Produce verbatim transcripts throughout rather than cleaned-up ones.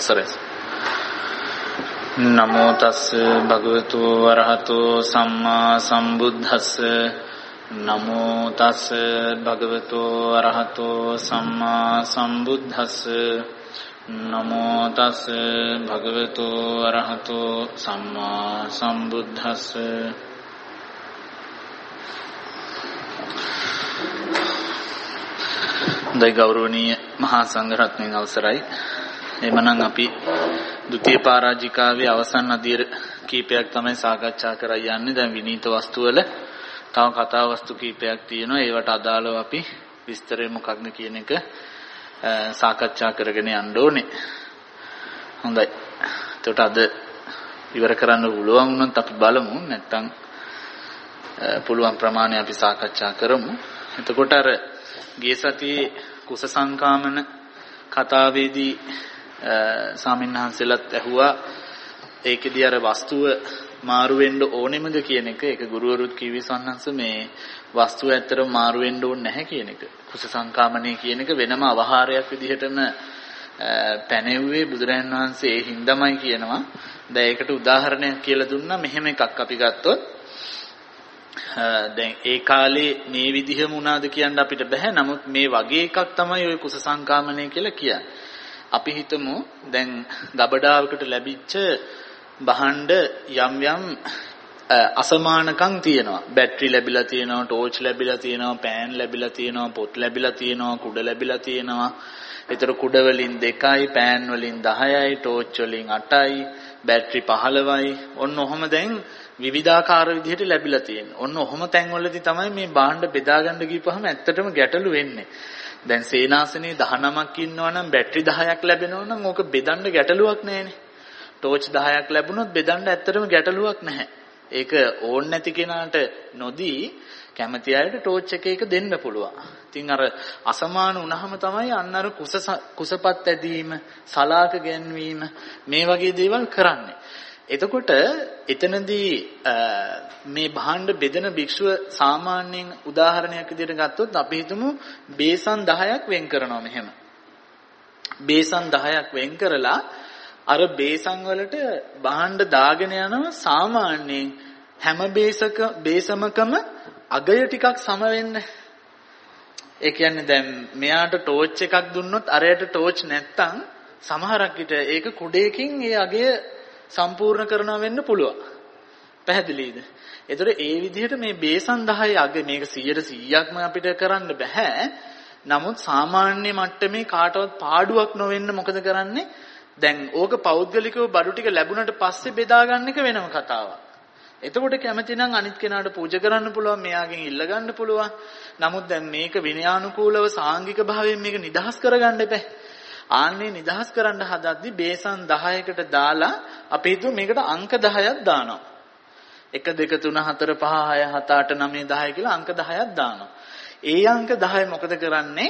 අවසරයි. නමෝ තස් භගවතු වරහතෝ සම්මා සම්බුද්දස්ස. නමෝ තස් භගවතු වරහතෝ සම්මා සම්බුද්දස්ස. නමෝ තස් භගවතු වරහතෝ සම්මා සම්බුද්දස්ස. දෛ ගෞරවනීය මහා සංඝරත්නයන් අවසරයි. එමනම් අපි ද්විතීය පරාජිකාවේ අවසන් අදියර කීපයක් තමයි සාකච්ඡා කරලා යන්නේ. දැන් විනීත වස්තු වල තව කතා වස්තු කීපයක් තියෙනවා. ඒවට අදාළව අපි විස්තරය මොකක්ද කියන එක සාකච්ඡා කරගෙන යන්න ඕනේ. හොඳයි. එතකොට අද ඉවර කරන්න පුළුවන් වුණොත් අපි බලමු. නැත්නම් පුළුවන් ප්‍රමාණය අපි සාකච්ඡා කරමු. එතකොට අර ගිය සතියේ කුස සංකාමන කතාවේදී සාමින්හන්සලත් ඇහුවා ඒකෙදී අර වස්තුව මාරු වෙන්න ඕනෙමද කියන එක. ඒක ගුරුවරුත් කිව්වේ සන්නංශ මේ වස්තුව ඇත්තටම මාරු වෙන්න ඕනේ නැහැ කියන එක. කුස සංකාමනය කියන එක වෙනම අවහාරයක් විදිහටම පැනෙව්වේ බුදුරජාණන් වහන්සේ ඒ හින්දාමයි කියනවා. දැන් ඒකට උදාහරණයක් කියලා දුන්නා. මෙහෙම එකක් අපි ගත්තොත් දැන් ඒ කාලේ මේ විදිහම වුණාද කියන්න අපිට බෑ. නමුත් මේ වගේ එකක් තමයි ওই කුස සංකාමනය කියලා කියන්නේ. අපි හිතමු දැන් ගබඩාවකට ලැබිච්ච භාණ්ඩ යම් යම් අසමානකම් තියෙනවා. බැටරි ලැබිලා තියෙනවා, ටෝච් ලැබිලා තියෙනවා, පෑන් ලැබිලා තියෙනවා, පොත් ලැබිලා තියෙනවා, කුඩ ලැබිලා තියෙනවා. ඒතර කුඩ වලින් දෙකයි, පෑන් වලින් දහයයි, ටෝච් වලින් අටයි, බැටරි පහළොවයි. ඔන්න ඔහොම දැන් විවිධාකාර විදිහට ලැබිලා තියෙනවා. ඔන්න ඔහොම තැන්වලදී තමයි මේ භාණ්ඩ බෙදා ගන්න ගිහපුවම ඇත්තටම ගැටලු වෙන්නේ. දැන් සේනාසනේ දහනවයක් ඉන්නවා නම් බැටරි දහයක් ලැබෙනවා නම් ඕක බෙදන්න ගැටලුවක් නැහැනේ. ටෝච් දහයක් ලැබුණොත් බෙදන්න ඇත්තටම ගැටලුවක් නැහැ. ඒක ඕන් නැති කෙනාට නොදී කැමති අයට ටෝච් එක එක දෙන්න පුළුවන්. ඉතින් අර අසමාන වුණාම තමයි අන්න අර කුස කුසපත් ඇදීම, සලාක ගැන්වීම මේ වගේ දේවල් කරන්නේ. එතකොට එතනදී මේ භාණ්ඩ බෙදෙන භික්ෂුව සාමාන්‍යයෙන් උදාහරණයක් විදිහට ගත්තොත් අපි හිතමු බේසන් දහයක් වෙන් කරනවා මෙහෙම. බේසන් දහයක් වෙන් කරලා අර බේසන් වලට භාණ්ඩ දාගෙන යනවා සාමාන්‍යයෙන් හැම බේසක බේසමකම අගය ටිකක් සම වෙන්න. ඒ කියන්නේ දැන් මෙයාට ටෝච් එකක් දුන්නොත් අරයට ටෝච් නැත්තම් සමහරක් විට ඒක කුඩේකින් ඒ අගය සම්පූර්ණ කරනවා වෙන්න පුළුවන්. පැහැදිලිද? ඒතර ඒ විදිහට මේ බේසන් දහය අග මේක සීයට සීයක්ම අපිට කරන්න බෑ. නමුත් සාමාන්‍ය මට්ටමේ කාටවත් පාඩුවක් නොවෙන්න මොකද කරන්නේ? දැන් ඕක පෞද්ගලිකව බඩු ටික ලැබුණට පස්සේ බෙදා ගන්න එක වෙනම කතාවක්. එතකොට කැමති නම් අනිත් කෙනාට පූජා කරන්න පුළුවන්, මෙයාගෙන් ඉල්ල ගන්න පුළුවන්. නමුත් දැන් මේක විනයානුකූලව සාංගික භාවයෙන් මේක නිදහස් කරගන්න එපා. ආන්නේ නිදහස් කරන්න හදද්දී බේසන් දහයකට දාලා අපි හිතුව මේකට අංක දහයක් දානවා. එක දෙක තුන හතර පහ හය හත අට නවය දහය කියලා අංක දහයක් දානවා. ඒ අංක දහය මොකද කරන්නේ?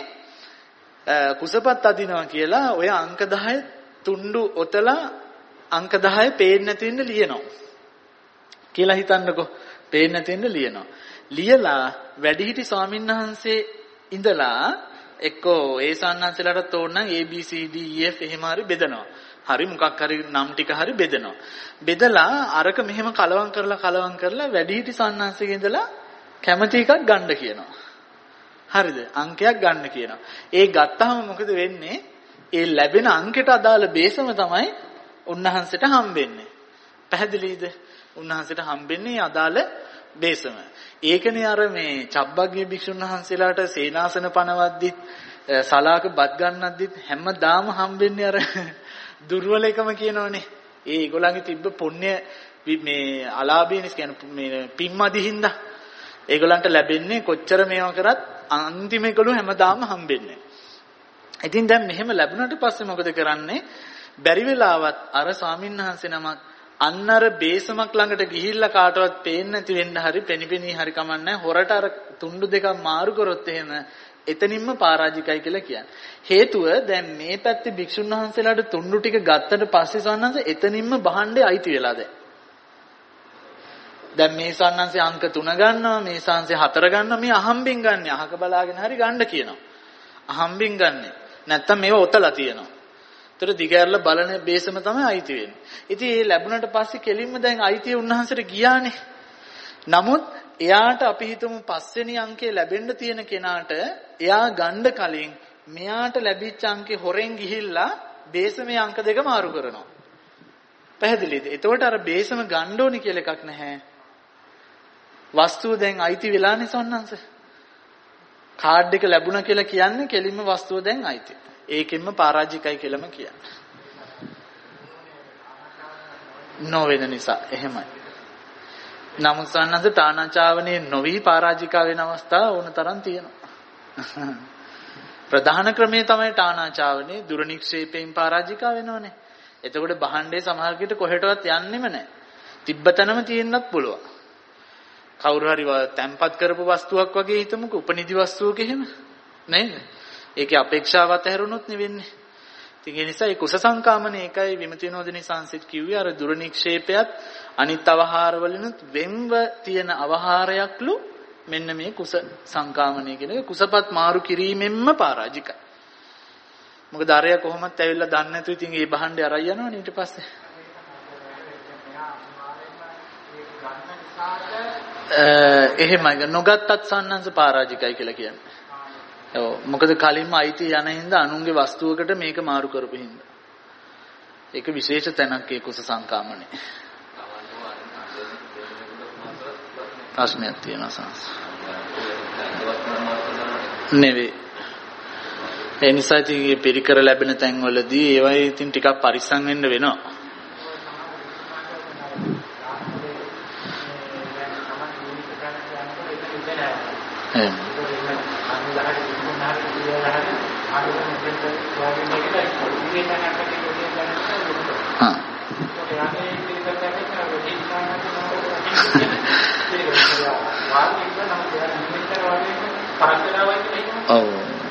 කුසපත් අදිනවා කියලා ඔය අංක දහය තුණ්ඩු ඔතලා අංක දහය පේන්නේ නැති වෙන්න ලියනවා. කියලා හිතන්නකෝ. පේන්නේ නැති වෙන්න ලියනවා. ලියලා වැඩිහිටි ස්වාමින්වහන්සේ ඉඳලා එක්කෝ ඒ සාන්නාන්සලට ඕන නම් A B C D E F එහෙම හරි බෙදනවා. හරි මොකක් හරි නම් ටික හරි බෙදනවා. බෙදලා අරක මෙහෙම කලවම් කරලා කලවම් කරලා වැඩිහිටි සාන්නාන්සගේ ඉඳලා කැමති එකක් ගන්න කියනවා. හරිද? අංකයක් ගන්න කියනවා. ඒ ගත්තාම මොකද වෙන්නේ? ඒ ලැබෙන අංකයට අදාළ බේසම තමයි උන්වහන්සේට හම්බෙන්නේ. පැහැදිලිද? උන්වහන්සේට හම්බෙන්නේ අදාළ බේසම. ඒකනේ අර මේ චබ්බග්ගේ භික්ෂුන් වහන්සේලාට සේනාසන පනවද්දිත් සලාක බත් ගන්නද්දිත් හැමදාම හම්බෙන්නේ අර දුර්වල එකම කියනවනේ. ඒ ඒගොල්ලන්ගේ තිබ්බ පුණ්‍ය මේ අලාභයනේ කියන්නේ මේ පින්මදිහින්ද ඒගොල්ලන්ට ලැබෙන්නේ කොච්චර මේවා කරත් අන්තිම එකලු හැමදාම හම්බෙන්නේ. ඉතින් දැන් මෙහෙම ලැබුණාට පස්සේ මොකද කරන්නේ? බැරි වෙලාවත් අර ස්වාමින්වහන්සේ නමක් අන්නර බේසමක් ළඟට ගිහිල්ලා කාටවත් පේන්නේ නැති වෙන්න හරි පෙනිපෙනී හරි කමන්නේ හොරට අර තුණ්ඩු දෙකක් මාරු කරොත් එහෙම එතනින්ම පරාජිකයි කියලා කියන්නේ. හේතුව දැන් මේ පැත්තේ භික්ෂුන් වහන්සේලාට තුණ්ඩු ටික ගත්තට පස්සේ සන්නංශ එතනින්ම බහණ්ඩේ අයිති වෙලා දැන්. දැන් මේ සන්නංශේ අංක තුන ගන්නවා, මේ සන්නංශේ හතර ගන්නවා, මේ අහම්බෙන් ගන්න. අහක බලාගෙන හරි ගන්න කියනවා. අහම්බෙන් ගන්න. නැත්තම් මේව ඔතලා තියෙනවා. ඒතර දිගහැරලා බලන බේසම තමයි අයිති වෙන්නේ. ඉතින් ඒ ලැබුණට පස්සේ කෙලින්ම දැන් අයිතිය උන්වහන්සේට ගියානේ. නමුත් එයාට අපි හිතමු පස්වෙනි අංකේ ලැබෙන්න තියෙන කෙනාට එයා ගන්න කලින් මෙයාට ලැබිච්ච අංකේ හොරෙන් ගිහිල්ලා බේසමේ අංක දෙක මාරු කරනවා. පැහැදිලිද? එතකොට අර බේසම ගන්න ඕනි කියලා එකක් නැහැ. වස්තුව දැන් අයිති වෙලානේ සොන්නංශ. කාඩ් එක ලැබුණා කියලා කියන්නේ කෙලින්ම වස්තුව දැන් අයිති. ඒකෙන්ම පරාජිකයි කියලාම කියන්නේ. නොවෙන නිසා එහෙමයි. නමුත් සොන්නංශ තානාචාවනේ නොවි පරාජිකා වෙන අවස්ථා ඕන තරම් තියෙනවා. ප්‍රධාන ක්‍රමය තමයි තානාචාවනේ දුරනික්ෂේපයෙන් පරාජිකා වෙනවනේ. එතකොට බහණ්ඩේ සමහර කිට කොහෙටවත් යන්නෙම නැහැ. තිබ්බතනම තියෙන්නත් පුළුවන්. කවුරු හරි තැම්පත් කරපු වස්තුවක් වගේ හිතමුකෝ උපනිදි වස්තුවක එහෙම නේද? ඒකේ අපේක්ෂාවත් ඇහැරුණොත් නෙවෙන්නේ. ඉතින් ඒ නිසා ඒ කුස සංකාමනේ එකයි විමතිනෝදිනී සංසිත් කිව්වේ අර දුරනික්ෂේපයත් අනිත් අවහාරවලිනුත් වෙන්ව තියෙන අවහාරයක්ලු මෙන්න මේ කුස සංකාමනේ කියන එක කුසපත් මාරු කිරීමෙන්ම පරාජිකයි. මොකද අරයා කොහොමත් ඇවිල්ලා දන්නේ නැතු ඉතින් ඒ බහණ්ඩේ අරයි යනවනේ ඊට පස්සේ. එහෙමයි නොගත්තත් සන්නංශ පරාජිකයි කියලා කියන්නේ. ඔව් මොකද කලින්ම අයිති යන හින්දා අනුන්ගේ වස්තුවකට මේක මාරු කරපු හින්දා. ඒක විශේෂ තැනක් ඒ කුස සංකාමනේ. ප්‍රශ්නයක් තියෙනවා සංස්. නෙවෙයි. ඒ නිසා ඉතින් මේ පිරිකර ලැබෙන තැන්වලදී ඒවයි ඉතින් ටිකක් පරිස්සම් වෙන්න වෙනවා. එහෙනම් හා ඔව්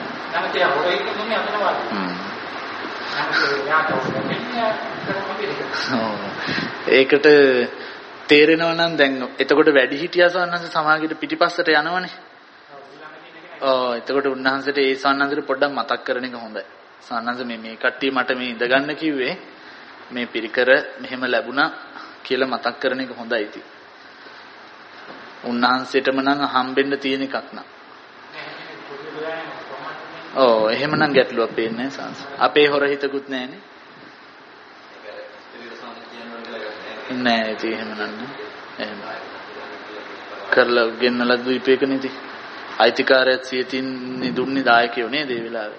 ඒකට තේරෙනවා නම් දැන් එතකොට වැඩි හිටියා සවන්නන්ස සමාගයට පිටිපස්සට යනවනේ. ඔව් එතකොට උන්වහන්සේට ඒ සවන්නන්සට පොඩ්ඩක් මතක් කරන එක හොඳයි. සවන්නන්ස මේ මේ කට්ටිය මට මේ ඉඳගන්න කිව්වේ මේ පිරිකර මෙහෙම ලැබුණා කියලා මතක් කරන එක හොඳයි ඉතින්. උන්වහන්සේටම නම් හම්බෙන්න තියෙන එකක් නා. ඔව් එහෙමනම් ගැටලුවක් පේන්නේ නැහැ සංස. අපේ හොර හිතකුත් නැහැනේ. නෑ ඉතින් එහෙම නන්නේ. එහෙම. කරලා ගෙන්නලා දීපේක නේද? අයිතිකාරයත් සියතින් දුන්නේ දායකයෝ නේද ඒ වෙලාවේ.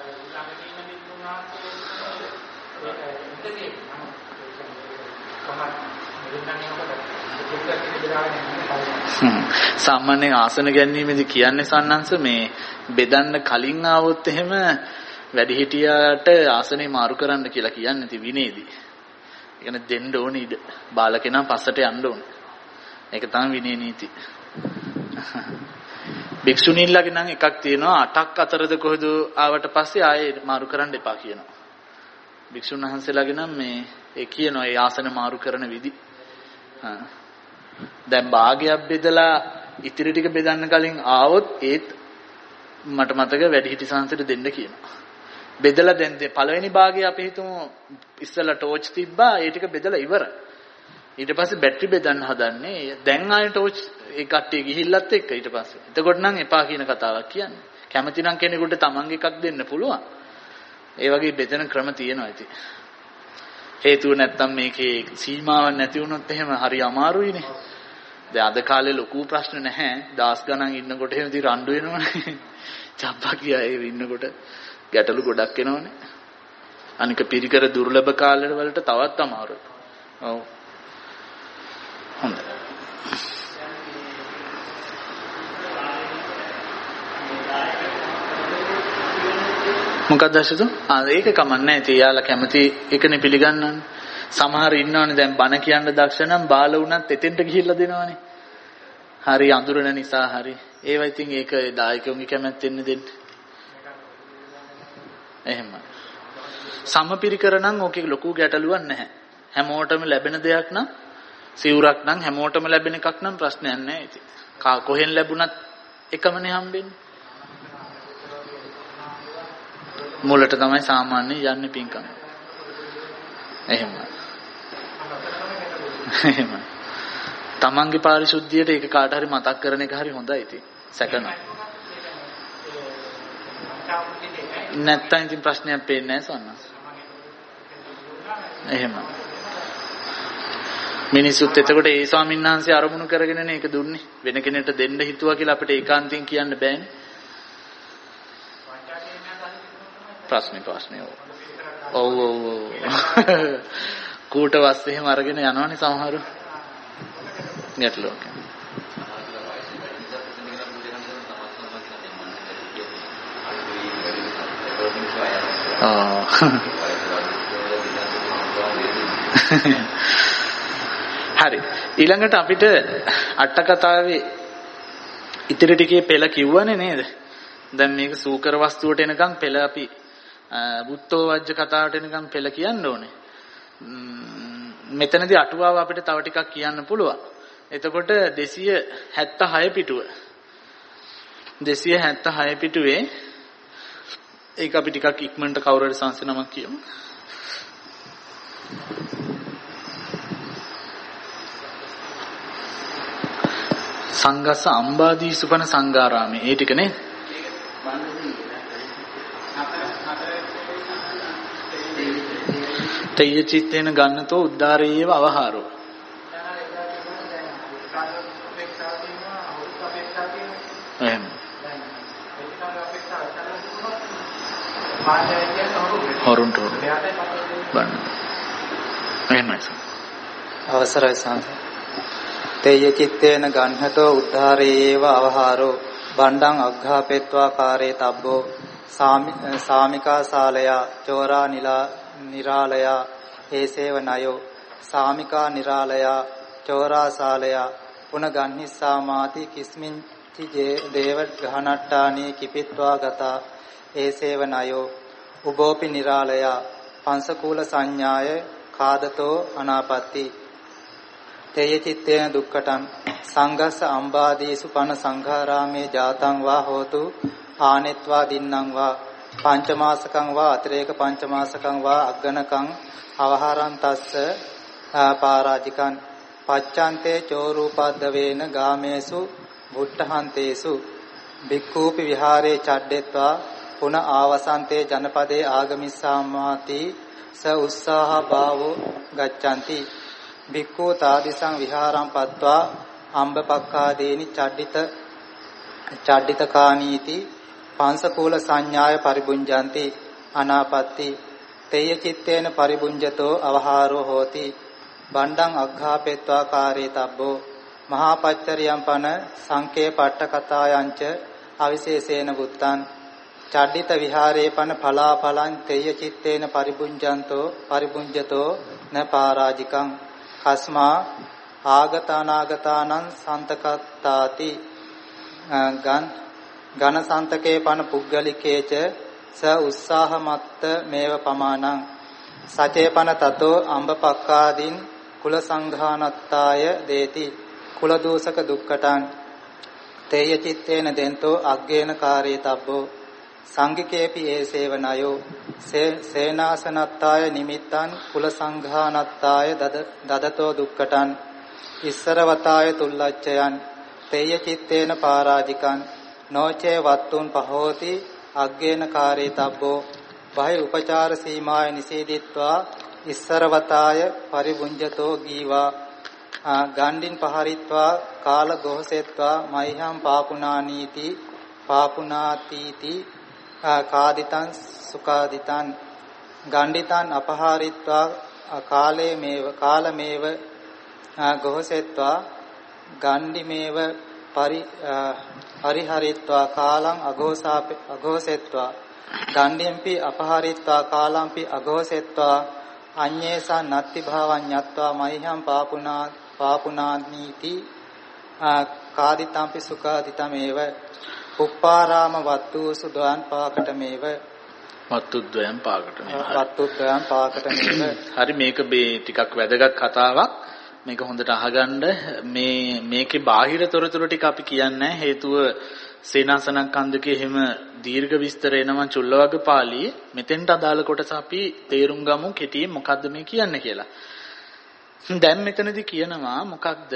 සාමාන්‍ය ආසන ගැනීමේදී කියන්නේ සන්නංශ මේ බෙදන්න කලින් ආවොත් එහෙම වැඩිහිටියාට ආසනේ මාරු කරන්න කියලා කියන්නේ ඉතින් විනේදී. ඒ කියන්නේ දෙන්න ඕනේ ඉඩ. බාලකෙනා පස්සට යන්න ඕනේ. ඒක තමයි විනය නීති. භික්ෂුණීන්ලගේ නම් එකක් තියෙනවා අටක් අතරද කොහෙද ආවට පස්සේ ආයේ මාරු කරන්න එපා කියනවා. භික්ෂුන් වහන්සේලාගේ නම් මේ ඒ කියනවා ඒ ආසන මාරු කරන විදි. හා දැන් භාගයක් බෙදලා ඉතිරි ටික බෙදන්න කලින් ආවොත් ඒත් මට මතක වැඩිහිටි සංසයට දෙන්න කියනවා. බෙදලා දැන් පළවෙනි භාගය අපි හිතමු ඉස්සලා ටෝච් තිබ්බා ඒ ටික බෙදලා ඉවරයි. ඊට පස්සේ බැටරි බෙදන්න හදන්නේ. දැන් ආයෙ ටෝච් ඒ කට්ටිය ගිහිල්ලත් එක්ක ඊට පස්සේ. එතකොට නම් එපා කියන කතාවක් කියන්නේ. කැමති නම් කෙනෙකුට තමන්ගේ එකක් දෙන්න පුළුවන්. ඒ වගේ බෙදෙන ක්‍රම තියෙනවා ඉතින්. හේතුව නැත්තම් මේකේ සීමාවක් නැති වුණොත් එහෙම හරි අමාරුයිනේ. දැන් අද කාලේ ලොකු ප්‍රශ්න නැහැ. දහස් ගණන් ඉන්නකොට එහෙම ඉතින් රණ්ඩු වෙනවනේ. චප්පා කියා ඒ ඉන්නකොට ගැටලු ගොඩක් එනවනේ. අනික පිරිකර දුර්ලභ කාලවල වලට තවත් අමාරුයි. ඔව්. හොඳයි. මොකක්ද අසතු? ආ ඒක කමන්නේ. ඉතින් යාලා කැමති එකනේ පිළිගන්නන්නේ. සමහර ඉන්නවනේ දැන් බණ කියන්න දක්ෂ නම් බාල වුණත් එතෙන්ට ගිහිල්ලා දෙනවනේ. හරි අඳුරන නිසා හරි. ඒවා ඉතින් ඒක දායකයන්ගේ කැමැත්තෙන් දෙන්නේ. එහෙම. සමපිරිකර නම් ඕකේ ලොකු ගැටලුවක් නැහැ. හැමෝටම ලැබෙන දෙයක් නම් සිවුරක් නම් හැමෝටම ලැබෙන එකක් නම් ප්‍රශ්නයක් නැහැ ඉතින්. කොහෙන් ලැබුණත් එකමනේ හම්බෙන්නේ. මුලට තමයි සාමාන්‍ය යන්නේ පින්කම්. එහෙම. එහෙම. තමන්ගේ පාරිශුද්ධියට ඒක කාට හරි මතක් කරන එක හරි හොඳයි ඉතින්. සැකන. නැත්තම් ඉතින් ප්‍රශ්නයක් පේන්නේ නැහැ සන්නස්. එහෙම. මිනිසුත් එතකොට ඒ ස්වාමීන් වහන්සේ අරමුණු කරගෙනනේ ඒක දුන්නේ. වෙන කෙනෙක්ට දෙන්න හිතුවා කියලා අපිට ඒකාන්තයෙන් කියන්න බෑනේ. ප්‍රශ්නේ ප්‍රශ්නේ ඔව් ඔව් ඔව්. කූට වස් එහෙම අරගෙන යනවනේ සමහරු. ගැටලුවක්. ආ. හරි. ඊළඟට අපිට අට කතාවේ ඉතිරි ටිකේ පෙළ කිව්වනේ නේද? දැන් මේක සූකර වස්තුවට එනකම් පෙළ අපි බුත්තෝ වජ්ජ කතාවට එනකම් පෙළ කියන්න ඕනේ. මෙතනදී අටුවාව අපිට තව ටිකක් කියන්න පුළුවන්. එතකොට දෙසිය හැත්තහය පිටුව. දෙසිය හැත්තහය පිටුවේ ඒක අපි ටිකක් ඉක්මනට කවුරු හරි සංස්කෘත නමක් කියමු. සංගස්ස අම්බාදී සුපන සංඝාරාමේ ඒ ටික නේ. තේය චිත්තේන ගන්නතෝ උද්දාරේව අවහාරෝ. එහෙම. හොරුන්ට හොරු. බන්න. එහෙමයි. අවසරයි සංඝ. තේය චිත්තේන ගන්නතෝ උද්ධාරේව අවහාරෝ බණ්ඩං අග්ඝාපෙත්වා කාරේ තබ්බෝ සාමිකා සාලයා චෝරා නිලා නිරාලයා හේසේව නයෝ සාමිකා නිරාලයා චෝරා සාලයා පුන ගන්හිස්සාමාති කිස්මින් දේව ගහනට්ටානී කිපිත්වා ගතා හේසේව නයෝ උභෝපි නිරාලයා පංසකූල සංඥාය කාදතෝ අනාපත්ති තේය චිත්තේන දුක්ඛටං සංඝස්ස අම්බාදීසු පන සංඝාරාමේ ජාතං වා හෝතු ආනෙත්වා දින්නම් වා පංචමාසකං වා අතිරේක පංචමාසකං වා අග්ගණකං අවහරන්තස්ස පාරාජිකං පච්ඡන්තේ චෝරූපද්දවේන ගාමේසු බුද්ධහන්තේසු භික්ඛූපි විහාරේ චඩ්ඩෙත්වා පුන ආවසන්තේ ජනපදේ ආගමිස්සාමාති ස උස්සාහ භාවෝ ගච්ඡanti භික්ඛූ තාදිසං විහාරං පත්වා අම්බපක්ඛාදේනි චඩ්ඩිත චඩ්ඩිතකානීති පංසකූල සංඥාය පරිබුඤ්ජಂತಿ අනාපත්ති තේය චිත්තේන පරිබුඤ්ජතෝ අවහාරෝ හෝති බණ්ඩං අග්ඝාපෙත්වා කාරේ තබ්බෝ මහා පච්චරියම් පන සංකේ පට්ඨ කතායන්ච අවිශේෂේන බුත්තං චඩ්ඩිත විහාරේ පන පලාපලං තේය චිත්තේන පරිබුඤ්ජන්තෝ පරිබුඤ්ජතෝ න පාරාජිකං කස්මා ආගතානාගතානං සන්තකත්තාති ගන් ඝන සන්තකේ පන පුද්ගලිකේච ස උස්සාහමත්ත මේව පමානං සචේ පන තතෝ අම්බපක්ඛාදීන් කුල සංඝානත්තාය දේති කුල දෝසක දුක්ඛටං තේය චිත්තේන දෙන්තෝ අග්ගේන කාරේ තබ්බෝ සංඝිකේපි ඒසේව නයෝ සේනාසනත්තාය නිමිත්තං කුල සංඝානත්තාය දදතෝ දුක්ඛටං ඉස්සරවතාය තුල්ලච්ඡයන් තේය චිත්තේන පාරාජිකං නොචේ වත්තුන් පහෝති අග්ගේන කාරේ තබ්බෝ බහි උපචාර සීමාය නිසීදිත්වා ඉස්සරවතාය පරිබුඤ්ජතෝ ගීවා ගණ්ඩින් පහරිත්වා කාල ගොහසෙත්වා මයිහම් පාපුනානීති පාපුනාතීති කාදිතං සුඛාදිතං ගණ්ඩිතං අපහාරිත්වා කාලේ මේව කාලමේව ගොහසෙත්වා ගණ්ඩිමේව පරි පරිහරිත්වා කාලං අඝෝසාප අඝෝසෙත්වා ගණ්ඩිම්පි අපහරිත්වා කාලම්පි අඝෝසෙත්වා අඤ්ඤේසා නත්ති භාවං ඤත්වා මයිහම් පාපුනා පාපුනානීති කාදිතම්පි සුඛාදිතමේව උප්පාරාම වත්තුසු ද්වයන් පාකටමේව වත්තුද්වයන් පාකටමේව වත්තුද්වයන් පාකටමේව හරි මේක මේ ටිකක් වැදගත් කතාවක් මේක හොඳට අහගන්න මේ මේකේ බාහිර තොරතුරු ටික අපි කියන්නේ හේතුව සේනාසනක් කන්දකේ එහෙම දීර්ඝ විස්තර එනවා චුල්ලවග්ග පාළියේ. මෙතෙන්ට අදාළ කොටස අපි තේරුම් ගමු කෙටියෙන් මොකද්ද මේ කියන්නේ කියලා. දැන් මෙතනදී කියනවා මොකක්ද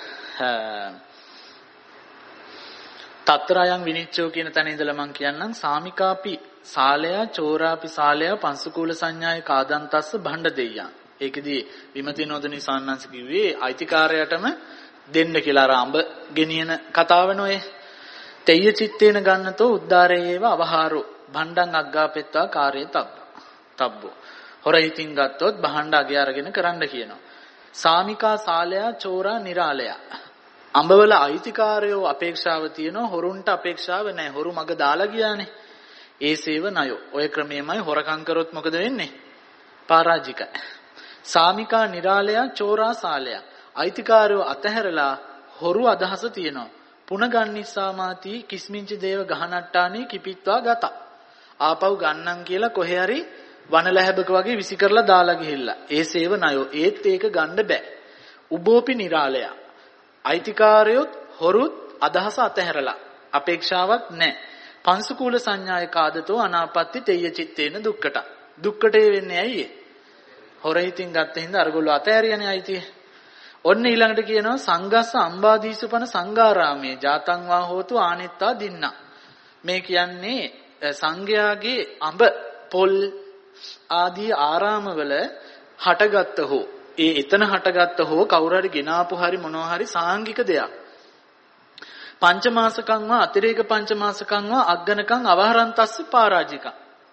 තත්‍රායන් විනිච්ඡෝ කියන තැන ඉඳලා මම කියන්නම් සාමිකාපි සාලයා චෝරාපි සාලයා පංසුකූල සංඥාය කාදන්තස්ස භණ්ඩ දෙයියන්. ඒකෙදී විමති නොදනි සාන්නංශ කිව්වේ අයිතිකාරයටම දෙන්න කියලා අර අඹ ගෙනියන කතාවනෝයේ. තෙය්‍ය චිත්තේන ගන්නතෝ උද්දාරයේව අවහාරෝ භණ්ඩං අග්ගාපෙත්තා කාර්යය තබ්බෝ. හොර හිතින් ගත්තොත් භණ්ඩ අගේ අරගෙන කරන්න කියනවා. සාමිකා සාලයා චෝරා නිරාලයා. අඹවල අයිතිකාරයෝ අපේක්ෂාව තියෙනවා හොරුන්ට අපේක්ෂාව නැහැ. හොරු මග දාලා ගියානේ. ඒසේව නයෝ. ඔය ක්‍රමෙමයි හොරකම් කරොත් මොකද වෙන්නේ? පරාජිකයි. සාමිකා නිරාලයා චෝරා සාලයා. අයිතිකාරයෝ අතහැරලා හොරු අදහස තියෙනවා. පුනගන්නිස්සාමාති කිස්මින්ච දේව ගහනට්ටානේ කිපිත්වා ගත. ආපහු ගන්නම් කියලා කොහේ හරි වනලැහැබක වගේ විසි කරලා දාලා ගිහිල්ලා. ඒසේව නයෝ. ඒත් ඒක ගන්න බෑ. උබෝපි නිරාලයා. අයිතිකාරයොත් හොරුත් අදහස අතහැරලා අපේක්ෂාවක් නැහැ. පංසුකූල සංඥාය කාදතෝ අනාපත්‍ති තෙය්‍ය චිත්තේන දුක්කට. දුක්කටේ වෙන්නේ ඇයි ඒ? හොර හිතින් ගත්ත හින්දා අරගොල්ලෝ අතහැරියනේ අයිතිය. ඔන්න ඊළඟට කියනවා සංගස්ස අම්බාදීසුපන සංඝාරාමේ ජාතං වා හෝතු ආනෙත්තා දින්නා. මේ කියන්නේ සංඝයාගේ අඹ පොල් ආදී ආරාමවල හටගත්ත හෝ ඒ එතන හටගත්ත හෝ කවුරු හරි ගෙනාපු හරි මොනවා හරි සාංගික දෙයක්. පංචමාසකං වා අතිරේක පංචමාසකං වා අග්ගනකං අවහරන්තස්ස පරාජිකං.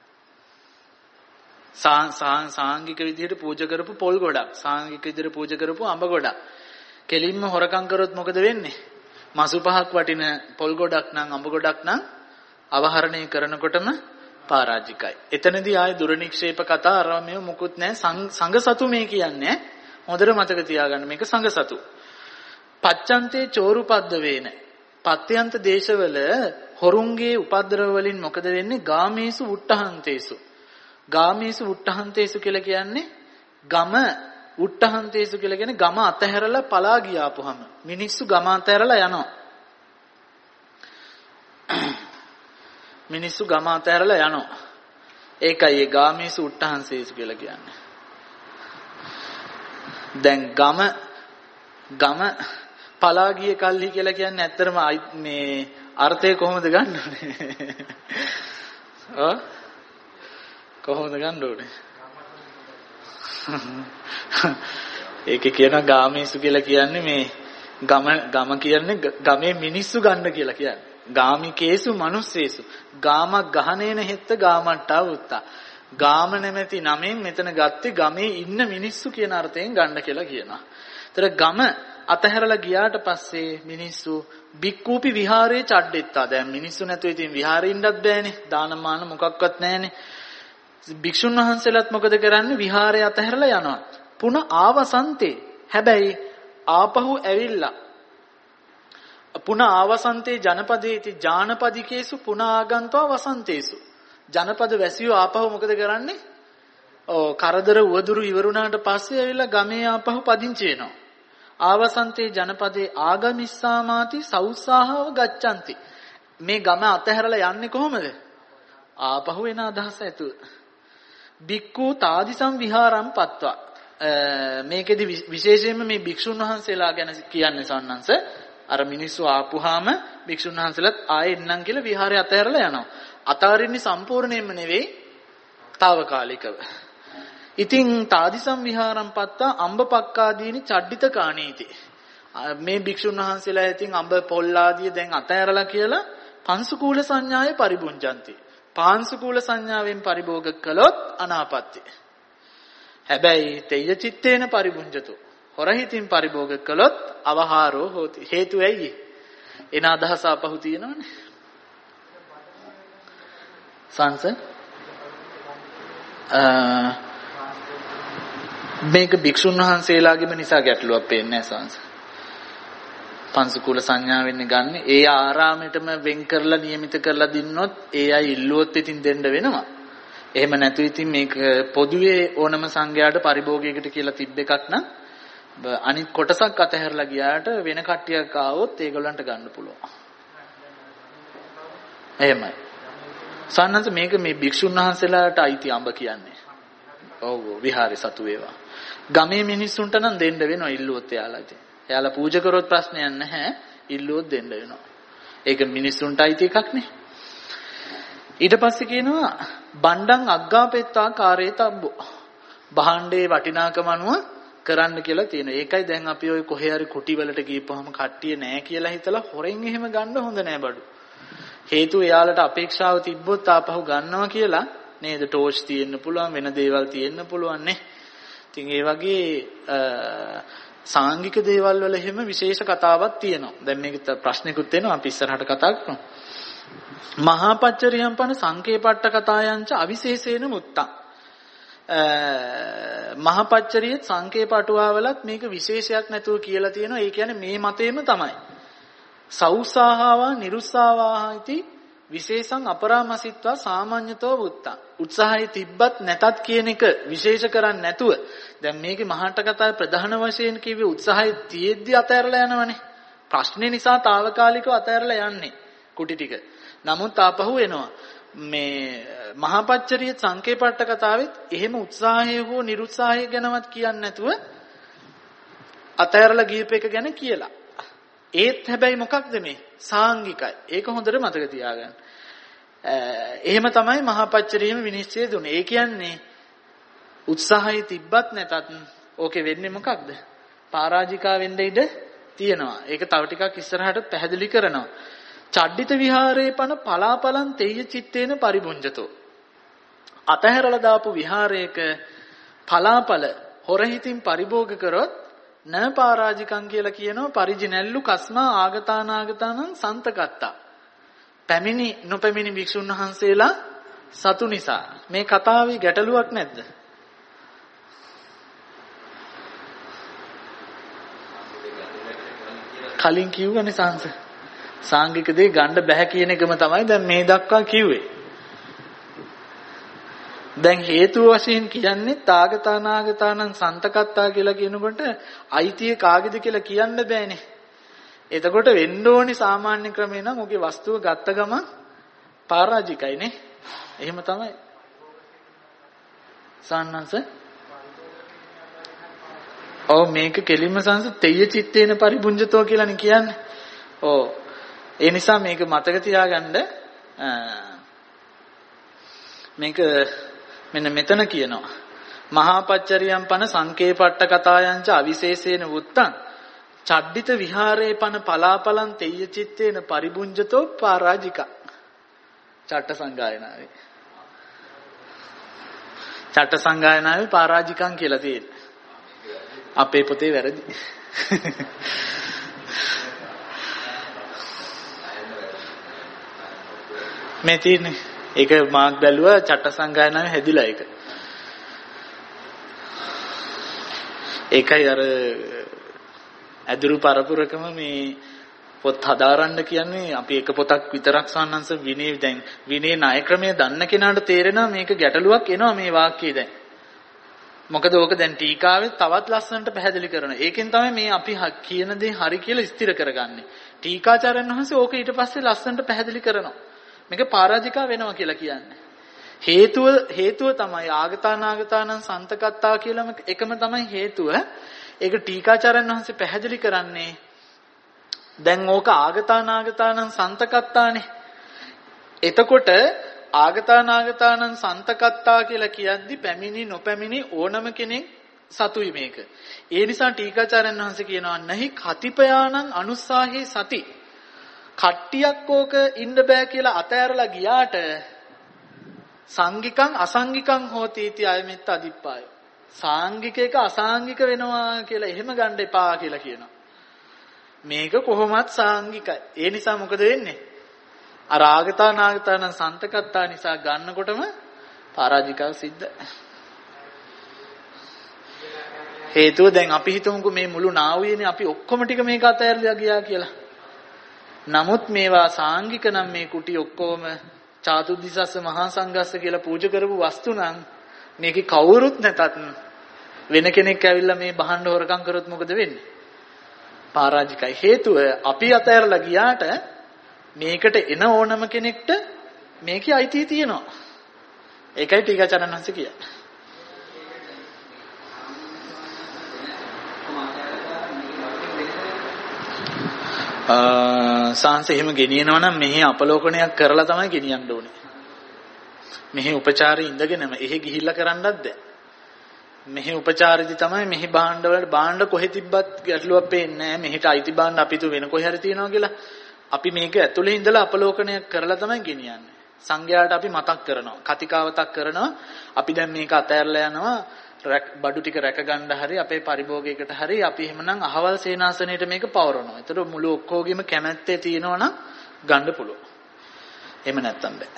සාංගික විදිහට පූජා කරපු පොල් ගොඩක්, සාංගික විදිහට පූජා කරපු අඹ ගොඩක්. කෙලින්ම හොරකම් කරොත් මොකද වෙන්නේ? මාසු පහක් වටින පොල් ගොඩක් නම් අඹ ගොඩක් නම් අවහරණය කරනකොටම පරාජිකයි. එතනදී ආයේ දුරනික්ෂේප කතා අරමෙව මුකුත් නැහැ. සංඝ සතු මේ කියන්නේ. හොඳට මතක තියාගන්න මේක සංඝ සතු. පච්චන්තේ චෝරුපද්ද වේන. පත්‍යන්ත දේශවල හොරුන්ගේ උපද්දරව වලින් මොකද වෙන්නේ? ගාමේසු උට්ටහන්තේසු. ගාමේසු උට්ටහන්තේසු කියලා කියන්නේ ගම උට්ටහන්තේසු කියලා කියන්නේ ගම අතහැරලා පලා ගියාපුහම මිනිස්සු ගම අතහැරලා යනවා. මිනිස්සු ගම අතහැරලා යනවා. ඒකයි ඒ ගාමේසු උට්ටහන්සේසු කියලා කියන්නේ. දැන් ගම ගම පලා ගිය කල්හි කියලා කියන්නේ ඇත්තටම මේ අර්ථය කොහොමද ගන්න ඕනේ? ඔව් කොහොමද ගන්න ඕනේ? ඒකේ කියන ගාමේසු කියලා කියන්නේ මේ ගම ගම කියන්නේ ගමේ මිනිස්සු ගන්න කියලා කියන්නේ. ගාමිකේසු මනුස්සේසු. ගාමක් ගහනේන හෙත්ත ගාමට්ටා වුත්තා. ගාම නැමැති නමෙන් මෙතන ගත්තේ ගමේ ඉන්න මිනිස්සු කියන අර්ථයෙන් ගන්න කියලා කියනවා. ඒතර ගම අතහැරලා ගියාට පස්සේ මිනිස්සු බික්කූපි විහාරයේ චඩ්ඩෙත්තා. දැන් මිනිස්සු නැතුව ඉතින් විහාරේ ඉන්නත් බෑනේ. දානමාන මොකක්වත් නැහැනේ. භික්ෂුන් වහන්සේලාත් මොකද කරන්නේ? විහාරය අතහැරලා යනවා. පුන ආවසන්තේ. හැබැයි ආපහු ඇවිල්ලා පුන ආවසන්තේ ජනපදේති ජානපදිකේසු පුන ආගන්තවා වසන්තේසු. ජනපද වැසියෝ ආපහු මොකද කරන්නේ? ඔව් කරදර උවදුරු ඉවරුණාට පස්සේ ඇවිල්ලා ගමේ ආපහු පදිංචි වෙනවා. ආවසන්තේ ජනපදේ ආගමිස්සාමාති සෞස්සාහව ගච්ඡanti. මේ ගම අතහැරලා යන්නේ කොහොමද? ආපහු එන අදහස ඇතුව. බික්කු තාදිසම් විහාරම් පත්වා. මේකෙදි විශේෂයෙන්ම මේ භික්ෂුන් වහන්සේලා ගැන කියන්නේ සන්නංශ අර මිනිස්සු ආපුහාම භික්ෂුන් වහන්සේලාත් ආයෙ එන්නම් කියලා විහාරය අතහැරලා යනවා. අතාරින්නේ සම්පූර්ණයෙන්ම නෙවෙයි తాවකාලිකව. ඉතින් තාදිසම් විහාරම් පත්තා අම්බපක්කාදීනි චඩ්ඩිත කාණීති. මේ භික්ෂුන් වහන්සේලා ඉතින් අම්බ පොල් ආදී දැන් අතහැරලා කියලා පංසුකූල සංඥාය පරිබුංජಂತಿ. පාංශුකූල සංඥාවෙන් පරිභෝග කළොත් අනාපත්‍ය. හැබැයි තෙය්‍ය චිත්තේන පරිබුංජතු. හොරහිතින් පරිභෝග කළොත් අවහාරෝ හෝති. හේතුව ඇයි? එන අදහස අපහු තියෙනවනේ. සංස මේක භික්ෂුන් වහන්සේලාගේම නිසා ගැටලුවක් පේන්නේ නැහැ සංස. පංසුකූල සංඥාවෙන් ගන්න. ඒ ආරාමෙටම වෙන් කරලා නියමිත කරලා දින්නොත් ඒ අය ඉල්ලුවොත් ඉතින් දෙන්න වෙනවා. එහෙම නැතු ඉතින් මේක පොදුවේ ඕනම සංඝයාට පරිභෝගයකට කියලා තිබ්බ එකක් නම් අනිත් කොටසක් අතහැරලා ගියාට වෙන කට්ටියක් ආවොත් ඒගොල්ලන්ට ගන්න පුළුවන්. එහෙමයි. සන්නස මේක මේ භික්ෂුන් වහන්සේලාට අයිති අඹ කියන්නේ. ඔව් විහාරේ සතු වේවා. ගමේ මිනිස්සුන්ට නම් දෙන්න වෙනවා ඉල්ලුවොත් එයාලට. එයාලා පූජා කරොත් ප්‍රශ්නයක් නැහැ. ඉල්ලුවොත් දෙන්න වෙනවා. ඒක මිනිස්සුන්ට අයිති එකක් නේ. ඊට පස්සේ කියනවා බණ්ඩං අග්ගාපෙත්තා කාරේ තබ්බෝ. භාණ්ඩේ වටිනාකම අනුව කරන්න කියලා තියෙනවා. ඒකයි දැන් අපි ওই කොහේ හරි කුටි වලට ගිහපුවම කට්ටිය නැහැ කියලා හිතලා හොරෙන් එහෙම ගන්න හොඳ නෑ බඩු. හේතුව එයාලට අපේක්ෂාව තිබ්බොත් ආපහු ගන්නවා කියලා නේද? ටෝච් තියෙන්න පුළුවන්, වෙන දේවල් තියෙන්න පුළුවන් නේ. ඉතින් ඒ වගේ සාංගික දේවල් වල එහෙම විශේෂ කතාවක් තියෙනවා. දැන් මේක ප්‍රශ්නිකුත් එනවා අපි ඉස්සරහට කතා කරමු. මහා පච්චරියම් පන සංකේපට්ඨ කතායන්ච අවිශේෂේන මුත්තං. මහා පච්චරියේ සංකේපටුවාවලත් මේක විශේෂයක් නැතුව කියලා තියෙනවා. ඒ කියන්නේ මේ මතේම තමයි. සෞසාහාවා නිරුස්සාවාහයිති විශේෂං අපරාමසිට්වා සාමාන්‍යතෝ වුත්තා. උත්සාහය තිබ්බත් නැතත් කියන එක විශේෂ කරන්නේ නැතුව දැන් මේකේ මහාට කතාවේ ප්‍රධාන වශයෙන් කිව්වේ උත්සාහය තියෙද්දි අතහැරලා යනවනේ. ප්‍රශ්නේ නිසා తాවකාලිකව අතහැරලා යන්නේ කුටි ටික. නමුත් ආපහු එනවා. මේ මහා පච්චරිය සංකේපට්ඨ කතාවෙත් එහෙම උත්සාහය හෝ නිරුත්සාහය ගැනවත් කියන්නේ නැතුව අතහැරලා ගියප එක ගැන කියලා. ඒත් හැබැයි මොකක්ද මේ? සාංගිකයි. ඒක හොඳට මතක තියාගන්න. එහෙම තමයි මහා පච්චරියම විනිශ්චය දුන්නේ. ඒ කියන්නේ උත්සාහය තිබ්බත් නැතත් ඕකේ වෙන්නේ මොකක්ද? පරාජිකා වෙන්න ඉඩ තියෙනවා. ඒක තව ටිකක් ඉස්සරහට පැහැදිලි කරනවා. චඩ්ඩිත විහාරේ පන පලාපලං තෙය්‍ය චිත්තේන පරිබුඤ්ජතෝ. අතහැරලා දාපු විහාරයක පලාපල හොරහිතින් පරිභෝග කරොත් න පරාජිකං කියලා කියනවා. පරිජිනැල්ලු කස්මා ආගතානාගතානං සන්තකත්තා. පැමිණි නොපැමිණි භික්ෂුන් වහන්සේලා සතු නිසා. මේ කතාවේ ගැටලුවක් නැද්ද? කලින් කිව්වනේ සංස. සාංගික දේ ගන්න බෑ කියන එකම තමයි දැන් මේ දක්වා කිව්වේ. දැන් හේතු වශයෙන් කියන්නේ තාගතානාගතානං සන්තකත්තා කියලා කියනකොට අයිතිය කාගේද කියලා කියන්න බෑනේ. එතකොට වෙන්න ඕනි සාමාන්‍ය ක්‍රමේ නම් ඔගේ වස්තුව ගත්ත ගමන් පරාජිකයිනේ. එහෙම තමයි. සාන්නංශ. ඔව් මේක කෙලින්ම සංස තෙය්‍ය චිත්තේන පරිබුඤ්ජතෝ කියලානේ කියන්නේ. ඔව්. ඒ නිසා මේක මතක තියාගන්න මේක මෙන්න මෙතන කියනවා. මහා පච්චරියම් පන සංකේපට්ඨ කතායන්ච අවිශේෂේන වුත්තං චඩ්ඩිත විහාරේ පන පලාපලං තෙය්‍ය චිත්තේන පරිබුඤ්ජතෝ පරාජිකා. චට්ට සංගායනාවේ. චට්ට සංගායනාවේ පරාජිකං කියලා තියෙනවා. අපේ පොතේ වැරදි. මේ තියෙන්නේ. ඒක මාක් බැලුවා චට්ට සංගායනාවේ හැදිලා ඒක. ඒකයි අර අදුරු පරපුරකම මේ පොත් හදාරන්න කියන්නේ අපි එක පොතක් විතරක් සාන්නංශ විනය දැන් විනය ණය ක්‍රමය දන්න කෙනාට තේරෙනවා මේක ගැටලුවක් එනවා මේ වාක්‍යය දැන්. මොකද ඕක දැන් ටීකාවේ තවත් ලස්සනට පැහැදිලි කරනවා. ඒකෙන් තමයි මේ අපි කියන දේ හරි කියලා ස්ථිර කරගන්නේ. ටීකාචාර්යන් වහන්සේ ඕක ඊට පස්සේ ලස්සනට පැහැදිලි කරනවා. මේක පරාජිකා වෙනවා කියලා කියන්නේ. හේතුව හේතුව තමයි ආගතානාගතානං සන්තකත්තා කියලාම එකම තමයි හේතුව. ඒක ටීකාචාර්යන් වහන්සේ පැහැදිලි කරන්නේ දැන් ඕක ආගතානාගතානං සන්තකත්තානේ. එතකොට ආගතානාගතානං සන්තකත්තා කියලා කියද්දි පැමිණි නොපැමිණි ඕනම කෙනෙක් සතුයි මේක. ඒ නිසා ටීකාචාර්යන් වහන්සේ කියනවා නැහි කතිපයානං අනුස්සාහේ සති. කට්ටියක් ඕක ඉන්න බෑ කියලා අතෑරලා ගියාට සංගිකං අසංගිකං හෝති इति අයමෙත් අදිප්පාය. සාංගික එක අසාංගික වෙනවා කියලා එහෙම ගන්න එපා කියලා කියනවා. මේක කොහොමත් සාංගිකයි. ඒ නිසා මොකද වෙන්නේ? අර ආගතා නාගතාන සන්තකත්තා නිසා ගන්නකොටම පරාජිකාව සිද්ධ. හේතුව දැන් අපි හිතමුකෝ මේ මුළු නාවුවේනේ අපි ඔක්කොම ටික මේක අතෑරලා ගියා කියලා. නමුත් මේවා සාංගික නම් මේ කුටි ඔක්කොම චාතුද්දිසස්ස මහා සංඝස්ස කියලා පූජා කරපු වස්තු නම් මේකේ කවුරුත් නැතත් වෙන කෙනෙක් ඇවිල්ලා මේ බහන්න හොරකම් කරොත් මොකද වෙන්නේ? පරාජිකයි. හේතුව අපි අතෑරලා ගියාට මේකට එන ඕනම කෙනෙක්ට මේකේ අයිතිය තියෙනවා. ඒකයි ටීකාචාර්යන් වහන්සේ කියන්නේ. අ සාංශ එහෙම ගෙනියනවා නම් මෙහි අපලෝකනයක් කරලා තමයි ගෙනියන්න ඕනේ. මෙහි උපචාරී ඉඳගෙනම එහෙ ගිහිල්ලා කරන්නත් බෑ. මෙහි උපචාරදී තමයි මෙහි භාණ්ඩ වලට භාණ්ඩ කොහෙ තිබ්බත් ගැටලුවක් පේන්නේ නැහැ. මෙහිට අයිති භාණ්ඩ අපි තු වෙන කොහේ හරි තියනවා කියලා. අපි මේක ඇතුලේ ඉඳලා අපලෝකනයක් කරලා තමයි ගෙනියන්නේ. සංඝයාට අපි මතක් කරනවා. කතිකාවතක් කරනවා. අපි දැන් මේක අතහැරලා යනවා. බඩු ටික රැක ගන්න හරි අපේ පරිභෝගයකට හරි අපි එහෙමනම් අහවල් සේනාසනයේට මේක පවරනවා. ඒතර මුළු ඔක්කොගෙම කැමැත්තේ තියෙනවා නම් ගන්න පුළුවන්. එහෙම නැත්තම් බෑ.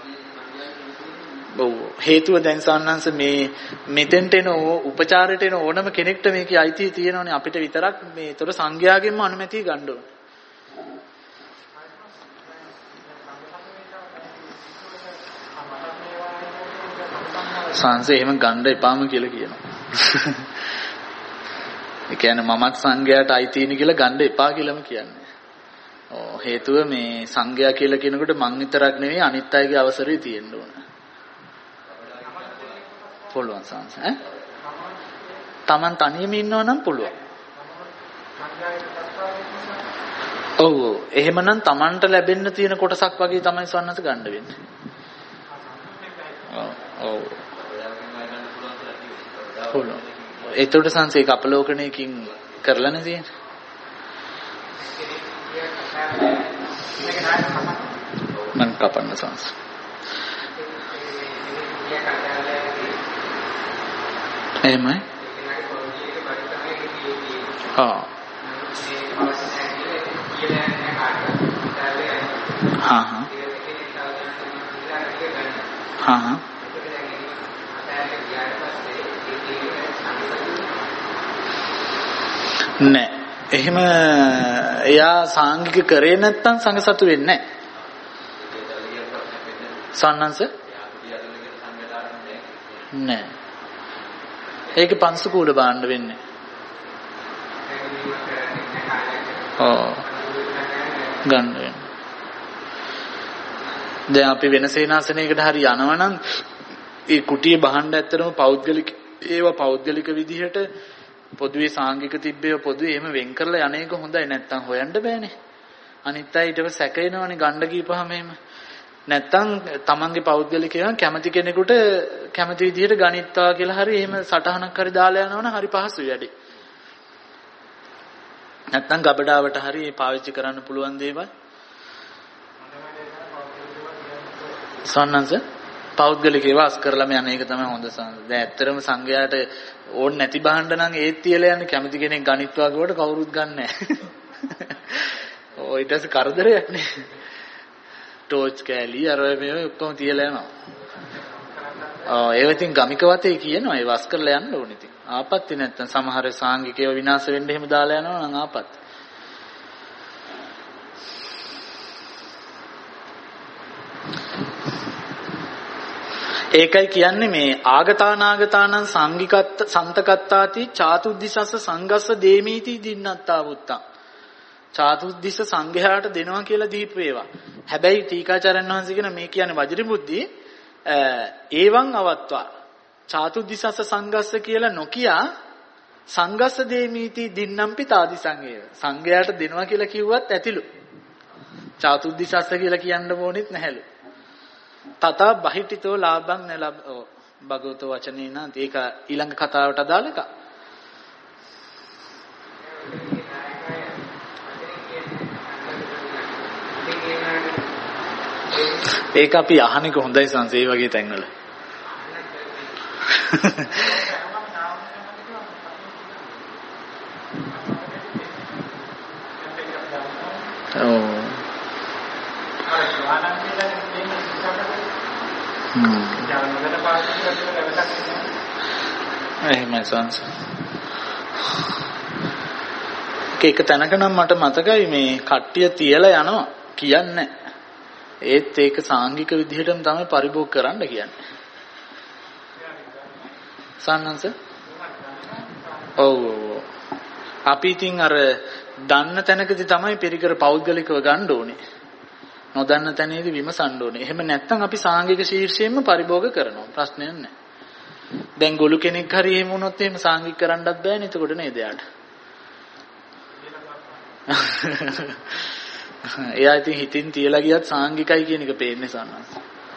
ඔව් හේතුව දැන් සාන්නංශ මේ මෙතෙන්ට එන උපචාරයට එන ඕනම කෙනෙක්ට මේකේ අයිතිය තියෙනවනේ අපිට විතරක් මේ ඒතර සංඝයාගෙන්ම අනුමැතිය ගන්න ඕනේ. සංසේ එහෙම ගන්න එපාම කියලා කියනවා. ඒ කියන්නේ මමත් සංඝයාට අයිතියිනි කියලා ගන්න එපා කියලාම කියන්නේ. ඔව් හේතුව මේ සංඝයා කියලා කියනකොට මං විතරක් නෙවෙයි අනිත් අයගේ අවසරය තියෙන්න ඕන. පුළුවන් සංස ඈ? Taman තනියම ඉන්නවා නම් පුළුවන්. ඔව් ඔව් එහෙමනම් Tamanට ලැබෙන්න තියෙන කොටසක් වගේ තමයි සන්නස ගන්න වෙන්නේ. ඔව් ඔව් පුළුවන්. ඒතකොට සංසේක අපලෝකණයකින් කරලානේ තියෙන්නේ. මම කපන්න සංස. එහෙමයි. ආ. හා හා. හා හා. නෑ. එහෙම එයා සාංගික කරේ නැත්තම් සංඝ සතු වෙන්නේ නෑ. සන්නංශ? නෑ. ඒක පංසකූල බාණ්ඩ වෙන්නේ. ඔව්. ගන්න වෙන්නේ. දැන් අපි වෙන සේනාසනයකට හරි යනවනම් ඒ කුටිය බහන්න ඇත්තටම පෞද්ගලික ඒවා පෞද්ගලික විදිහට පොදුවේ සාංගික තිබ්බේ පොදුවේ එහෙම වෙන් කරලා යන්නේක හොඳයි නැත්තම් හොයන්න බෑනේ. අනිත් අය ඊට පස්සේ සැකේනවනේ ගන්න ගිහපුවාම එහෙම. නැත්තම් තමන්ගේ පෞද්ගලික ඒවා කැමති කෙනෙකුට කැමති විදිහට ගණිත්වා කියලා හරි එහෙම සටහනක් හරි දාලා යනවනම් හරි පහසුයි වැඩි. නැත්තම් ගබඩාවට හරි පාවිච්චි කරන්න පුළුවන් දේවල්. සන්නංශ පෞද්ගලික ඒවා අස් කරලාම යන එක තමයි හොඳ සංඝ. දැන් ඇත්තටම සංඝයාට ඕන් නැති බහන්න නම් ඒත් තියලා යන්නේ කැමති කෙනෙක් ගණිත්වා ගුවට කවුරුත් ගන්න නැහැ. ඔය ඊට පස්සේ කරදරයක් නේ. ටෝච් කෑලි අර මේ ඔක්කොම තියලා යනවා. ආ ඒව ඉතින් ගමික වතේ කියනවා ඒ වස් කරලා යන්න ඕනේ ඉතින්. ආපත්‍ති නැත්තම් සමහර සාංගිකේව විනාශ වෙන්න එහෙම දාලා යනවා නම් ආපත්‍ති. ඒකයි කියන්නේ මේ ආගතානාගතානං සංගිකත්ත සන්තකත්තාති චාතුද්දිසස්ස සංගස්ස දේමීති දින්නත්තා වුත්තා. චාතුද්දිස සංඝයාට දෙනවා කියලා දීපු ඒවා. හැබැයි ටීකාචාර්යන් වහන්සේ කියන මේ කියන්නේ වජිර බුද්ධි ඒවන් අවත්වා චාතුද්දිසස්ස සංගස්ස කියලා නොකිය සංගස්ස දේමීති දින්නම්පි තාදි සංඝේව. සංඝයාට දෙනවා කියලා කිව්වත් ඇතිලු. චාතුද්දිසස්ස කියලා කියන්න ඕනෙත් නැහැලු. තත බහිටිතෝ ලාභං නලබ භගවතෝ වචනේ නම් ඒක ඊළඟ කතාවට අදාළ එක. ඒක අපි අහන්නේ කොහොඳයි සංසේ වගේ තැන්වල. ඔව්. එහෙමයි සංස. ඒක තැනක නම් මට මතකයි මේ කට්ටිය තියලා යනවා කියන්නේ. ඒත් ඒක සාංගික විදිහටම තමයි පරිභෝග කරන්න කියන්නේ. සන්නංශ? ඔව් ඔව්. අපි ඉතින් අර දන්න තැනකදී තමයි පෙරිකර පෞද්ගලිකව ගන්න ඕනේ. නොදන්න තැනේදී විමසන්න ඕනේ. එහෙම නැත්නම් අපි සාංගික ශීර්ෂයෙන්ම පරිභෝග කරනවා. ප්‍රශ්නයක් නැහැ. දැන් ගොළු කෙනෙක් හරි එහෙම වුණොත් එහෙම සාංගික කරන්නත් බෑනේ. එතකොට නේද යාට? එයා ඉතින් හිතින් තියලා ගියත් සාංගිකයි කියන එක පේන්නේ සන්නස්.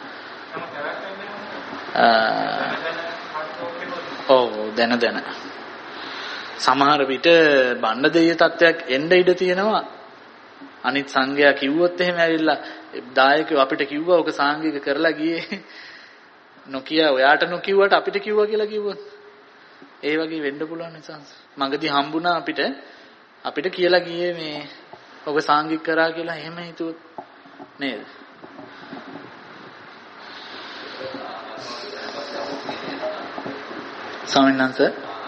ඔව් දැන දැන. සමහර විට බණ්ඩ දෙය තත්ත්වයක් එන්න ඉඩ තියෙනවා. අනිත් සංඝයා කිව්වොත් එහෙම ඇවිල්ලා දායකයෝ අපිට කිව්වා ඔක සාංගික කරලා ගියේ. නොකිය ඔයාට නොකියුවට අපිට කිව්වා කියලා කිව්වොත් ඒ වගේ වෙන්න පුළුවන් නිසා මගදී හම්බුණා අපිට අපිට කියලා ගියේ මේ ඔක සාංගික කරා කියලා එහෙම හිතුවොත් නේද? ස්වාමීන් වහන්සේ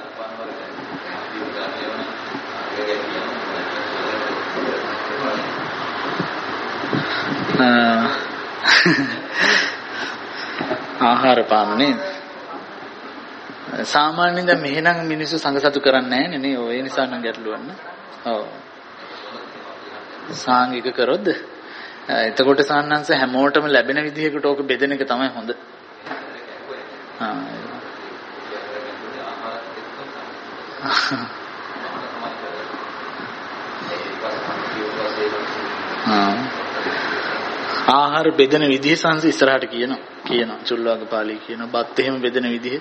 ආහාර පාන නේද? සාමාන්‍යයෙන් දැන් මෙහෙනම් මිනිස්සු සංගසතු කරන්නේ නැහැ නේ. ඔය නිසා නම් ගැටලුවක් නේ. ඔව්. සාංගික කරොත්ද? එතකොට සාන්නංශ හැමෝටම ලැබෙන විදිහකට ඕක බෙදෙන එක තමයි හොඳ. ආ. ආහාර බෙදෙන විදිහ සංස ඉස්සරහට කියනවා. කියනවා චුල්ලවග්ගපාලි කියනවා බත් එහෙම බෙදෙන විදිහ.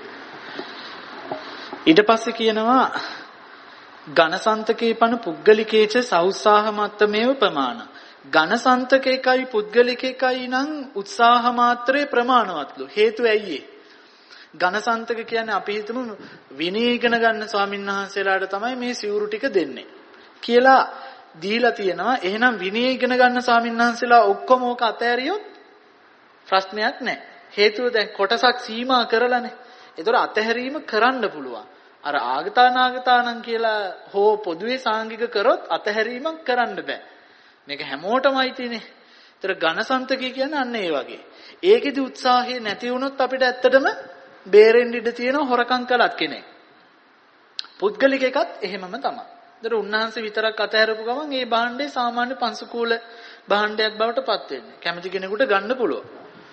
ඊට පස්සේ කියනවා ඝනසන්තකේ පන පුද්ගලිකේච සෞත්සාහ මත්තමේව ප්‍රමාණ. ඝනසන්තකේකයි පුද්ගලිකේකයි නම් උත්සාහ මාත්‍රේ ප්‍රමාණවත්ලු. හේතුව ඇයි ඒ? ඝනසන්තක කියන්නේ අපි හිතමු විනය ඉගෙන ගන්න ස්වාමීන් වහන්සේලාට තමයි මේ සිවුරු ටික දෙන්නේ කියලා දීලා තියෙනවා. එහෙනම් විනය ඉගෙන ගන්න ස්වාමීන් වහන්සේලා ඔක්කොම ඕක අතෑරියොත් ප්‍රශ්නයක් නැහැ. හේතුව දැන් කොටසක් සීමා කරලානේ. ඒතර අතහැරීම කරන්න පුළුවන්. අර ආගතානාගතානම් කියලා හෝ පොදුවේ සාංගික කරොත් අතහැරීමක් කරන්න බෑ. මේක හැමෝටමයි තියෙන්නේ. ඒතර ඝනසන්තකය කියන්නේ අන්න ඒ වගේ. ඒකෙදි උත්සාහය නැති වුණොත් අපිට ඇත්තටම බේරෙන්න ඉඩ තියෙන හොරකම් කළත් කෙනෙක්. පුද්ගලික එකත් එහෙමම තමයි. ඒතර උන්වහන්සේ විතරක් අතහැරපු ගමන් ඒ භාණ්ඩේ සාමාන්‍ය පංසකූල භාණ්ඩයක් බවට පත් වෙන්නේ. කැමති කෙනෙකුට ගන්න පුළුවන්.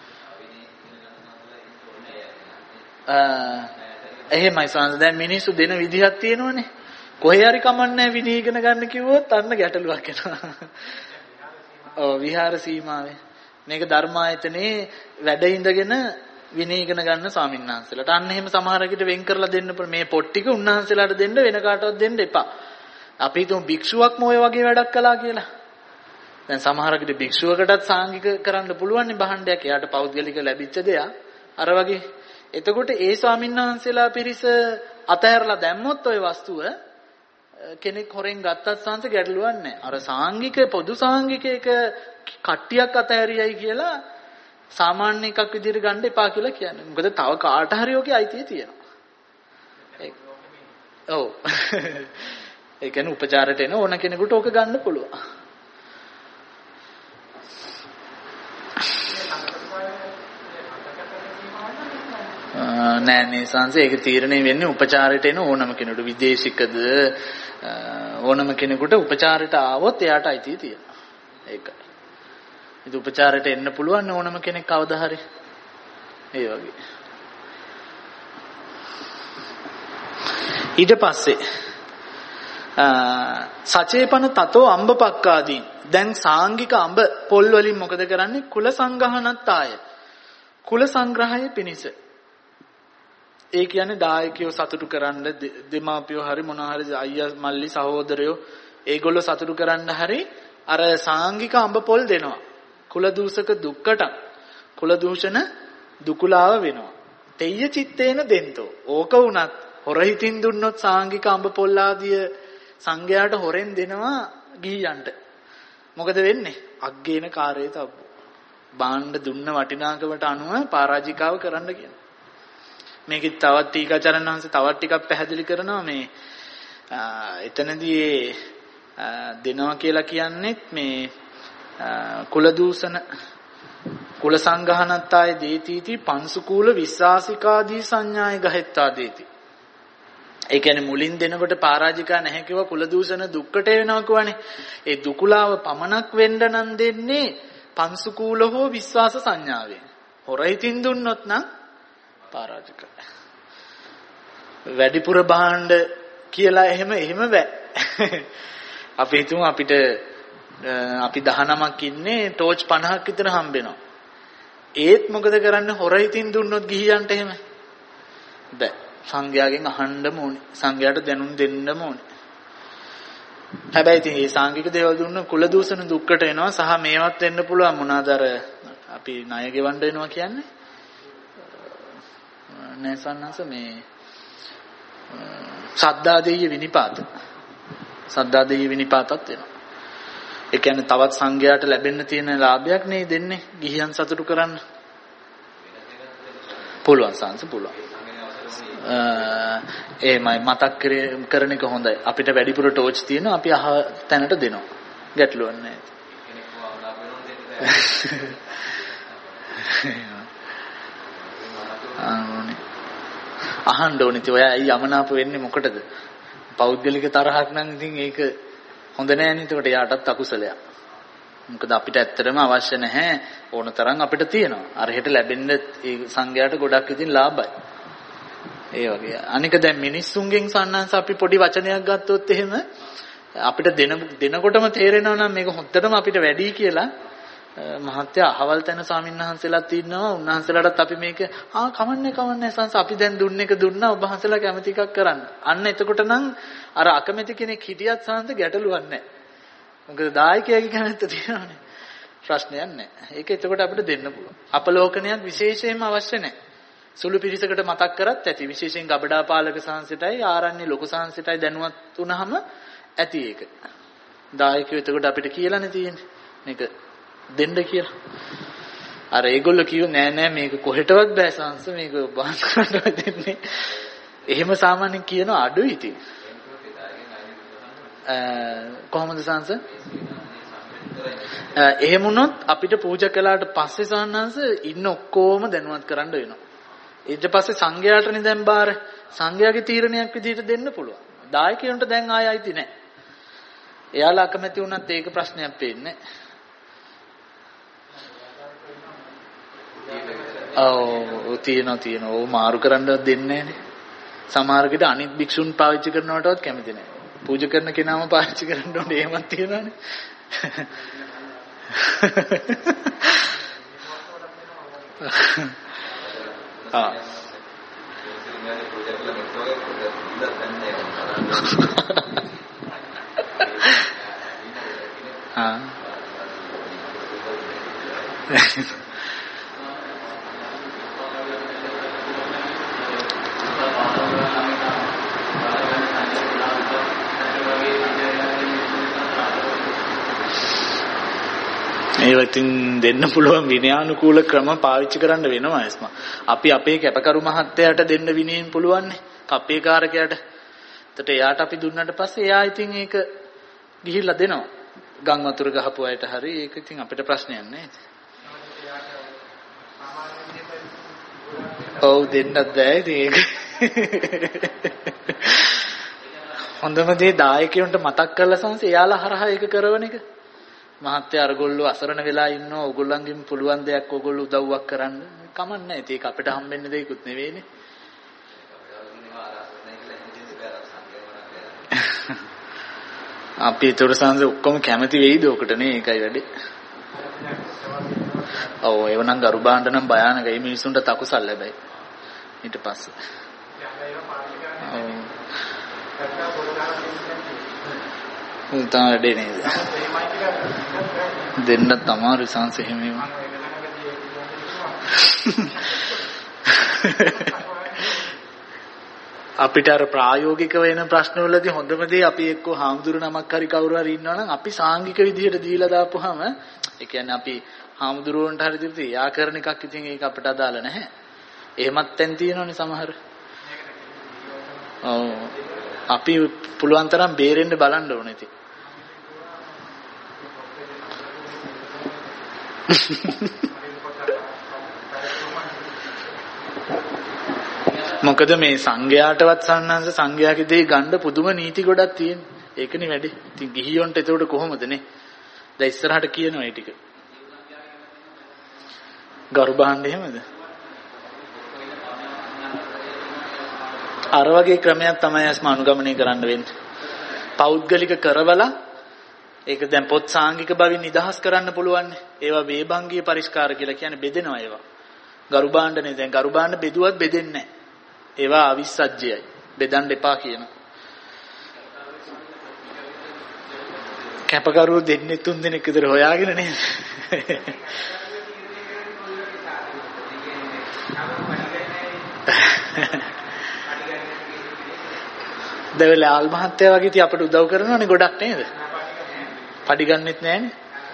එහෙමයි සංස දැන් මිනිස්සු දෙන විදිහක් තියෙනවනේ. කොහේ හරි කමන්නේ විනය ඉගෙන ගන්න කිව්වොත් අන්න ගැටලුවක් එනවා. ඔව් විහාර සීමාවේ. මේක ධර්මායතනේ වැඩ ඉඳගෙන විනය ඉගෙන ගන්න ස්වාමීන් වහන්සේලාට. අන්න එහෙම සමහරකට වෙන් කරලා දෙන්න පුළුවන්. මේ පොත් ටික උන්වහන්සේලාට දෙන්න වෙන කාටවත් දෙන්න එපා. අපි හිතමු භික්ෂුවක්ම ඔය වගේ වැඩක් කළා කියලා. දැන් සමහරකට භික්ෂුවකටත් සාංගික කරන්න පුළුවන් නේ භාණ්ඩයක්. එයාට පෞද්ගලික ලැබිච්ච දෙයක්. අර වගේ එතකොට ඒ ස්වාමීන් වහන්සේලා පිරිස අතහැරලා දැම්මොත් ওই වස්තුව කෙනෙක් හොරෙන් ගත්තත් සංස ගැටලුවක් නැහැ. අර සාංගික පොදු සාංගික එක කට්ටියක් අතහැරියයි කියලා සාමාන්‍ය එකක් විදිහට ගන්න එපා කියලා කියන්නේ. මොකද තව කාට හරි ඔකේ අයිතිය තියෙනවා. ඔව්. ඒ කියන්නේ උපචාරයට එන ඕන කෙනෙකුට ඕක ගන්න පුළුවන්. නෑ නේ සංස ඒක තීරණය වෙන්නේ උපචාරයට එන ඕනම කෙනෙකුට. විදේශිකද ඕනම කෙනෙකුට උපචාරයට ආවොත් එයාට අයිතිය තියෙනවා. ඒකයි. ඉතින් උපචාරයට එන්න පුළුවන් ඕනම කෙනෙක් කවදා හරි. ඒ වගේ. ඊට පස්සේ සචේපන තතෝ අම්බපක්කාදීන්. දැන් සාංගික අඹ පොල් වලින් මොකද කරන්නේ? කුල සංග්‍රහණත් ආය. කුල සංග්‍රහය පිණිස. ඒ කියන්නේ දායකයෝ සතුටු කරන්න දෙමාපියෝ හරි මොනවා හරි අයියා මල්ලි සහෝදරයෝ ඒගොල්ලෝ සතුටු කරන්න හරි අර සාංගික අඹ පොල් දෙනවා. කුල දූෂක දුක්කට කුල දූෂණ දුකුලාව වෙනවා. තෙය්‍ය චිත්තේන දෙන්තෝ. ඕක වුණත් හොර හිතින් දුන්නොත් සාංගික අඹ පොල් ආදිය සංඝයාට හොරෙන් දෙනවා ගිහියන්ට. මොකද වෙන්නේ? අග්ගේන කාර්යය තබ්බෝ. බාණ්ඩ දුන්න වටිනාකමට අනුව පරාජිකාව කරන්න කියන. මේකෙත් තවත් ටීකාචාර්යන් වහන්සේ තවත් ටිකක් පැහැදිලි කරනවා මේ එතනදී දෙනවා කියලා කියන්නේත් මේ කුල දූෂණ කුල සංගහනත්තාය දේතිති පංසුකූල විශ්වාසිකාදී සංඥාය ගහෙත්තා දේති. ඒ කියන්නේ මුලින් දෙනකොට පරාජිකා නැහැ කිව්වා කුල දූෂණ දුක්කට වෙනවා කියවනේ. ඒ දුකුලාව පමනක් වෙන්න නම් දෙන්නේ පංසුකූල හෝ විශ්වාස සංඥාවෙන්. හොර හිතින් දුන්නොත් නම් පරාජිකයි. වැඩිපුර භාණ්ඩ කියලා එහෙම එහෙම බෑ. අපි හිතමු අපිට අපි දහනමක් ඉන්නේ ටෝච් පනහක් විතර හම්බෙනවා. ඒත් මොකද කරන්නේ හොර හිතින් දුන්නොත් ගිහියන්ට එහෙම බෑ. සංඝයාගෙන් අහන්නම ඕනේ. සංඝයාට දැනුම් දෙන්නම ඕනේ. හැබැයි ඉතින් මේ සාංගික දේවල් දුන්න කුල දූෂණ දුක්කට එනවා සහ මේවත් වෙන්න පුළුවන් මොනවාද අර අපි ණය ගෙවන්න වෙනවා කියන්නේ නෑ සන්නස මේ සද්දා දෙය විනිපාත සද්දා දෙය විනිපාතත් වෙනවා. ඒ කියන්නේ තවත් සංඝයාට ලැබෙන්න තියෙන ලාභයක් නේ දෙන්නේ ගිහියන් සතුටු කරන්න. පුළුවන් සංස පුළුවන්. එහෙමයි මතක් කරන එක හොඳයි. අපිට වැඩිපුර ටෝච් තියෙනවා අපි අහ තැනට දෙනවා. ගැටලුවක් නැහැ. ආනෝනේ. අහන්න ඕනේ. ඉතින් ඔයා ඇයි යමනාප වෙන්නේ මොකටද? පෞද්ගලික තරහක් නම් ඉතින් ඒක හොඳ නෑනේ. ඒකට යාටත් අකුසලයක්. මොකද අපිට ඇත්තටම අවශ්‍ය නැහැ ඕන තරම් අපිට තියෙනවා. අරහෙට ලැබෙන්න ඒ සංඝයාට ගොඩක් ඉතින් ලාභයි. ඒ වගේ. අනික දැන් මිනිස්සුන්ගෙන් සන්නංශ අපි පොඩි වචනයක් ගත්තොත් එහෙම අපිට දෙන දෙනකොටම තේරෙනවා නම් මේක හොද්දටම අපිට වැඩි කියලා. මහත්ය අහවල් තැන ස්වාමින්වහන්සේලාත් ඉන්නවා. උන්වහන්සේලාටත් අපි මේක ආ කමන්නේ කමන්නේ සංස අපි දැන් දුන්න එක දුන්නා ඔබ වහන්සේලා කැමති එකක් කරන්න. අන්න එතකොට නම් අර අකමැති කෙනෙක් හිටියත් සංස ගැටලුවක් නැහැ. මොකද දායකයාගේ කැමැත්ත තියෙනවානේ. ප්‍රශ්නයක් නැහැ. ඒක එතකොට අපිට දෙන්න පුළුවන්. අපලෝකනයක් විශේෂයෙන්ම අවශ්‍ය නැහැ. සුළු පිරිසකට මතක් කරත් ඇති. විශේෂයෙන් ගබඩා පාලක සංසිතයි ආරණ්‍ය ලොකු සංසිතයි දැනුවත් වුණාම ඇති ඒක. දායකයෝ එතකොට අපිට කියලානේ තියෙන්නේ. මේක දෙන්න කියලා. අර ඒගොල්ලෝ කිව්ව නෑ නෑ මේක කොහෙටවත් බෑ සංස මේක බාස් කරන්න දෙන්නේ. එහෙම සාමාන්‍යයෙන් කියන අඩුයි ඉතින්. අ කොහොමද සංස? එහෙම වුණොත් අපිට පූජා කළාට පස්සේ සාන්නංශ ඉන්න ඔක්කොම දැනුවත් කරන්න වෙනවා. ඊට පස්සේ සංඝයාටනේ දැන් බාර සංඝයාගේ තීරණයක් විදිහට දෙන්න පුළුවන්. දායකයන්ට දැන් ආය අයිති නැහැ. එයාලා අකමැති වුණත් ඒක ප්‍රශ්නයක් වෙන්නේ නැහැ. ඔව් තියෙනවා තියෙනවා. ඔව් මාරු කරන්නවත් දෙන්නේ නැහනේ. සමහර කෙට අනිත් භික්ෂුන් පාවිච්චි කරනවටවත් කැමති නැහැ. පූජා කරන කෙනාම පාවිච්චි කරන්න ඕනේ එහෙමත් තියෙනවානේ. ආ ආ ඒවතින් දෙන්න පුළුවන් විනයානුකූල ක්‍රම පාවිච්චි කරන්න වෙනවා එස්ම. අපි අපේ කැපකරු මහත්තයාට දෙන්න විනයෙන් පුළුවන්නේ. අපේ කාර්යකයාට. එතකොට එයාට අපි දුන්නාට පස්සේ එයා ඉතින් ඒක ගිහිල්ලා දෙනවා. ගම් වතුර ගහපු අයට හරි ඒක ඉතින් අපිට ප්‍රශ්නයක් නෑ. ඔව් දෙන්නත් බෑ ඉතින් ඒක. හොඳම දේ දායකයන්ට මතක් කරලා සංස එයාලා හරහා ඒක කරවන එක. මහත්ය අරගොල්ලෝ අසරණ වෙලා ඉන්නවා. ඕගොල්ලන්ගෙන් පුළුවන් දෙයක් ඕගොල්ලෝ උදව්වක් කරන්න. කමක් නැහැ. ඒක අපිට හම්බෙන්න දෙයක්වත් නෙවෙයිනේ. අපි ඒතර සංස ඔක්කොම කැමති වෙයිද ඔකට නේ? ඒකයි වැඩි. ඔව් ඒව නම් ගරු බාණ්ඩ නම් භයානකයි. මිනිසුන්ට තකුසල් හැබැයි. ඊට පස්සේ. ඔව්. තාම වැඩේ නේද? දෙන්න තමයි සංස එහෙම ඒවා. අපිට අර ප්‍රායෝගික වෙන ප්‍රශ්නවලදී හොඳම දේ අපි එක්ක හාමුදුරු නමක් හරි කවුරු හරි ඉන්නවා නම් අපි සාංගික විදිහට දීලා දාපුවාම ඒ කියන්නේ අපි හාමුදුරුවන්ට හරි දෙපිට යා කරන එකක් ඉතින් ඒක අපිට අදාළ නැහැ. එහෙමත් තැන් තියෙනවනේ සමහර. ඔව්. අපි පුළුවන් තරම් බේරෙන්න බලන්න ඕනේ ඉතින්. මොකද මේ සංඝයාටවත් සන්නංශ සංඝයාගේ දේ ගන්න පුදුම නීති ගොඩක් තියෙන. ඒකනේ වැඩි. ඉතින් ගිහියොන්ට එතකොට කොහොමද නේ? දැන් ඉස්සරහට කියනවා ඒ ටික. ගරු බහන්න එහෙමද? අර වගේ ක්‍රමයක් තමයි අස්ම අනුගමනය කරන්න වෙන්නේ. පෞද්ගලික කරවලා ඒක දැන් පොත් සාංගික බවින් නිදහස් කරන්න පුළුවන්. ඒවා වේබංගීය පරිස්කාර කියලා කියන්නේ බෙදෙනවා ඒවා. ගරු බාණ්ඩනේ දැන් ගරු බාණ්ඩ බෙදුවත් බෙදෙන්නේ නැහැ. ඒවා අවිස්සජ්ජයයි. බෙදන්න එපා කියනවා. කැපකරුවෝ දෙන්නේ තුන් දෙනෙක් විතර හොයාගෙන නේද? දෙවල ආල් මහත්තයා වගේ ඉතින් අපිට උදව් කරනවනේ ගොඩක් නේද? පඩි ගන්නෙත් නෑනේ.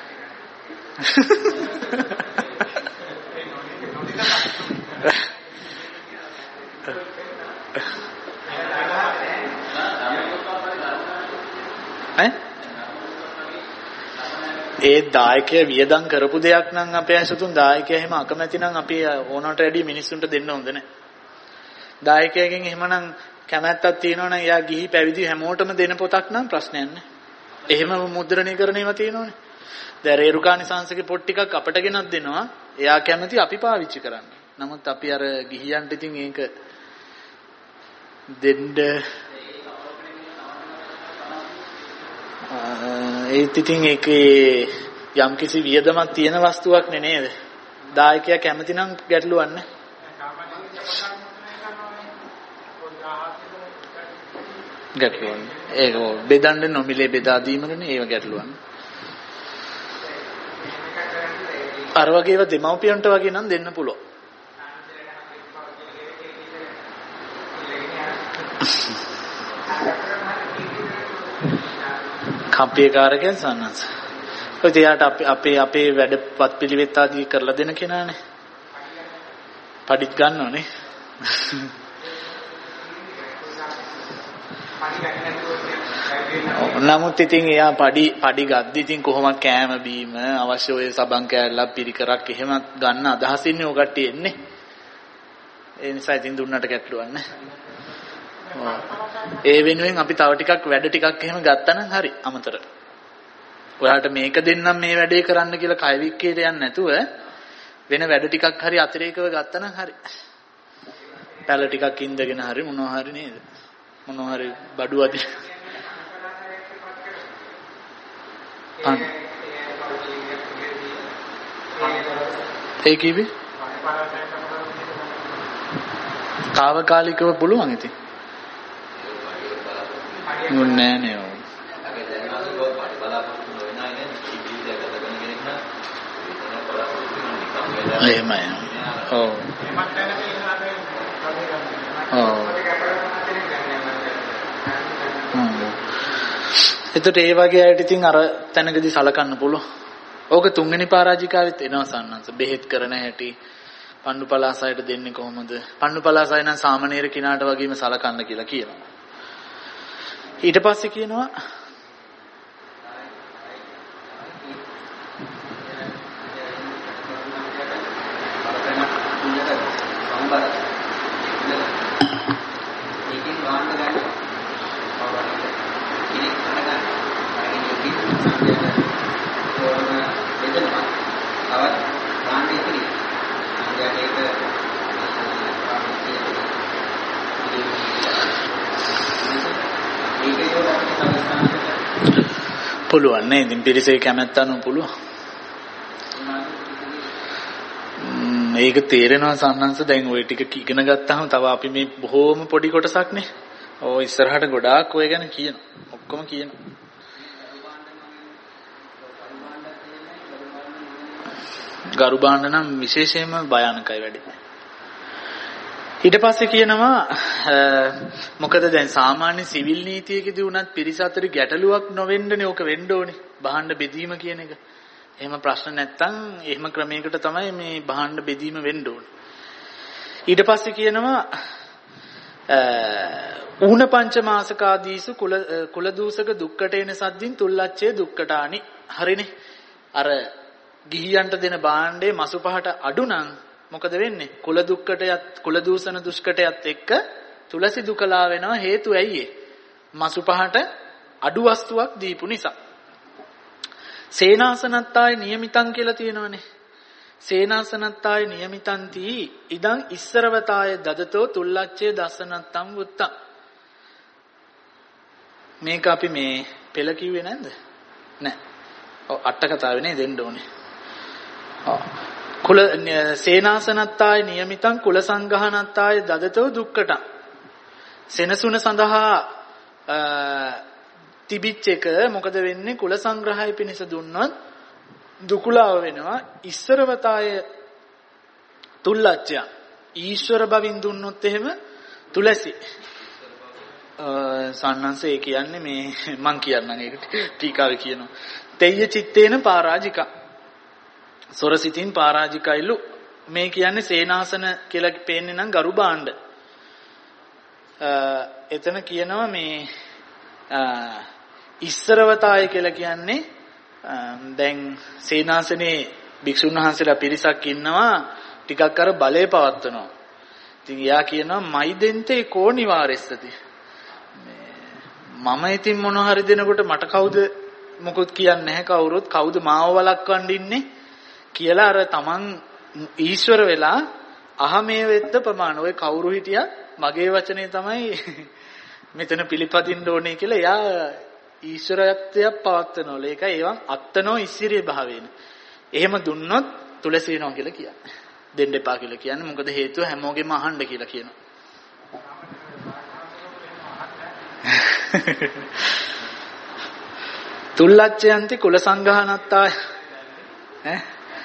ඈ ඒ දායකය වියදම් කරපු දෙයක් නම් අපේ ඇසතුන් දායකයා එහෙම අකමැති නම් අපි ඕනකට වැඩි මිනිස්සුන්ට දෙන්න හොඳ නැහැ. දායකයාගෙන් එහෙමනම් කැමැත්තක් තියෙනවා නම් එයා ගිහි පැවිදි හැමෝටම දෙන පොතක් නම් ප්‍රශ්නයක් නැහැ. එහෙම මුද්‍රණය කරන ඒවා තියෙනවනේ. දැන් රේරුකානි සංසගේ පොත් ටිකක් අපට ගෙනත් දෙනවා. එයා කැමති අපි පාවිච්චි කරන්න. නමුත් අපි අර ගිහියන්ට ඉතින් ඒක දෙන්න ඒත් ඉතින් ඒකේ යම් කිසි වියදමක් තියෙන වස්තුවක් නේ නේද? දායකයා කැමති නම් ගැටලුවක් නැහැ. ගැටලුවක්. ඒක බෙදන්න නොමිලේ බෙදා දීමකනේ ඒව ගැටලුවක්. අර වගේ ඒවා දෙමව්පියන්ට වගේ නම් දෙන්න පුළුවන්. කම්පිය කාරකයන් සන්නස්. ඔය තියාට අපේ අපේ අපේ වැඩපත් පිළිවෙත් ආදී කරලා දෙන කෙනානේ. පඩිත් ගන්නවනේ. නමුත් ඉතින් එයා පඩි පඩි ගද්දි ඉතින් කොහොමද කෑම බීම අවශ්‍ය ඔය සබන් කෑල්ලක් පිරිකරක් එහෙම ගන්න අදහසින් නේ ඔය කට්ටිය එන්නේ. ඒ නිසා ඉතින් දුන්නට ගැටලුවක් නැහැ. ඒ වෙනුවෙන් අපි තව ටිකක් වැඩ ටිකක් එහෙම ගත්තා නම් හරි අමතර. ඔයාලට මේක දෙන්නම් මේ වැඩේ කරන්න කියලා කය වික්කේට යන්නේ නැතුව වෙන වැඩ ටිකක් හරි අතිරේකව ගත්තා නම් හරි. පැල ටිකක් ඉඳගෙන හරි මොනවා හරි නේද? මොනවා හරි බඩු අධි. අන්න. ඒ කිව්වේ? తాවකාලිකව පුළුවන් ඉතින්. නෑ නේ. එහෙමයි. ඔව්. ඔව්. එතකොට ඒ වගේ අයට ඉතින් අර තැනකදී සලකන්න පුළුවන්. ඕක තුන්වෙනි පරාජිකාවෙත් එනවා සන්නංශ. බෙහෙත් කරන හැටි පණ්ඩු පලාසයට දෙන්නේ කොහොමද? පණ්ඩු පලාසය නම් සාමණේර කිනාට වගේම සලකන්න කියලා කියනවා. ඊට පස්සේ කියනවා පුළුවන් නේ. ඉතින් පිරිසේ කැමැත්ත අනුව පුළුවන්. මේක තේරෙනවා සන්නංශ. දැන් ওই ටික ඉගෙන ගත්තාම තව අපි මේ බොහෝම පොඩි කොටසක් නේ. ඔය ඉස්සරහට ගොඩාක් ඔය ගැන කියනවා. ඔක්කොම කියනවා. ගරු බාණ්ඩ නම් විශේෂයෙන්ම භයානකයි වැඩි. ඊට පස්සේ කියනවා මොකද දැන් සාමාන්‍ය සිවිල් නීතියකදී උනත් පිරිස අතර ගැටලුවක් නොවෙන්නනේ ඕක වෙන්න ඕනේ. භාණ්ඩ බෙදීම කියන එක. එහෙම ප්‍රශ්න නැත්තම් එහෙම ක්‍රමයකට තමයි මේ භාණ්ඩ බෙදීම වෙන්න ඕනේ. ඊට පස්සේ කියනවා ඌන පංචමාසකාදීසු කුල කුල දූසක දුක්කටේන සද්දින් තුල්ලච්චේ දුක්කටානි. හරිනේ. අර ගිහියන්ට දෙන භාණ්ඩේ මසු පහට අඩු නම් මොකද වෙන්නේ? කුල දුක්කටයත් කුල දූෂණ දුෂ්කටයත් එක්ක තුලසි දුකලා වෙනවා. හේතුව ඇයි ඒ? මසු පහට අඩු වස්තුවක් දීපු නිසා. සේනාසනත්තාය නියමිතං කියලා තියෙනවනේ. සේනාසනත්තාය නියමිතන්ති ඉදං ඉස්සරවතාය දදතෝ තුල්ලච්ඡේ දසනත්තම් වුත්තං. මේක අපි මේ පෙළ කිව්වේ නැද්ද? නෑ. ඔව් අට කතාවේ නේ දෙන්න ඕනේ. ඔව්. කුල සේනාසනත්තාය නියමිතං කුල සංඝහනත්තාය දදතෝ දුක්කටං. සෙනසුන සඳහා තිබිච්ච එක මොකද වෙන්නේ? කුල සංග්‍රහය පිණිස දුන්නොත් දුකුලාව වෙනවා. ඉස්සරවතාය තුල්ලච්ඡය ඊශ්වර බවින් දුන්නොත් එහෙම තුලසි. සන්නංශේ කියන්නේ මේ මං කියන්නම් ඒකට ටීකාවේ කියනවා. තෙය්‍ය චිත්තේන පරාජික. සොරසිතින් පරාජිකයිලු. මේ කියන්නේ සේනාසන කියලා පේන්නේ නම් ගරු භාණ්ඩ. එතන කියනවා මේ ඉස්සරවතාය කියලා කියන්නේ දැන් සේනාසනේ භික්ෂුන් වහන්සේලා පිරිසක් ඉන්නවා ටිකක් අර බලය පවත්වනවා. ඉතින් එයා කියනවා මයිදෙන්තේ කෝ නිවාරෙස්සති. මම ඉතින් මොන හරි දෙනකොට මට කවුද මොකුත් කියන්නේ නැහැ කවුරුත් කවුද මාව වළක්වන්න ඉන්නේ කියලා අර තමන් ඊශ්වර වෙලා අහමේ වෙත්ත ප්‍රමාණ ඔය කවුරු හිටියත් මගේ වචනේ තමයි මෙතන පිළිපදින්න ඕනේ කියලා එයා ඊශ්වරත්වයක් පවත්වනවල ඒකයි ඒවන් අත්තනෝ ඉස්සිරිය භාවේන. එහෙම දුන්නොත් තුලසි වෙනවා කියලා කියන්නේ. දෙන්න එපා කියලා කියන්නේ මොකද හේතුව හැමෝගෙම අහන්න කියලා කියනවා. තුල්ලච්ඡයන්ති කුල සංඝහනත්තාය ඈ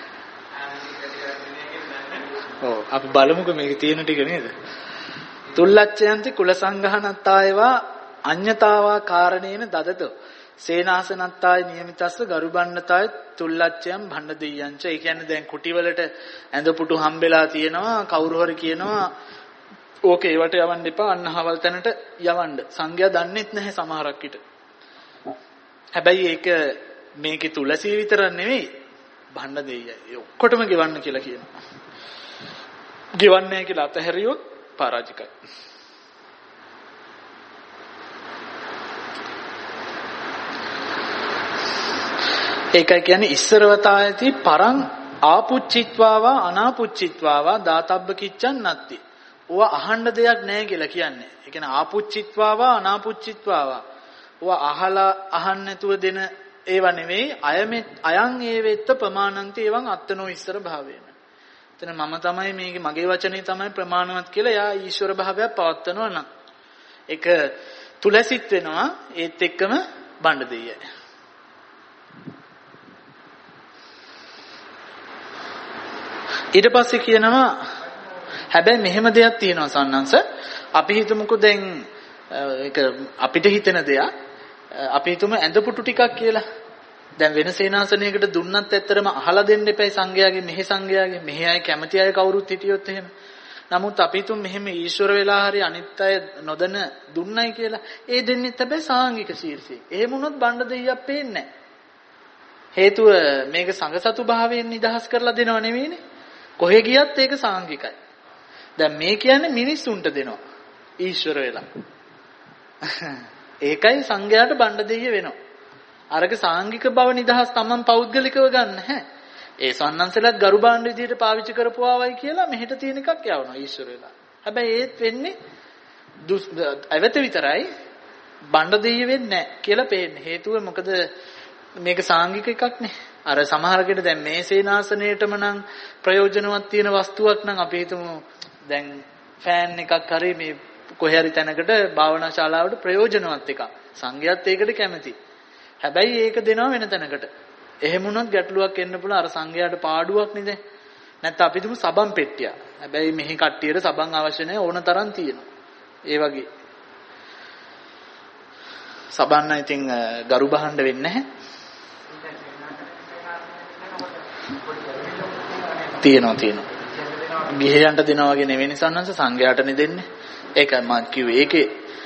ඔව් අපි බලමුකෝ මේකේ තියෙන ටික නේද? තුල්ලච්ඡයන්ති කුල සංඝහනත්තායවා අඤ්ඤතාවා කාරණේන දදතෝ සේනාසනත්තාය නියමිතස්ස ගරුබන්නතාය තුල්ලච්ඡයන් භණ්ඩ දෙයයන්ච. ඒ කියන්නේ දැන් කුටිවලට ඇඳ පුටු හම්බෙලා තියෙනවා කවුරු හරි කියනවා ඕකේ ඒවට යවන්න එපා අන්නහවල් තැනට යවන්න. සංඝයා දන්නෙත් නැහැ සමහරක් විට. හැබැයි ඒක මේකේ තුලසී විතර නෙවෙයි භණ්ඩ දෙයයි. ඒ ඔක්කොටම ගෙවන්න කියලා කියනවා. ගෙවන්නේ නැහැ කියලා අතහැරියොත් පරාජිකයි. ඒකයි කියන්නේ ඉස්සරවතායති පරං ආපුච්චිත්වාවා අනාපුච්චිත්වාවා දාතබ්බ කිච්ඡන් නැත්ති. ඕවා අහන්න දෙයක් නැහැ කියලා කියන්නේ. ඒ කියන්නේ ආපුච්චිත්වාවා අනාපුච්චිත්වාවා. ඕවා අහලා අහන්න නැතුව දෙන ඒවා නෙවෙයි අයමෙත් අයං ඒ වෙත්ත ප්‍රමාණන්ති එවං අත්තනෝ ඉස්සර භාවේන. එතන මම තමයි මේක මගේ වචනේ තමයි ප්‍රමාණවත් කියලා යා ඊශ්වර භාවයක් පවත්වනවා නම් ඒක තුලසිත වෙනවා ඒත් එක්කම බණ්ඩ දෙයයි. ඊට පස්සේ කියනවා හැබැයි මෙහෙම දෙයක් තියෙනවා සන්නංශ අපි හිතමුකෝ දැන් ඒක අපිට හිතෙන දෙයක් අපි හිතමු ඇඳපුටු ටිකක් කියලා. දැන් වෙන සේනාසනයකට දුන්නත් ඇත්තරම අහලා දෙන්න එපයි සංඝයාගේ මෙහි සංඝයාගේ මෙහි අය කැමති අය කවුරුත් හිටියොත් එහෙම. නමුත් අපි හිතමු මෙහෙම ඊශ්වර වෙලා හරි අනිත් අය නොදැන දුන්නයි කියලා. ඒ දෙන්නෙත් හැබැයි සාංගික ශීර්ෂය. එහෙම වුණොත් බණ්ඩ දෙයියක් පේන්නේ නැහැ. හේතුව මේක සංඝසතු භාවයෙන් නිදහස් කරලා දෙනව නෙවෙයිනේ. කොහෙ ගියත් ඒක සාංගිකයි. දැන් මේ කියන්නේ මිනිස්සුන්ට දෙනවා ඊශ්වර වෙලා. ඒකයි සංඝයාට බණ්ඩ දෙය වෙනවා. අරක සාංගික බව නිදහස් තමන් පෞද්ගලිකව ගන්න නැහැ. ඒ සන්නන්සලත් ගරු බාණ්ඩ විදියට පාවිච්චි කරපුවාවයි කියලා මෙහෙට තියෙන එකක් යවනවා ඊශ්වර වෙලා. හැබැයි ඒත් වෙන්නේ අවත විතරයි බණ්ඩ දෙය වෙන්නේ නැහැ කියලා පේන්නේ. හේතුව මොකද මේක සාංගික එකක් නේ. අර සමහරකට දැන් මේ සේනාසනයේටම නම් ප්‍රයෝජනවත් තියෙන වස්තුවක් නම් අපි හිතමු දැන් ෆෑන් එකක් හරි මේ කොහේ හරි තැනකට භාවනා ශාලාවට ප්‍රයෝජනවත් එකක්. සංඝයාත් ඒකට කැමති. හැබැයි ඒක දෙනවා වෙන තැනකට. එහෙම වුණොත් ගැටලුවක් එන්න පුළුවන් අර සංඝයාට පාඩුවක් නේද? නැත්නම් අපි හිතමු සබන් පෙට්ටිය. හැබැයි මෙහි කට්ටියට සබන් අවශ්‍ය නැහැ ඕන තරම් තියෙනවා. ඒ වගේ. සබන් නම් ඉතින් ගරු බහන්න වෙන්නේ නැහැ. තියෙනවා තියෙනවා. ගිහයන්ට දෙනවා වගේ නෙවෙයි සන්නංශ සංඝයාටනේ දෙන්නේ. ඒකයි මම කිව්වේ. ඒකේ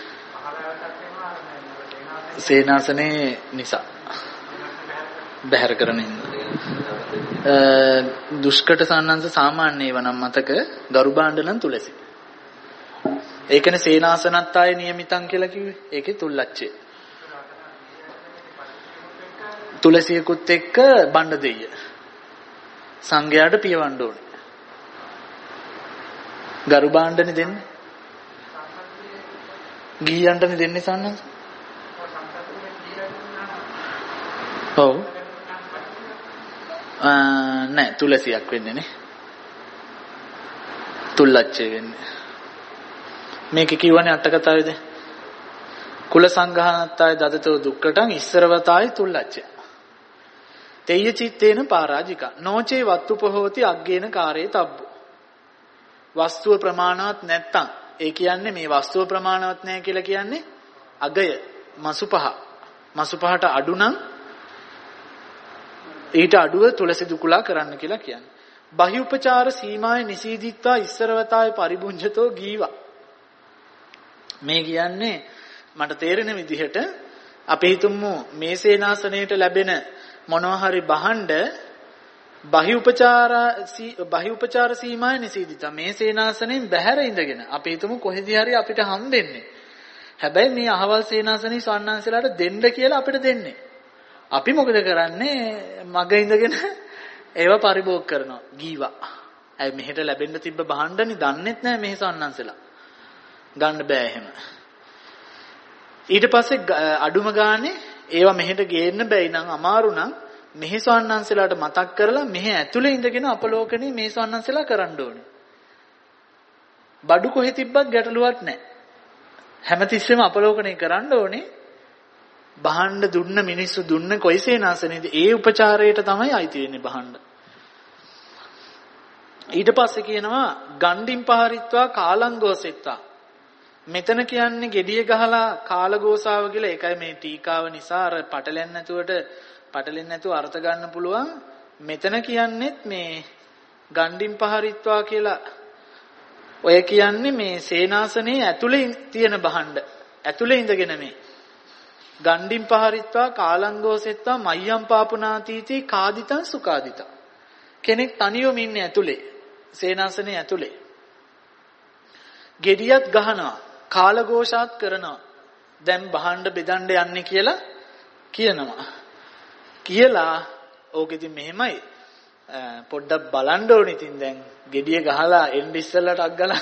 සේනාසනේ නිසා බැහැර කරන හින්දා දුෂ්කට සන්නංශ සාමාන්‍ය ඒවා නම් මතක ගරු බාණ්ඩ නම් තුලසි. ඒකනේ සේනාසනත් ආයේ නියමිතං කියලා කිව්වේ. ඒකේ තුල්ලච්චේ. තුලසියකුත් එක්ක බණ්ඩ දෙය. සංඝයාට පියවන්න ඕනේ. ගරු භාණ්ඩනේ දෙන්නේ. ගිහියන්ටනේ දෙන්නේ සන්නස. ඔව්. ආ නෑ තුලසියක් වෙන්නේ නේ. තුල්ලච්චේ වෙන්නේ. මේක කියවනේ අට කතාවේද? කුල සංඝානත්තාය දදතෝ දුක්කටං ඉස්සරවතායි තුල්ලච්චය. තෙය්‍ය චිත්තේන පරාජික. නොචේ වත්තුපහෝති අග්ගේන කාරේ තබ්බු. වස්තුව ප්‍රමාණවත් නැත්තම් ඒ කියන්නේ මේ වස්තුව ප්‍රමාණවත් නැහැ කියලා කියන්නේ අගය මසු පහ. මසු පහට අඩු නම් ඊට අඩුව තුලසි දුකුලා කරන්න කියලා කියන්නේ. බහි උපචාර සීමාය නිසීදිත්වා ඉස්සරවතාය පරිබුඤ්ජතෝ ගීවා. මේ කියන්නේ මට තේරෙන විදිහට අපි හිතමු මේ සේනාසනයේට ලැබෙන මොනවා හරි බහඬ බහි උපචාර බහි උපචාර සීමාය නිසීදිතා මේ සේනාසනයෙන් බැහැර ඉඳගෙන අපි හිතමු කොහෙදී හරි අපිට හම්බෙන්නේ. හැබැයි මේ අහවල් සේනාසනයේ සවන්නාන්සලාට දෙන්න කියලා අපිට දෙන්නේ. අපි මොකද කරන්නේ? මග ඉඳගෙන ඒව පරිභෝග කරනවා ගීවා. ඇයි මෙහෙට ලැබෙන්න තිබ්බ බහඬනේ දන්නෙත් නැහැ මේ සවන්නාන්සලා. ගන්න බෑ එහෙම. ඊට පස්සේ අඩුම ගානේ ඒවා මෙහෙට ගේන්න බැයි නම් අමාරු නම් මෙහි සවන්නාන්සලාට මතක් කරලා මෙහෙ ඇතුලේ ඉඳගෙන අපලෝකනේ මේ සවන්නාන්සලා කරන්න ඕනේ. බඩු කොහෙ තිබ්බත් ගැටලුවක් නැහැ. හැමතිස්සෙම අපලෝකනේ කරන්න ඕනේ. බහඬ දුන්න මිනිස්සු දුන්න කොයි සේනාසනේද ඒ උපචාරයට තමයි අයිති වෙන්නේ බහඬ. ඊට පස්සේ කියනවා ගණ්ඩින් පහරිත්වා කාලංගෝසෙත්තා. මෙතන කියන්නේ gediya ගහලා කාලගෝසාව කියලා. ඒකයි මේ ටීකාව නිසා අර පටලෙන්නේ නැතුවට පටලෙන්නේ නැතුව අර්ථ ගන්න පුළුවන්. මෙතන කියන්නේත් මේ ගණ්ඩින් පහරිත්වා කියලා. ඔය කියන්නේ මේ සේනාසනේ ඇතුලේ තියෙන බහඬ. ඇතුලේ ඉඳගෙන මේ ගණ්ඩින් පහරිත්වා කාලංගෝසෙත්වා මය්යම් පාපුනාතීති කාදිතං සුකාදිතං. කෙනෙක් තනියම ඉන්නේ ඇතුලේ. සේනාසනේ ඇතුලේ. gediyak ගහනවා. කාලഘോഷාත් කරනවා. දැන් බහඬ බෙදන්න යන්නේ කියලා කියනවා. කියලා ඕක ඉතින් මෙහෙමයි. පොඩ්ඩක් බලන්න ඕනේ ඉතින් දැන් gediya ගහලා එන්න ඉස්සෙල්ලට අග්ගලා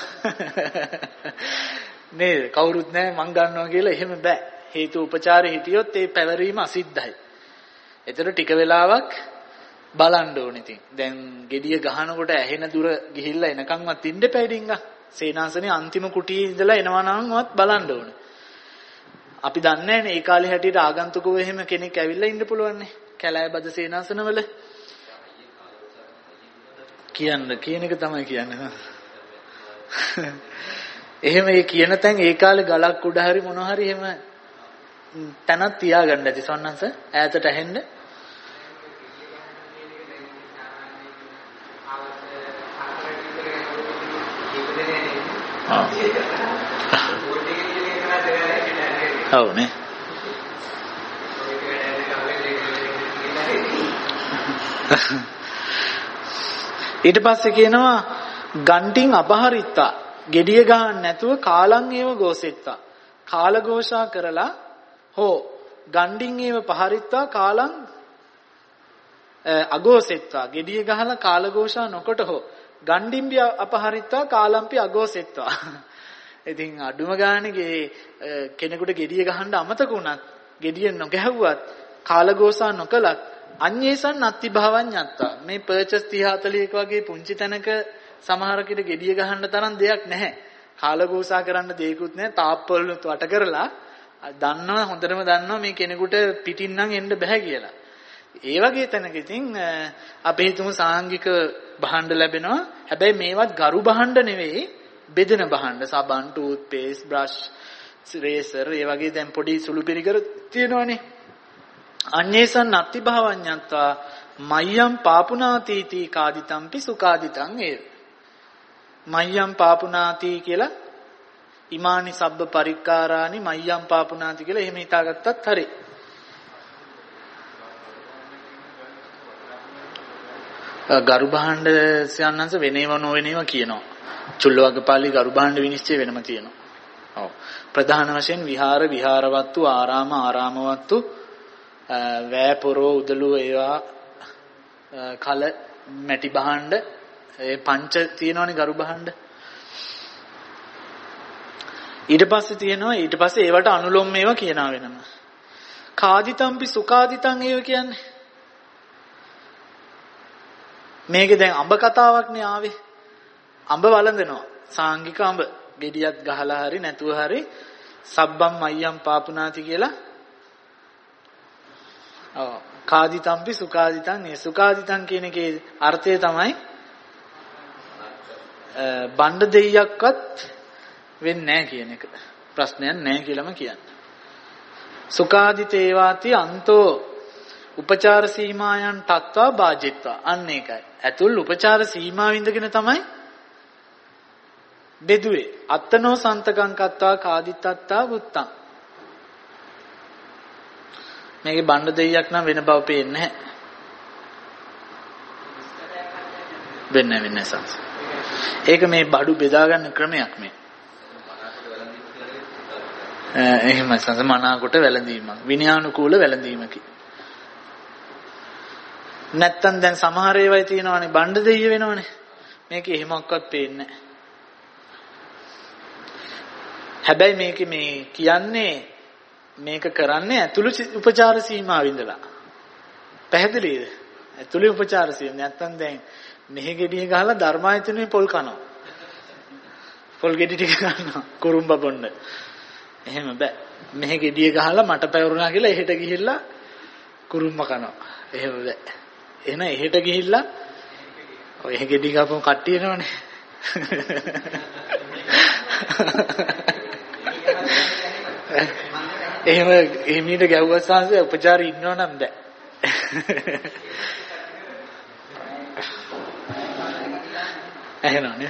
නේද? කවුරුත් නැහැ මං ගන්නවා කියලා එහෙම බෑ. හේතු උපචාරෙ හිටියොත් ඒ පැවරීම අසිද්ධයි. ඒතර ටික වෙලාවක් බලන්න ඕනේ ඉතින්. දැන් gediya ගහනකොට ඇහෙන දුර ගිහිල්ලා එනකන්වත් ඉන්න එපා ඩිංගා. සේනාසනේ අන්තිම කුටියේ ඉඳලා එනවා නම්වත් බලන්න ඕනේ. අපි දන්නේ නැනේ ඒ කාලේ හැටියට ආගන්තුකව එහෙම කෙනෙක් ඇවිල්ලා ඉන්න පුළුවන් නේ. කැලෑ බද සේනාසනවල කියන්න කියන එක තමයි කියන්නේ. එහෙම ඒ කියන තැන් ඒ කාලේ ගලක් උඩ හරි මොනවා හරි එහෙම තැනක් තියාගන්න ඇති සොන්නන්ස ඈතට ඇහෙන්න. ඔව් නේ. ඊට පස්සේ කියනවා ගණ්ඩින් අපහරිත්තා gediya ගහන්න නැතුව කාලං ඒව ගෝසෙත්තා. කාලഘോഷා කරලා හෝ ගණ්ඩින් ඒව පහරිත්තා කාලං අගෝසෙත්තා. gediya ගහලා කාලഘോഷා නොකොට හෝ ගණ්ඩින්පි අපහරිත්තා කාලම්පි අගෝසෙත්තා. ඉතින් අඩුම ගානේ කෙනෙකුට gediya ගහන්න අමතක වුණත් gediya නොගැහුවත් කාලഘോഷා නොකලත් අඤ්ඤේසන් අත්ති භවඤ්ඤත්තා. මේ පර්චස් තිහ හතලිහක වගේ පුංචි තැනක සමහර කෙනෙක් gediya ගහන්න තරම් දෙයක් නැහැ. කාලഘോഷා කරන්න දෙයක්වත් නැහැ. තාප්පවලුත් වට කරලා දන්නවා හොඳටම දන්නවා මේ කෙනෙකුට පිටින් නම් එන්න බෑ කියලා. ඒ වගේ තැනක ඉතින් අපි හිතමු සාංගික භාණ්ඩ ලැබෙනවා. හැබැයි මේවත් ගරු භාණ්ඩ නෙවෙයි. බෙදෙන භාණ්ඩ සබන් ටූත් පේස්ට් බ්‍රෂ් රේසර් ඒ වගේ දැන් පොඩි සුළු පිළිකර තියෙනවනේ. අඤ්ඤේසන් අත්ති භවඤ්ඤත්වා මය්යම් පාපුනාතීති කාදිතම්පි සුකාදිතං ඒ. මය්යම් පාපුනාති කියලා ඉමානි සබ්බ පරික්කාරානි මය්යම් පාපුනාති කියලා එහෙම හිතාගත්තත් හරි. ගරු භාණ්ඩ සයන්න්ස වෙනේව නොවෙනේව කියනවා. චුල්ලවග්ගපාලි ගරු භාණ්ඩ විනිශ්චය වෙනම තියෙනවා. ඔව්. ප්‍රධාන වශයෙන් විහාර විහාරවත්තු ආරාම ආරාමවත්තු වෑ පොරෝ උදළු ඒවා කල මැටි භාණ්ඩ ඒ පංච තියෙනවනේ ගරු භාණ්ඩ. ඊට පස්සේ තියෙනවා ඊට පස්සේ ඒවට අනුලෝම මේවා කියනවා වෙනම. කාදිතම්පි සුකාදිතං ඒව කියන්නේ. මේකේ දැන් අඹ කතාවක් නේ ආවේ. අඹ වළඳනවා. සාංගික අඹ. ගෙඩියක් ගහලා හරි නැතුව හරි සබ්බම් මයම් පාපුනාති කියලා. ඔව්. කාදිතම්පි සුකාදිතං ඒ සුකාදිතං කියන එකේ අර්ථය තමයි බණ්ඩ දෙයියක්වත් වෙන්නේ නැහැ කියන එක. ප්‍රශ්නයක් නැහැ කියලාම කියන්නේ. සුකාදිතේවාති අන්තෝ උපචාර සීමායන් තත්වා බාජිත්වා. අන්න ඒකයි. ඇතුල් උපචාර සීමාව ඉඳගෙන තමයි බෙදුවේ. අත්තනෝ සන්තකං කත්වා කාදිත්තත්තා වුත්තං. මේකේ බණ්ඩ දෙයියක් නම් වෙන බව පේන්නේ නැහැ. වෙන්නේ වෙන්නේ සංස. ඒක මේ බඩු බෙදා ගන්න ක්‍රමයක් මේ. එහෙම සංස මනාකොට වැළඳීමක්. විනයානුකූල වැළඳීමකි. නැත්තම් දැන් සමහර ඒවායි තියෙනවානේ බණ්ඩ දෙයිය වෙනවනේ. මේක එහෙමක්වත් පේන්නේ නැහැ. හැබැයි මේක මේ කියන්නේ මේක කරන්නේ ඇතුළු උපචාර සීමාව ඉඳලා. පැහැදිලිද? ඇතුළේ උපචාර සීමාව. නැත්තම් දැන් මෙහෙ ගෙඩිය ගහලා ධර්මායතනෙ පොල් කනවා. පොල් ගෙඩි ටික ගන්නවා කුරුම්බ බොන්න. එහෙම බෑ. මෙහෙ ගෙඩිය ගහලා මට පැවරුණා කියලා එහෙට ගිහිල්ලා කුරුම්බ කනවා. එහෙම බෑ. එහෙනම් එහෙට ගිහිල්ලා ඔය එහෙ ගෙඩි ගහපුවම කට්ටිය එනවනේ. එහෙම එහිමීට ගැව්වත් සංසය උපචාරී ඉන්නව නම් බෑ. එහෙනම් නේ.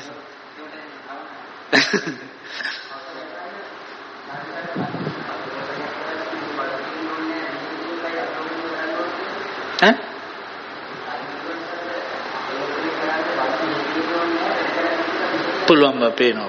ඈ? පුළුවන් බ පේනවා.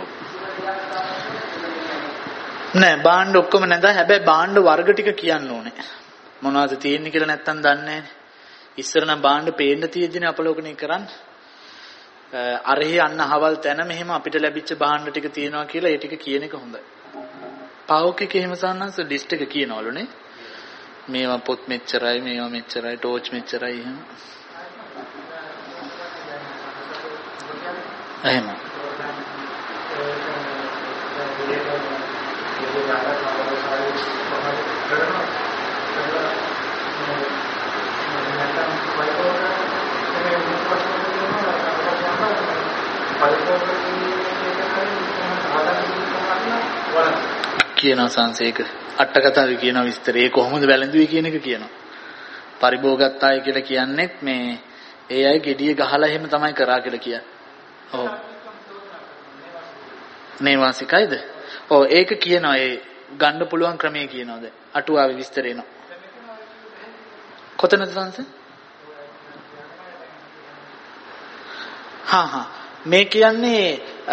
නෑ බාණ්ඩ ඔක්කොම නැඳා. හැබැයි බාණ්ඩ වර්ග ටික කියන්න ඕනේ. මොනවද තියෙන්නේ කියලා නැත්තම් දන්නේ නැහැ. ඉස්සර නම් බාණ්ඩ පේන්න තියෙද්දිනේ අපලෝකණය කරන්නේ. අරහේ අන්න අහවල් තැන මෙහෙම අපිට ලැබිච්ච බාණ්ඩ ටික තියෙනවා කියලා ඒ ටික කියන එක හොඳයි. පාවොක්කේ එහෙම සන්නන්ස ලිස්ට් එක කියනවලුනේ. මේවා පොත් මෙච්චරයි, මේවා මෙච්චරයි, ටෝච් මෙච්චරයි එහෙම. එහෙම. කියනවා සංසේක අට කතාවේ කියන විස්තරය කොහොමද වැළඳුවේ කියන එක කියනවා. පරිභෝගත්තාය කියලා කියන්නේ මේ ඒ අය gediye ගහලා එහෙම තමයි කරා කියලා කියන්නේ. ඔව්. නේවාසිකයිද? ඔව් ඒක කියනවා ඒ ගන්න පුළුවන් ක්‍රමයේ කියනවාද? අටුවාවේ විස්තර එනවා. කොතනද සංස? හා හා මේ කියන්නේ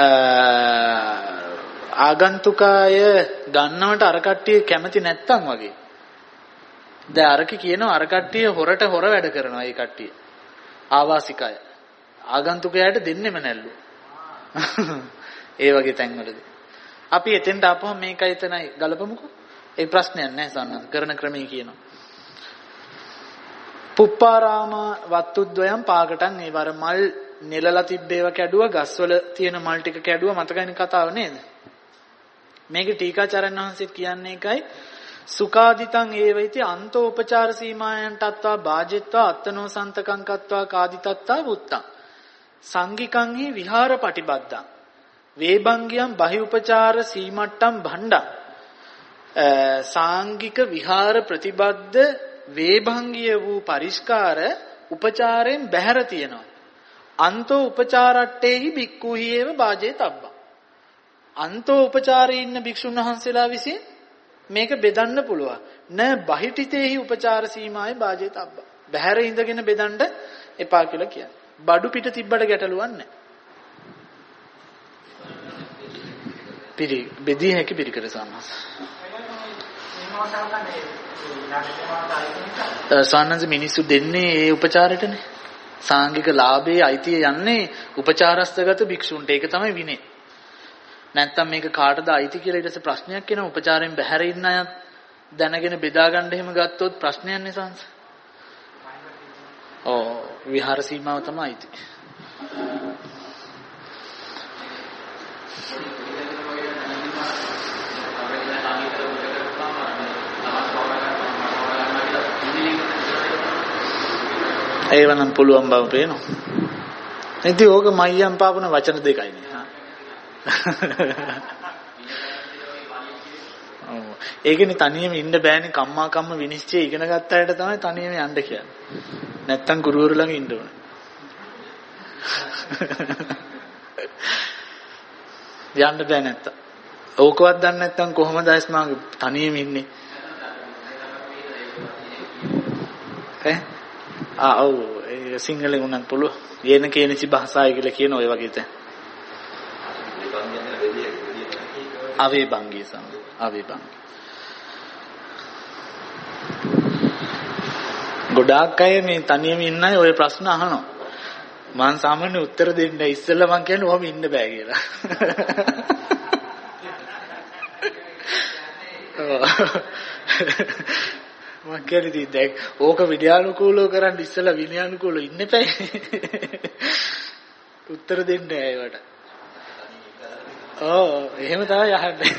ආගන්තුකාය ගන්නවට අර කට්ටිය කැමති නැත්තම් වගේ. දැන් අරකි කියනවා අර කට්ටිය හොරට හොර වැඩ කරනවා ඒ කට්ටිය. ආවාසිකය. ආගන්තුකයාට දෙන්නෙම නැල්ලු. ඒ වගේ තැන්වලදී. අපි එතෙන්ට ආපුවම මේකයි එතනයි ගලපමුකෝ. ඒ ප්‍රශ්නයක් නැහැ සන්නත්. කරන ක්‍රමයේ කියනවා. පුප්පාරාම වත්තුද්වයන් පාකටන් ඒ වර මල් නෙලලා තිබ්බේව කැඩුවා ගස්වල තියෙන මල් ටික කැඩුවා මතකයිනේ කතාව නේද? මේකේ ටීකාචාර්යන් වහන්සේත් කියන්නේ එකයි සුකාදිතං ඒවයිති අන්තෝ උපචාර සීමායන්ට අත්වා බාජෙත්වා අත්තනෝ සන්තකං කତ୍වා කාදිතත්තා වුත්තං සංගිකං හි විහාර පටිබද්දං වේබංගියම් බහි උපචාර සීමට්ටම් භණ්ඩං සාංගික විහාර ප්‍රතිබද්ධ වේභංගිය වූ පරිස්කාර උපචාරයෙන් බැහැර තියෙනවා. අන්තෝ උපචාරට්ටේහි බික්කුහි ඒව බාජේ තබ්බා. අන්තෝ උපචාරයේ ඉන්න භික්ෂුන් වහන්සේලා විසින් මේක බෙදන්න පුළුවන්. න බහිටිතේහි උපචාර සීමාවේ බාජේ තබ්බා. බැහැර ඉඳගෙන බෙදන්න එපා කියලා කියන්නේ. බඩු පිට තිබ්බට ගැටලුවක් නැහැ. පිරි බෙදී හැකි පිරිකර සම්මාස. සාන්නන්ස මිනිස්සු දෙන්නේ ඒ උපචාරයටනේ. සාංගික ලාභයේ අයිතිය යන්නේ උපචාරස්තගත භික්ෂුන්ට. ඒක තමයි විනය. නැත්තම් මේක කාටද අයිති කියලා ඊට පස්සේ ප්‍රශ්නයක් එනවා. උපචාරයෙන් බැහැර ඉන්න අය දැනගෙන බෙදා ගන්න එහෙම ගත්තොත් ප්‍රශ්නයක් නේ සංස. ඔව් විහාර සීමාව තමයි අයිති. ඒවනම් පුළුවන් බව පේනවා. ඉතින් ඕක මයියන් පාපන වචන දෙකයි නේ. හා. ඔව්. ඒකනේ තනියම ඉන්න බෑනේ කම්මා කම්ම විනිශ්චය ඉගෙන ගත්ත අයට තමයි තනියම යන්න කියන්නේ. නැත්තම් ගුරුවරු ළඟ ඉන්න ඕනේ. යන්න බෑ නැත්තම්. ඕකවත් දන්නේ නැත්තම් කොහොමද අස්මාගේ තනියම ඉන්නේ? ඈ ආ ඔව් ඒ සිංහලෙන් උනත් පුළුවන්. යේන කේනසි භාෂාවයි කියලා කියන ඔය වගේ තැන්. අවේ බංගී සම අවේ බංගී. ගොඩාක් අය මේ තනියම ඉන්න අය ඔය ප්‍රශ්න අහනවා. මම සාමාන්‍ය උත්තර දෙන්න ඉස්සෙල්ලා මං කියන්නේ ඔහම ඉන්න බෑ කියලා. මං කියන්නේ දැන් ඕක විද්‍යානුකූලව කරන් ඉස්සෙල්ලා විනයානුකූලව ඉන්න එපා. උත්තර දෙන්න ඒවට. ඔව් එහෙම තමයි අහන්නේ.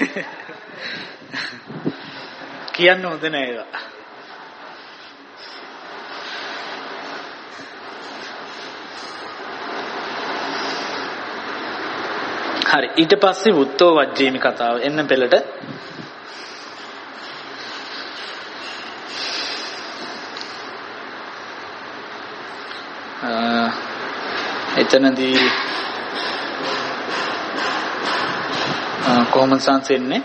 කියන්න හොඳ නෑ ඒවා. හරි ඊට පස්සේ වුත්තෝ වජ්ජේමි කතාව එන්න පෙළට. එතනදී කොහොමද සංසෙන්නේ?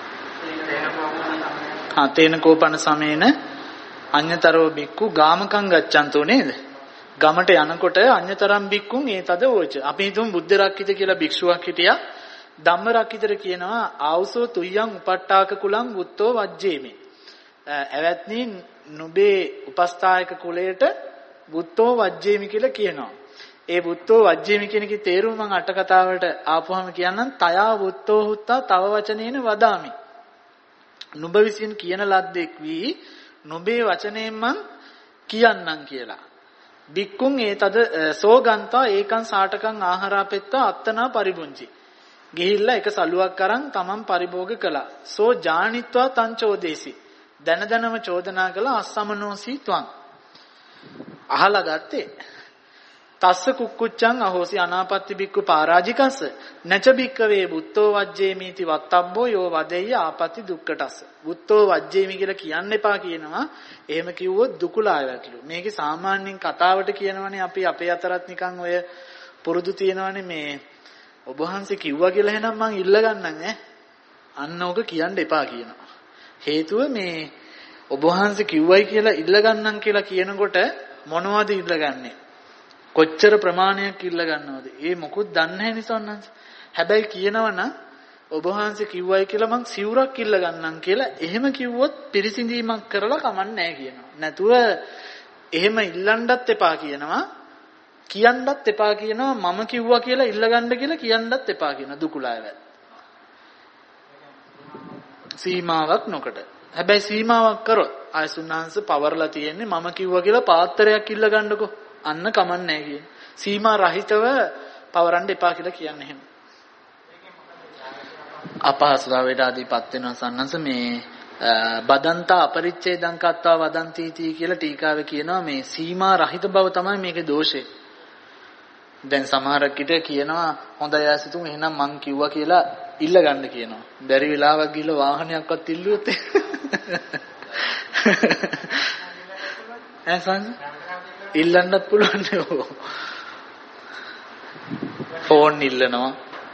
ආ තේන කෝපන සමේන අඤ්‍යතරෝ බික්කු ගාමකං ගච්ඡන්තෝ නේද? ගමට යනකොට අඤ්‍යතරම් බික්කුන් ඒ තද ඕච. අපි හිතමු බුද්ධ රක්කිත කියලා භික්ෂුවක් හිටියා. ධම්ම රක්කිතට කියනවා ආවසෝ තුයං උපට්ඨාක කුලං වුත්තෝ වජ්ජේමි. එවත්නි නුඹේ උපස්ථායක කුලයට වුත්තෝ වජ්ජේමි කියලා කියනවා. ඒ වුත්තෝ වජ්ජේමි කියන එකේ තේරුම මම අට කතාවට ආපුවම කියන්නම්. තයා වුත්තෝ හුත්තා තව වචනේන වදාමි. නුඹ විසින් කියන ලද්දෙක් වී නුඹේ වචනයෙන් මං කියන්නම් කියලා. බික්කුන් ඒ තද සෝගන්තා ඒකං සාටකං ආහාරාපෙත්තා අත්තනා පරිබුංචි. ගිහිල්ලා එක සලුවක් අරන් තමන් පරිභෝග කළා. සෝ ජානිත්වා තංචෝදේසි. දන දනම චෝදනා කළා අස්සමනෝසී ත්වං. අහලා ගත්තේ. තස්ස කුක්කුච්චං අහෝසි අනාපත්ති බික්කු පරාජිකස්ස නච බික්කවේ බුත්තෝ වජ්ජේමීති වත්තබ්බෝ යෝ වදෙය්‍ය ආපත්ති දුක්කටස්ස. බුත්තෝ වජ්ජේමි කියලා කියන්න එපා කියනවා. එහෙම කිව්වොත් දුකුලාය වැටලු. මේකේ සාමාන්‍යයෙන් කතාවට කියනවනේ අපි අපේ අතරත් නිකන් ඔය පුරුදු තියෙනවනේ මේ ඔබ වහන්සේ කිව්වා කියලා එහෙනම් මං ඉල්ල ගන්නම් ඈ. අන්න ඕක කියන්න එපා කියනවා. හේතුව මේ ඔබ වහන්සේ කිව්වයි කියලා ඉල්ල ගන්නම් කියලා කියනකොට මොනවද ඉල්ලගන්නේ? කොච්චර ප්‍රමාණයක් ඉල්ල ගන්නවද? ඒ මොකුත් දන්නේ නැහැ නිසන්නන්ස. හැබැයි කියනවනම් ඔබ වහන්සේ කිව්වයි කියලා මං සිවුරක් ඉල්ල ගන්නම් කියලා එහෙම කිව්වොත් පිරිසිඳීමක් කරලා කමන්නේ නැහැ කියනවා. නැතුව එහෙම ඉල්ලන්නත් එපා කියනවා. කියන්නත් එපා කියනවා. මම කිව්වා කියලා ඉල්ල ගන්න කියලා කියන්නත් එපා කියනවා දුකුලාය වැ. සීමාවක් නොකට. හැබැයි සීමාවක් කරොත් ආයසුන්හන්ස පවර්ලා තියෙන්නේ මම කිව්වා කියලා පාත්‍රයක් ඉල්ල ගන්නකෝ. අන්න කමන්නේ නැහැ කියන. සීමා රහිතව පවරන්න එපා කියලා කියන්නේ එහෙම. අපහසුතාවයට අදීපත් වෙන සන්නස මේ බදන්තා අපරිච්ඡේදං කත්වා වදන්තිති කියලා ටීකාවේ කියනවා මේ සීමා රහිත බව තමයි මේකේ දෝෂේ. දැන් සමහරක් කිට කියනවා හොඳයි ආසිතුන් එහෙනම් මං කිව්වා කියලා ඉල්ල ගන්න කියනවා. බැරි වෙලාවක් ගිහලා වාහනයක්වත් ඉල්ලුවොත් ඈ සංස ඉල්ලන්නත් පුළුවන් නේ. ෆෝන් ඉල්ලනවා.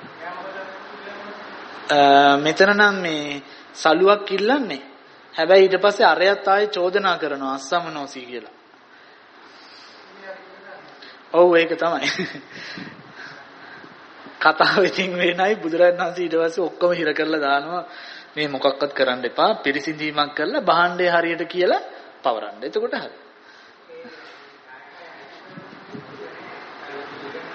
මෙතන නම් මේ සලුවක් ඉල්ලන්නේ. හැබැයි ඊට පස්සේ අරයත් ආයේ චෝදනා කරනවා අස්සමනෝසී කියලා. ඔව් ඒක තමයි. කතාව ඉතින් වෙනයි බුදුරජාණන් වහන්සේ ඊට පස්සේ ඔක්කොම හිර කරලා දානවා මේ මොකක්වත් කරන්න එපා පිරිසිඳීමක් කරලා භාණ්ඩේ හරියට කියලා පවරන්න. එතකොට හරි.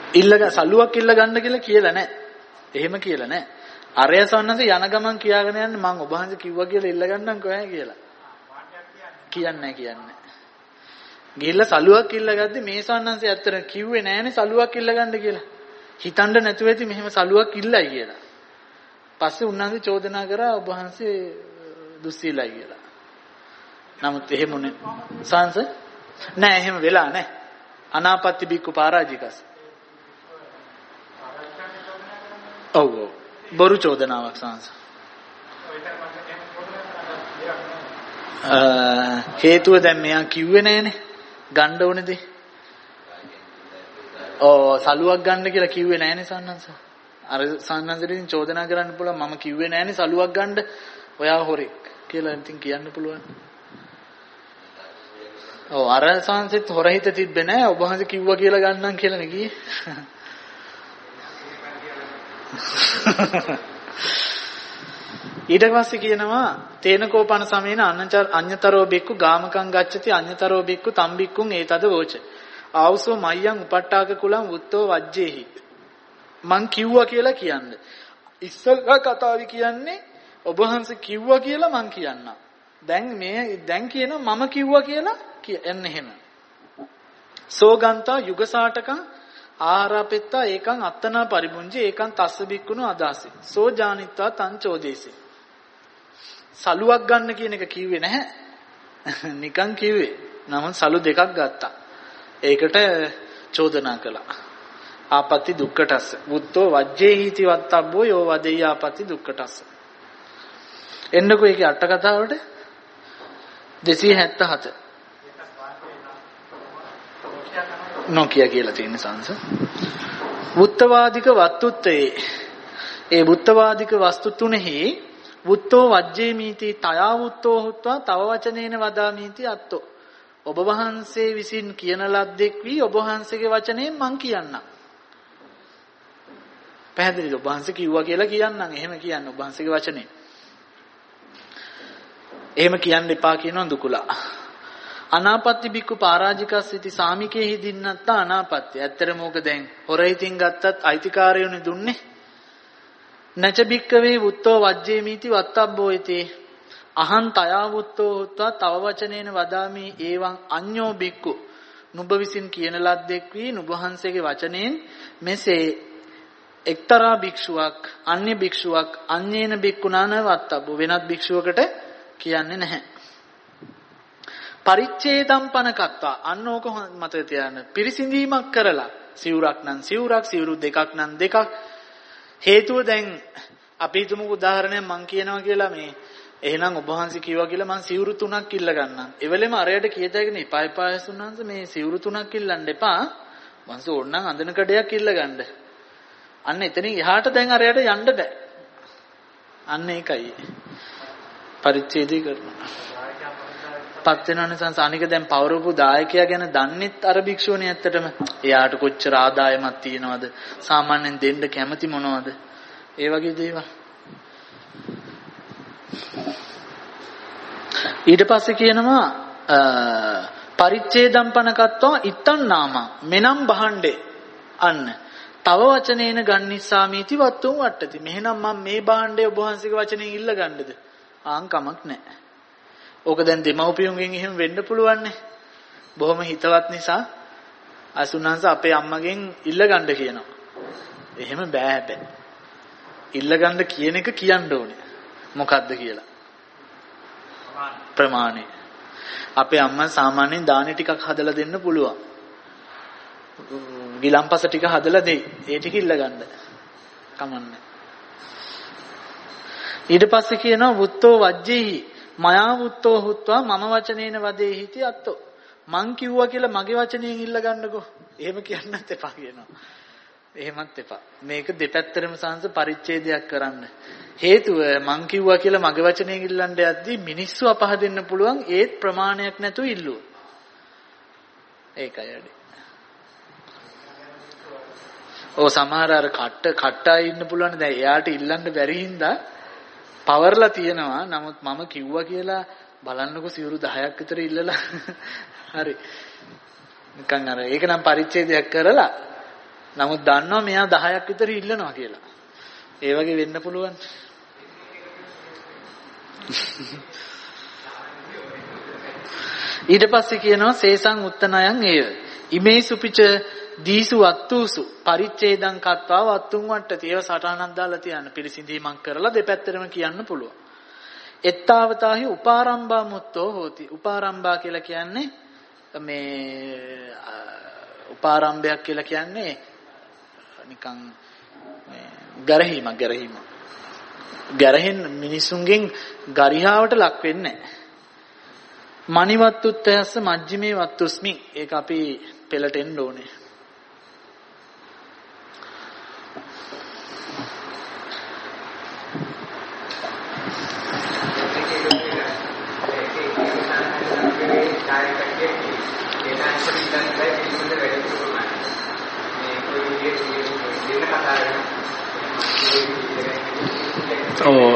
ඉල්ලග සලුවක් ඉල්ල ගන්න කියලා කියලා නැහැ. එහෙම කියලා නැහැ. අරය සන්නස යන ගමන් කියාගෙන යන්නේ මං ඔබ වහන්සේ කිව්වා කියලා ඉල්ල ගන්නම් කොහේ කියලා. කියන්නේ කියන්නේ. ගිහිල්ලා සලුවක් ඉල්ල ගද්දි මේ සන්නස ඇත්තට කිව්වේ නැහනේ සලුවක් ඉල්ල ගන්න කියලා. හිතන්න නැතුව ඇති මෙහෙම සලුවක් ඉල්ලයි කියලා. පස්සේ උන්වහන්සේ චෝදනා කරා ඔබ වහන්සේ දුස්සීලයි කියලා. නමුත් එහෙම නේ. සංස නෑ එහෙම වෙලා නෑ. අනාපත්ති බික්කු පරාජිකස්. ඔව් ඔව්. බොරු චෝදනාවක් සංස. හේතුව දැන් මෙයා කිව්වේ නෑනේ. ගන්න ඕනේ දේ. ඔව් සලුවක් ගන්න කියලා කිව්වේ නෑනේ සන්නංශ. අර සන්නංශෙන් චෝදනා කරන්න පුළුවන් මම කිව්වේ නෑනේ සලුවක් ගන්න. ඔයා හොරෙක් කියලා ඉතින් කියන්න පුළුවන්. ඔව් අර සංසෙත් හොරහිත තිබ්බේ නෑ ඔබ වහන්සේ කිව්වා කියලා ගන්නම් කියලා නේ කියේ. ඊට පස්සේ කියනවා තේනකෝපන සමේන අඤ්ඤතරෝ බික්කු ගාමකං ගච්ඡති අඤ්ඤතරෝ බික්කු තම්බික්කුං ඒතද වෝච ආවසෝ මයං උපට්ඨාක කුලං උත්තෝ වජ්ජේහි මං කිව්වා කියලා කියන්නේ ඉස්සල්ලා කතාවි කියන්නේ ඔබ වහන්සේ කිව්වා කියලා මං කියන්නම් දැන් මේ දැන් කියනවා මම කිව්වා කියලා කියන්නේ එහෙම සෝගන්තා යුගසාටකං ආහාරපෙත්තා ඒකං අත්තනා පරිමුංජේ ඒකං තස්ස බික්කුණු අදාසි සෝ ජානිත්වා තං චෝදේසි සලුවක් ගන්න කියන එක කිව්වේ නැහැ නිකන් කිව්වේ නම සලු දෙකක් ගත්තා ඒකට චෝදනා කළා ආපත්‍ති දුක්ඛටස්ස බුද්ධෝ වජ්ජේ හීති වත්තබ්බෝ යෝ වදෙය්‍ය ආපත්‍ති දුක්ඛටස්ස එන්නකෝ ඒකේ අට කතාවට දෙසිය හැත්තහත නොකිය කියලා තියෙන සංස. වුත්තවාදික වස්තුත්තේ ඒ වුත්තවාදික වස්තු තුනෙහි වුත්තෝ වජ්ජේ මීති තයා වුත්තෝ හුත්වා තව වචනේන වදාමීති අත්තෝ. ඔබ වහන්සේ විසින් කියන ලද්දෙක් වී ඔබ වහන්සේගේ වචනයෙන් මං කියන්නම්. පැහැදිලිද? ඔබ වහන්සේ කිව්වා කියලා කියන්නම්. එහෙම කියන්න ඔබ වහන්සේගේ වචනේ. එහෙම කියන්න එපා කියනවා දුකුලා. අනාපත්ති බික්කු පරාජිකස් ඉති සාමිකේ හිදින්නත්ත අනාපත්ති. ඇත්තටම ඕක දැන් හොර හිතින් ගත්තත් අයිතිකාරයෝනේ දුන්නේ. නච බික්කවේ වුත්තෝ වජ්ජේ මීති වත්තබ්බෝ ඉති. අහං තයා වුත්තෝ හුත්වා තව වචනේන වදාමි ඒවං අඤ්ඤෝ බික්කු. නුඹ විසින් කියන ලද්දෙක් වී නුඹ වහන්සේගේ වචනයෙන් මෙසේ එක්තරා භික්ෂුවක් අන්‍ය භික්ෂුවක් අඤ්ඤේන බික්කුනාන වත්තබ්බෝ වෙනත් භික්ෂුවකට කියන්නේ නැහැ. පරිච්ඡේදම් පනකත්වා අන්න ඕක මතක තියාගන්න පිරිසිඳීමක් කරලා සිවුරක් නම් සිවුරක් සිවුරු දෙකක් නම් දෙකක් හේතුව දැන් අපි හිතමු උදාහරණයක් මම කියනවා කියලා මේ එහෙනම් ඔබ වහන්සේ කිව්වා කියලා මම සිවුරු තුනක් ඉල්ල ගන්නම් එවෙලෙම අරයට කියතගෙන එපා එපා සුන්නාංශ මේ සිවුරු තුනක් ඉල්ලන්න එපා මංස ඕනනම් අඳන කඩයක් ඉල්ල ගන්න අන්න එතනින් එහාට දැන් අරයට යන්න බෑ අන්න ඒකයි පරිච්ඡේදය කරනවා පත් වෙනවනේ සංසානික දැන් පවරපු දායකයා ගැන දන්නෙත් අර භික්ෂුවනේ ඇත්තටම. එයාට කොච්චර ආදායමක් තියෙනවද? සාමාන්‍යයෙන් දෙන්න කැමති මොනවද? ඒ වගේ දේවල්. ඊට පස්සේ කියනවා පරිච්ඡේදම් පනකත්වා ඉත්තන් නාම මෙනම් බහණ්ඩේ අන්න තව වචනේන ගන්නිස්සාමීති වත්තුම් වට්ටති. මෙහෙනම් මම මේ බහණ්ඩේ ඔබ වහන්සේගේ වචනෙන් ඉල්ල ගන්නද? ආන් කමක් නැහැ. ඕක දැන් දෙමව්පියන්ගෙන් එහෙම වෙන්න පුළුවන් නේ. බොහොම හිතවත් නිසා අසුනංශ අපේ අම්මගෙන් ඉල්ල ගන්න කියනවා. එහෙම බෑ හැබැයි. ඉල්ල ගන්න කියන එක කියන්න ඕනේ. මොකද්ද කියලා. ප්‍රමාණය. අපේ අම්මා සාමාන්‍යයෙන් දානි ටිකක් හදලා දෙන්න පුළුවන්. ගිලම්පස ටික හදලා දෙයි. ඒ ටික ඉල්ල ගන්න. කමන්නේ. ඊට පස්සේ කියනවා වුත්තෝ වජ්ජේහි මයා වුත්තෝ හුත්වා මම වචනේන වදේ හිටි අත්තෝ මං කිව්වා කියලා මගේ වචනයෙන් ඉල්ල ගන්නකෝ එහෙම කියන්නත් එපා කියනවා එහෙමත් එපා මේක දෙපැත්තටම සංස පරිච්ඡේදයක් කරන්න හේතුව මං කිව්වා කියලා මගේ වචනයෙන් ඉල්ලන්න යද්දී මිනිස්සු අපහදෙන්න පුළුවන් ඒත් ප්‍රමාණයක් නැතුව ඉල්ලුවා ඒකයි අඩේ ඔව් සමහර අර කට්ට කට්ටා ඉන්න පුළුවන් දැන් එයාට ඉල්ලන්න බැරි හින්දා පවර්ලා තියෙනවා නමුත් මම කිව්වා කියලා බලන්නකෝ සිවුරු දහයක් විතර ඉල්ලලා හරි නිකන් අර ඒක නම් පරිච්ඡේදයක් කරලා නමුත් දන්නවා මෙයා දහයක් විතර ඉල්ලනවා කියලා. ඒ වගේ වෙන්න පුළුවන්. ඊට පස්සේ කියනවා සේසං උත්තනයන් ඒව. ඉමේ සුපිච දීසු වත්තුසු පරිච්ඡේදං කତ୍වා වත්තුන් වට්ටති. ඒව සටහනක් දාලා තියන්න. පිළිසිඳීමක් කරලා දෙපැත්තටම කියන්න පුළුවන්. එත්තාවතාහි උපාරම්භා මුත්තෝ හෝති. උපාරම්භා කියලා කියන්නේ මේ උපාරම්භයක් කියලා කියන්නේ නිකන් මේ ගැරහීමක් ගැරහීමක්. ගැරහෙන් මිනිසුන්ගෙන් ගරිහාවට ලක් වෙන්නේ නැහැ. මනිවත්තුත්තයස්ස මජ්ජිමේ වත්තුස්මි. ඒක අපි පෙළට එන්න ඕනේ. Oh.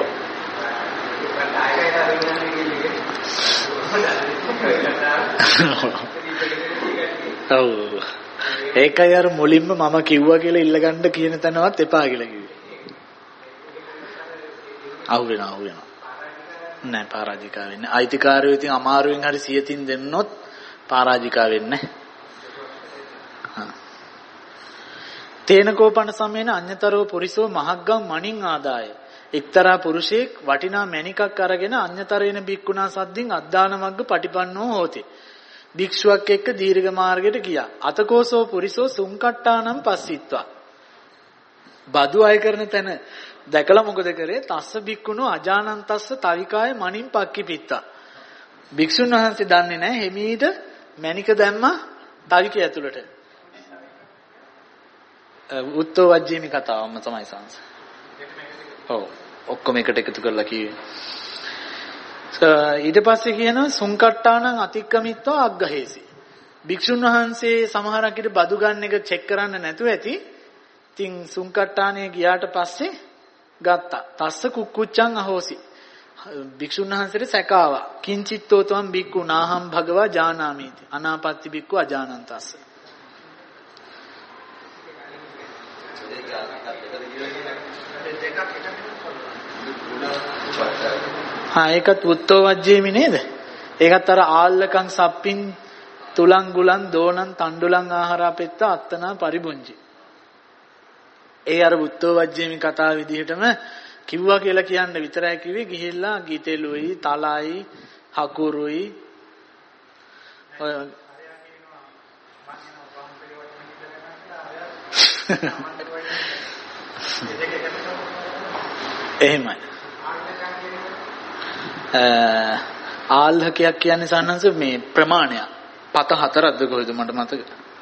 ඔව්. ඒකයි අර මුලින්ම මම කිව්වා කියලා ඉල්ලගන්න කියන තැනවත් එපා කියලා කිව්වේ. අහු වෙනවා අහු වෙනවා. නෑ පරාජිකා වෙන්නේ. අයිතිකාරයෝ ඉතින් අමාරුවෙන් හරි සියතින් දෙන්නොත් පරාජිකා වෙන්නේ. හා. තේනකෝපන සමයේන අඤ්‍යතරෝ පුරිසෝ මහග්ගම් මණින් ආදාය. එක්තරා පුරුෂයෙක් වටිනා මණිකක් අරගෙන අඤ්‍යතරේන බික්කුණා සද්දින් අද්දාන මග්ග පටිපන්නෝ හෝති. භික්ෂුවක් එක්ක දීර්ඝ මාර්ගයට ගියා. අතකෝසෝ පුරිසෝ සුංකට්ටානම් පස්සිත්වා. බදු අය කරන තැන දැකලා මොකද කරේ? තස්ස බික්කුණෝ අජානන්තස්ස තවිකාය මණින් පක්කිපිත්තා. භික්ෂුන් වහන්සේ දන්නේ නැහැ හිමීට මණික දැම්මා තවිකය ඇතුළට. උත්තෝ වජ්ජීමි කතාවම තමයි සංස. ඔව් ඔක්කොම එකට එකතු කරලා කිව්වේ. ඊට පස්සේ කියනවා සුංකට්ටානං අතික්කමිත්වා අග්ගහේසි. භික්ෂුන් වහන්සේ සමහරක් විට බදු ගන්න එක චෙක් කරන්න නැතුව ඇති. ඉතින් සුංකට්ටානේ ගියාට පස්සේ ගත්තා. තස්ස කුක්කුච්චං අහෝසි. භික්ෂුන් වහන්සේට සැකාවා. කිංචිත්තෝ තවම් බික්කු නාහම් භගවා ජානාමීති. අනාපත්ති බික්කු අජානන්තස්ස. හා ඒකත් උත්තෝ වජ්ජේමි නේද? ඒකත් අර ආල්ලකං සප්පින් තුලං ගුලං දෝනං තණ්ඩුලං ආහාරපෙත්ත අත්තනා පරිබුංජි. ඒ අර උත්තෝ වජ්ජේමි කතාව විදිහටම කිව්වා කියලා කියන්න විතරයි කිව්වේ. ගිහිල්ලා ගිතෙලුයි තලයි හකුරුයි ඔය එහෙමයි. ආල්හකයක් කියන්නේ සන්නංශ මේ ප්‍රමාණයක්. පත හතරක්ද කොහෙද මට මතක.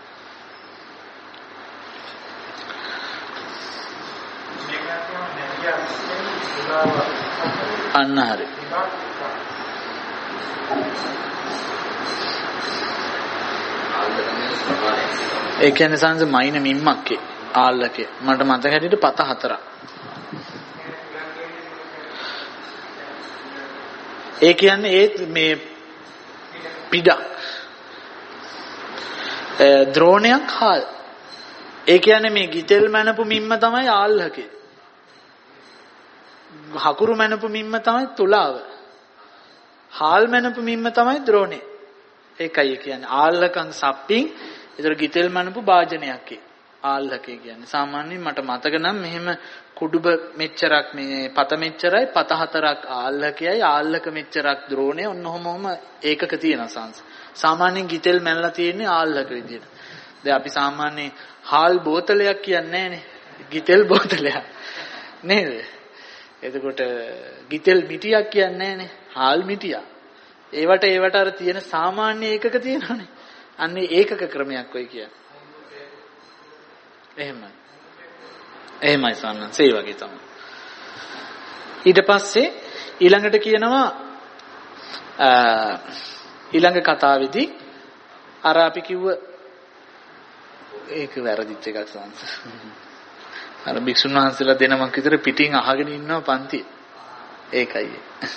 අන්න හරි. ඒ කියන්නේ සන්නංශ මයින මිම්මක්කේ ආල්හකේ. මට මතක හැටියට පත හතරක්. ඒ කියන්නේ ඒ මේ පිටක් ද්‍රෝණයක් හාල්. ඒ කියන්නේ මේ ගිතෙල් මැනපු මිම්ම තමයි ආල්හකේ. හකුරු මැනපු මිම්ම තමයි තුලාව. හාල් මැනපු මිම්ම තමයි ද්‍රෝණේ. ඒකයි කියන්නේ ආල්හකං සප්පින්. ඒතර ගිතෙල් මැනපු භාජනයක් ආල්හකේ කියන්නේ. සාමාන්‍යයෙන් මට මතක නම් මෙහෙම කුඩුබ මෙච්චරක් මේ පත මෙච්චරයි පත හතරක් ආල්හකයයි ආල්හක මෙච්චරක් ද්‍රෝණේ ඔන්න ඔහොමම ඒකක තියෙන සංස. සාමාන්‍යයෙන් ගිතෙල් මැනලා තියෙන්නේ ආල්හක විදියට. දැන් අපි සාමාන්‍යයෙන් හාල් බෝතලයක් කියන්නේ නැහනේ. ගිතෙල් බෝතලයක් නේද? එතකොට ගිතෙල් මිටියක් කියන්නේ නැහනේ. හාල් මිටියක්. ඒවට ඒවට අර තියෙන සාමාන්‍ය ඒකක තියෙනවනේ. අන්නේ ඒකක ක්‍රමයක් ඔය කියන්නේ. එහෙමයි. එහෙමයි සන්නංශ ඒ වගේ තමයි. ඊට පස්සේ ඊළඟට කියනවා ඊළඟ කතාවේදී අර අපි කිව්ව ඒක වැරදිච්ච එකක් සන්නංශ. අර භික්ෂුන් වහන්සේලා දෙනමක් විතර පිටින් අහගෙන ඉන්නවා පන්තිය. ඒකයි.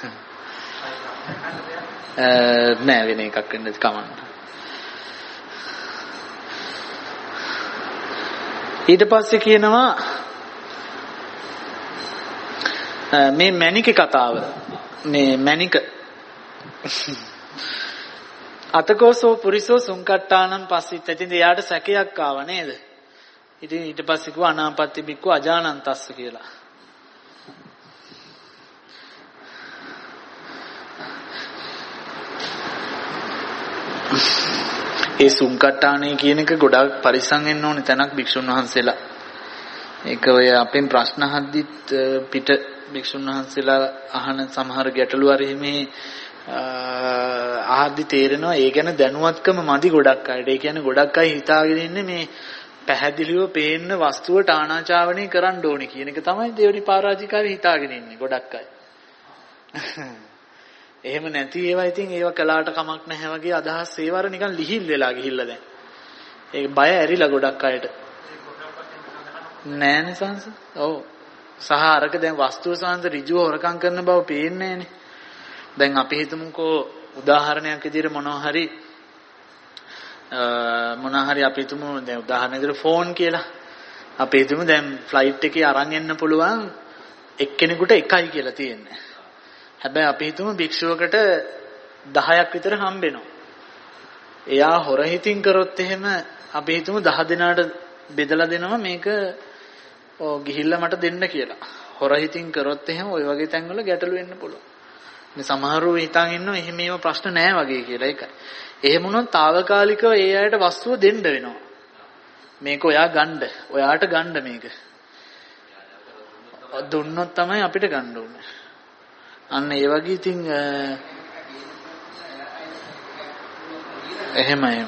නෑ වෙන එකක් වෙන්න කමන්න. ඊට පස්සේ කියනවා මේ මැණික කතාව. මේ මැණික අතකෝසෝ පුරිසෝ සුංකට්ටානම් පස්සිට. ඉතින් එයාට සැකයක් ආව නේද? ඉතින් ඊට පස්සේ කිව්වා අනාපත්ති බික්කු අජානන්තස්ස කියලා. ඒ සුංකට්ටානේ කියන එක ගොඩාක් පරිස්සම් වෙන්න ඕනේ තැනක් භික්ෂුන් වහන්සේලා. ඒක ඔය අපෙන් ප්‍රශ්න අහද්දිත් පිට භික්ෂුන් වහන්සේලා අහන සමහර ගැටලු හරි මේ අහද්දි තේරෙනවා ඒ ගැන දැනුවත්කම මදි ගොඩක් අයට. ඒ කියන්නේ ගොඩක් අය හිතාගෙන ඉන්නේ මේ පැහැදිලිව පේන්න වස්තුවට ආනාචාවනය කරන්න ඕනේ කියන එක තමයි දෙවෙනි පරාජිකාවේ හිතාගෙන ඉන්නේ ගොඩක් අය. එහෙම නැති ඒවා ඉතින් ඒවා කළාට කමක් නැහැ වගේ අදහස් ඒවර නිකන් ලිහිල් වෙලා ගිහිල්ලා දැන්. ඒක බය ඇරිලා ගොඩක් අයට. නෑනේ සංස. ඔව්. සහ අරක දැන් වස්තුව සංස ඍජුව හොරකම් කරන බව පේන්නේ නෑනේ. දැන් අපි හිතමුකෝ උදාහරණයක් විදිහට මොනවා හරි මොනවා හරි අපි හිතමු දැන් උදාහරණයක් විදිහට ෆෝන් කියලා. අපි හිතමු දැන් ෆ්ලයිට් එකේ අරන් එන්න පුළුවන් එක්කෙනෙකුට එකයි කියලා තියෙන්නේ. හැබැයි අපි හිතමු භික්ෂුවකට දහයක් විතර හම්බෙනවා. එයා හොර හිතින් කරොත් එහෙම අපි හිතමු දහ දෙනාට බෙදලා දෙනවා මේක ඔව් ගිහිල්ලා මට දෙන්න කියලා. හොර හිතින් කරොත් එහෙම ওই වගේ තැන්වල ගැටලු වෙන්න පුළුවන්. මේ සමහරව හිතන් ඉන්නවා එහෙම මේව ප්‍රශ්න නැහැ වගේ කියලා. ඒකයි. එහෙම වුණොත් తాවකාලිකව ඒ අයට වස්තුව දෙන්න වෙනවා. මේක ඔයා ගන්න. ඔයාට ගන්න මේක. දුන්නොත් තමයි අපිට ගන්න ඕනේ. අන්න ඒ වගේ ඉතින් එහෙම එහෙම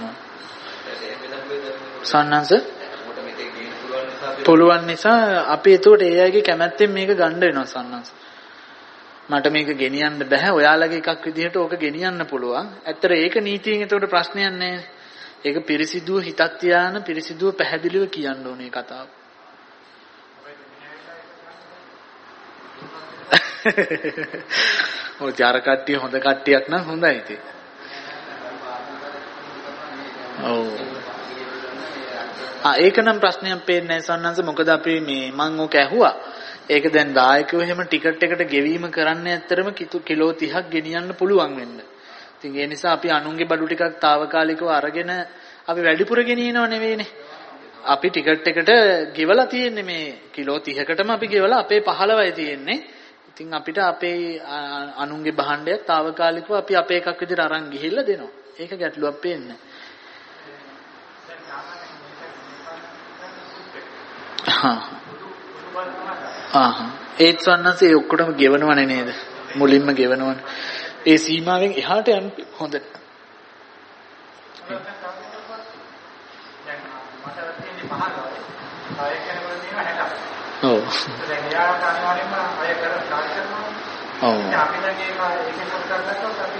සන්නංශ පුළුවන් නිසා අපි එතකොට ඒ අයගේ කැමැත්තෙන් මේක ගන්න වෙනවා සන්නංශ. මට මේක ගෙනියන්න බෑ. ඔයාලගේ එකක් විදිහට ඕක ගෙනියන්න පුළුවන්. ඇත්තට ඒක නීතියෙන් එතකොට ප්‍රශ්නයක් නෑ. ඒක පිරිසිදුව හිතක් තියාන පිරිසිදුව පැහැදිලිව කියන්න ඕනේ කතාව. ඔය ජාර කට්ටිය හොඳ කට්ටියක් නම් හොඳයි ඉතින්. ඔව්. ආ ඒක නම් ප්‍රශ්නයක් පේන්නේ නැහැ සන්නංශ. මොකද අපි මේ මං ඕක ඇහුවා. ඒක දැන් දායකයෝ එහෙම ටිකට් එකට ගෙවීම කරන්න ඇත්තරම කිලෝ තිහක් ගෙනියන්න පුළුවන් වෙන්න. ඉතින් ඒ නිසා අපි අනුන්ගේ බඩු ටිකක් తాවකාලිකව අරගෙන අපි වැඩිපුර ගෙනියනව නෙවෙයිනේ. අපි ටිකට් එකට ගෙවලා තියෙන්නේ මේ කිලෝ තිහකටම අපි ගෙවලා අපේ පහළවයි තියෙන්නේ. ඉතින් අපිට අපේ අනුන්ගේ භාණ්ඩයක් తాවකාලිකව අපි අපේ එකක් විදිහට අරන් ගිහිල්ලා දෙනවා. ඒක ගැටලුවක් පේන්නේ. හා ආහ් ඒත් සන්නසේ ඔක්කොටම ගෙවනවනේ නේද? මුලින්ම ගෙවනවනේ. ඒ සීමාවෙන් එහාට යන්න හොඳ. ඔව්. දැන් යාට අනිවාර්යයෙන්ම අය කර ස්ටාර්ට් කරනවා. ඔව්. අපි දැන් ඒක ඒකෙන් කරගත්තොත් අපි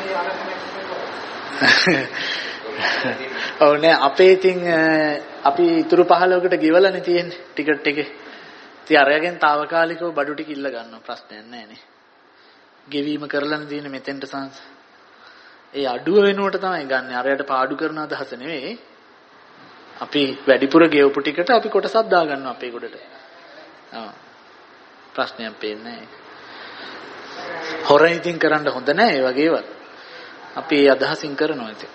අරගෙන ඔව් නේ අපේ ඉතින් අපි ඉතුරු පහලවකට ගෙවලානේ තියෙන්නේ ටිකට් එකේ. ඉතින් අරගෙන తాවකාලිකව බඩු ටික ඉල්ල ගන්නවා ප්‍රශ්නයක් නැහැ නේ. ගෙවීම කරලානේ තියෙන්නේ මෙතෙන්ට සංස. ඒ අඩුව වෙනුවට තමයි ගන්න. අරයට පාඩු කරන අදහස නෙවෙයි. අපි වැඩිපුර ගෙවපු ටිකට අපි කොටසක් දා ගන්නවා අපේ කොටට. ආ ප්‍රශ්නයක් පේන්නේ නැහැ. හොරෙන් ඉතින් කරන්න හොඳ නැහැ ඒ වගේ ඒවා. අපි ඒ අදහසින් කරනවා ඉතින්.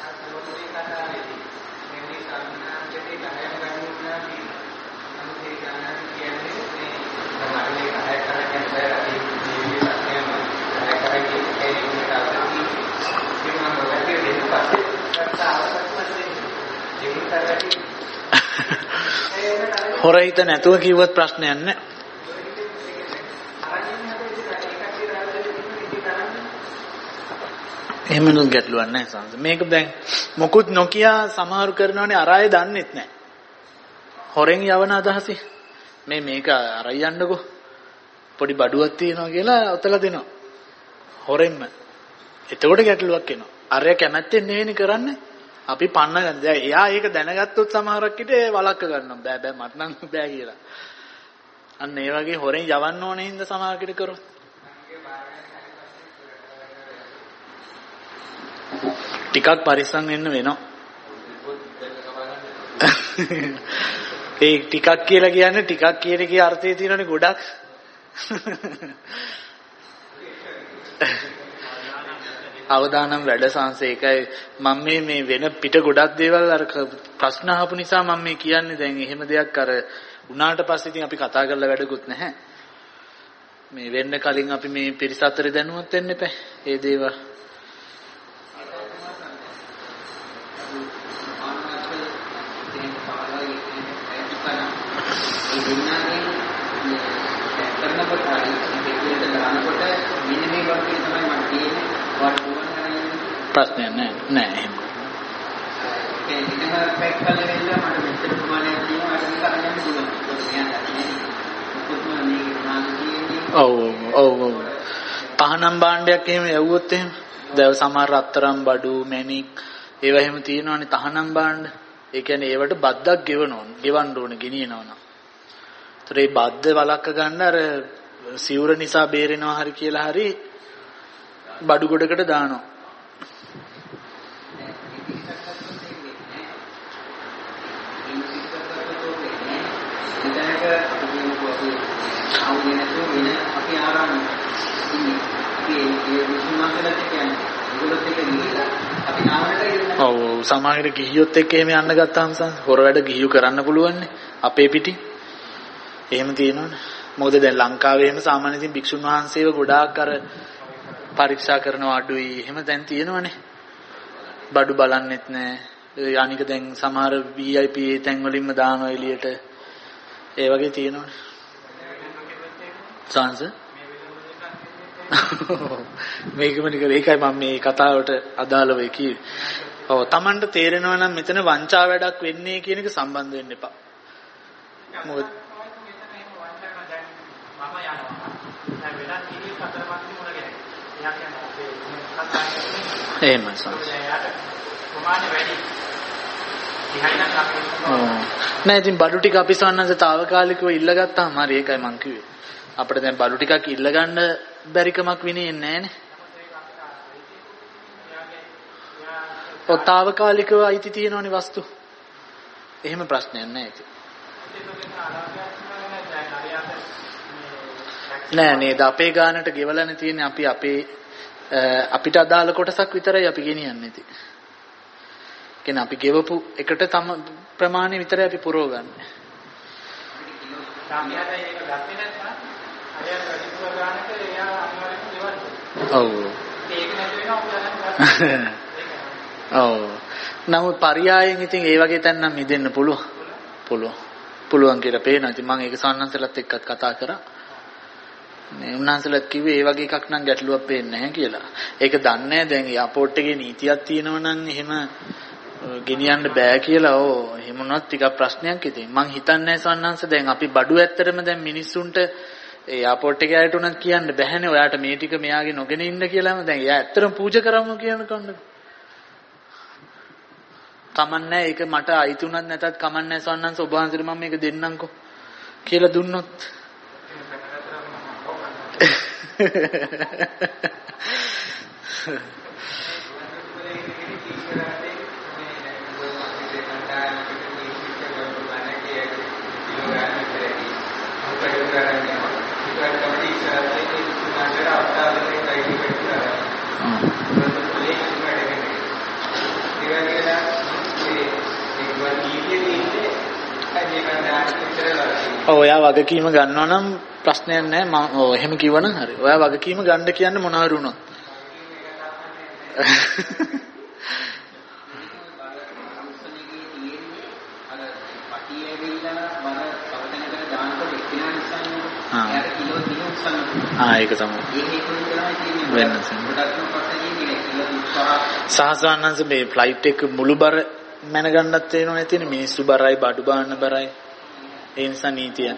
හොර හිත නැතුව කිව්වත් ප්‍රශ්නයක් නැහැ. එහෙම නුත් ගැටලුවක් නැහැ සංස. මේක දැන් මොකුත් නොකිය සමහරු කරනවනේ අරාය දන්නෙත් නැහැ. හොරෙන් යවන අදහසේ මේ මේක අරයි යන්නකෝ පොඩි බඩුවක් තියෙනවා කියලා ඔතලා දෙනවා. හොරෙන්ම. එතකොට ගැටලුවක් එනවා. අරය කැමැත්තෙන් නෙවෙයි කරන්නේ. අපි පන්න ගන්න. දැන් එයා ඒක දැනගත්තොත් සමහරක් විට වලක්ක ගන්නවා. බෑ බෑ මට නම් බෑ කියලා. අන්න ඒ වගේ හොරෙන් යවන්න ඕනේ හින්දා සමහරකට කරොත්. ටිකක් පරිස්සම් වෙන්න වෙනවා. ඒ ටිකක් කියලා කියන්නේ ටිකක් කියන එකේ අර්ථය තියෙනවනේ ගොඩක්. අවදානම් වැඩ සංසේ ඒකයි මම මේ මේ වෙන පිට ගොඩක් දේවල් අර ප්‍රශ්න අහපු නිසා මම මේ කියන්නේ. දැන් එහෙම දෙයක් අර උනාට පස්සේ ඉතින් අපි කතා කරලා වැඩකුත් නැහැ. මේ වෙන්න කලින් අපි මේ පිරිස අතරේ දැනුවත් වෙන්න එපා. ඒ දේවල් ප්‍රශ්නයක් නෑ නෑ එහෙම. ඔව් ඔව් ඔව් තහනම් භාණ්ඩයක් එහෙම යවුවොත් එහෙම දැන් සමහර රත්තරන් බඩු මැණික් ඒවා එහෙම තියෙනවානේ තහනම් භාණ්ඩ. ඒ කියන්නේ ඒවට බද්දක් ගෙවන්න ඕන ගෙවන්න ඕන ගෙනියනවා නම්. ඒතර ඒ බද්ද වලක්ක ගන්න අර සිවුර නිසා බේරෙනවා හරි කියලා හරි බඩු ගොඩකට දානවා. ඔව් සමහර ගිහියොත් එක්ක එහෙම යන්න ගත්තාම හොර වැඩ ගිහියෝ කරන්න පුළුවන් නේ අපේ පිටින්. එහෙම තියෙනවනේ. මොකද දැන් ලංකාවේ එහෙම සාමාන්‍ය ඉතින් භික්ෂුන් වහන්සේව ගොඩාක් අර පරීක්ෂා කරනවා අඩුයි. එහෙම දැන් තියෙනවනේ. බඩු බලන්නෙත් නැහැ. අනික දැන් සමහර වී ආයි පී තැන් වලින්ම දානවා එළියට. ඒ වගේ තියෙනවනේ. සංස මේකම නිකන් ඒකයි මම මේ කතාවට අදාළව කිව්වේ. ඔව් Tamanට තේරෙනවා නම් මෙතන වංචා වැඩක් වෙන්නේ කියන එක සම්බන්ධ වෙන්න එපා. මොකද එහෙම සංස නෑ ඉතින් බඩු ටික අපි සවන්නන්ස తాවකාලිකව ඉල්ලගත්තාම හරි ඒකයි මං කිව්වේ. අපිට දැන් බඩු ටිකක් ඉල්ල ගන්න බැරිකමක් වෙන්නේ නැහැනේ. ඔය తాවකාලිකව අයිති තියෙනවනේ වස්තු. එහෙම ප්‍රශ්නයක් නැහැ ඒක. නෑ නේද අපේ ගානට ගෙවලානේ තියෙන්නේ අපි අපේ අපිට අදාළ කොටසක් විතරයි අපි ගෙනියන්නේ ඉතින්. කියන්නේ අපි ගෙවපු එකට තම ප්‍රමාණය විතරයි අපි පුරව ගන්න. ඔව්. ඔව්. නමුත් පරියායෙන් ඉතින් ඒ වගේ තැන් නම් මිදෙන්න පුළුවන්. පුළුවන්. පුළුවන් කියලා පේනවා. ඉතින් මම ඒක සන්නන්සලත් එක්කත් කතා කරා. මේ උන්වහන්සේලාත් කිව්වේ ඒ වගේ එකක් නම් ගැටලුවක් පේන්නේ නැහැ කියලා. ඒක දන්නේ නැහැ දැන් එයාපෝට් එකේ නීතියක් තියෙනවා නම් එහෙම ගෙනියන්න බෑ කියලා. ඕ එහෙම වුණත් ටිකක් ප්‍රශ්නයක් ඉතින්. මං හිතන්නේ සන්නන්ස දැන් අපි බඩු ඇත්තටම දැන් මිනිස්සුන්ට ඒ එයාපෝට් එකේ ආයට උනත් කියන්න බෑනේ ඔයාට මේ ටික මෙයාගේ නොගෙන ඉන්න කියලාම දැන් එයා ඇත්තටම පූජා කරමු කියන කන්නද කමන්නේ ඒක මට අයිති උනත් නැතත් කමන්නේ සවන්නන්ස ඔබ වහන්සේට මම මේක දෙන්නම්කෝ කියලා දුන්නොත් ඔව් ඔයා වගකීම ගන්නවා නම් ප්‍රශ්නයක් නැහැ මම ඔව් එහෙම කිව්වනම් හරි. ඔයා වගකීම ගන්න කියන්නේ මොනවා හරි වුණොත්. ආ ඒක තමයි. වෙනස. සහසවන්නන්ස මේ ෆ්ලයිට් එක මුළු බර මැනගන්නත් වෙනව නැතිනේ මිනිස්සු බරයි බඩු බාන්න බරයි. ඒ නිසා නීතියක්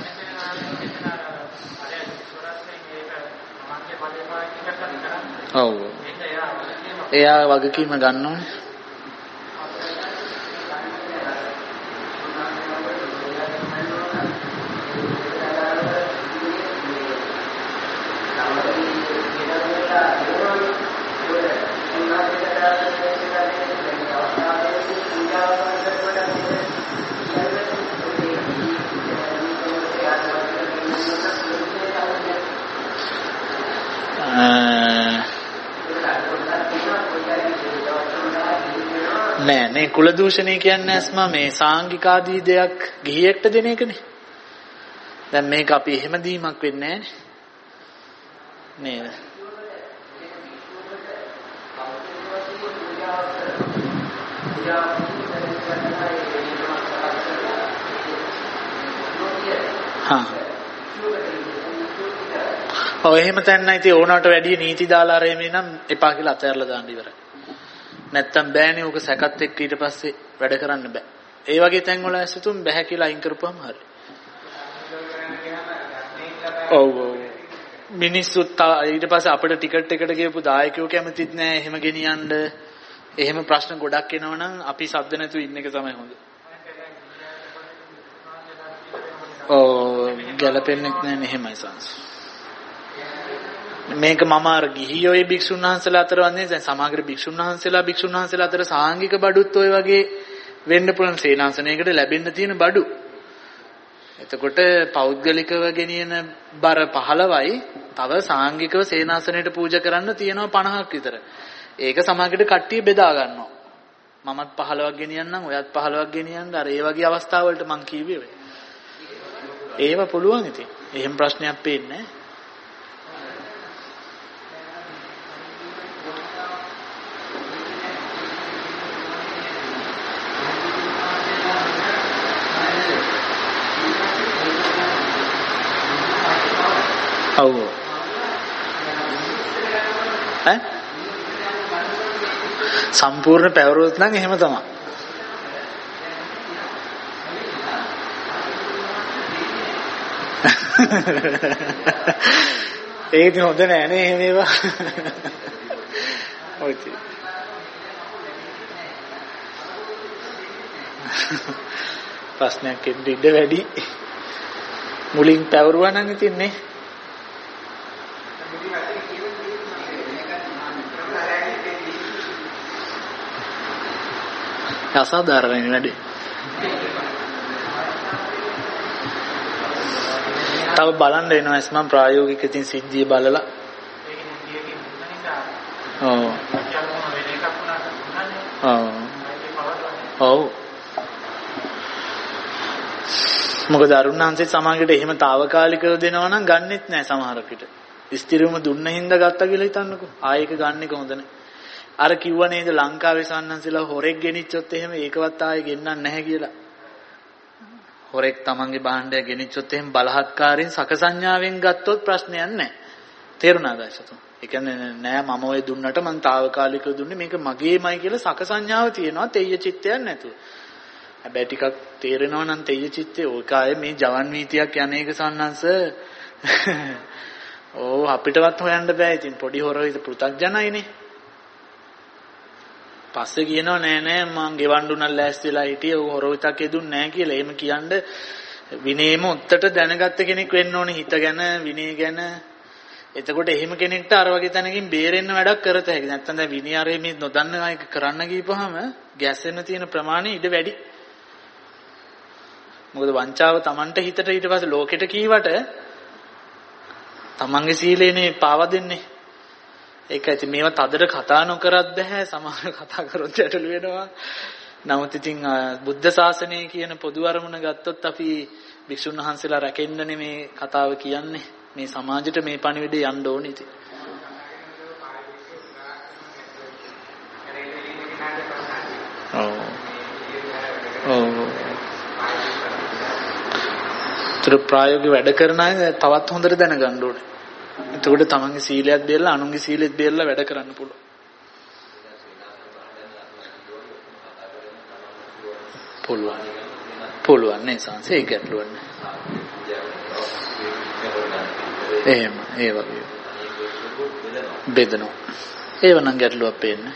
ඔව් එයා වගකීම ගන්න ඕනේ. නෑ නේ කුල දූෂණය කියන්නේ අස්මා මේ සාංගික ආදී දෙයක් ගිහියෙක්ට දෙන එකනේ. දැන් මේක අපි එහෙම දීමක් වෙන්නේ නෑනේ. නේද? හා ඔය එහෙම තැන්නයි ඉතින් ඕනකට වැඩි නීති දාලා ආරෙමේ නම් එපා කියලා අතහැරලා දාන්න ඉවරයි. නැත්තම් බෑනේ ඕක සැකත් එක්ක ඊට පස්සේ වැඩ කරන්න බෑ. ඒ වගේ තැන් වල ඇසතුම් බෑ කියලා අයින් කරපුවම හරි. ඔව් ඔව්. මිනිස්සුත් ඊට පස්සේ අපිට ටිකට් එකට ගියපු දායකයෝ කැමතිත් නෑ එහෙම ගෙනියන්න. එහෙම ප්‍රශ්න ගොඩක් එනවනම් අපි සද්ද නැතුව ඉන්න එක තමයි හොඳ. ඔව් ගැලපෙන්නේ නැහැ එහෙමයි සංස්. මේක මම අර ගිහියෝයි භික්ෂුන් වහන්සේලා අතර වන්නේ දැන් සමහර භික්ෂුන් වහන්සේලා භික්ෂුන් වහන්සේලා අතර සාංගික බඩුත් ඔය වගේ වෙන්න පුළුවන් සේනාසනයකට ලැබෙන්න තියෙන බඩු. එතකොට පෞද්ගලිකව ගෙනියන බර පහළවයි තව සාංගිකව සේනාසනයට පූජා කරන්න තියෙනවා පනහක් විතර. ඒක සමහරකට කට්ටිය බෙදා ගන්නවා. මමත් පහළවක් ගෙනියන්නම් ඔයත් පහළවක් ගෙනියන්න අර ඒ වගේ අවස්ථාවලට මං කිව්වේ ඔය. ඒව පුළුවන් ඉතින්. එහෙම ප්‍රශ්නයක් පේන්නේ නැහැ. ඔව්. ඈ? සම්පූර්ණ පැවරුවොත් නම් එහෙම තමයි. ඒක හොඳ නෑ නේ එහෙම ඒවා. ඔය ඉතින්. ප්‍රශ්නයක් එන්න ඉඩ වැඩි. මුලින් පැවරුවා නම් ඉතින් නේ. අසාධාරණයි වැඩි. තව බලන්න එනවා මම ප්‍රායෝගික ඉතින් සිද්ධිය බලලා. ඔව්. ඔව්. මොකද අරුණාංශේ සමාජයට එහෙම తాවකාලිකව දෙනවා නම් ගන්නෙත් නෑ සමහර විට. ස්ථිරවම දුන්න හින්දා ගත්තා කියලා හිතන්නකෝ. ආයෙක ගන්න එක හොඳ නෑ. අර කිව්ව නේද ලංකාවේ සන්නන්සලා හොරෙක් ගෙනිච්චොත් එහෙම ඒකවත් ආයෙ ගෙන්නන්නේ නැහැ කියලා. හොරෙක් තමන්ගේ භාණ්ඩය ගෙනිච්චොත් එහෙම බලහත්කාරයෙන් සකසඤ්ඤාවෙන් ගත්තොත් ප්‍රශ්නයක් නැහැ. තේරුණාද අයිසතු? ඒ කියන්නේ නෑ මම ඔය දුන්නට මං తాවකාලිකව දුන්නේ මේක මගේමයි කියලා සකසඤ්ඤාව තියෙනවා තෙయ్య චිත්තයක් නැතුව. හැබැයි ටිකක් තේරෙනවා නම් තෙయ్య චිත්තේ ඕක ආයේ මේ ජවන් වීතියක් යන්නේක සන්නන්ස. ඕ අපිටවත් හොයන්න බෑ ඉතින් පොඩි හොරෙක් පෘථග්ජනයිනේ. පස්සේ කියනවා නෑ නෑ මං ගෙවන්න උනන් ලෑස්ති වෙලා හිටියේ ඔය හොරවිතක් එදුන්නේ නෑ කියලා. එහෙම කියන්න විනේම උත්තට දැනගත්ත කෙනෙක් වෙන්න ඕනේ හිත ගැන විනය ගැන. එතකොට එහෙම කෙනෙක්ට අර වගේ තැනකින් බේරෙන්න වැඩක් කරත හැකි. නැත්නම් දැන් විනය ආරේ මේ නොදන්න අය කරන්න ගිහපුවාම ගැස්සෙන්න තියෙන ප්‍රමාණය ඊට වැඩි. මොකද වංචාව Tamanට හිතට ඊට පස්සේ ලෝකෙට කීවට Tamanගේ සීලේනේ පාවා දෙන්නේ. ඒකයි ඉතින් මේවා තදට කතා නොකරත් බෑ. සමහර කතා කරොත් ඇටළු වෙනවා. නමුත් ඉතින් බුද්ධ ශාසනය කියන පොදු අරමුණ ගත්තොත් අපි භික්ෂුන් වහන්සේලා රැකෙන්නනේ මේ කතාව කියන්නේ. මේ සමාජයට මේ පණිවිඩය යන්න ඕනේ ඉතින්. ඔව්. ඔව්. ඒතර ප්‍රායෝගික වැඩ කරන අය තවත් හොඳට දැනගන්න ඕනේ. එතකොට තමන්ගේ සීලයක් බේරලා අනුන්ගේ සීලෙත් බේරලා වැඩ කරන්න පුළුවන්. පුළුවන්. පුළුවන් නේ සංසේ ඒක ගැටලුවක් නෑ. එහෙම ඒ වගේ. බෙදනවා. ඒව නම් ගැටලුවක් පේන්නේ.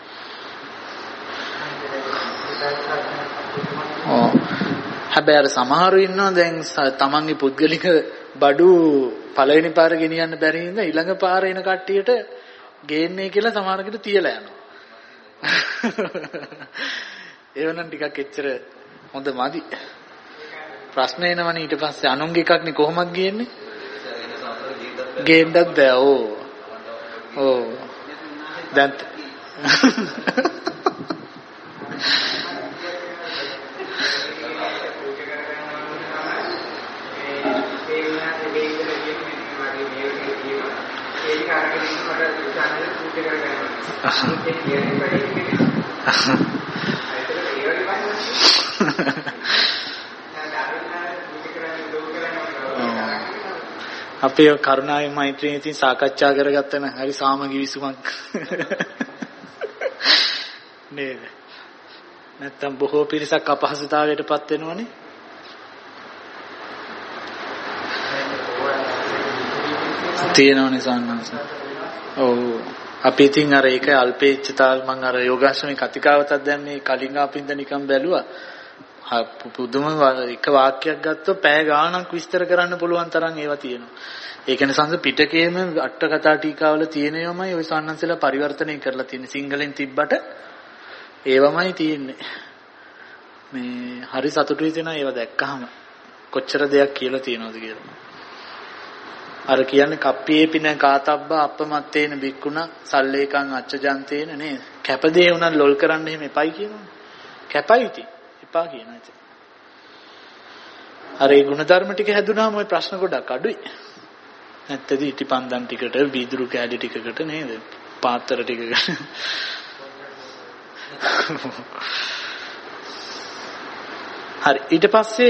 ඔව්. හැබැයි අර සමහරු ඉන්නවා දැන් තමන්ගේ පුද්ගලික බඩු පළවෙනි පාර ගෙනියන්න බැරි හින්දා ඊළඟ පාර එන කට්ටියට ගේන්නේ කියලා සමහරකට තියලා යනවා. ඒව නම් ටිකක් එච්චර හොඳ මදි. ප්‍රශ්න එනවනේ ඊට පස්සේ අනුන්ගේ එකක්නේ කොහොමද ගේන්නේ? ගේන්නත් බෑ. ඕ. ඕ. දැන් අපේ කරුණාවේ මෛත්‍රියේ තියෙන සාකච්ඡා කරගත්තා නම් හරි සාමගි විසුමක් නේද? නැත්තම් බොහෝ පිරිසක් අපහසුතාවයටපත් වෙනවනේ. තියෙනවනේ සන්නස. ඔව්. අපි ඉතින් අර ඒක අල්පේච්ඡතාව මම අර යෝගාශ්‍රමේ කතිකාවතක් දැන් මේ කලින් ආපින්ද නිකන් බැලුවා. පුදුම එක වාක්‍යයක් ගත්තොත් පැය ගාණක් විස්තර කරන්න පුළුවන් තරම් ඒවා තියෙනවා. ඒ කියන්නේ සංස පිටකයේම අට කතා ටීකාවල තියෙනවමයි ওই සන්නන්සලා පරිවර්තනය කරලා තියෙන්නේ. සිංහලෙන් තිබ්බට ඒවමයි තියෙන්නේ. මේ හරි සතුටුයි දෙනා ඒවා දැක්කහම කොච්චර දෙයක් කියලා තියෙනවද කියලා. අර කියන්නේ කප්පියේ පින කාතබ්බ අපමත්තේන බික්කුණ සල්ලේකං අච්චජන්තේන නේද? කැපදේ උනත් ලොල් කරන්න එහෙම එපයි කියනවනේ. කැපයි ඉතින් එපා කියනවා ඉතින්. අර ඒ ගුණධර්ම ටික හැදුනාම ওই ප්‍රශ්න ගොඩක් අඩුයි. නැත්තද ඉටිපන්දන් ටිකට බීදුරු කැලි ටිකකට නේද? පාත්තර ටිකකට. හරි ඊට පස්සේ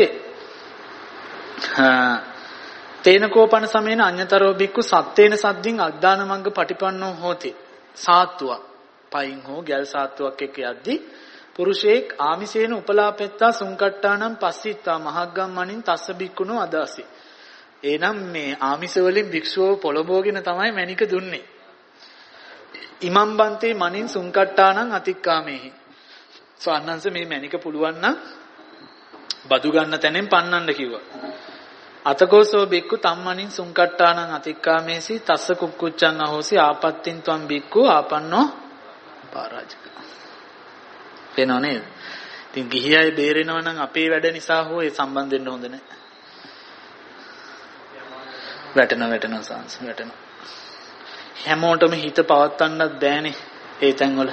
තේනකෝපන සමේන අඤ්‍යතරෝ බික්කු සත්තේන සද්දින් අද්දාන මග්ග පටිපන්නෝ හෝති. සාත්තුවක් පයින් හෝ ගැල් සාත්තුවක් එක්ක යද්දී පුරුෂයෙක් ආමිසේන උපලාපෙත්තා සුංකට්ටානම් පස්සිත්තා මහග්ගම් මනින් තස්ස බික්කුණෝ අදාසි. එනම් මේ ආමිස වලින් භික්ෂුව පොළඹවගෙන තමයි මණික දුන්නේ. ඉමම් බන්තේ මනින් සුංකට්ටානම් අතික්කාමේහි. ස්වන්නංශ මේ මණික පුළුවන් නම් බදු ගන්න තැනෙන් පන්නන්න කිව්වා. අතකෝසෝ බික්කු තම්මනින් සුංකට්ටානම් අතික්කාමේසි තස්ස කුක්කුච්චං අහෝසි ආපත්තින් ත්වම් බික්කු ආපන්නෝ පරාජික. වෙනව නේද? ඉතින් ගිහි අය බේරෙනවා නම් අපේ වැඩ නිසා හෝ ඒ සම්බන්ධ වෙන්න හොඳ නැහැ. වැටෙන වැටෙන සංස් වැටෙන. හැමෝටම හිත පවත්වන්නත් බෑනේ ඒ තැන්වල.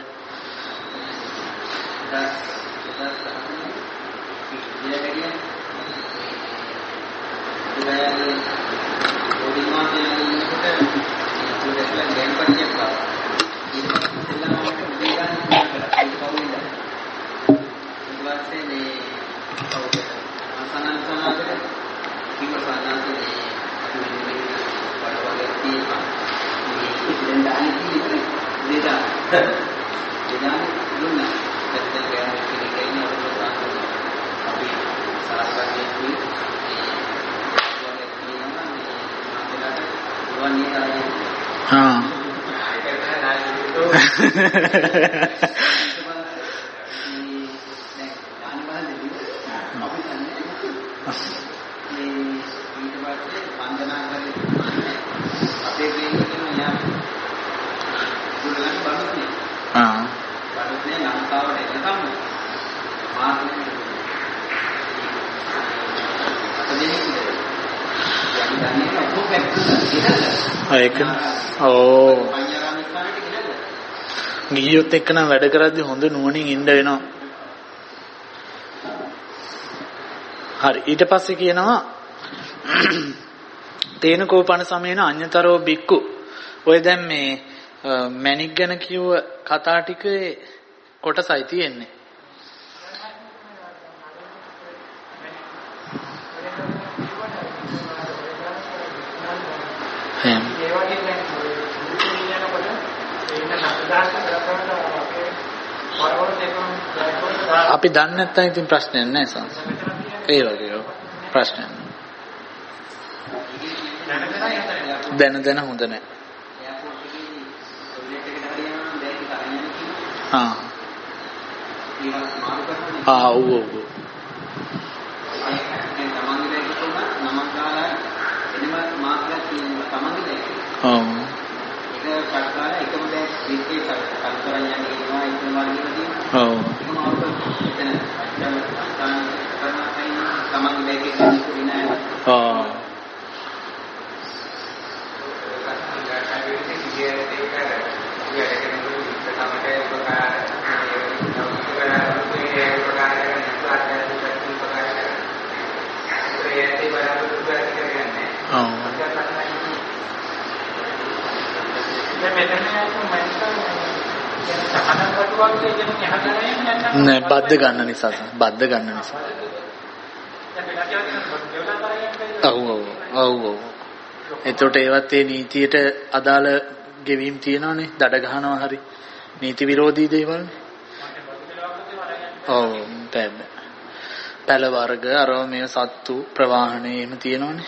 हाँ ඒක ඕ ගියොත් එක්ක නම් වැඩ කරද්දී හොඳ නුවණින් ඉන්න වෙනවා. හරි ඊට පස්සේ කියනවා තේන කෝපන සමේන අඤ්‍යතරෝ බික්කු. ඔය දැන් මේ මැණික් ගැන කියව කතා ටිකේ කොටසයි තියෙන්නේ. අපි දන්නේ නැත්නම් ඉතින් ප්‍රශ්නයක් නැහැ සංස. ඒ වගේ ප්‍රශ්නයක්. දැන දැන හොඳ නැහැ. ආ. ආ ඔව් ඔව්. ඔව්. ඔව්. ආ. නෑ බද්ද ගන්න නිසා බද්ද ගන්න නිසා. ඔව් ඔව් ඔව් ඔව්. එතකොට ඒවත් ඒ නීතියට අදාළ ගෙවීම් තියෙනවානේ. දඩ ගහනවා හරි නීති විරෝධී දේවල්. ඔව් පැල පැල වර්ග අරව මේ සත්තු ප්‍රවාහණය එහෙම තියෙනවානේ.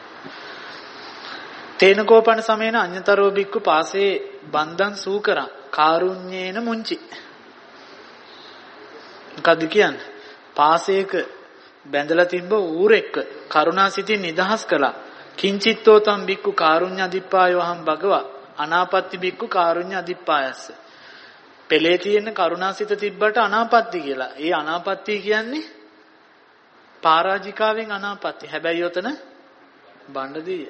තේනකෝපන සමේන අඤ්ඤතරෝ බික්කු පාසේ බන්ධන් සූකරං කාරුඤ්ඤේන මුංචි. මොකද්ද කියන්නේ? පාසයක බැඳලා තිබ්බ ඌරෙක්ක කරුණාසිතින් නිදහස් කළා. කිංචිත්තෝ තම් බික්කු කාරුඤ්ඤ අදිප්පායෝ අහං භගවා අනාපත්ති බික්කු කාරුඤ්ඤ අදිප්පායස්ස. පෙළේ තියෙන කරුණාසිත තිබ්බට අනාපත්ති කියලා. ඒ අනාපත්ති කියන්නේ පරාජිකාවෙන් අනාපත්ති. හැබැයි යොතන බණ්ඩදී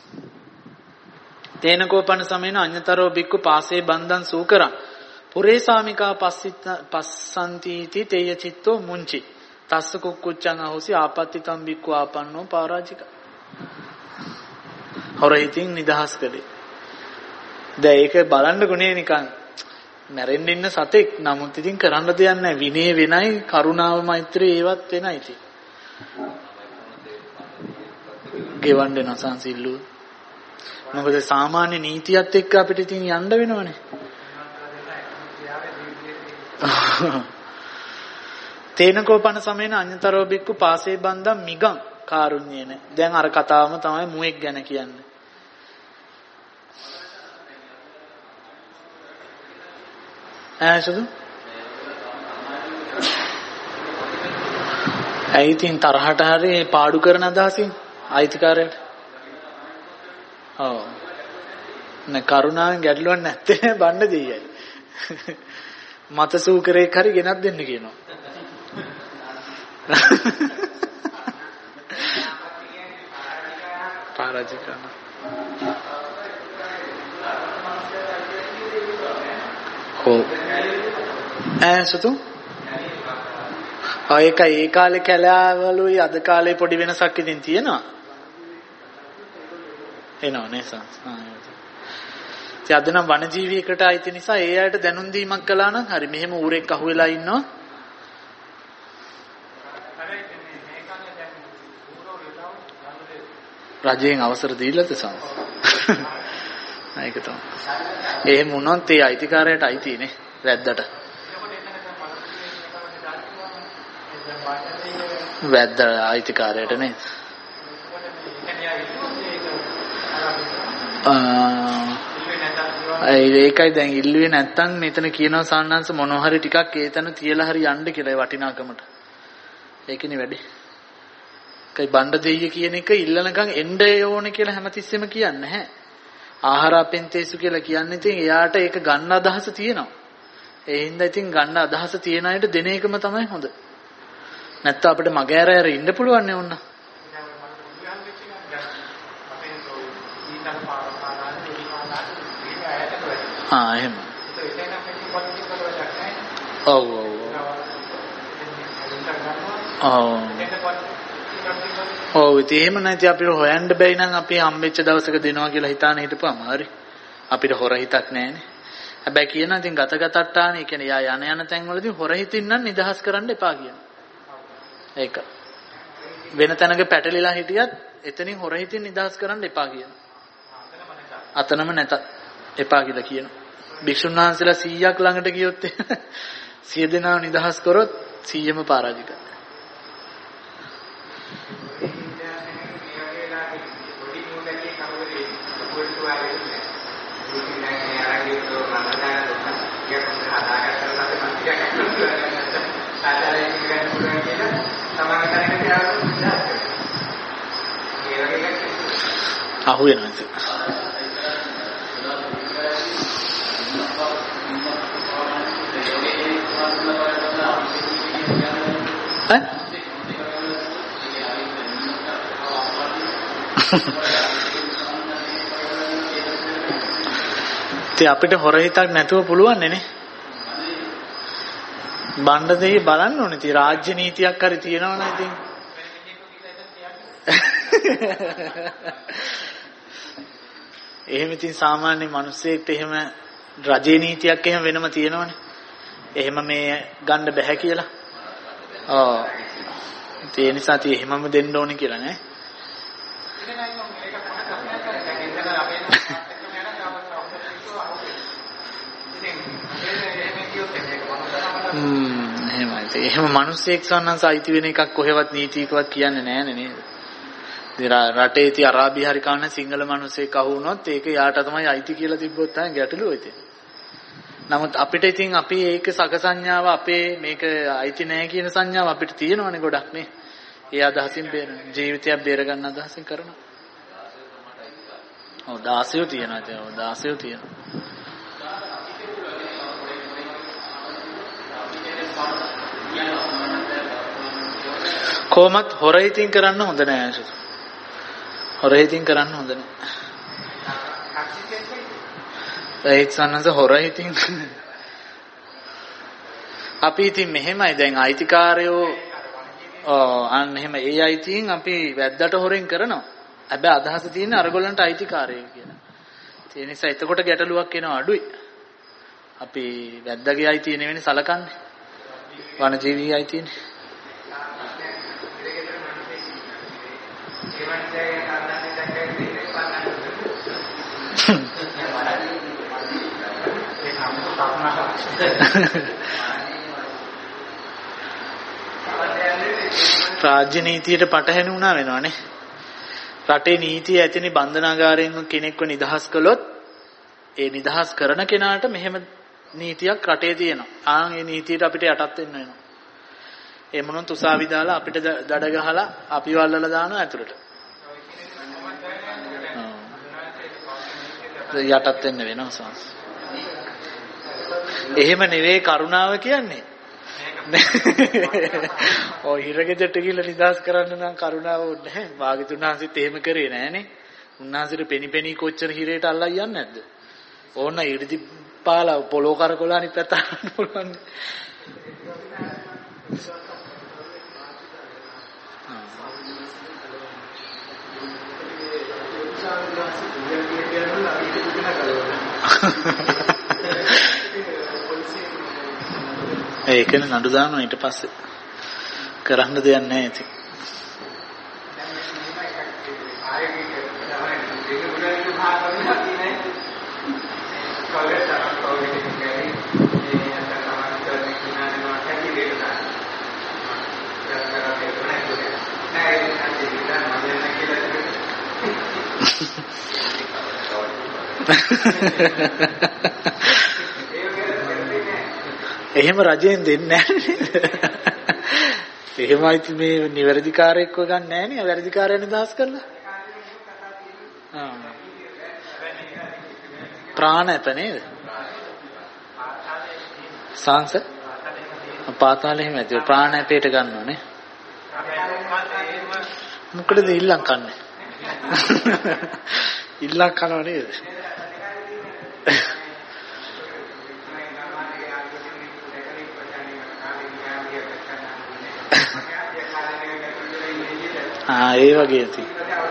තේනකෝපන සමේන අඤ්ඤතරෝ බික්කු පාසේ බන්ධන් සූකරං පුරේ සාමිකා පස්සිත පස්සන්තිති තේය චිත්තෝ මුංචි තස්ස කුක්කුච්චං අහෝසි ආපත්ති තම් බික්කු ආපන්නෝ පරාජිකා. හොරින් නිදහස් කළේ. දැන් ඒක බලන්න ගුණේ නිකන් මැරෙන්න ඉන්න සතෙක්. නමුත් ඉතින් කරන්න දෙයක් නැහැ. විනය වෙනයි කරුණාව මෛත්‍රිය ඒවත් වෙනයි ඉතින්. ගෙවන්න වෙන සංසිල්ලු. මොකද සාමාන්‍ය නීතියත් එක්ක අපිට ඉතින් යන්න වෙනවනේ. තේනකෝපන සමේන අඤ්ඤතරෝ බික්කු පාසේ බන්ධම් මිගං කාරුණ්‍යේන. දැන් අර කතාවම තමයි මුවෙක් ගැන කියන්නේ. ඈසුදු ඇයි ඉතින් තරහට හරි පාඩු කරන අදහසින් අයිතිකාරයට. ඔව් නේ කරුණාවෙන් ගැටලුවක් නැත්තේ බණ්ඩ දෙයයි. මත සූකරේක් හරි ගෙනත් දෙන්න කියනවා. පරාජිකන. ඔව් ඈසුතු ආ ඒක ඒ කාලේ කැලෑවලුයි අද කාලේ පොඩි වෙනසක් ඉතින් තියෙනවා. එනවා නේ සංස්. ආ ඒ අද නම් වනජීවියකට අයිති නිසා ඒ අයට දැනුම් දීමක් කළා නම් හරි. මෙහෙම ඌරෙක් අහුවෙලා ඉන්නවා. රජයෙන් අවසර දීලාද සංස්? ඒක තමයි. එහෙම වුණොත් ඒ අයිතිකාරයට අයිති නේ වැද්දට. වැද්ද අයිතිකාරයට නේ. ඒකයි දැන් ඉල්ලුවේ නැත්තම් මෙතන කියනවා සාන්නංශ මොනවා හරි ටිකක් ඒතන තියලා හරි යන්න කියලා වටිනාකමට. ඒකනේ වැඩි. කයි බණ්ඩ දෙයිය කියන එක ඉල්ලනකම් එන්න ඕනේ කියලා හැමතිස්සෙම කියන්නේ නැහැ. ආහාරපෙන්තේසු කියලා කියන්නේ ඉතින් එයාට ඒක ගන්න අදහස තියෙනවා. ඒ හින්දා ඉතින් ගන්න අදහස තියෙන අයට දෙන එකම තමයි හොඳ. නැත්නම් අපිට මග ඇර ඇර ඉන්න පුළුවන් නේ ඕන්න. ආ එහෙම. ඔව් ඔව්. ඔව්. ඔව් ඉතින් එහෙම නැති අපිට හොයන්න බැයි නම් අපි හම්බෙච්ච දවසක දෙනවා කියලා හිතාන හිටපුවාම හරි. අපිට හොර හිතක් නැහැනේ. හැබැයි කියනවා ඉතින් ගත ගතට්ටාන, ඒ කියන්නේ යා යන යන තැන් වලදී හොර හිතින් නම් නිදහස් කරන්න එපා කියනවා. ඒක. වෙන තැනක පැටලිලා හිටියත් එතනින් හොර හිතින් නිදහස් කරන්න එපා කියනවා. අතනම නැත එපා කියලා කියනවා. භික්ෂුන් වහන්සේලා සීයක් ළඟට ගියොත් සිය දෙනාව නිදහස් කරොත් සීයම පරාජිකයි. අහු වෙනවා ඉතින්. ඈ? ඉතින් අපිට හොර හිතක් නැතුව පුළුවන් නේ. බණ්ඩ දෙයි බලන්න ඕනේ. ඉතින් රාජ්‍ය නීතියක් හරි තියෙනවනේ ඉතින්. එහෙම ඉතින් සාමාන්‍ය මිනිස්සෙක්ට එහෙම රජේ නීතියක් එහෙම වෙනම තියෙනවනේ. එහෙම මේ ගන්න බෑ කියලා. ඔව්. ඒ නිසා තී එහෙමම දෙන්න ඕනේ කියලා නේ. හ්ම් එහෙමයි. එහෙම මිනිස්සෙක් සන්නන්ස අයිති වෙන එකක් කොහෙවත් නීතියකවත් කියන්නේ නැහැ නේද? රටේ ති අරාබි හරි කන්න සිංහල මිනිස්සෙක් අහු වුණොත් ඒක යාට තමයි අයිති කියලා තිබ්බොත් තමයි ගැටලුව ඉතින්. නමුත් අපිට ඉතින් අපි ඒක සක සංඥාව අපේ මේක අයිති නැහැ කියන සංඥාව අපිට තියෙනවනේ ගොඩක් නේ. ඒ අදහසින් බේර ජීවිතයක් බේර ගන්න අදහසින් කරනවා. ඔව් දාසයෝ තියෙනවා ඒ ඔව් දාසයෝ තියෙනවා. කොහොමත් හොර හිතින් කරන්න හොඳ නෑ අංශු. හොර හිතින් කරන්න හොඳ නෑ. ඒක සන්නස හොර හිතින් අපි ඉතින් මෙහෙමයි දැන් අයිතිකාරයෝ ඔව් අන්න එහෙම ඒ අයිතියින් අපි වැද්දට හොරෙන් කරනවා. හැබැයි අදහස තියෙන්නේ අරගොල්ලන්ට අයිතිකාරයෝ කියලා. ඒ නිසා එතකොට ගැටලුවක් එනවා අඩුයි. අපි වැද්දාගේ අයිතිය නෙවෙයි සලකන්නේ. වනජීවී අයිතියනේ. රාජ්‍ය නීතියට පටහැනි වුණා වෙනවනේ. රටේ නීතිය ඇතිනි බන්ධනාගාරයෙන් කෙනෙක්ව නිදහස් කළොත් ඒ නිදහස් කරන කෙනාට මෙහෙම නීතියක් රටේ තියෙනවා. ආන් ඒ නීතියට අපිට යටත් වෙන්න වෙනවා. ඒ මොනොත් උසාවි දාලා අපිට දඩ ගහලා අපිව අල්ලලා දානවා ඇතුළට. යටත් වෙන්න වෙනවා සංස්. එහෙම නෙවෙයි කරුණාව කියන්නේ. ඔය හිරගෙදරට ගිහලා නිදහස් කරන්න නම් කරුණාව ඕනේ නැහැ. භාග්‍යතුන් වහන්සේත් එහෙම කරේ නෑනේ. උන්වහන්සේට පෙනි පෙනි කොච්චර හිරේට අල්ලලා යන්නේ නැද්ද? ඕන ඉරිදි පාලා පොලෝ කරකොලා අනිත් පැත්ත අරන්න පුළුවන්. ඒකනේ නඩු දානවා ඊට පස්සේ කරන්න දෙයක් නැහැ ඉතින්. එහෙම රජයෙන් දෙන්නේ නැහැ නේද? එහෙමයි මේ නිවැරදිකාරයෙක්ව ගන්න නැහැ නේ. වැරදිකාරය නිදහස් කරලා. ආ. ප්‍රාණප නේද? සංස පාතාලේ එහෙම ඇති ප්‍රාණපේට ගන්නවනේ. මොකටද ඉල්ලන් කන්නේ? ඉල්ලන් කනව නේද? ආ ඒ වගේ ඇති.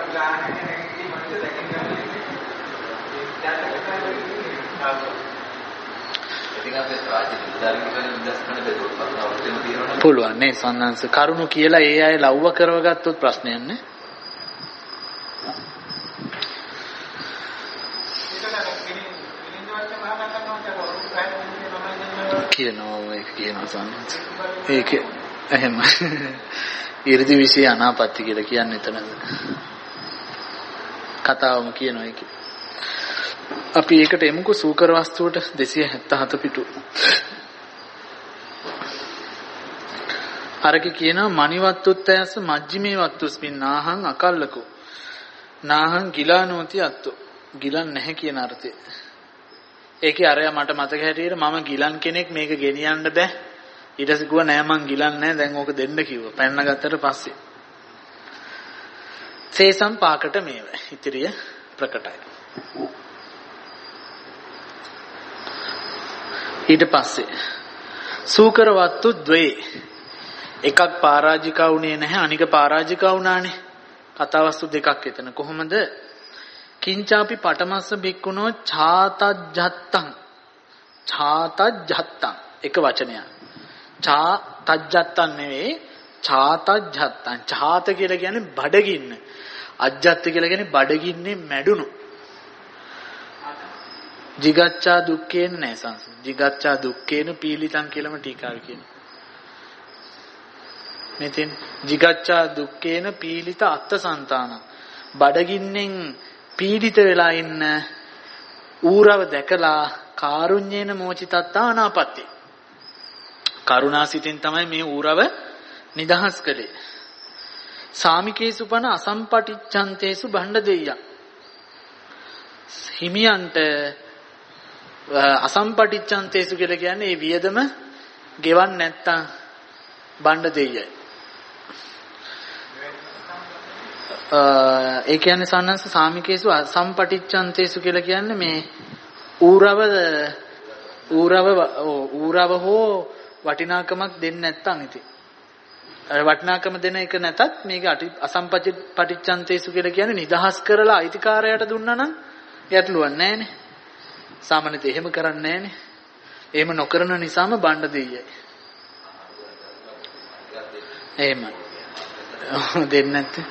පුළුවන් නේ සන්නංශ කරුණු කියලා ඒ අය ලව්ව කරවගත්තොත් ප්‍රශ්නයක් නේ. කියනවා ඒක කියනවා සන්නංශ. ඒක එහෙම ඉර්ධි විශේෂ අනාපත්‍ති කියලා කියන්නේ එතනද. කතාවම කියනවා ඒක. අපි ඒකට එමුකෝ සූකර වස්තුවට දෙසිය හැත්තෑ පිටු. අරක කියනවා මනිවත්තුත්තයස මජ්ජිමේ වත්තුස්මින් නාහං අකල්ලකෝ. නාහං ගිලානෝති අත්තෝ. ගිලන් නැහැ කියන අර්ථය. ඒකේ අරයා මට මතක හැටියට මම ගිලන් කෙනෙක් මේක ගෙනියන්න බෑ. ඊට පස්සේ කිව්වා නෑ මං ගිලන් නෑ දැන් ඕක දෙන්න කිව්වා. පැන්න ගත්තට පස්සේ. සේසම් පාකට මේව. ඉතිරිය ප්‍රකටයි. ඊට පස්සේ සූකර වත්තු ද්වේ එකක් පරාජිකා වුණේ නැහැ අනික පරාජිකා වුණානේ. කතාවස්තු දෙකක් එතන. කොහොමද? කිංචාපි පටමස්ස බික්කුණෝ ඡාතජ්ජත්තං ඡාතජ්ජත්තං එක වචනයක්. චා තජ්ජත්තන් නෙවෙයි ඡාතජ්ජත්තන්. ඡාත කියලා කියන්නේ බඩගින්න. අජ්ජත්ත කියලා කියන්නේ බඩගින්නේ මැඩුණු. jigaccha dukkena නෑ සංස. jigaccha dukkena පීලිතං කියලාම ටීකාවේ කියනවා. මෙතෙන් jigaccha dukkena පීලිත අත්තසන්තාන. බඩගින්නෙන් පීඩිත වෙලා ඉන්න ඌරව දැකලා කාරුණ්‍යේන මෝචිතත්තා අනාපත්ති. කරුණාසිතින් තමයි මේ ඌරව නිදහස් කළේ. සාමිකේසුපන අසම්පටිච්ඡන්තේසු බණ්ඩ දෙයියා. හිමියන්ට අසම්පටිච්ඡන්තේසු කියලා කියන්නේ මේ වියදම ගෙවන්න නැත්තම් බණ්ඩ දෙයියයි. ඒ කියන්නේ සන්නස සාමිකේසු අසම්පටිච්ඡන්තේසු කියලා කියන්නේ මේ ඌරව ඌරව ඌරව හෝ වටිනාකමක් දෙන්නේ නැත්තම් ඉතින් වටිනාකම දෙන එක නැතත් මේක අසම්පටිච්ඡන්තේසු කියලා කියන්නේ නිදහස් කරලා අයිතිකාරයට දුන්නා නම් යටලුවක් නැහැනේ. සාමාන්‍යයෙන් එහෙම කරන්නේ නැහැනේ. එහෙම නොකරන නිසාම බණ්ඩ දෙයියයි. එහෙම දෙන්නේ නැත්තේ.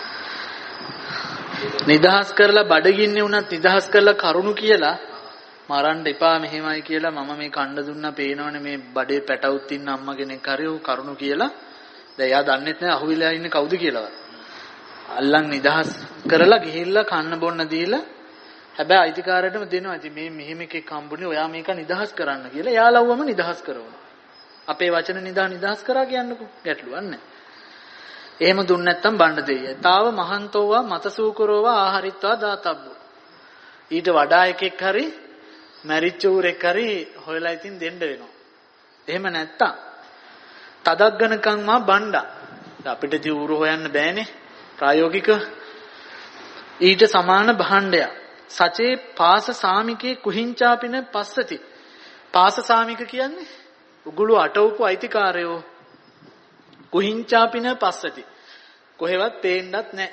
නිදහස් කරලා බඩගින්නේ වුණත් නිදහස් කරලා කරුණු කියලා මරන්න එපා මෙහෙමයි කියලා මම මේ කණ්ඩ දුන්නා පේනවනේ මේ බඩේ පැටවුත් ඉන්න අම්මා කෙනෙක් හරි ਉਹ කරුණු කියලා දැන් එයා දන්නෙත් නෑ අහුවිලා ඉන්නේ කවුද කියලාවත්. අල්ලන් නිදහස් කරලා ගිහිල්ලා කන්න බොන්න දීලා හැබැයි අයිතිකාරයටම දෙනවා. ඉතින් මේ මෙහෙම එකෙක් හම්බුනේ ඔයා මේක නිදහස් කරන්න කියලා එයාලවම නිදහස් කරනවා. අපේ වචන නිදා නිදහස් කරා කියන්නකෝ ගැටලුවක් නෑ. එහෙම දුන්න නැත්තම් බණ්ඩ දෙයියයි. තාව මහන්තෝවා මතසූකරෝවා ආහාරිත්වා දාතබ්බෝ. ඊට වඩා එකෙක් හරි මැරිච්ච ඌරෙක් හරි හොයලා ඉතින් දෙන්න වෙනවා. එහෙම නැත්තම් තදග්ගනකම් මා බණ්ඩා. අපිට ඉතින් ඌරු හොයන්න බෑනේ ප්‍රායෝගික. ඊට සමාන භාණ්ඩයක්. සචේ පාස සාමිකේ කුහිංචාපින පස්සති. පාස සාමික කියන්නේ උගුළු අටවපු අයිතිකාරයෝ. කුහිංචාපින පස්සති. කොහෙවත් පේන්නත් නැහැ.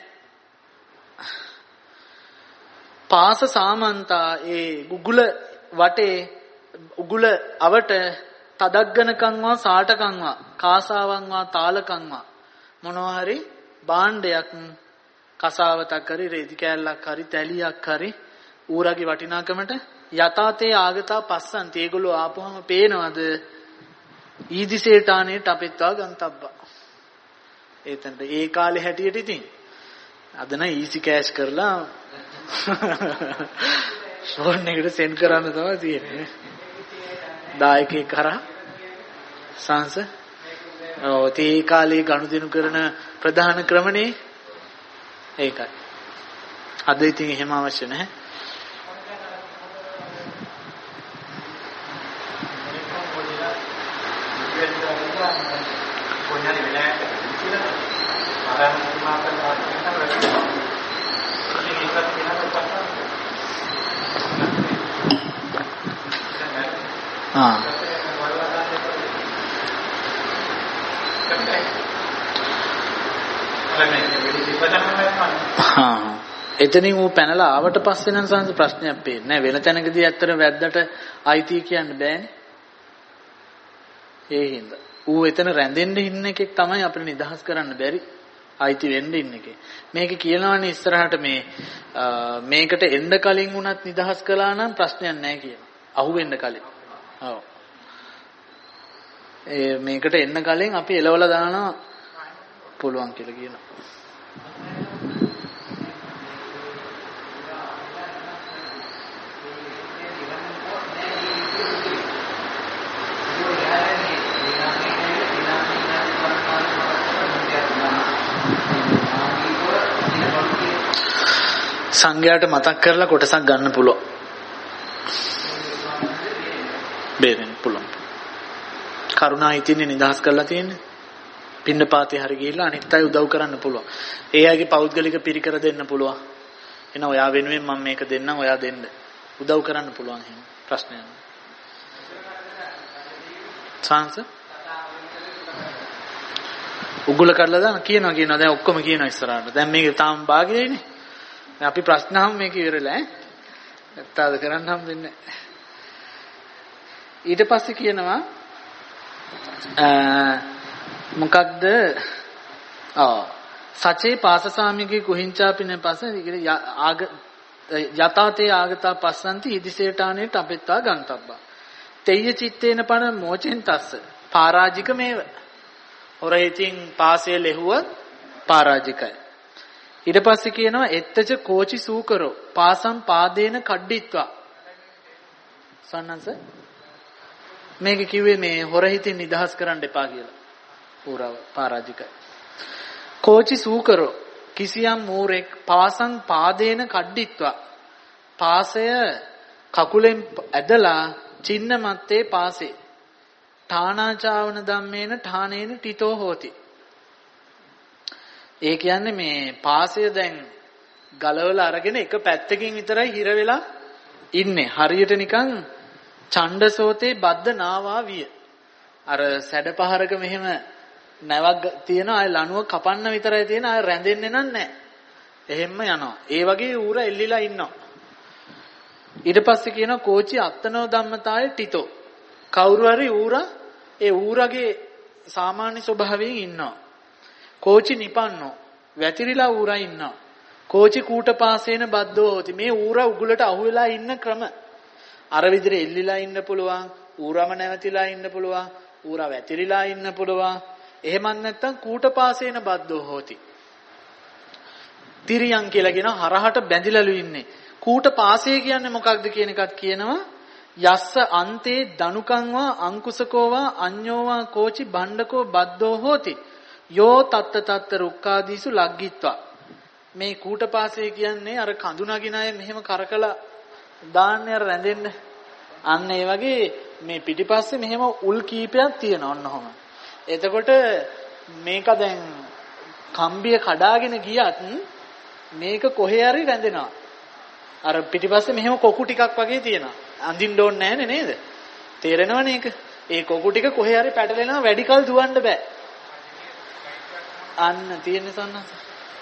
පාස සාමන්තා ඒ උගුල වටේ උගුල අවට තදග්ගනකම්වා සාටකම්වා කාසාවන්වා තාලකම්වා මොනවා හරි භාණ්ඩයක් කසාවතක් හරි රෙදි කෑල්ලක් හරි තැලියක් හරි ඌරගේ වටිනාකමට යතාතේ ආගතා පස්සන්ති. ඒගොල්ලෝ ආපුවම පේනවද ඊදිසේටානේ ටපෙත්වා ගන්තබ්බා. ඒතනට ඒ කාලේ හැටියට ඉතින් අද නම් ඊසි කෑෂ් කරලා ෆෝන් එකට සෙන්ඩ් කරන්න තමයි තියෙන්නේ. දායකයෙක් කරා සංස ඔව් තේ කාලේ ගනුදෙනු කරන ප්‍රධාන ක්‍රමනේ ඒකයි. අද ඉතින් එහෙම අවශ්‍ය නැහැ. ආ හා එතනින් ඌ පැනලා ආවට පස්සේ නම් සංස ප්‍රශ්නයක් පේන්නේ නැහැ. වෙන තැනකදී ඇත්තට වැද්දට අයිති කියන්න බෑනේ. ඒ හින්දා ඌ එතන රැඳෙන්න ඉන්න එකෙක් තමයි අපිට නිදහස් කරන්න බැරි. අයිති වෙන්න ඉන්න එකේ. මේක කියනවනේ ඉස්සරහට මේ මේකට එන්න කලින් වුණත් නිදහස් කළා නම් ප්‍රශ්නයක් නැහැ කියනවා. අහු වෙන්න කලින්. ඔව්. ඒ මේකට එන්න කලින් අපි එලවලා දානවා පුළුවන් කියලා කියනවා. සංඝයාට මතක් කරලා කොටසක් ගන්න පුළුවන්. බේරෙන්න පුළුවන්. කරුණා හිතින්නේ නිදහස් කරලා තියෙන්නේ. පින්නපාතේ හරි ගිහිල්ලා අනිත් අය උදව් කරන්න පුළුවන්. ඒ අයගේ පෞද්ගලික පිරිකර දෙන්න පුළුවන්. එන ඔයා වෙනුවෙන් මම මේක දෙන්නම් ඔයා දෙන්න. උදව් කරන්න පුළුවන් එහෙම. ප්‍රශ්නයක් නෑ. සංස උගුල කරලා දාන කියනවා කියනවා දැන් ඔක්කොම කියනවා ඉස්සරහට. දැන් මේක තාම භාගයයිනේ. අපි ප්‍රශ්න අහමු මේක ඉවරලා ඈ. නැත්තාද කරන්න හම්බෙන්නේ නැහැ. ඊට පස්සේ කියනවා මොකක්ද ආ සචේ පාසසාමිගේ කුහිංචාපින පස්සේ ආග යතාතේ ආගතා පස්සන්ති ඉදිසේටානේට අපෙත්තා ගන්තබ්බා තෙය්‍ය චිත්තේන පන මොචෙන් තස්ස පරාජික මේව හොරහිතින් පාසය ලැබුවත් පරාජිකයි ඊට පස්සේ කියනවා එත්තච කෝචි සූකරෝ පාසම් පාදේන කඩ්ඩිත්වා සන්නස මේක කිව්වේ මේ හොරහිතින් නිදහස් කරන්න එපා කියලා පුරාව පරාජිකයි කෝචි සූකරෝ කිසියම් මූරෙක් පාසං පාදේන කඩ්ඩිත්වා පාසය කකුලෙන් ඇදලා චින්න මත්තේ පාසේ ඨානාචාවන ධම්මේන ඨානේන තිතෝ හෝති ඒ කියන්නේ මේ පාසය දැන් ගලවලා අරගෙන එක පැත්තකින් විතරයි හිර වෙලා ඉන්නේ හරියට නිකන් ඡණ්ඩසෝතේ බද්ද නාවා විය අර සැඩපහරක මෙහෙම නැවක් තියෙන අය ලණුව කපන්න විතරයි තියෙන අය රැඳෙන්නේ නැහැ එහෙම්ම යනවා ඒ වගේ ඌර එල්ලිලා ඉන්නවා ඊට පස්සේ කියනවා කෝචි අත්තනෝ ධම්මතාය ටිතෝ කවුරු හරි ඌරා ඒ ඌරගේ සාමාන්‍ය ස්වභාවයෙන් ඉන්නවා කෝචි නිපන්නෝ වැතිරිලා ඌරා ඉන්නවා කෝචි කූටපාසේන බද්දෝ හොති මේ ඌරා උගුලට අහු වෙලා ඉන්න ක්‍රම අර විදිහට එල්ලිලා ඉන්න පුළුවන් ඌරම නැවතිලා ඉන්න පුළුවන් ඌරා වැතිරිලා ඉන්න පුළුවන් එහෙමත් නැත්නම් කූටපාසේන බද්දෝ හොති තිරියන් කියලා කියන හරහට බැඳිලාලු ඉන්නේ කූටපාසය කියන්නේ මොකක්ද කියන එකත් කියනවා යස්ස අන්තේ දනුකංවා අංකුසකෝවා අඤ්ඤෝවා කෝචි බණ්ඩකෝ බද්දෝ හෝති යෝ තත්ත තත්ත රුක්කාදීසු ලග්ගිත්වා මේ කූටපාසය කියන්නේ අර කඳු නගින අය මෙහෙම කරකලා දාන්නේ අර රැඳෙන්න අන්න ඒ වගේ මේ පිටිපස්සේ මෙහෙම උල් කීපයක් තියෙනවා ඔන්නෝම එතකොට මේක දැන් කම්බිය කඩාගෙන ගියත් මේක කොහේ හරි රැඳෙනවා අර පිටිපස්සේ මෙහෙම කොකු ටිකක් වගේ තියෙනවා අඳින්න ඕනේ නැහැ නේද තේරෙනවනේ ඒක ඒ කොකු ටික කොහේ හරි පැටලෙනවා වැඩි කල් දුවන්න බෑ අන්න තියෙන්නේ සන්නස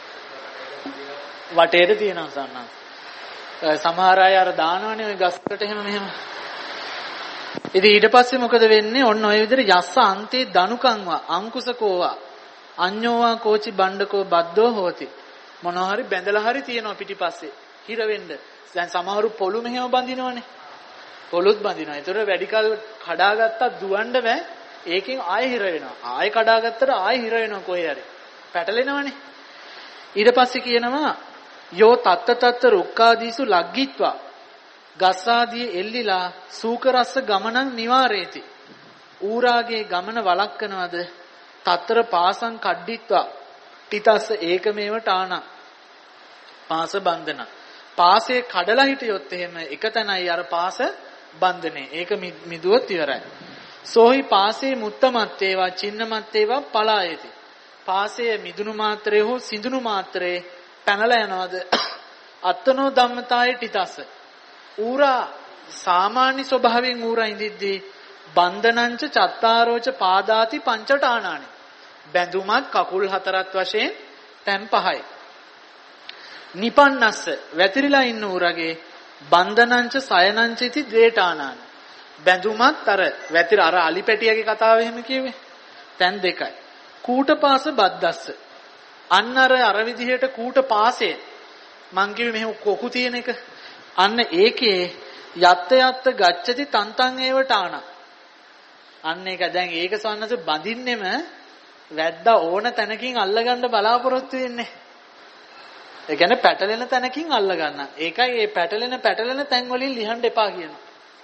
වටේට තියෙනවා සන්නස සමහර අය අර දානවනේ ওই ගස්කට එහෙම මෙහෙම ඉතින් ඊට පස්සේ මොකද වෙන්නේ ඔන්න ඔය විදිහට යස්ස අන්තේ දනුකංවා අංකුසකෝවා අඤ්ඤෝවා කෝචි බණ්ඩකෝ බද්දෝ හෝති මොනවා හරි බැඳලා හරි තියෙනවා පිටිපස්සේ හිර වෙන්න දැන් සමහරු පොළු මෙහෙම බඳිනවනේ පොළුත් බඳිනවා ඒතර වැඩි කල් කඩාගත්තත් දුවන්න බෑ ඒකෙන් ආයෙ හිර වෙනවා ආයෙ කඩාගත්තට ආයෙ හිර වෙනවා කොහේ හරි පැටලෙනවනේ ඊට පස්සේ කියනවා යෝ තත්ත තත්ත රුක්කාදීසු ලග්ගිත්වා ගස්සාදී එල්ලිලා සූකරස්ස ගමනං නිවාරේති ඌරාගේ ගමන වළක්වනවද තත්තර පාසං කඩ්ඩිත්වා තිතස්ස ඒකමේව ටාන පාස බන්ධන පාසේ කඩලා හිටියොත් එහෙම එක තැනයි අර පාස බන්ධනේ ඒක මිදුවොත් ඉවරයි සෝහි පාසේ මුත්තමත් ඒවා චින්නමත් ඒවා පලායති පාසේ මිදුණු මාත්‍රේ හෝ සිඳුණු මාත්‍රේ පැනලා යනවාද අත්තනෝ ධම්මතාය තිතස්ස ඌරා සාමාන්‍ය ස්වභාවයෙන් ඌරා ඉඳිද්දී බන්ධනංච චත්තාරෝච පාදාති පංචටානානි බැඳුමත් කකුල් හතරක් වශයෙන් තැන් පහයි නිපන්නස්ස වැතිරිලා ඉන්න ඌරගේ බන්ධනංච සයනංච इति ද්වේඨානානි බැඳුමත් අර වැතිර අර අලිපැටියගේ කතාව එහෙම කිව්වේ තැන් දෙකයි කූටපාස බද්දස්ස අන්න අර අර විදිහට කූටපාසේ මං කිව්වේ මෙහෙම කොකු තියෙන එක අන්න ඒකේ යත්ත යත්ත ගච්ඡති තන්තං ඒවටාන අන්න ඒක දැන් ඒක සවන්නස බඳින්නෙම වැද්දා ඕන තැනකින් අල්ලගන්න බලාපොරොත්තු වෙන්නේ ඒ කියන්නේ පැටලෙන තැනකින් අල්ලගන්න ඒකයි මේ පැටලෙන පැටලෙන තැන් වලින් ලිහන්න එපා කියනවා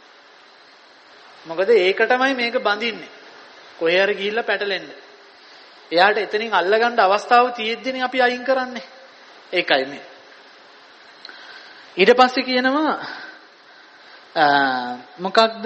මොකද ඒකටමයි මේක බඳින්නේ කොහේ හරි ගිහිල්ලා පැටලෙන්න එයාට එතනින් අල්ලගන්න අවස්ථාව තියෙද්දිනේ අපි අයින් කරන්නේ ඒකයි මේ ඊට පස්සේ කියනවා මොකක්ද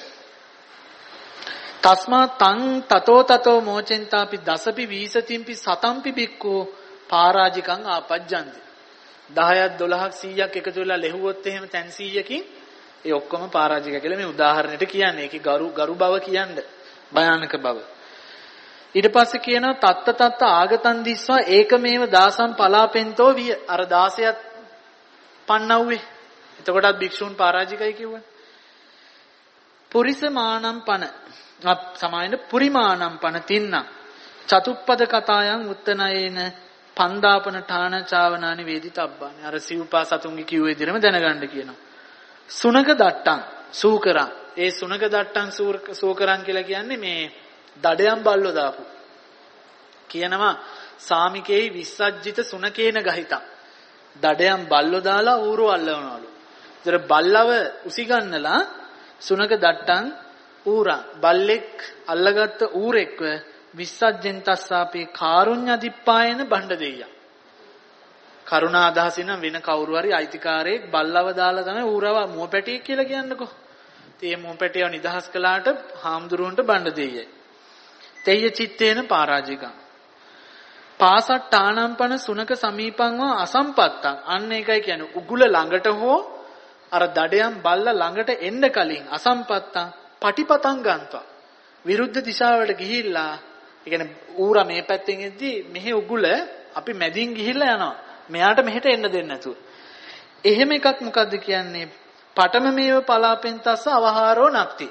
තස්මා තං තතෝ තතෝ මොචෙන්තාපි දසපි වීසතිම්පි සතම්පි බික්කෝ පරාජිකං ආපජ්ජන්ති දහයක් දොළහක් සීයක් එකතු වෙලා ලැබුවොත් එහෙම තැන් සීයකින් ඒ ඔක්කොම පරාජික කියලා මේ උදාහරණයට කියන්නේ ඒකේ ගරු ගරු බව කියන්නේ භයානක බව ඊට පස්සේ කියනවා තත්ත තත්ත ආගතන් දිස්වා ඒකමේව දාසම් පලාපෙන්තෝ විය අර දාසයත් පන්නව්වේ එතකොටත් භික්ෂූන් පරාජිකයි කිව්වනේ පුරිස මානම් පන සමායන පුරිමානම් පන තින්න චතුප්පද කතායන් උත්තනයේන පන්දාපන ඨාන චාවනානි වේදිතබ්බානි. අර සිව්පා සතුන්ගේ කිව්ව විදිහම දැනගන්න කියනවා. සුනක දට්ටං සූකරං. ඒ සුනක දට්ටං සූකරං කියලා කියන්නේ මේ දඩයන් බල්ලෝ දාපු. කියනවා සාමිකේහි විස්සජ්ජිත සුනකේන ගහිතං. දඩයන් බල්ලෝ දාලා ඌරෝ අල්ලවනවලු. ඒතර බල්ලව උසිගන්නලා සුනක දට්ටං ඌරා බල්ලෙක් අල්ලගත්ත ඌරෙක්ව විස්සජ්ජෙන් තස්සාපේ කාරුණ්‍යදිප්පායන බණ්ඩ දෙයියා. කරුණා අදහසින් වෙන කවුරු හරි අයිතිකාරයෙක් බල්ලව දාලා තමයි ඌරව මුවපැටියෙක් කියලා කියන්නකෝ. ඉතින් මේ මුවපැටියව නිදහස් කළාට හාමුදුරුවන්ට බණ්ඩ දෙයියයි. තෙය්‍ය චිත්තේන පරාජිකං. පාසට්ඨානම්පන සුනක සමීපංවා අසම්පත්තං. අන්න ඒකයි කියන්නේ උගුල ළඟට හෝ අර දඩයන් බල්ලා ළඟට එන්න කලින් අසම්පත්තං පටිපතං ගන්නවා. විරුද්ධ දිශාවට ගිහිල්ලා ඒ කියන්නේ ඌරා මේ පැත්තෙන් එද්දී මෙහි උගුල අපි මැදින් ගිහිල්ලා යනවා. මෙයාට මෙහෙට එන්න දෙන්නේ නැතුව. එහෙම එකක් මොකද්ද කියන්නේ? පඨම මේව පලාපෙන් තස්ස අවහාරෝ නක්ති.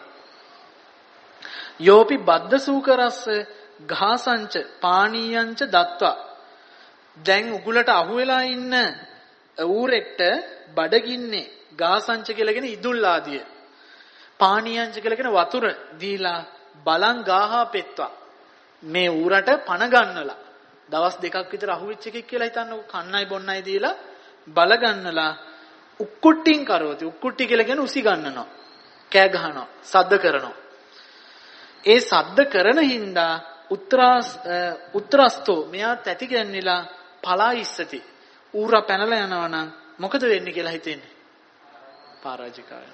යෝපි බද්ද සූකරස්ස ඝාසංච පානීයංච දත්වා. දැන් උගුලට අහු වෙලා ඉන්න ඌරෙක්ට බඩගින්නේ ඝාසංච කියලාගෙන ඉදුල් ආදිය. පානීයංච කියලාගෙන වතුර දීලා බලං ගාහා පෙත්වා. මේ ඌරට පණ ගන්නලා දවස් දෙකක් විතර අහුවෙච්ච එකෙක් කියලා හිතන්නකො. කන්නයි බොන්නයි දීලා බල ගන්නලා උක්කුට්ටින් කරවති. උක්කුට්ටි කියලා කියන්නේ උසි ගන්නනවා. කෑ ගහනවා. සද්ද කරනවා. ඒ සද්ද කරන හින්දා උත්‍රාස් උත්‍රාස්තෝ මෙයා තැති ගැන්නිලා පලා ඉස්සති. ඌරා පැනලා යනවා නම් මොකද වෙන්නේ කියලා හිතෙන්නේ? පරාජිකාය.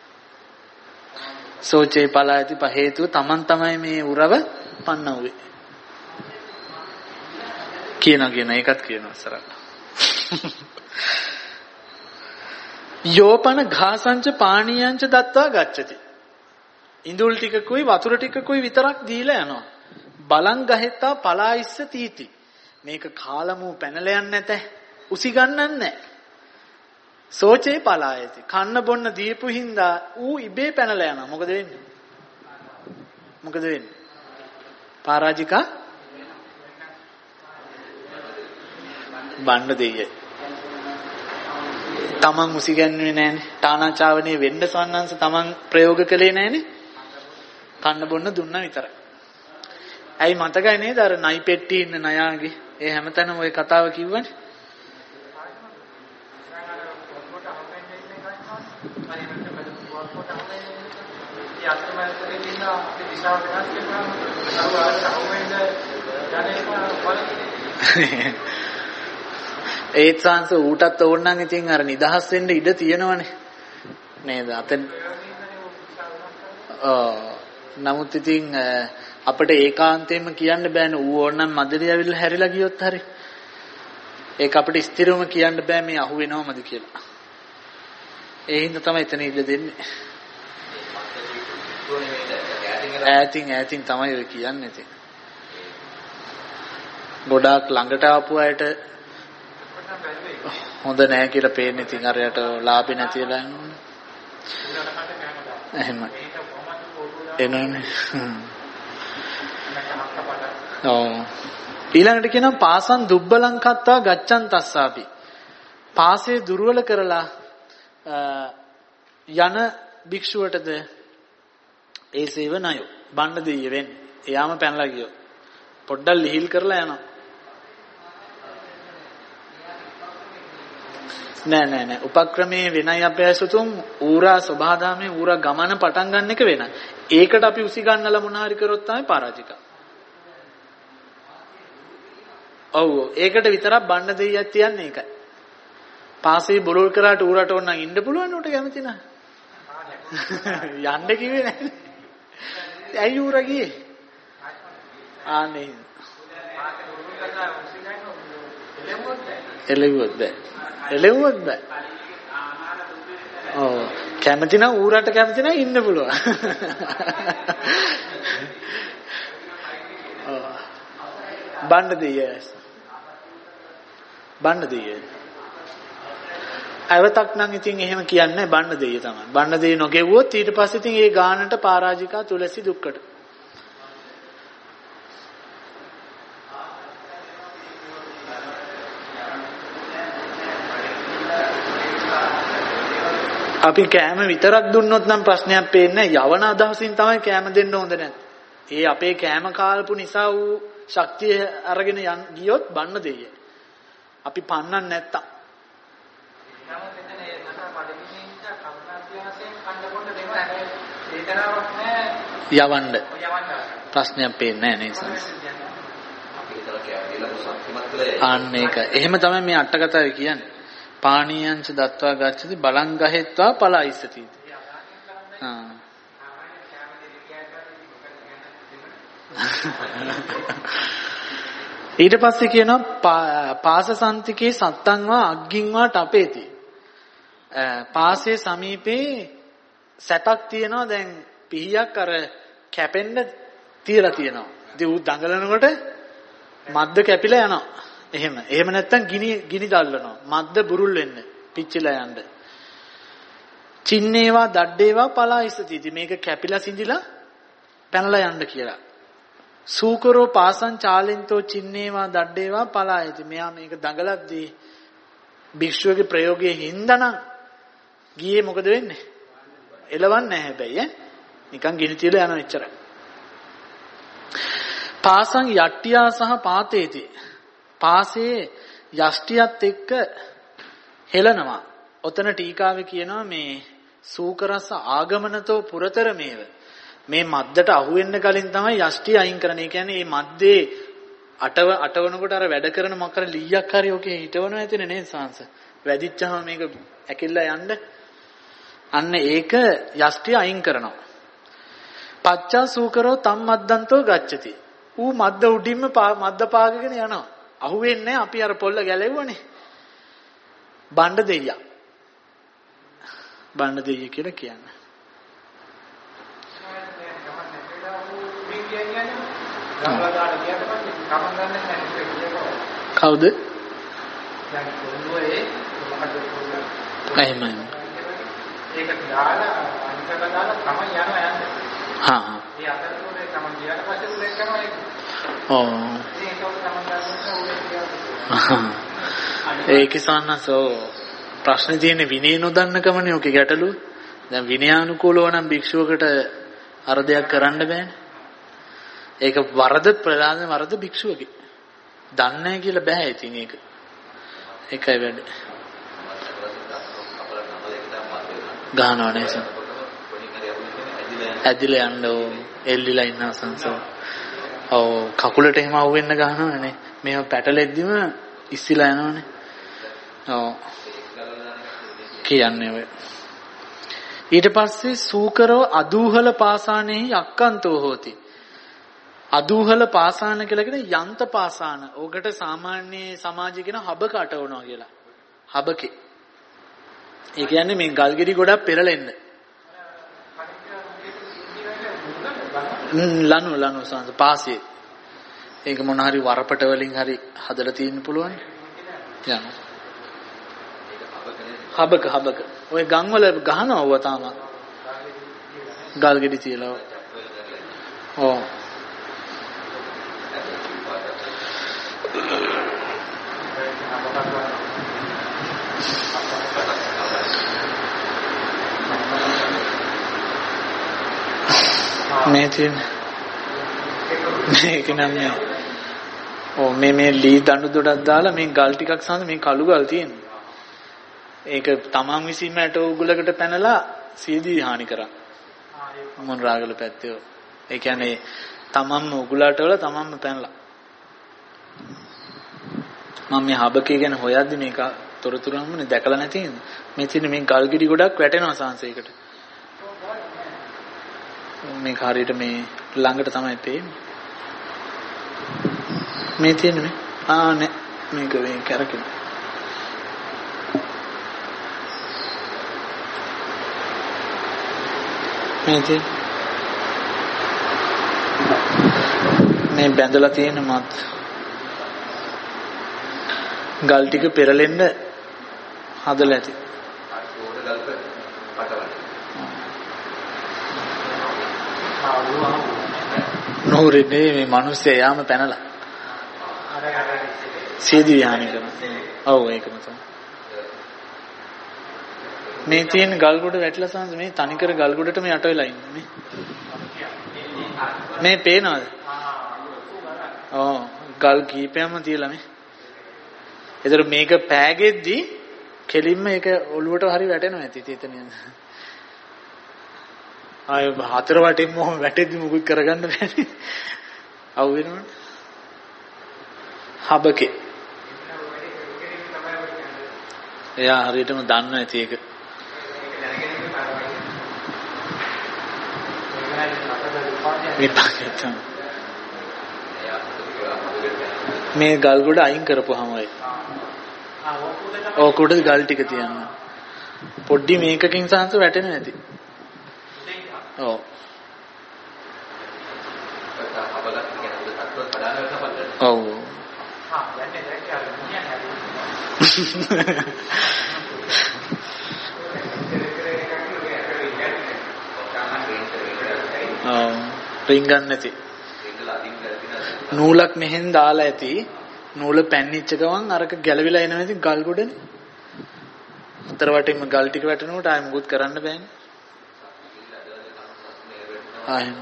සෝචේ පලායති පහේතු තමන් තමයි මේ උරව පන්නවුවේ. කියනවා කියන එකත් කියනවා සරල. යෝපන ඝාසංච පානීයංච දත්වා ගච්ඡති. ඉඳුල් ටිකකුයි වතුර ටිකකුයි විතරක් දීලා යනවා. බලං ගහෙත්තා පලායිස්ස තීති. මේක කාලමු පැනලා යන්නේ නැත. උසි ගන්නන්නේ නැහැ. සෝචේ පලායති. කන්න බොන්න දීපු හින්දා ඌ ඉබේ පැනලා යනවා. මොකද වෙන්නේ? මොකද වෙන්නේ? පරාජිකා බණ්ඩ දෙයිය. තමන් උසි ගන්නුවේ නැහනේ. තානාචාවනේ වෙන්න සවන්නංශ තමන් ප්‍රයෝග කළේ නැහනේ. කන්න බොන්න දුන්නා විතරයි. ඇයි මතකයි නේද අර නයි පෙට්ටි ඉන්න නයාගේ ඒ හැමතැනම ওই කතාව කිව්වනේ. ඒත් සංස ඌටත් ඕනනම් ඉතින් අර නිදහස් වෙන්න ඉඩ තියෙනවනේ නේද? අතෙන් ඔව්. නමුත් ඉතින් අපිට ඒකාන්තයෙන්ම කියන්න බෑනේ ඌ ඕනනම් මදරිය ඇවිල්ලා හැරිලා ගියොත් හරි. ඒක අපිට ස්ථිරවම කියන්න බෑ මේ අහු වෙනවමද කියලා. ඒ හින්දා තමයි එතන ඉල්ල දෙන්නේ. ඈතින් ඈතින් තමයි ඔය කියන්නේ ඉතින්. ගොඩාක් ළඟට ආපු අයට හොඳ නැහැ කියලා පේන්නේ. ඉතින් අරයට ලාභේ නැති වෙලා යනවා. එහෙම. එනෝනේ. ඔව්. ඊළඟට කියනවා පාසං දුබ්බලං කත්තා ගච්ඡන් තස්සාපි. පාසේ දුර්වල කරලා යන භික්ෂුවටද ඒ සේවනය බණ්ඩ දෙයිය වෙන්නේ. එයාම පැනලා ගියෝ. පොඩ්ඩක් ලිහිල් කරලා යනවා. නෑ නෑ නෑ උපක්‍රමයේ වෙනයි අපයසුතුන් ඌරා සබහාදාමේ ඌරා ගමන පටන් ගන්න එක වෙනයි. ඒකට අපි උසි ගන්නලා මොන හරි කරොත් තමයි පරාජිකා. ඔව් ඒකට විතරක් බණ්ඩ දෙයියක් තියන්නේ ඒකයි. පාසේ බොරොල් කරාට ඌරට ඕන නම් ඉන්න පුළුවන් උට කැමති නෑ. යන්න කිව්වේ නෑ. ඇයි ඌරා ගියේ? ආනේ. එළෙව්වොත් බෑ. එළෙව්වොත් බෑ. ඔව් කැමති නම් ඌරට කැමති නම් ඉන්න පුළුවන්. ඔව් බණ්ඩ දෙයිය. බණ්ඩ දෙයිය. අවතක් නම් ඉතින් එහෙම කියන්නේ බණ්ඩ දෙයිය තමයි. බණ්ඩ දෙයිය නොගෙව්වොත් ඊට පස්සේ ඉතින් ඒ ගානට පරාජිකා තුලසි දුක්කට. අපි කෑම විතරක් දුන්නොත් නම් ප්‍රශ්නයක් පේන්නේ නැහැ. යවන අදහසින් තමයි කෑම දෙන්න හොඳ නැත්. ඒ අපේ කෑම කාල්පු නිසා වූ ශක්තිය අරගෙන යන් ගියොත් බන්න දෙය. අපි පන්නන්න නැත්තම්. යවන්න. ප්‍රශ්නයක් පේන්නේ නැහැ නේ. අන්න ඒක. එහෙම තමයි මේ අට කතාවේ කියන්නේ. පාණීයංච දත්වා ගච්ඡති බලං ගහෙත්වා පලයිස්සති. ආ. ඊට පස්සේ කියනවා පාසසන්තිකේ සත්තංවා අග්ගින්වා ටපේති. පාසේ සමීපේ සැතක් තියෙනවා දැන් පිහියක් අර කැපෙන්න තියලා තියෙනවා. ඉතින් ඌ දඟලනකොට මද්ද කැපිලා යනවා. එහෙම. එහෙම නැත්තම් ගිනි ගිනි දැල්ලනවා. මද්ද බුරුල් වෙන්න. පිච්චිලා යන්න. චින්නේවා දඩේවා පලායිසති. ඉතින් මේක කැපිලා සිඳිලා පැනලා යන්න කියලා. සූකරෝ පාසං චාලෙන්තෝ චින්නේවා දඩේවා පලායති. මෙයා මේක දඟලද්දී භික්ෂුවගේ ප්‍රයෝගයේ හින්දානම් ගියේ මොකද වෙන්නේ? එලවන්නේ නැහැ හැබැයි ඈ. නිකන් ගිනි තියලා යනවා එච්චරයි. පාසං යට්ටියා සහ පාතේති. පාසේ යෂ්ටියත් එක්ක හෙලනවා. ඔතන ටීකාවේ කියනවා මේ සූකරස ආගමනතෝ පුරතර මේව. මේ මද්දට අහු වෙන්න කලින් තමයි යෂ්ටිය අයින් කරන්නේ. ඒ කියන්නේ මේ මද්දේ අටව අටවනකොට අර වැඩ කරන මොකක් කර ලීයක් හරි ඔකේ හිටවනවා ඇතිනේ නේද සංස. වැදිච්චාම මේක ඇකිල්ලා යන්න. අන්න ඒක යෂ්ටිය අයින් කරනවා. පච්චා සූකරෝ තම් මද්දන්තෝ ගච්ඡති. ඌ මද්ද උඩින්ම මද්ද පාගගෙන යනවා. අහුවෙන්නේ අපි අර පොල්ල ගැලෙව්වනේ. බණ්ඩ දෙයියා. බණ්ඩ දෙයිය කියලා කියන්නේ. කවුද? එහෙමයි. ඒක දාලා අනිතක දාලා තමයි යනවා යන්නේ. හා. ඒ අතරතුරේ තමයි ගියාට පස්සේ උලෙක් කරනවා ඒක. ඔව්. ඒක තමයි ඒක සන්නසෝ ප්‍රශ්නේ තියෙන්නේ විනය නොදන්නකමනේ ඔකේ ගැටලුව. දැන් විනයානුකූලව නම් භික්ෂුවකට අර දෙයක් කරන්න බෑනේ. ඒක වරද ප්‍රලාද වරද භික්ෂුවගේ. දන්නේ නැහැ කියලා බෑ ඉතින් ඒක. ඒකයි වැඩ. ගහනවා නේද? ඇදිලා යන්න ඕ එල්ලිලා ඉන්න සංසෝ. ඔව් කකුලට එහෙම අහුවෙන්න ගහනවනේ. මේව පැටලෙද්දිම ඉස්සිලා යනවනේ. ඔව් කියන්නේ ඔය. ඊට පස්සේ සූකරව අදූහල පාසානෙහි යක්කන්තෝ හෝති. අදූහල පාසාන කියලා කියන යන්ත පාසාන. ඕකට සාමාන්‍ය සමාජයේ කියන හබක අටවනවා කියලා. හබකේ. ඒ කියන්නේ මේ ගල්ගෙඩි ගොඩක් පෙරලෙන්න. ලනු ලනු සංස පාසියේ. ඒක මොන හරි වරපට වලින් හරි හදලා තියෙන්න පුළුවන්. යනවා. හබක හබක. ඔය ගම් වල ගහනවා ඔය තාම. ගල්ගෙඩි තියලා. ඔව්. මේ තියෙන මේක නම් මේ ඔව් මේ මේ ලී දඬු දොඩක් දාලා මේ ගල් ටිකක් සාඳ මේ කළු ගල් තියෙනවා. ඒක තමන් විසින්ම ඇට උගලකට පැනලා සීදී හානි කරා. මොන් රාගල පැත්තේ. ඒ කියන්නේ තමන්ම උගලට වල තමන්ම පැනලා. මම මේ හබකේ ගැන හොයද්දි මේක තොරතුරු හම්බුනේ දැකලා නැති නේද? මේ තියෙන මේ ගල් ගෙඩි ගොඩක් වැටෙනවා සංසයකට. මේ කාර්යයට මේ ළඟට තමයි පේන්නේ. මේ තියෙන්නේ ආ නේ මේක මේ කරකින. මේ තියෙන්නේ මේ බැඳලා තියෙන මත් ගල් ටික පෙරලෙන්න හදලා ඇති. නෝරේ මේ මිනිස්සයා යාම පැනලා සීදී විහානි කරනවා. ඔව් ඒකම තමයි. මේ තියෙන ගල් ගොඩ වැටලා සංස මේ තනිකර ගල් ගොඩට මේ යට වෙලා ඉන්නේ මේ. මේ පේනවද? ඔව් ගල් කීපයක්ම තියලා මේ. ඒතර මේක පෑගෙද්දි කෙලින්ම ඒක ඔළුවට හරි වැටෙනවා ඇති එතන. ආය හතර වටින්ම වැටෙද්දි මුකුත් කරගන්න බෑනේ. අවු වෙනවනේ. හබකේ. එයා හරියටම දන්නවා ඇති ඒක. මේ ගල් ගොඩ අයින් කරපුවාම ඔය. ඕක උඩ ගල් ටික තියන්න. පොඩ්ඩි මේකකින් සාංශ වැටෙනවා ඇති. ඔව්. ඔව්. ඔව්. රින් ගන්න නැති. නූලක් මෙහෙන් දාලා ඇති. නූල පැන්නිච්ච ගමන් අරක ගැලවිලා එනවා ඉතින් ගල් ගොඩනේ. අතර වටින්ම ගල් ටික වැටෙනකොට ආයෙ මොකුත් කරන්න බෑනේ. ආයෙම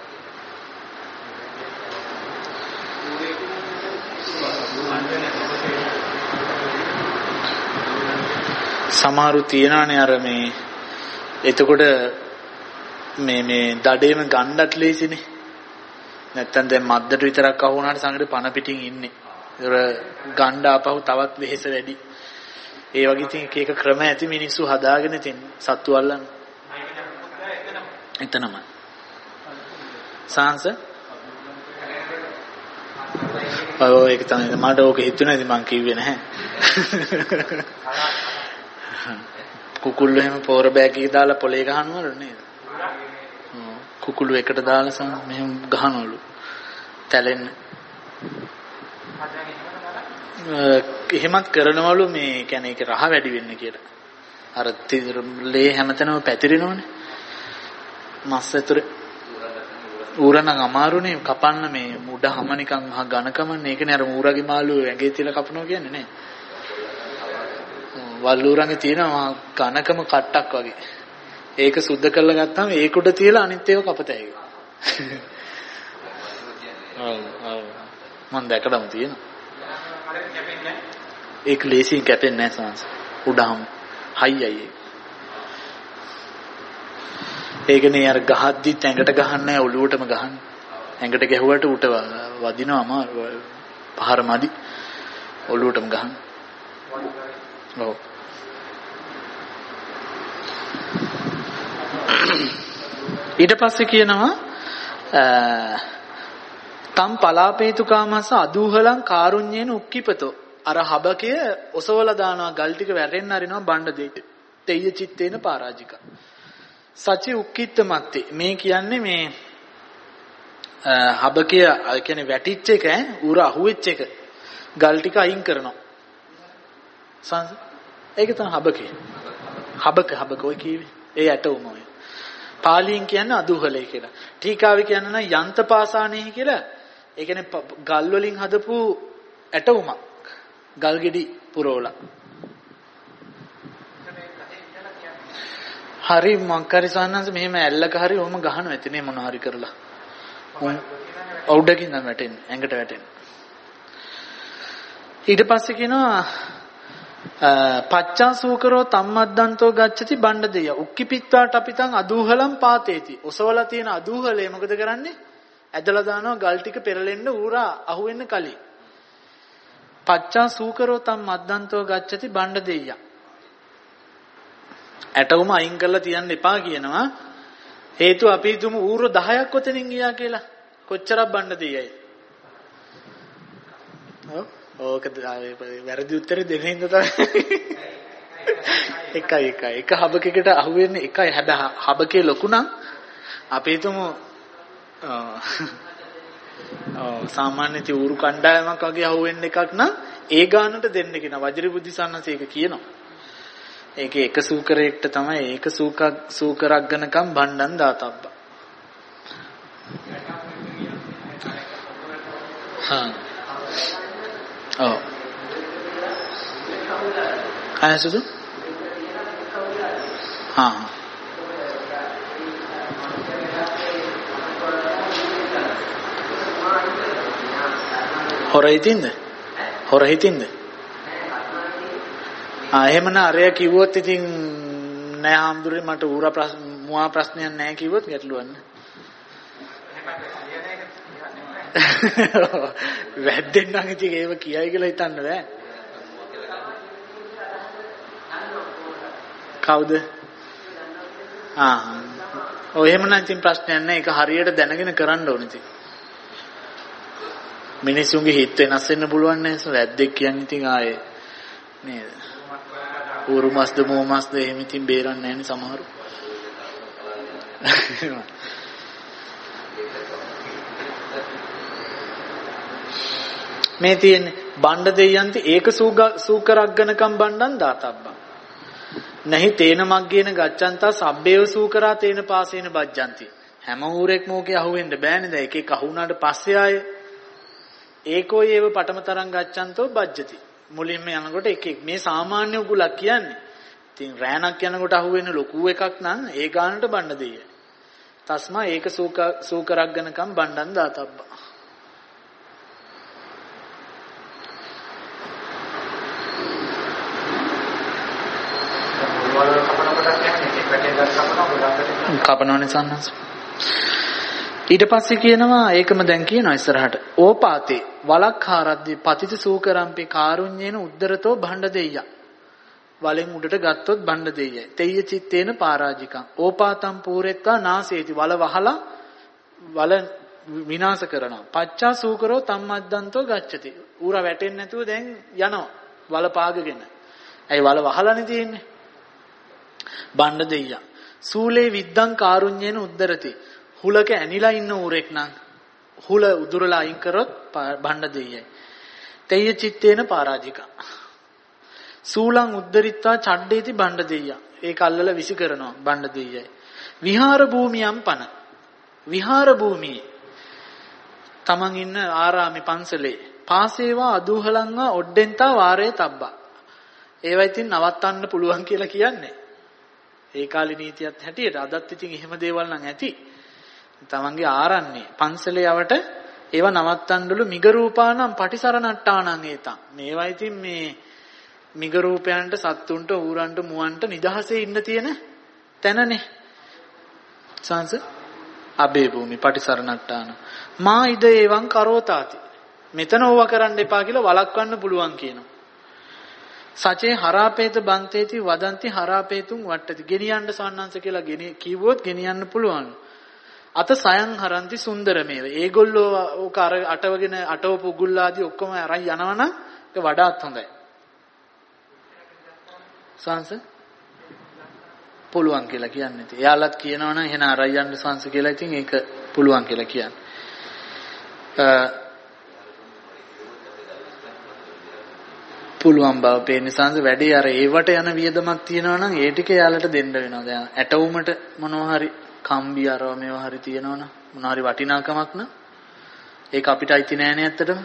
සමහරු තියනානේ අර මේ එතකොට මේ මේ දඩේම ගණ්ඩත් ලේසිනේ. නැත්තම් දැන් මද්දට විතරක් අහු වුණාට සංගඩේ පණ පිටින් ඉන්නේ. ඒතර ගණ්ඩ ආපහු තවත් වෙහෙස වැඩි. ඒ වගේ ඉතින් එක එක ක්‍රම ඇති මිනිස්සු හදාගෙන ඉතින් සත්තු අල්ලන්න. එතනම. සාංශ ඔව් ඒක තමයි මට ඕක හිතුණා ඉතින් මං කිව්වේ නැහැ. කුකුල්ලු එහෙම පෝර බෑග් එක දාලා පොලේ ගහනවලු නේද? ඔව් කුකුළු එකට දාලා සම මෙහෙම ගහනවලු. තැලෙන්න. එහෙමත් කරනවලු මේ කියන්නේ ඒක රහ වැඩි වෙන්න කියලා. අර ලේ හැමතැනම පැතිරෙනවනේ. මස් ඇතුලේ ඌරණ අමාරුනේ කපන්න මේ මුඩ හැම නිකන් මහ ඝනකමන්නේ ඒකනේ අර ඌරගේ මාළු ඇඟේ තියලා කපනවා කියන්නේ නේ. වල්ලූරන්ගේ තියෙනවා ඝනකම කට්ටක් වගේ. ඒක සුද්ධ කරලා ගත්තාම ඒක උඩ තියලා අනිත් ඒවා කපතයි. ඔව් ඔව් මම දැකලාම තියෙනවා. ඒක ලේසියෙන් කැපෙන්නේ නැහැ සංස. උඩහම හයි අය. ඒකනේ අර ගහද්දි ඇඟට ගහන්නේ ඔළුවටම ගහන්නේ. ඇඟට ගැහුවට උට වදිනවා අමාරු. පහර මදි. ඔළුවටම ගහන්න. ඔව්. ඊට පස්සේ කියනවා තම් පලාපේතු කාමස අදූහලං කාරුණ්‍යේන උක්කිපතෝ අර හබකය ඔසවලා දානවා ගල් ටික වැරෙන්න අරිනවා බණ්ඩ දෙක තෙය්‍ය චිත්තේන පරාජික සචි උක්කිට මත්තේ මේ කියන්නේ මේ හබකය කියන්නේ වැටිච්ච එක ඈ උර අහුවෙච්ච එක ගල් ටික අයින් කරනවා සංස ඒක තමයි හබකය හබක හබක ඔය කීවේ ඒ ඇටුම ඔය පාලියෙන් කියන්නේ අදුහලේ කියලා. ටීකාවේ කියන්නේ නම් යන්තපාසානෙහි කියලා. ඒ කියන්නේ ගල් වලින් හදපු ඇටුමක්. ගල් ගෙඩි පුරවලා. හරි මංකරි සාන්නන්ස මෙහෙම ඇල්ලක හරි ඔහම ගහනවා එතනේ මොන හරි කරලා. අවුඩකින් නම් වැටෙන්නේ ඇඟට වැටෙන්නේ. ඊට පස්සේ කියනවා පච්චා සූකරෝ තම්මද්දන්තෝ ගච්ඡති බණ්ඩ දෙය උක්කිපිත්වාට අපිටන් අදූහලම් පාතේති ඔසවලා තියෙන අදූහලේ මොකද කරන්නේ ඇදලා දානවා ගල් ටික පෙරලෙන්න ඌරා අහුවෙන්න කලින් පච්චා සූකරෝ තම්මද්දන්තෝ ගච්ඡති බණ්ඩ දෙය ඇටවුම අයින් කරලා තියන්න එපා කියනවා හේතුව අපි හිතමු ඌරු දහයක් ඔතනින් ගියා කියලා කොච්චරක් බණ්ඩ දෙයයි ඔව් ඕක වැරදි උත්තරේ දෙන්න හින්දා තමයි එකයි එකයි එක හබකයකට අහු වෙන්නේ එකයි හැබැයි හබකේ ලොකු නම් අපි හිතමු ඔව් සාමාන්‍ය ති ඌරු කණ්ඩායමක් වගේ අහු වෙන්න එකක් නම් ඒ ගානට දෙන්න කියන වජිර බුද්ධිසන්නස ඒක කියනවා ඒකේ එක සූකරයකට තමයි ඒක සූකක් සූකරක් ගණකම් බණ්ඩන් දාතබ්බා හා ඔව්. අයසුදු? හා හොර හිතින්ද? හොර හිතින්ද? ආ එහෙමනම් අරය කිව්වොත් ඉතින් නෑ හාමුදුරනේ මට ඌරා ප්‍රශ්න මුවා ප්‍රශ්නයක් නෑ කිව්වොත් ගැටලුවක් නෑ. වැද්දෙන් නම් ඉතින් ඒව කියයි කියලා හිතන්න බෑ. කවුද? ආ ඔය එහෙමනම් ඉතින් ප්‍රශ්නයක් නෑ. ඒක හරියට දැනගෙන කරන්න ඕනේ ඉතින්. මිනිස්සුන්ගේ හිත වෙනස් වෙන්න පුළුවන් නේද? වැද්දෙක් කියන්නේ ඉතින් ආයේ නේද? ඌරු මස්ද මෝ මස්ද එහෙම ඉතින් බේරන්නේ නැහැ නේ සමහරු. මේ තියෙන්නේ බණ්ඩ දෙයයන්ති ඒක සූකරග්ගනකම් බණ්ඩන් දාතබ්බා. නැහි තේන මග්ගේන ගච්ඡන්තා සබ්බේව සූකරා තේන පාසේන බජ්ජන්ති. හැම ඌරෙක් මොකේ අහුවෙන්න බෑනේ. දැන් එක එක අහුණාට පස්සේ ආයේ ඒකෝ ඒව පටම තරං ගච්ඡන්තෝ බජ්ජති. මුලින්ම යනකොට එක එක මේ සාමාන්‍ය උගුලක් කියන්නේ. ඉතින් රෑනක් යනකොට අහුවෙන ලොකු එකක් නම් ඒ ගානට බණ්ඩ දෙය. තස්මා ඒක සූකරග්ගනකම් බණ්ඩන් දාතබ්බා. කපනවනේ සන්නස්. ඊට පස්සේ කියනවා ඒකම දැන් කියනවා ඉස්සරහට ඕපාතේ වලක් හාරද්දී පතිත සූකරම්පේ කාරුඤ්ඤේන උද්දරතෝ භණ්ඩ දෙය්‍ය. වලෙන් උඩට ගත්තොත් භණ්ඩ දෙය්‍යයි. තෙය්‍ය චිත්තේන පරාජිකං. ඕපාතම් පූරෙත්වා නාසේති වල වහලා වල විනාශ කරනවා. පච්චා සූකරෝ තම්මද්දන්තෝ ගච්ඡති. ඌර වැටෙන්නේ නැතුව දැන් යනවා. වල පාගගෙන. ඇයි වල වහලානේ තියෙන්නේ? භණ්ඩ දෙය්‍ය. සූලේ විද්දං කාරුඤ්ඤේන උද්දරති. හුලක ඇනිලා ඉන්න ඌරෙක් නම් හුල උදුරලා අයින් කරොත් භණ්ඩ දෙයයි. තෙය්‍ය චිත්තේන පරාජිකා. සූලං උද්දරිත්වා චඩ්ඩේති භණ්ඩ දෙයය. ඒක අල්ලලා විසි කරනවා භණ්ඩ දෙයයි. විහාර භූමියම් පන. විහාර භූමියේ තමන් ඉන්න ආරාමේ පන්සලේ පාසේවා අදුහලංවා ඔඩ්ඩෙන්තා වාරේ තබ්බා. ඒවා ඉතින් නවත්තන්න පුළුවන් කියලා කියන්නේ. ඒ කාලේ නීතියත් හැටියට අදත් ඉතින් එහෙම දේවල් නම් ඇති. තමන්ගේ ආරන්නේ පන්සලේ යවට ඒව නවත්තන්නලු මිගරූපානම් පටිසරණට්ටානං ඒතං. මේවා ඉතින් මේ මිගරූපයන්ට සත්තුන්ට ඌරන්ට මුවන්ට නිදහසේ ඉන්න තියෙන තැනනේ. සංස අබේ භූමි පටිසරණට්ටාන. මා ඉද ඒවං කරෝතාති. මෙතන ඕවා කරන්න එපා කියලා වළක්වන්න පුළුවන් කියනවා. සචේ හරාපේත බන්තේති වදන්ති හරාපේතුන් වට්ටති. ගෙනියන්න සවන්නංශ කියලා ගෙනි කිව්වොත් ගෙනියන්න පුළුවන්. අත සයන් හරන්ති සුන්දරමේව. ඒගොල්ලෝ ඕක අර අටවගෙන අටවපු උගුල්ලාදී ඔක්කොම අරන් යනවනම් ඒක වඩාත් හොඳයි. සංස පුළුවන් කියලා කියන්නේ. ඉතින් එයාලත් කියනවනම් එහෙනම් අරන් යන්න සංස කියලා ඉතින් ඒක පුළුවන් කියලා කියන්නේ. පුළුවන් බව පේන්නේ සංස වැඩි අර ඒවට යන වියදමක් තියෙනවා නම් ඒ ටික එයාලට දෙන්න වෙනවා. දැන් ඇටවුමට මොනවා හරි කම්බි අරව මේවා හරි තියෙනවනම් මොනවා හරි වටිනාකමක් න ะ ඒක අපිට අයිති නෑනේ ඇත්තටම.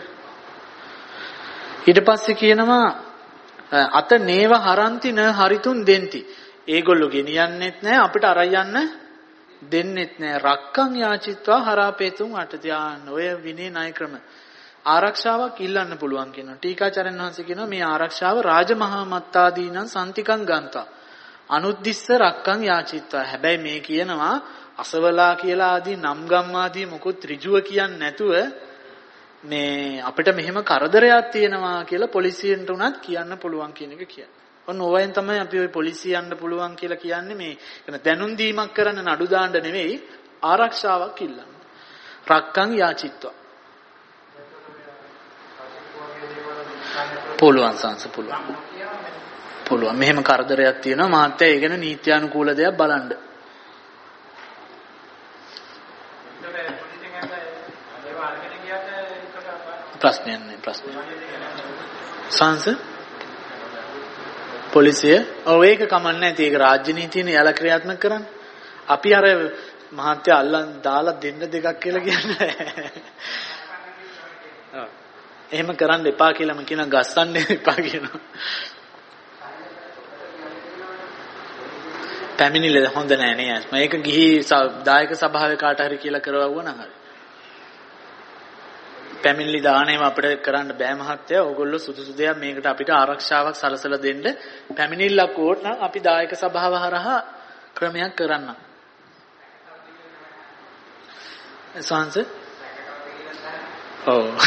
ඊට පස්සේ කියනවා අත නේව හරන්ති න හරිතුන් දෙන්ති. ඒගොල්ලෝ ගෙනියන්නෙත් නෑ අපිට අරන් යන්න දෙන්නෙත් නෑ. රක්කං යාචිත්වා හරාපේතුන් අටතියාන. ඔය විනේ ණය ක්‍රම ආරක්ෂාවක් ඉල්ලන්න පුළුවන් කියනවා. ටීකාචාර්යන් වහන්සේ කියනවා මේ ආරක්ෂාව රාජමහා මත්තාදීනං සම්තිකං ගන්තා. අනුද්දිස්ස රක්කං යාචිත්වා. හැබැයි මේ කියනවා අසවලා කියලා ආදී නම් ගම් ආදී මොකොත් ඍජුව කියන්නේ නැතුව මේ අපිට මෙහෙම කරදරයක් තියෙනවා කියලා පොලිසියට උනත් කියන්න පුළුවන් කියන එක කියන්නේ. ඔන්න ඕවෙන් තමයි අපි ওই පොලිසිය යන්න පුළුවන් කියලා කියන්නේ මේ කියන දැනුම් දීමක් කරන්න නඩු දාන්න නෙවෙයි ආරක්ෂාවක් ඉල්ලන්න. රක්කං යාචිත්වා. පුළුවන් සංස පුළුවන්. පුළුවන්. මෙහෙම කරදරයක් තියෙනවා මහත්තයා ඒ ගැන නීත්‍යානුකූල දෙයක් බලන්න. ප්‍රශ්නයක් නෑ ප්‍රශ්නයක්. සංස පොලිසිය ඔව් ඒක කමන්නේ නැති ඒක රාජ්‍ය නීතියනේ යාලා ක්‍රියාත්මක කරන්නේ. අපි අර මහත්තයා අල්ලන් දාලා දෙන්න දෙකක් කියලා කියන්නේ. ඔව්. එහෙම කරන්න එපා කියලා මම කියනවා ගස්සන්න එපා කියනවා. පැමිණිල්ල හොඳ නෑ නේ. මේක ගිහි දායක සභාවේ කාට හරි කියලා කරවුවා නම් හරි. පැමිණිලි දාණයම අපිට කරන්න බෑ මහත්තයා. ඕගොල්ලෝ සුදුසු දෙයක් මේකට අපිට ආරක්ෂාවක් සලසලා දෙන්න. පැමිණිල්ලක් ඕන නම් අපි දායක සභාව හරහා ක්‍රමයක් කරන්න. සංස ඔව්.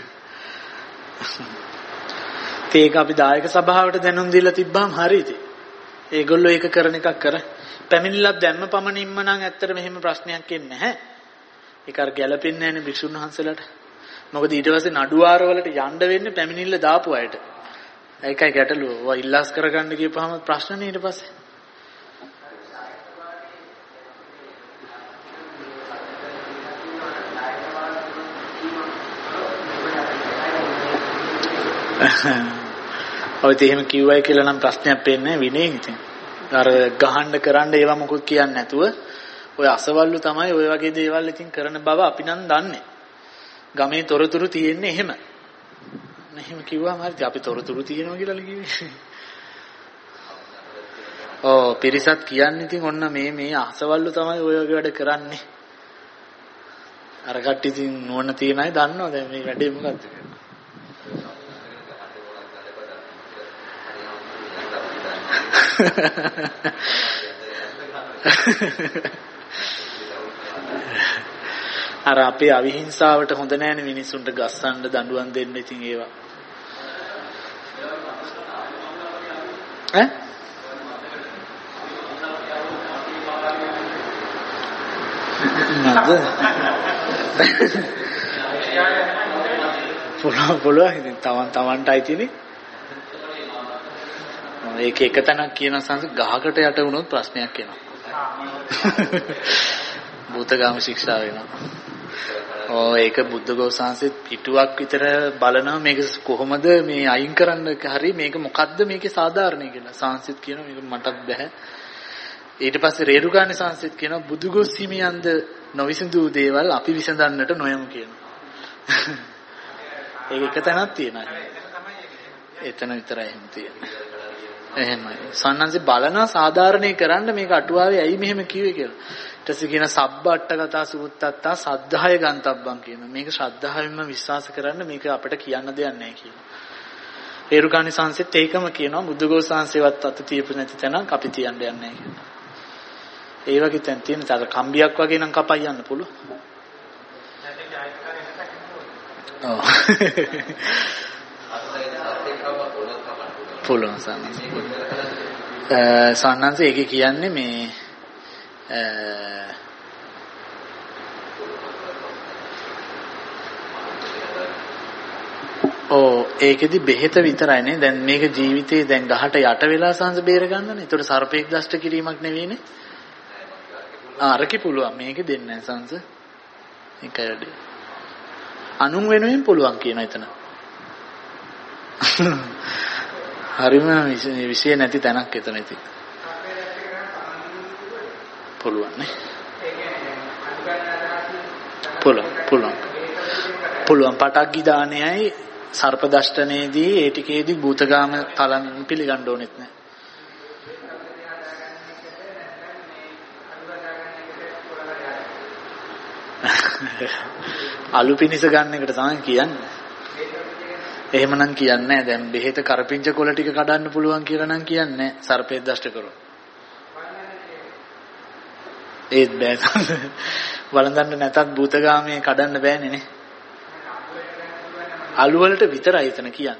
ඒක අපි දායක සභාවට දැනුම් දීලා තිබ්බාම හරියද? ඒගොල්ලෝ ඒක කරන එකක් කර. පැමිණිල්ලක් දැම්ම පමණින්ම නම් ඇත්තට මෙහෙම ප්‍රශ්නයක් එන්නේ නැහැ. ඒක අර ගැළපෙන්නේ නැහැ නේ භික්ෂුන් වහන්සේලාට. මොකද ඊට පස්සේ නඩුවාර වලට යන්න වෙන්නේ පැමිණිල්ල දාපු අයට. ඒකයි ගැටලුව. ඔය ඉල්ලාස් කරගන්න කියපුවාම ප්‍රශ්නනේ ඊට පස්සේ. ඔය තේම කිව්වයි කියලා නම් ප්‍රශ්නයක් පේන්නේ විනේ ඉතින්. අර ගහන්න කරන්න ඒවා මොකුත් කියන්නේ නැතුව ඔය අසවල්ලු තමයි ඔය වගේ දේවල් ඉතින් කරන බව අපි නම් දන්නේ. ගමේ තොරතුරු තියෙන්නේ එහෙම. එහෙම කිව්වම හරිද? අපි තොරතුරු තියෙනවා කියලා කිව්වේ. ඔව් පිරිසත් කියන්නේ ඉතින් ඔන්න මේ මේ අසවල්ලු තමයි ඔය වගේ වැඩ කරන්නේ. අර කට්ටිය ඉතින් නුවණ තියන අය දන්නවා දැන් මේ වැඩේ මොකද්ද කියලා. අර අපේ අවිහිංසාවට හොඳ නැහැනේ මිනිස්සුන්ට ගස්සන්න දඬුවම් දෙන්න ඉතින් ඒවා ඈ නේද පුළුවන් පුළුවන් ඉතින් තවන් තවන්ටයි තියෙන්නේ ඒක එක තැනක් කියන සංස ගහකට යට වුණොත් ප්‍රශ්නයක් එනවා. භූතගාම ශික්ෂා වෙනවා. ඔව් ඒක බුද්ධඝෝසාංශෙත් පිටුවක් විතර බලනවා මේක කොහොමද මේ අයින් කරන්න හරි මේක මොකද්ද මේකේ සාධාරණයි කියලා. සංසිත් කියනවා මේක මටත් බෑ. ඊට පස්සේ රේරුකාණේ සංසිත් කියනවා බුදුගොස් හිමියන්ද නොවිසඳූ දේවල් අපි විසඳන්නට නොයමු කියනවා. ඒක එක තැනක් තියෙනවා. එතන විතරයි එහෙම තියෙන්නේ. එහෙමයි. සන්නන්සේ බලනවා සාධාරණේ කරන්න මේක අටුවාවේ ඇයි මෙහෙම කිව්වේ කියලා. ඊට පස්සේ කියන සබ්බ අට කතා සුත්තත්තා සද්ධාය ගන්තබ්බන් කියනවා. මේක ශ්‍රද්ධාවෙන්ම විශ්වාස කරන්න මේක අපිට කියන්න දෙයක් නැහැ කියනවා. රේරුකාණේ සංසෙත් ඒකම කියනවා බුද්ධඝෝසාංශේවත් අත තියපු නැති තැනක් අපි තියන්න යන්නේ නැහැ කියනවා. ඒ වගේ තැන් තියෙන තර කම්බියක් වගේ නම් කපයි යන්න පුළුවන්. ඔව්. පුළුවන් සන්නන්ස. සන්නන්ස ඒකේ කියන්නේ මේ ඕ ඒකෙදි බෙහෙත විතරයි නේ. දැන් මේක ජීවිතේ දැන් ගහට යට වෙලා සංස බේර ගන්නනේ. ඒතකොට සර්පෙක් දෂ්ට කිරීමක් නෙවෙයිනේ. ආ අරකි පුළුවන්. මේක දෙන්නේ නැහැ සංස. ඒකයි වැඩි. අනුන් වෙනුවෙන් පුළුවන් කියන එතන. හරිම විශේෂ නැති තැනක් එතන ඉතින්. පුළුවන් නේ. පුළුවන් පුළුවන්. පුළුවන් පටක් ගිදානේයි සර්ප දෂ්ටනේදී ඒ ටිකේදී භූතගාම තලන් පිළිගන්න ඕනෙත් නැහැ. අලු පිනිස ගන්න එකට තමයි කියන්නේ. එහෙමනම් කියන්නේ නැහැ. දැන් බෙහෙත කරපිංච කොළ ටික කඩන්න පුළුවන් කියලා නම් කියන්නේ නැහැ. සර්පේ දෂ්ට කරොත්. ඒත් බෑ. වළඳන්න නැතත් භූතගාමයේ කඩන්න බෑනේ නේ. අලු වලට විතරයි එතන කියන්නේ.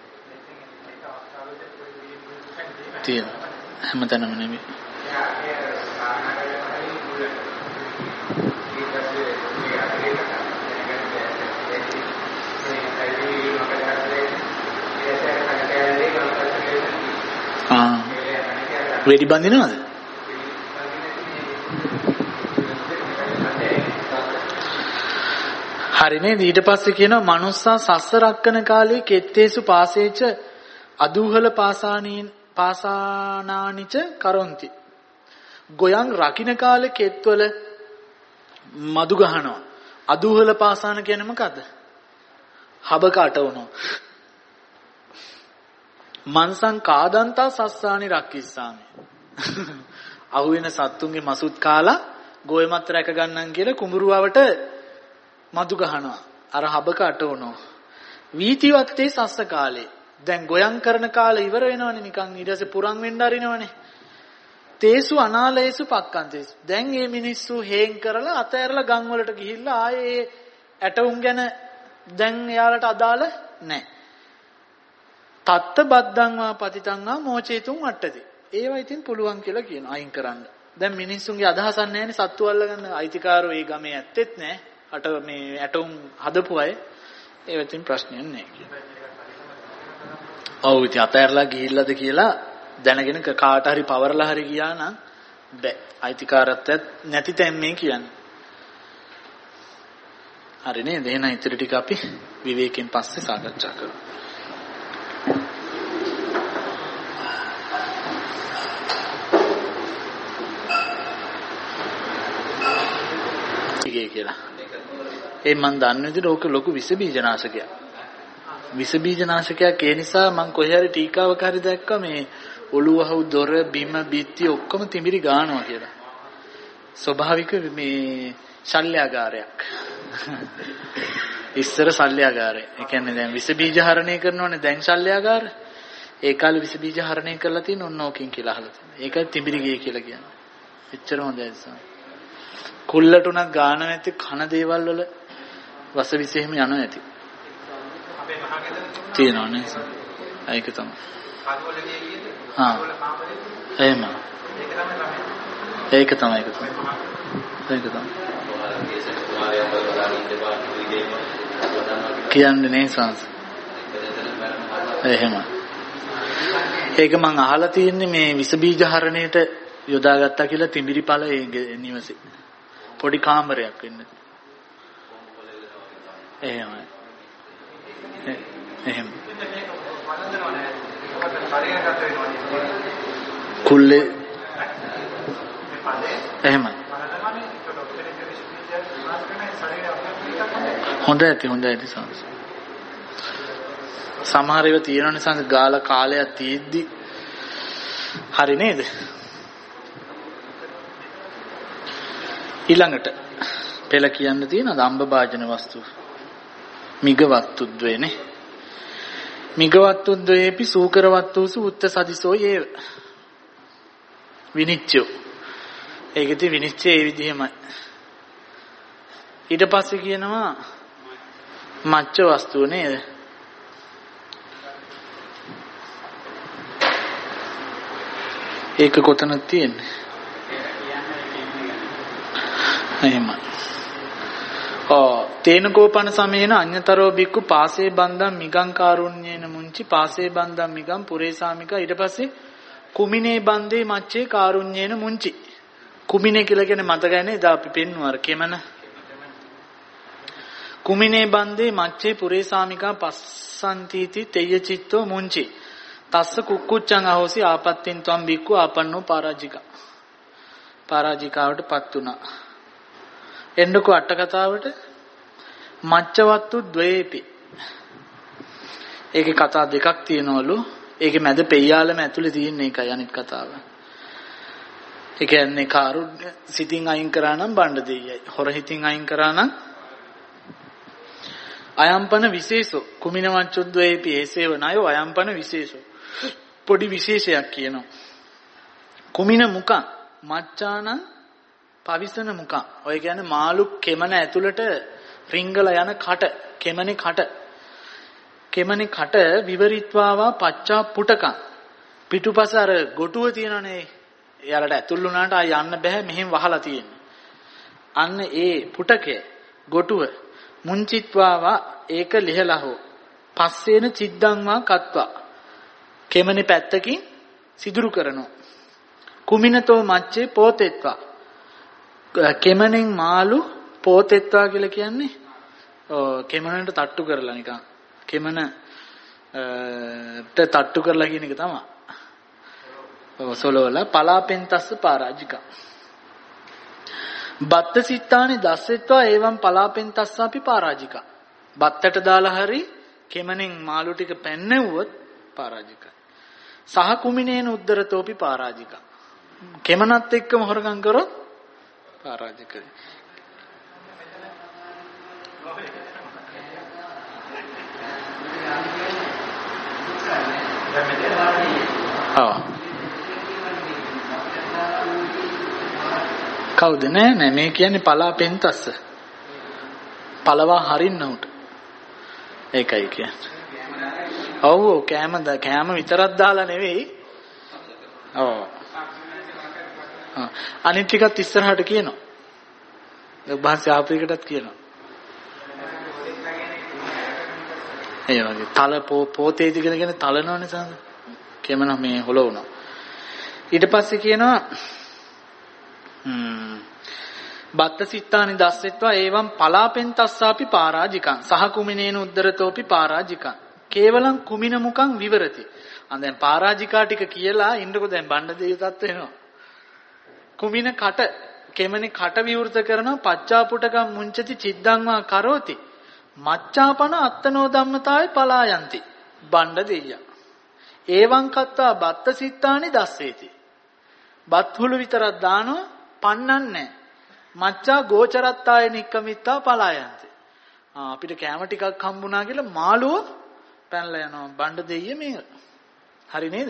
තියෙන හැමතැනම නෙමෙයි. ආ වෙඩි බඳිනවද? හරිනේ. ඊට පස්සේ කියනවා මනුස්සා සස්ස රක්කන කාලේ කෙත්තේසු පාසේච අදූහල පාසානීන් පාසානානිච කරොන්ති. ගොයන් රකින්න කාලේ කෙත්වල මදු ගහනවා. අදූහල පාසාන කියන්නේ මොකද්ද? හබක අටවනවා. මන්සං කාදන්තා සස්සානි රක්කිස්සාමි. අහුවෙන සත්තුන්ගේ මසුත් කාලා ගෝයමත් රැක ගන්නන් කියලා කුඹුරුවවට මදු ගහනවා. අර හබක අටවනවා. වීතිවත්තේ සස්ස කාලේ. දැන් ගොයම් කරන කාලේ ඉවර වෙනවනේ නිකන් ඊට පස්සේ පුරන් වෙන්න අරිනවනේ. තේසු අනාලේසු පක්කන්තේසු. දැන් මේ මිනිස්සු හේන් කරලා අතෑරලා ගම් වලට ගිහිල්ලා ආයේ ඇටුම් ගැන දැන් එයාලට අදාළ නැහැ. තත්ත බද්දං වා පතිතං වා මෝචේතුන් වට්ටති. ඒවා ඉතින් පුළුවන් කියලා කියනවා අයින් කරන්න. දැන් මිනිස්සුන්ගේ අදහසක් නැහැනේ සත්තු අල්ලගන්න. අයිතිකාරෝ ඒ ගමේ ඇත්තෙත් නැහැ. අට මේ ඇටුම් හදපු අය ඒව ඉතින් ප්‍රශ්නයක් නැහැ කියලා. ඔව් ඉතින් අතෑරලා ගිහිල්ලාද කියලා දැනගෙන කාට හරි පවර්ලා හරි ගියා නම් බෑ. අයිතිකාරත්වයක් නැති තැන් මේ කියන්නේ. හරි නේද? එහෙනම් ඉතින් ටික අපි විවේකයෙන් පස්සේ සාකච්ඡා කරමු. කියලා. ඒ මන් දන්න විදිහට ඕක ලොකු විස බීජනාශකයක්. විස බීජනාශකයක් ඒ නිසා මං කොහේ හරි ටීකාවක හරි දැක්කා මේ ඔළුව හවු දොර බිම බිත්ති ඔක්කොම තිඹිරි ගන්නවා කියලා. ස්වභාවික මේ ශල්‍යාගාරයක්. ඉස්සර ශල්‍යාගාරය. ඒ කියන්නේ දැන් විස බීජ හරණය කරනෝනේ දැන් ශල්‍යාගාර. ඒ කාලේ විස බීජ හරණය කරලා තියෙන ඕන ඕකින් කියලා අහලා තියෙනවා. ඒකයි තිඹිරි ගේ කියලා කියන්නේ. එච්චර හොඳයි සම්. කුල්ලට උනක් ගාන නැති කන දේවල් වල වස විස එහෙම යනවා ඇති. අපේ මහා ගෙදර තියෙනවා නේද? ඒක තමයි. කාදවලදී ගියද? හා. එහෙම. ඒක තමයි ඒක තමයි. ඒක තමයි. කියන්නේ නේ සංස. එහෙම. ඒක මං අහලා තියෙන්නේ මේ විස බීජ හරණයට යොදාගත්තා කියලා තිඹිරිපළ ඒ නිවසේ. පොඩි කාමරයක් වෙන්න. එහෙමයි. එහෙම. කුල්ලේ එහෙමයි. හොඳ ඇති හොඳ ඇති සංස. සමහර ඒවා තියෙනවනේ සංස ගාලා කාලයක් තියෙද්දි හරි නේද? ඊළඟට පෙළ කියන්න තියෙන අම්බ භාජන වස්තු මිගවත්තුද්වේනේ මිගවත්තුද්වේපි සූකරවත්තුසු උත්ත සදිසෝ ඒව විනිච්චය. ඒකෙදි විනිච්චය ඒ විදිහමයි. ඊට පස්සේ කියනවා මච්ච වස්තුව නේද? ඒක කොතනද තියෙන්නේ? එහෙමයි. ඔව් තේනකෝපන සමේන අඤ්‍යතරෝ බික්කු පාසේ බන්දම් මිගං කාරුණ්‍යේන මුංචි පාසේ බන්දම් මිගං පුරේසාමික. ඊට පස්සේ කුමිනේ බන්දේ මච්චේ කාරුණ්‍යේන මුංචි. කුමිනේ කියලා කියන්නේ මතකයිනේ දා අපි පෙන්වුවා කෙමන. කුමිනේ බන්දේ මච්චේ පුරේසාමිකා පස්සන්තිති තෙය්‍ය චිත්තෝ මුංචි. තස්ස කුක්කුච්චං අහෝසි ආපත්තෙන් ත්වම් බික්කු ආපන්නෝ පරාජිකා. පරාජිකාවටපත් උනා. එන්නකෝ අට කතාවට මච්චවත්තු ද්වේපි. ඒකේ කතා දෙකක් තියෙනවලු. ඒකේ මැද පෙయ్యාලම ඇතුලේ තියෙන එකයි අනිත් කතාව. ඒ කියන්නේ කාරුණ්‍ය සිතින් අයින් කරා නම් බණ්ඩ දෙයයි. හොර හිතින් අයින් කරා නම් අයම්පන විශේෂෝ කුමින මච්චුද්වේපි ඒසේව ණයෝ අයම්පන විශේෂෝ. පොඩි විශේෂයක් කියනවා. කුමින මුඛ මච්චාන පවිසන මුඛ. ඔය කියන්නේ මාළු කෙමන ඇතුළට රිංගල යන කට කෙමනේ කට කෙමනේ කට විවරිත්වාවා පච්චා පුටකං. පිටුපස අර ගොටුව තියෙනනේ එයාලට ඇතුල් වුණාට ආ යන්න බෑ මෙහෙම වහලා තියෙන්නේ. අන්න ඒ පුටකේ ගොටුව මුංචිත්වාවා ඒක ලිහලා හෝ පස්සේන චිද්දංවා කත්වා කෙමනේ පැත්තකින් සිදුරු කරනවා. කුමිනතෝ මච්චේ පෝතෙත්වා කෙමනෙන් මාළු පෝතෙත්වා කියලා කියන්නේ කෙමනට තට්ටු කරලා නිකන් කෙමන ට තට්ටු කරලා කියන එක තමයි. ඔව් සොලවල පලාපෙන් තස්ස පරාජිකා. බත්ත සිතානේ දස්සෙත්වා එවම් පලාපෙන් තස්සාපි පරාජිකා. බත්තට දාලා හරි කෙමනෙන් මාළු ටික පැන්නෙව්වොත් පරාජිකයි. සහ කුමිනේන උද්දරතෝපි පරාජිකා. කෙමනත් එක්කම හොරකම් කරොත් පරාජිකයි. ආ කවුද නෑ නෑ මේ කියන්නේ පලාපෙන්තස්ස පළවා හරින්න උට ඒකයි කියන්නේ. ඔව් කෑම කෑම විතරක් දාලා නෙවෙයි. ඔව් අනිත් ටිකත් ඉස්සරහට කියනවා. ඒ භාෂා ආප්‍රිකටත් කියනවා. ඒ වගේ තල පොතේදී කියන තලනවනේ සාඳ. කෙමන මේ හොලවනවා. ඊට පස්සේ කියනවා හ්ම් බත්ත සිතානි දස්සෙත්වා එවම් පලාපෙන්තස්සාපි පරාජිකං සහ කුමිනේන උද්දරතෝපි පරාජිකං කේවලං කුමින මුකං විවරති. අන් දැන් පරාජිකා ටික කියලා ඉන්නකො දැන් බණ්ඩ දෙය තත් වෙනවා. කුමින කට කෙමනේ කට විවෘත කරනවා පච්චාපුටකම් මුංචති චිද්දංවා කරෝති මච්චාපන අත්තනෝ ධම්මතාවේ පලායන්ති බණ්ඩ දෙය. ඒවං කත්තා බත්ත සිතානි දස්සේති. බත් හුළු විතරක් දානවා පන්නන්නේ මච්චා ගෝචරත්තාය නික්කමිත්තා පලායන්ති. ආ අපිට කැම ටිකක් හම්බුණා කියලා මාළුව පැනලා යනවා බණ්ඩ දෙයිය මේ. හරි නේද?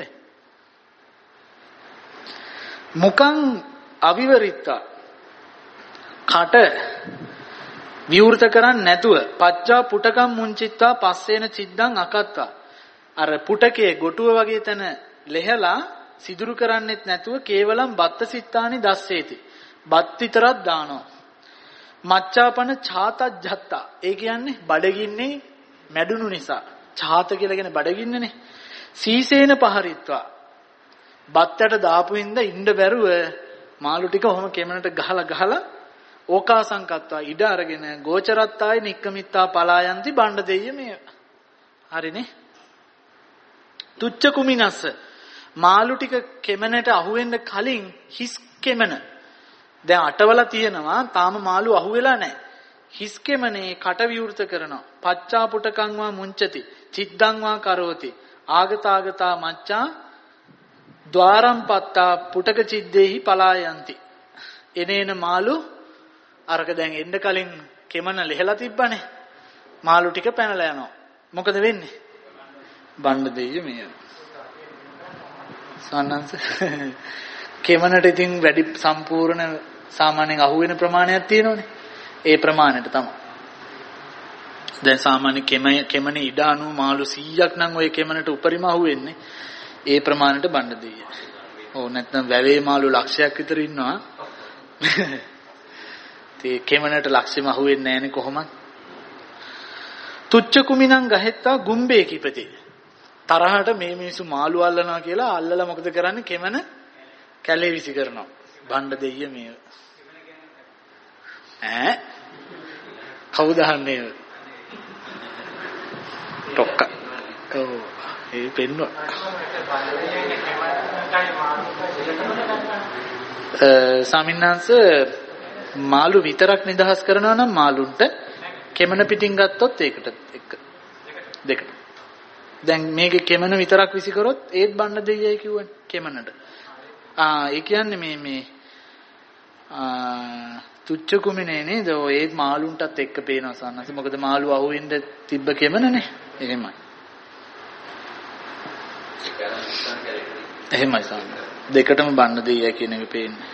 මුකං අවිවරිත්තා කට විවෘත කරන්නේ නැතුව පච්චා පුටකම් මුංචිත්තා පස්සේන චිද්දං අකත්තා අර පුටකේ ගොටුව වගේ තැන ලෙහලා සිදුරු කරන්නෙත් නැතුව කේවලම් බත්ත සිතානි දස්සේති. බත් විතරක් දානවා. මච්චාපන ඡාතජ්ජත්තා ඒ කියන්නේ බඩගින්නේ මැඩුණු නිසා. ඡාත කියලා කියන්නේ බඩගින්නනේ. සීසේන පහරිත්වා බත්තට දාපු හින්දා ඉන්න බැරුව මාළු ටික ඔහොම කෙමනට ගහලා ගහලා ඕකාසංකත්වා ඉඩ අරගෙන ගෝචරත්තාය නික්කමිත්තා පලායන්ති බණ්ඩ දෙයිය මේ. හරිනේ? තුච්ච කුමිනස්ස මාළු ටික කෙමනට අහුවෙන්න කලින් හිස් කෙමන දැන් අටවලා තියෙනවා තාම මාළු අහුවෙලා නැහැ. හිස් කෙමනේ කට විවෘත කරනවා. පච්චා පුටකංවා මුංචති චිද්දංවා කරෝති ආගතාගතා මච්චා ద్వාරම් පත්තා පුටක චිද්දේහි පලායන්ති. එනේන මාළු අරක දැන් එන්න කලින් කෙමන ලෙහලා තිබ්බනේ. මාළු ටික පැනලා යනවා. මොකද වෙන්නේ? බණ්ඩ දෙයිය මේ. සන්නංශ කෙමනට ඉතින් වැඩි සම්පූර්ණ සාමාන්‍යයෙන් අහුවෙන ප්‍රමාණයක් තියෙනවනේ. ඒ ප්‍රමාණයට තමයි. දැන් සාමාන්‍ය කෙම කෙමනේ ඉඩ අනු මාළු සීයක් නම් ওই කෙමනට උපරිම අහුවෙන්නේ. ඒ ප්‍රමාණයට බණ්ඩ දෙයිය. ඕ නැත්නම් වැවේ මාළු ලක්ෂයක් විතර ඉන්නවා. ඒ කෙමනට ලක්ෂෙම අහුවෙන්නේ නැහනේ කොහොමද? තුච්ච කුමිනං ගහෙත්තා ගුම්බේ කිපති. තරහට මේ මිනිස්සු මාළු අල්ලනවා කියලා අල්ලලා මොකද කරන්නේ? කෙමන කැලේ විසි කරනවා. බණ්ඩ දෙයිය මේ. ඈ කවුද අහන්නේ? ටොක්ක. ඔව් ඒ පෙන්නවා. අ සාමින්නාංශ මාළු විතරක් නිදහස් කරනවා නම් මාළුන්ට කෙමන පිටින් ගත්තොත් ඒකට එක දෙකට. දැන් මේකේ කෙමන විතරක් විසි කරොත් ඒත් බණ්ඩ දෙයියයි කියවනේ කෙමනට. ආ ඒ කියන්නේ මේ මේ ආ තුච්ච කුමිනේ නේද? ඔය ඒත් මාළුන්ටත් එක්ක පේනවා සන්නස. මොකද මාළු අහුවෙන්න තිබ්බ කෙමනනේ. එහෙමයි. එහෙමයි සන්න. දෙකටම බණ්ඩ දෙයියයි කියන එක පේන්නේ.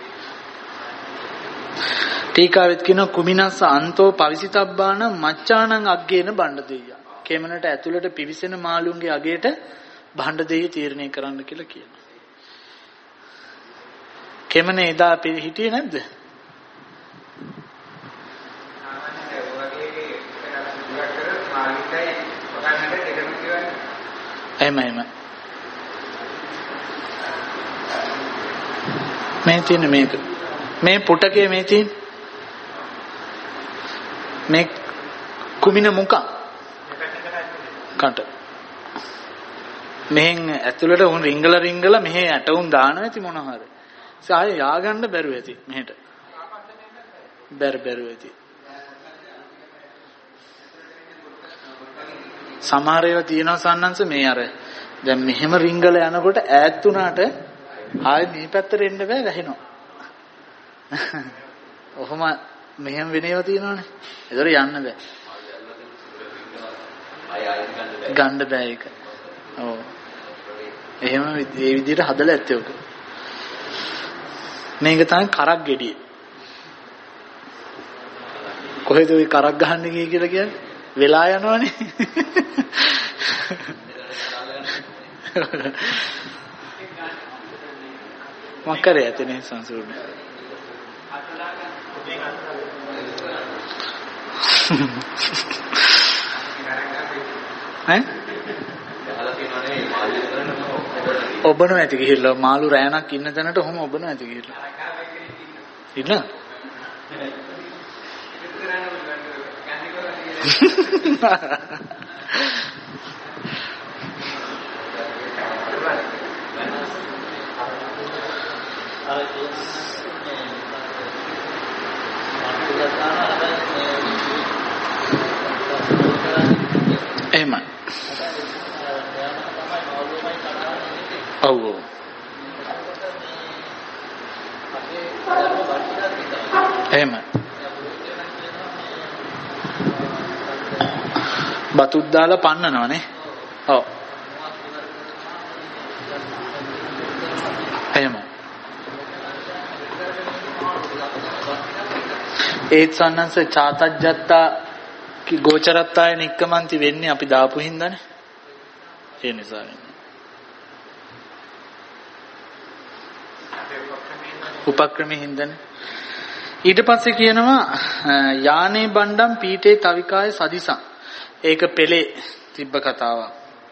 ටීකාවෙත් කියන කුමිනස්ස අන්තෝ පවිසිතබ්බාන මච්චානං අග්ගේන බණ්ඩ දෙයියා. කෙමනට ඇතුළට පිවිසෙන මාළුන්ගේ අගේට බණ්ඩ දෙයිය තීරණය කරන්න කියලා කියනවා. කෙමන එදා අපි හිටියේ නැද්ද? එහෙම එහෙම. මේ තියෙන මේක. මේ පුටකේ මේ තියෙන මේ කුමින මුඛ කට මෙහෙන් ඇතුළට උන් රිංගල රිංගල මෙහෙ ඇට උන් දානවා ඇති මොනවා හරි. සාය යාගන්න බැරුව ඇති මෙහෙට. බැර බැරුව ඇති. සමහර ඒවා තියෙනවා සන්නංශ මේ අර දැන් මෙහෙම රිංගල යනකොට ඈත් උනාට ආයෙ මේ පැත්තට එන්න බෑ වැහෙනවා. ඔහොම මෙහෙම වෙනේව තියෙනවනේ. ඒතර යන්න බෑ. ගන්න බෑ ඒක. ඔව්. එහෙම ඒ විදිහට හදලා ඇත්තේ ඔක. මේක තමයි කරක් ගෙඩිය. කොහෙද ওই කරක් ගහන්න ගියේ කියලා කියන්නේ? වෙලා යනවනේ. මක්කරේ ඇතනේ සංසූර්ණ. ඈ? ඔබන ඇති ගිහිල්ලා මාළු රෑනක් ඉන්න තැනට ඔහොම ඔබන ඇති ගිහිල්ලා. ඉන්න? එහෙමයි. ඔව් ඔව්. එහෙමයි. බතුත් දාලා පන්නනවනේ. ඔව්. එහෙමයි. ඒත් සන්නංශ චාතජ්ජත්තා කි ගෝචරත්තාය නික්කමන්ති වෙන්නේ අපි දාපු හින්දානේ. ඒ නිසා වෙන්නේ. උපක්‍රමයෙන් හින්දානේ. ඊට පස්සේ කියනවා යානේ බණ්ඩම් පීඨේ තවිකාය සදිසං. ඒක පෙළේ තිබ්බ කතාවක්.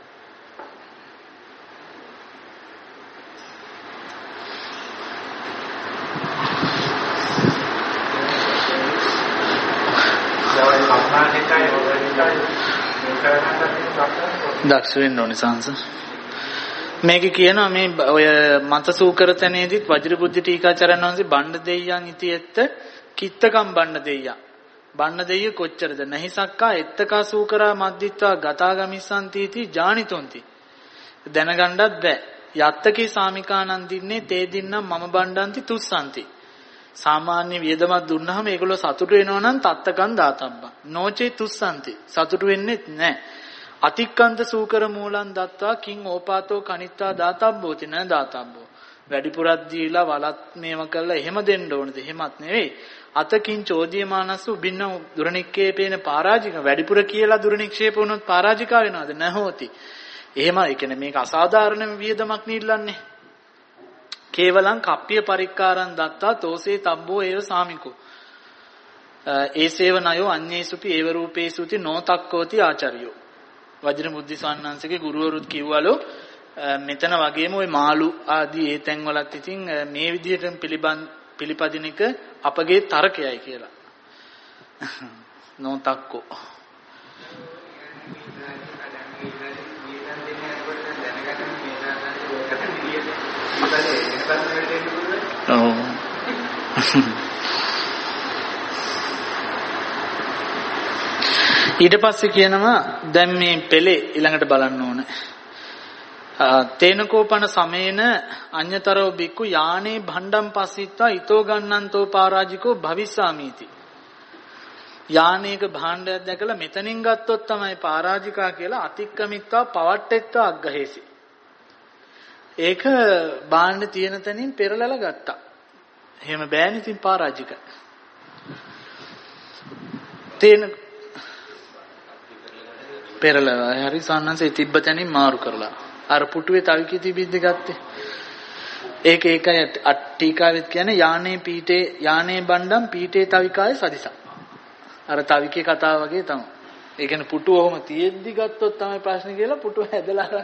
දක්ෂ වෙන්න ඕනේ සංස. මේක කියනවා මේ ඔය මත සූකරතනේදිත් වජිරබුද්ධි ටීකාචාර්යන් වහන්සේ බණ්ඩ දෙයියන් ඉතියෙත්ත කිත්තකම් බණ්ඩ දෙයියා. බණ්ඩ දෙයිය කොච්චරද? නැහිසක්කා එත්තකා සූකරා මද්දිත්වා ගතාගමිස්සන්තිති ජානිතොන්ති. දැනගන්නත් බෑ. යත්තකේ සාමිකානන්දින්නේ තේ දින්නම් මම බණ්ඩන්ති තුස්සන්ති. සාමාන්‍ය වියදමක් දුන්නාම ඒගොල්ලෝ සතුටු වෙනවා නම් තත්තකන් දාතබ්බා. නොචේ තුස්සන්ති. සතුටු වෙන්නේ නැහැ. අතික්කන්ත සූකර මූලං දත්වා කිං ඕපාතෝ කනිත්වා දාතබ්බෝති න දාතබ්බෝ. වැඩිපුරක් දීලා වලත් මේව කරලා එහෙම දෙන්න ඕනද? එහෙමත් නෙවෙයි. අතකින් චෝදීයමානස්ස උබින්න දුරනික්කේපේන පරාජික වැඩිපුර කියලා දුරනික්ෂේප වුණොත් පරාජිකා වෙනවද? නැහොති. එහෙම ඒ කියන්නේ මේක අසාධාරණ වියදමක් නිල්ලන්නේ. කේවලං කප්පිය පරික්කාරං දත්තා තෝසේ තබ්බෝ ඒව සාමිකෝ. ඒසේව නයෝ අඤ්ඤේසුපි ඒව රූපේසුති නොතක්කෝති ආචාර්යෝ. වජිර බුද්ධි සවන්නංශගේ ගුරුවරුත් කිව්වලු මෙතන වගේම ওই මාළු ආදී ඒ තැන් වලත් ඉතින් මේ විදිහට පිළිබඳ පිළිපදින එක අපගේ තර්කයයි කියලා. නොතක්කෝ. ඔව්. ඊට පස්සේ කියනවා දැන් මේ පෙළේ ඊළඟට බලන්න ඕනේ. තේනකෝපන සමේන අඤ්‍යතරෝ බික්කු යානේ භණ්ඩම් පස්සිත්වා ඊතෝ ගන්නන්තෝ පරාජිකෝ භවිස්සාමීති. යානේක භාණ්ඩයක් දැකලා මෙතනින් ගත්තොත් තමයි පරාජිකා කියලා අතික්කමිත්වා පවට්ටෙත්වා අග්ගහේසි. ඒක භාණ්ඩ තියෙන තැනින් පෙරලලා ගත්තා. එහෙම බෑනේ ඉතින් පරාජික. තේන පෙරලලා හරි සන්නන්සේ තිබ්බ තැනින් මාරු කරලා අර පුටුවේ තවිකී තිබිද්ද ගත්තේ. ඒක ඒකයි අට්ටිකාවෙත් කියන්නේ යානේ පීඨේ යානේ බණ්ඩම් පීඨේ තවිකාය සදිසං. අර තවිකේ කතාව වගේ තමයි. ඒ කියන්නේ පුටුව ඔහොම තියෙද්දි ගත්තොත් තමයි ප්‍රශ්නේ කියලා පුටුව හැදලා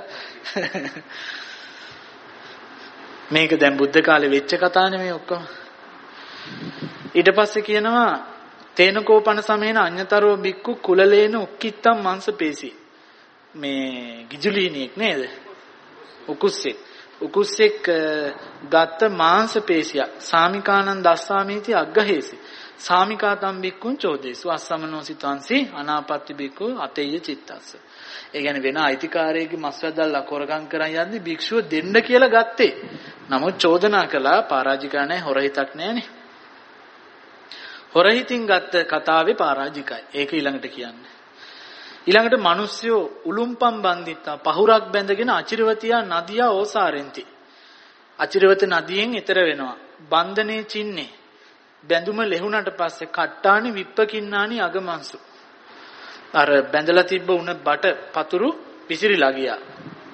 මේක දැන් බුද්ධ කාලේ වෙච්ච කතා නෙමෙයි ඔක්කොම. ඊට පස්සේ කියනවා තේනකෝපන සමේන අඤ්‍යතරෝ බික්කු කුලලේන උක්කිත්තම් මාංශපේසි. මේ ගිජුලීනියෙක් නේද? උකුස්සෙක්. උකුස්සෙක් ගත්ත මාංශපේශිය සාමිකානන් දස්සාමීති අග්ගහේසි. සාමිකාතම් බික්කුන් චෝදේසු අස්සමනෝ සිතංසි අනාපත්ති බික්කු අතේය චිත්තස්ස. ඒ කියන්නේ වෙන අයිතිකාරයෙක්ගේ මස් වැදල්ලා කොරගම් කරන් යද්දි භික්ෂුව දෙන්න කියලා ගත්තේ. නමුත් චෝදනා කළා පරාජිකා නැහැ හොරහිතක් නැහැනේ. හොරහිතින් ගත්ත කතාවේ පරාජිකයි. ඒක ඊළඟට කියන්නේ. ඊළඟට මිනිස්සු උලුම්පම් බන්දිත්තා පහුරක් බැඳගෙන අචිරවතියා නදියා ඕසාරෙන්ති. අචිරවත නදියෙන් ඈතර වෙනවා. බන්ධනේ චින්නේ. බැඳුම ලැබුණට පස්සේ කට්ටානි විප්පකින්නානි අගමන්සු. අර බැඳලා තිබ්බ උණ බට පතුරු විසිරිලා ගියා.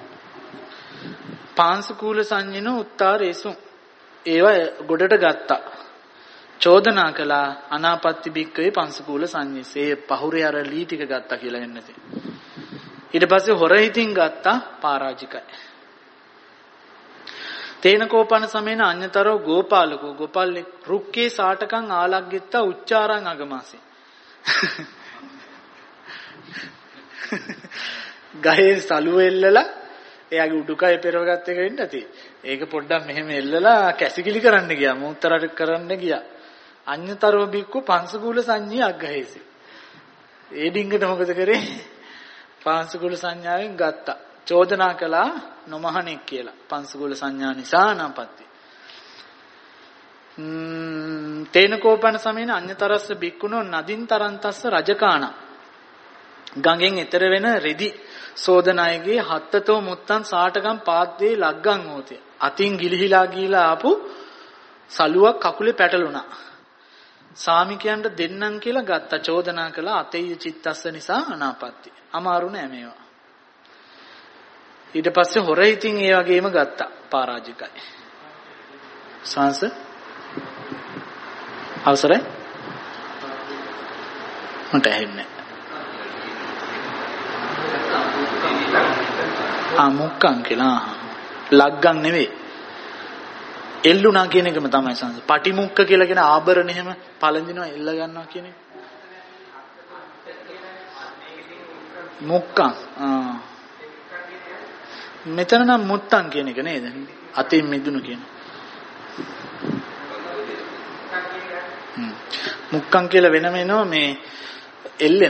පාංශුකූල සංජින උත්තරේසු ඒවා ගොඩට ගත්තා. චෝදනා කළා අනාපත්ති බික්කවේ පංශුකූල සංජිසේ පහුරේ අර ලී ටික ගත්තා කියලා වෙන්නේ නැති. ඊට පස්සේ හොරහිතින් ගත්තා පරාජිකයි. තේන කෝපන සමේන අඤ්‍යතරෝ ගෝපාලකෝ ගෝපාලේ රුක්කේ සාටකං ආලග්ගෙත්තා උච්චාරං අගමාසේ. ගහේ සලුව එල්ලලා එයාගේ උඩුකය පෙරවගත්ත එක වෙන්න ඇති. ඒක පොඩ්ඩක් මෙහෙම එල්ලලා කැසිකිලි කරන්න ගියා. මූත්‍රාට කරන්න ගියා. අඤ්‍යතරෝ බික්කු පංශකුල සංඤී අග්ගහේසි. ඒ ඩිංගට මොකද කරේ? පංශකුල සංඥාවෙන් ගත්තා. චෝදනා කළා නොමහණෙක් කියලා. පංශකුල සංඥා නිසා අනාපත්ති. ම්ම් තේන කෝපන සමේන අඤ්‍යතරස්ස බික්කුණෝ නදින් තරන්තස්ස රජකාණ. ගඟෙන් එතර වෙන රෙදි සෝදනයගේ හත්තතෝ මුත්තන් සාටකම් පාද්දේ ලග්ගන් හෝතේ. අතින් ගිලිහිලා ගිහිලා ආපු සලුවක් කකුලේ පැටලුණා. සාමිකයන්ට දෙන්නම් කියලා ගත්ත චෝදනා කළා අතේය චිත්තස්ස නිසා අනාපත්ති. අමාරු නෑ මේවා. ඊට පස්සේ හොරහිතින් ඒ වගේම ගත්තා පරාජිකයි. සංස අවසරයි මට ඇහෙන්නේ ආ මුක්කන් කියලා ලග්ගන් නෙවෙයි එල්ලුණා කියන එකම තමයි සංස. පටිමුක්ක කියලා කියන ආභරණ එහෙම පළඳිනවා එල්ල ගන්නවා කියන එක. මුක්කන් ආ මෙතන නම් මුත්තන් කියන එක නේද? අතින් මිදුණු කියන. හ්ම් මුක්කන් කියලා වෙනම එනවා මේ එල්ලෙන.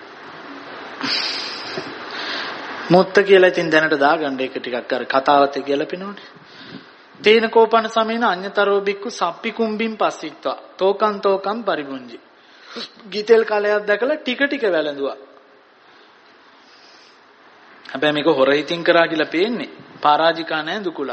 මුත්ත කියලා ඉතින් දැනට දාගන්න ඒක ටිකක් අර කතාවත් එක්ක ගැලපෙනවනේ. තේන කෝපන සමේන අඤ්‍යතරෝ බික්කු සප්පි කුම්බින් පස්සිට්වා තෝකන් තෝකම් පරිබුංජි. ගිතෙල් කලයක් දැකලා ටික ටික වැළඳුවා. හැබැයි මේක හොරහිතින් කරා කියලා පේන්නේ. පරාජිකා නැහැ දුකුලා.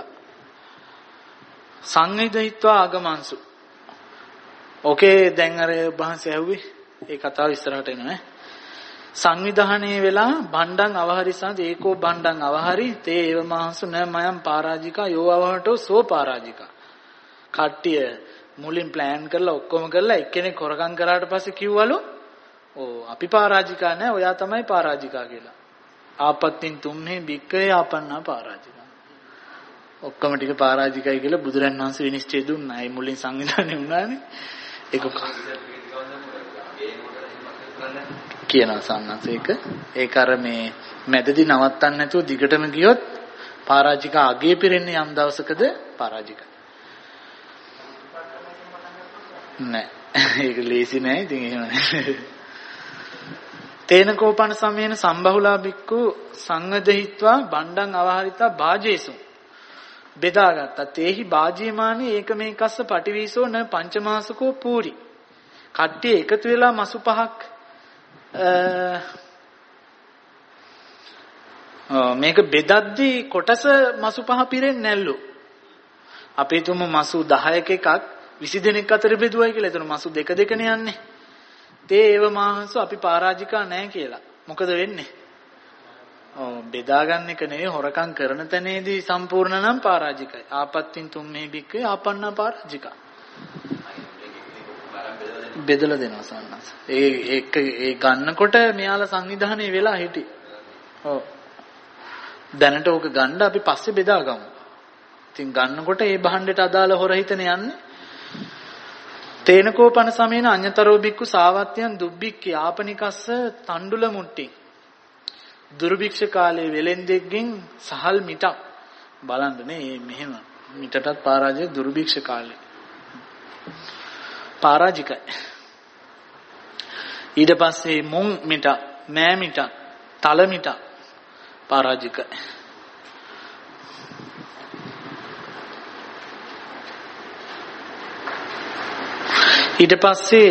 සංවිධිත්වා ආගමංසු. ඕකේ දැන් අර බහන්සේ ඇහුවේ ඒ කතාව ඉස්සරහට එනවා ඈ. සංවිධානයේ වෙලා බණ්ඩං අවහරිසාද ඒකෝ බණ්ඩං අවහරි තේ ඒව මහසු න මයම් පරාජිකා යෝ අවහටෝ සෝ පරාජිකා. කට්ටිය මුලින් ප්ලෑන් කරලා ඔක්කොම කරලා එක්කෙනෙක් හොරකම් කරාට පස්සේ කිව්වලු ඕ අපි පරාජිකා නෑ ඔයා තමයි පරාජිකා කියලා. ආපත්තින් තුම්හි බික්කේ ආපන්නා පරාජිකා. ඔක්කොම ටික පරාජිකයි කියලා බුදුරන් වහන්සේ විනිශ්චය දුන්නා. ඒ මුලින් සංවිධානය වුණානේ. ඒක කියනවා සම්නසේක. ඒක අර මේ මැදදී නවත්තන්න නැතුව දිගටම ගියොත් පරාජිකා අගේ පිරෙන්නේ යම් දවසකද පරාජිකා. නෑ. ඒක ලේසි නෑ. ඉතින් එහෙම නෑ. තේන කෝපන සමයේන සම්බහුලා බික්කු සංගදහිත්වා බණ්ඩං අවහරිතා බාජේසු බෙදාගත්තා. තේහි බාජීමානේ ඒකමේකස්ස පටිවිසෝ න පංචමාසකෝ පූරි. කට්ටිය එකතු වෙලා මසු පහක් මේක බෙදද්දී කොටස මසු පහ පිරෙන්නේ නැල්ලු. අපි තුමු මසු දහයක එකක් විසි දෙනෙක් අතර බෙදුවයි කියලා. එතන මසු දෙක දෙකනේ යන්නේ. තේ ඒව මාහසු අපි පරාජිකා නැහැ කියලා. මොකද වෙන්නේ? ඔව් බෙදා ගන්න එක නෙවෙයි හොරකම් කරන තැනේදී සම්පූර්ණ නම් පරාජිකයි. ආපත්තින් තුම්මේ බික්කේ ආපන්නා පරාජිකා. බෙදලා දෙනවා සන්නස. ඒ ඒක ඒ ගන්නකොට මෙයාලා සංවිධානයේ වෙලා හිටි. ඔව්. දැනට ඕක ගන්න අපි පස්සේ බෙදා ගමු. ඉතින් ගන්නකොට ඒ භාණ්ඩයට අදාළ හොරහිතන යන්නේ. තේන කෝපන සමේන අඤ්‍යතරෝ බික්කු සාවත්‍යයන් දුබ්බික්කේ ආපනිකස්ස තණ්ඩුල මුට්ටි. දුර්භික්ෂ කාලයේ වෙලෙන්දෙක්ගෙන් සහල් මිටක් බලන්න නේ මෙහෙම මිටටත් පරාජය දුර්භික්ෂ කාලේ. පරාජිකයි. ඊට පස්සේ මුං මිට, මෑ මිට, තල මිට පරාජිකයි. ඊට පස්සේ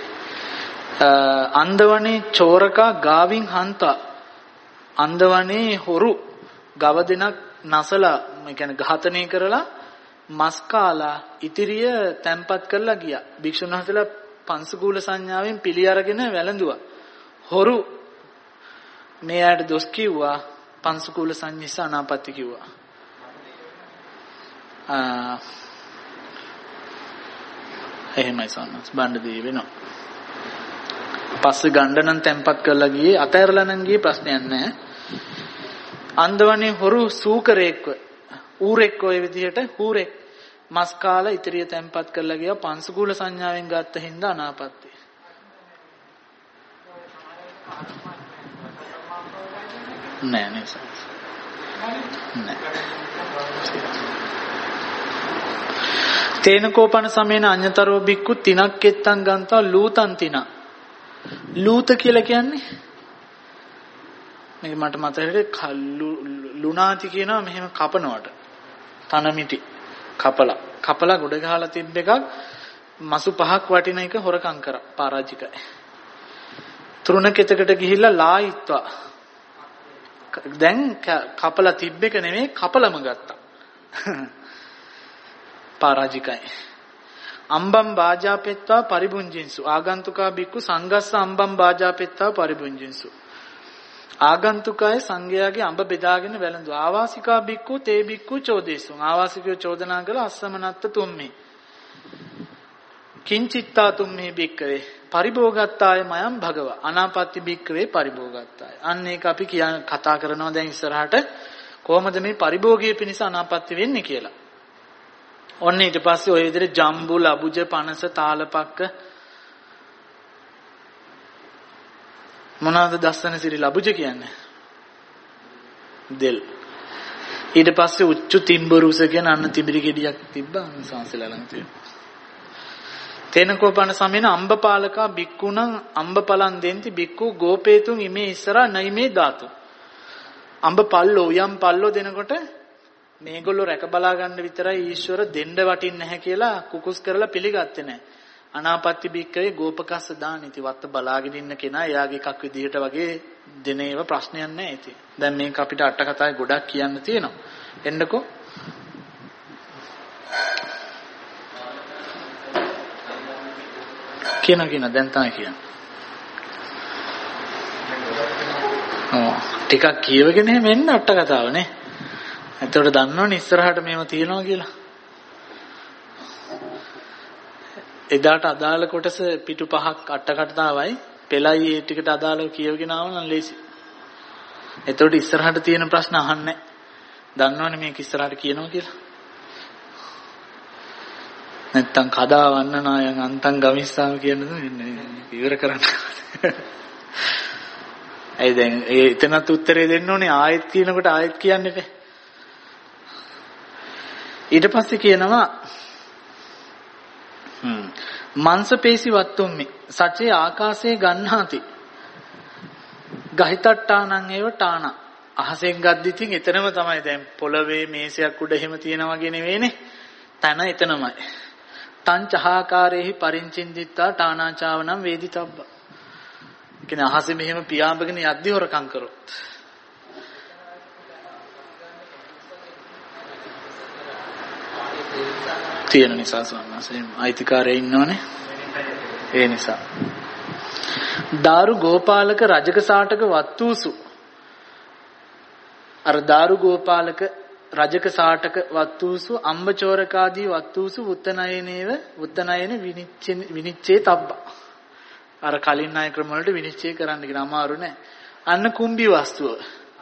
අන්දවනේ චෝරකා ගාවින් හන්තා අන්දවනේ හොරු ගව දෙනක් නසලා ඒ කියන්නේ ඝාතනය කරලා මස් කාලා ඉතිරිය තැම්පත් කරලා ගියා. භික්ෂුන් වහන්සේලා පංසකූල සංඥාවෙන් පිළි අරගෙන වැළඳුවා. හොරු මේ ආයත දොස් කිව්වා පංසකූල සංඥිස අනාපත්‍ය කිව්වා. ආ එහෙමයි සන්නස් බණ්ඩ දී වෙනවා. පස්සේ ගණ්ඩනම් තැම්පත් කරලා ගියේ අතෑරලා නම් ගියේ ප්‍රශ්නයක් නැහැ. අන්දවනේ හොරු සූකරෙක්ව ඌරෙක් ඔය විදිහට ඌරෙක් මස් කාලා ඉතිරිය තැම්පත් කරලා ගියා පංසකූල සංඥාවෙන් ගත්ත හින්දා අනාපත්‍ය. නෑ නෑ සන්නස්. නෑ. තේන කෝපන සමේන අඤ්‍යතරෝ බික්කු තිනක් කෙත්තං ගන්තා ලූතං තින. ලූත කියලා කියන්නේ මේක මට මතකයි ලුණාති කියනවා මෙහෙම කපනවට. තනමිටි කපලා කපලා ගොඩ ගහලා තිබ්බ එකක් මසු පහක් වටින එක හොරකම් කරා පරාජිකයි. තෘණකෙතකට ගිහිල්ලා ලායිත්වා. දැන් කපලා තිබ්බ එක නෙමෙයි කපලම ගත්තා. පරාජිකයි. අම්බම් බාජාපෙත්තා පරිබුංජින්සු ආගන්තුකා බික්කු සංගස්ස අම්බම් බාජාපෙත්තා පරිබුංජින්සු. ආගන්තුකය සංඝයාගේ අඹ බෙදාගෙන වැළඳු. ආවාසිකා බික්කු තේ බික්කු චෝදේසුන්. ආවාසිකයෝ චෝදනා කළ අස්සමනත්ත තුම්මේ. කිංචිත්තා තුම්මේ බික්කවේ පරිභෝගත්තාය මයම් භගව. අනාපත්ති බික්කවේ පරිභෝගත්තාය. අන්න ඒක අපි කියන කතා කරනවා දැන් ඉස්සරහට කොහොමද මේ පරිභෝගයේ පිණිස අනාපත්ති වෙන්නේ කියලා. ඔන්න ඊට පස්සේ ඔය විදිහට ජම්බු ලබුජ පනස තාලපක්ක මොනවාද දස්සන සිරි ලබුජ කියන්නේ දෙල්. ඊට පස්සේ උච්චු තිම්බරුස කියන අන්න තිබිරි ගෙඩියක් තිබ්බා සංසලා ළඟ තියෙනවා. තේනකෝපන සමේන අම්බපාලකා බික්කුණං අම්බපලන් දෙන්ති බික්කු ගෝපේතුන් ඉමේ ඉස්සරා නයිමේ ධාතු. අම්බ පල්ලෝ යම් පල්ලෝ දෙනකොට මේගොල්ලෝ රැක බලා ගන්න විතරයි ඊශ්වර දෙන්න වටින්නේ නැහැ කියලා කුකුස් කරලා පිළිගත්තේ නැහැ. අනාපත්ති බික්කවේ ගෝපකස්ස දානිති වත්ත බලාගෙන ඉන්න කෙනා එයාගේ එකක් විදිහට වගේ දෙනේව ප්‍රශ්නයක් නැහැ ඉතින්. දැන් මේක අපිට අට කතාවේ ගොඩක් කියන්න තියෙනවා. එන්නකෝ. කියන කියන දැන් තමයි කියන්නේ. ඔව් ටිකක් කියවගෙන එහෙම එන්න අට කතාවනේ. එතකොට දන්නවනේ ඉස්සරහට මේව තියෙනවා කියලා. එදාට අදාළ කොටස පිටු පහක් අට කතාවයි පෙළයි ඒ ටිකට අදාළව කියවගෙන ආව නම් ලේසි. එතකොට ඉස්සරහට තියෙන ප්‍රශ්න අහන්නේ. දන්නවනේ මේක ඉස්සරහට කියනවා කියලා. නැත්තම් කදා වන්නනායන් අන්තං ගමිස්සාම කියන්නේ ඉවර කරන්න. ඒ දැන් ඒ එතනත් උත්තරේ දෙන්න ඕනේ ආයෙත් කියනකොට ආයෙත් කියන්න එපා. ඊට පස්සේ කියනවා හ්ම් මංසපේසි වත්තුම්මි සචේ ආකාශයේ ගන්නාති ගහිතට්ටානං ඒව ටාන අහසෙන් ගද්දි ඉතින් එතනම තමයි දැන් පොළවේ මේසයක් උඩ එහෙම තියෙනා වගේ නෙවෙයිනේ තන එතනමයි තං චහාකාරේහි පරිංචින්දිත්තා ටානාචාවනම් වේදිතබ්බ කියන්නේ අහසේ මෙහෙම පියාඹගෙන යද්දි හොරකම් කරොත් තියෙන නිසා සම්මාසයෙන් අයිතිකාරය ඉන්නෝනේ ඒ නිසා දාරු ගෝපාලක රජක සාටක වත්තුසු අර දාරු ගෝපාලක රජක සාටක වත්තුසු අම්බචෝරකාදී වත්තුසු උත්තනයනේව උත්තනයන විනිච්චේ විනිච්චේ තබ්බා අර කලින් ණය ක්‍රම වලට විනිශ්චය කරන්න කියන අමාරු නෑ අන්න කුම්බි වස්තුව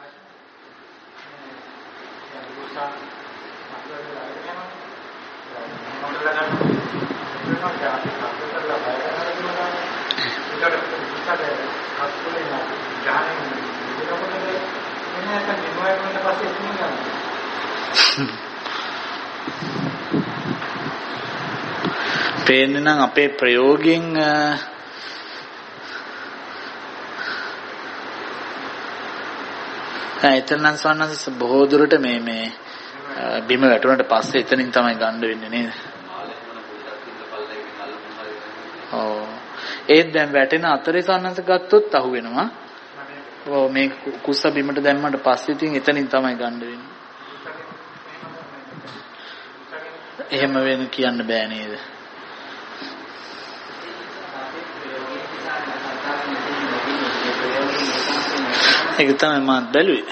පේන්නේ නම් අපේ ප්‍රයෝගයෙන් එතනන් සවන්නස බොහෝ දුරට මේ මේ බිම වැටුණාට පස්සේ එතනින් තමයි ගන්න වෙන්නේ නේද? ඒත් දැන් වැටෙන අතරේ සන්නස ගත්තොත් අහු වෙනවා. ඔව් මේ කුස්ස බිමට දැම්මට පස්සේ ඉතින් එතනින් තමයි ගන්න වෙන්නේ. එහෙම වෙන කියන්න බෑ නේද? ඒක තමයි මම බැලුවේ.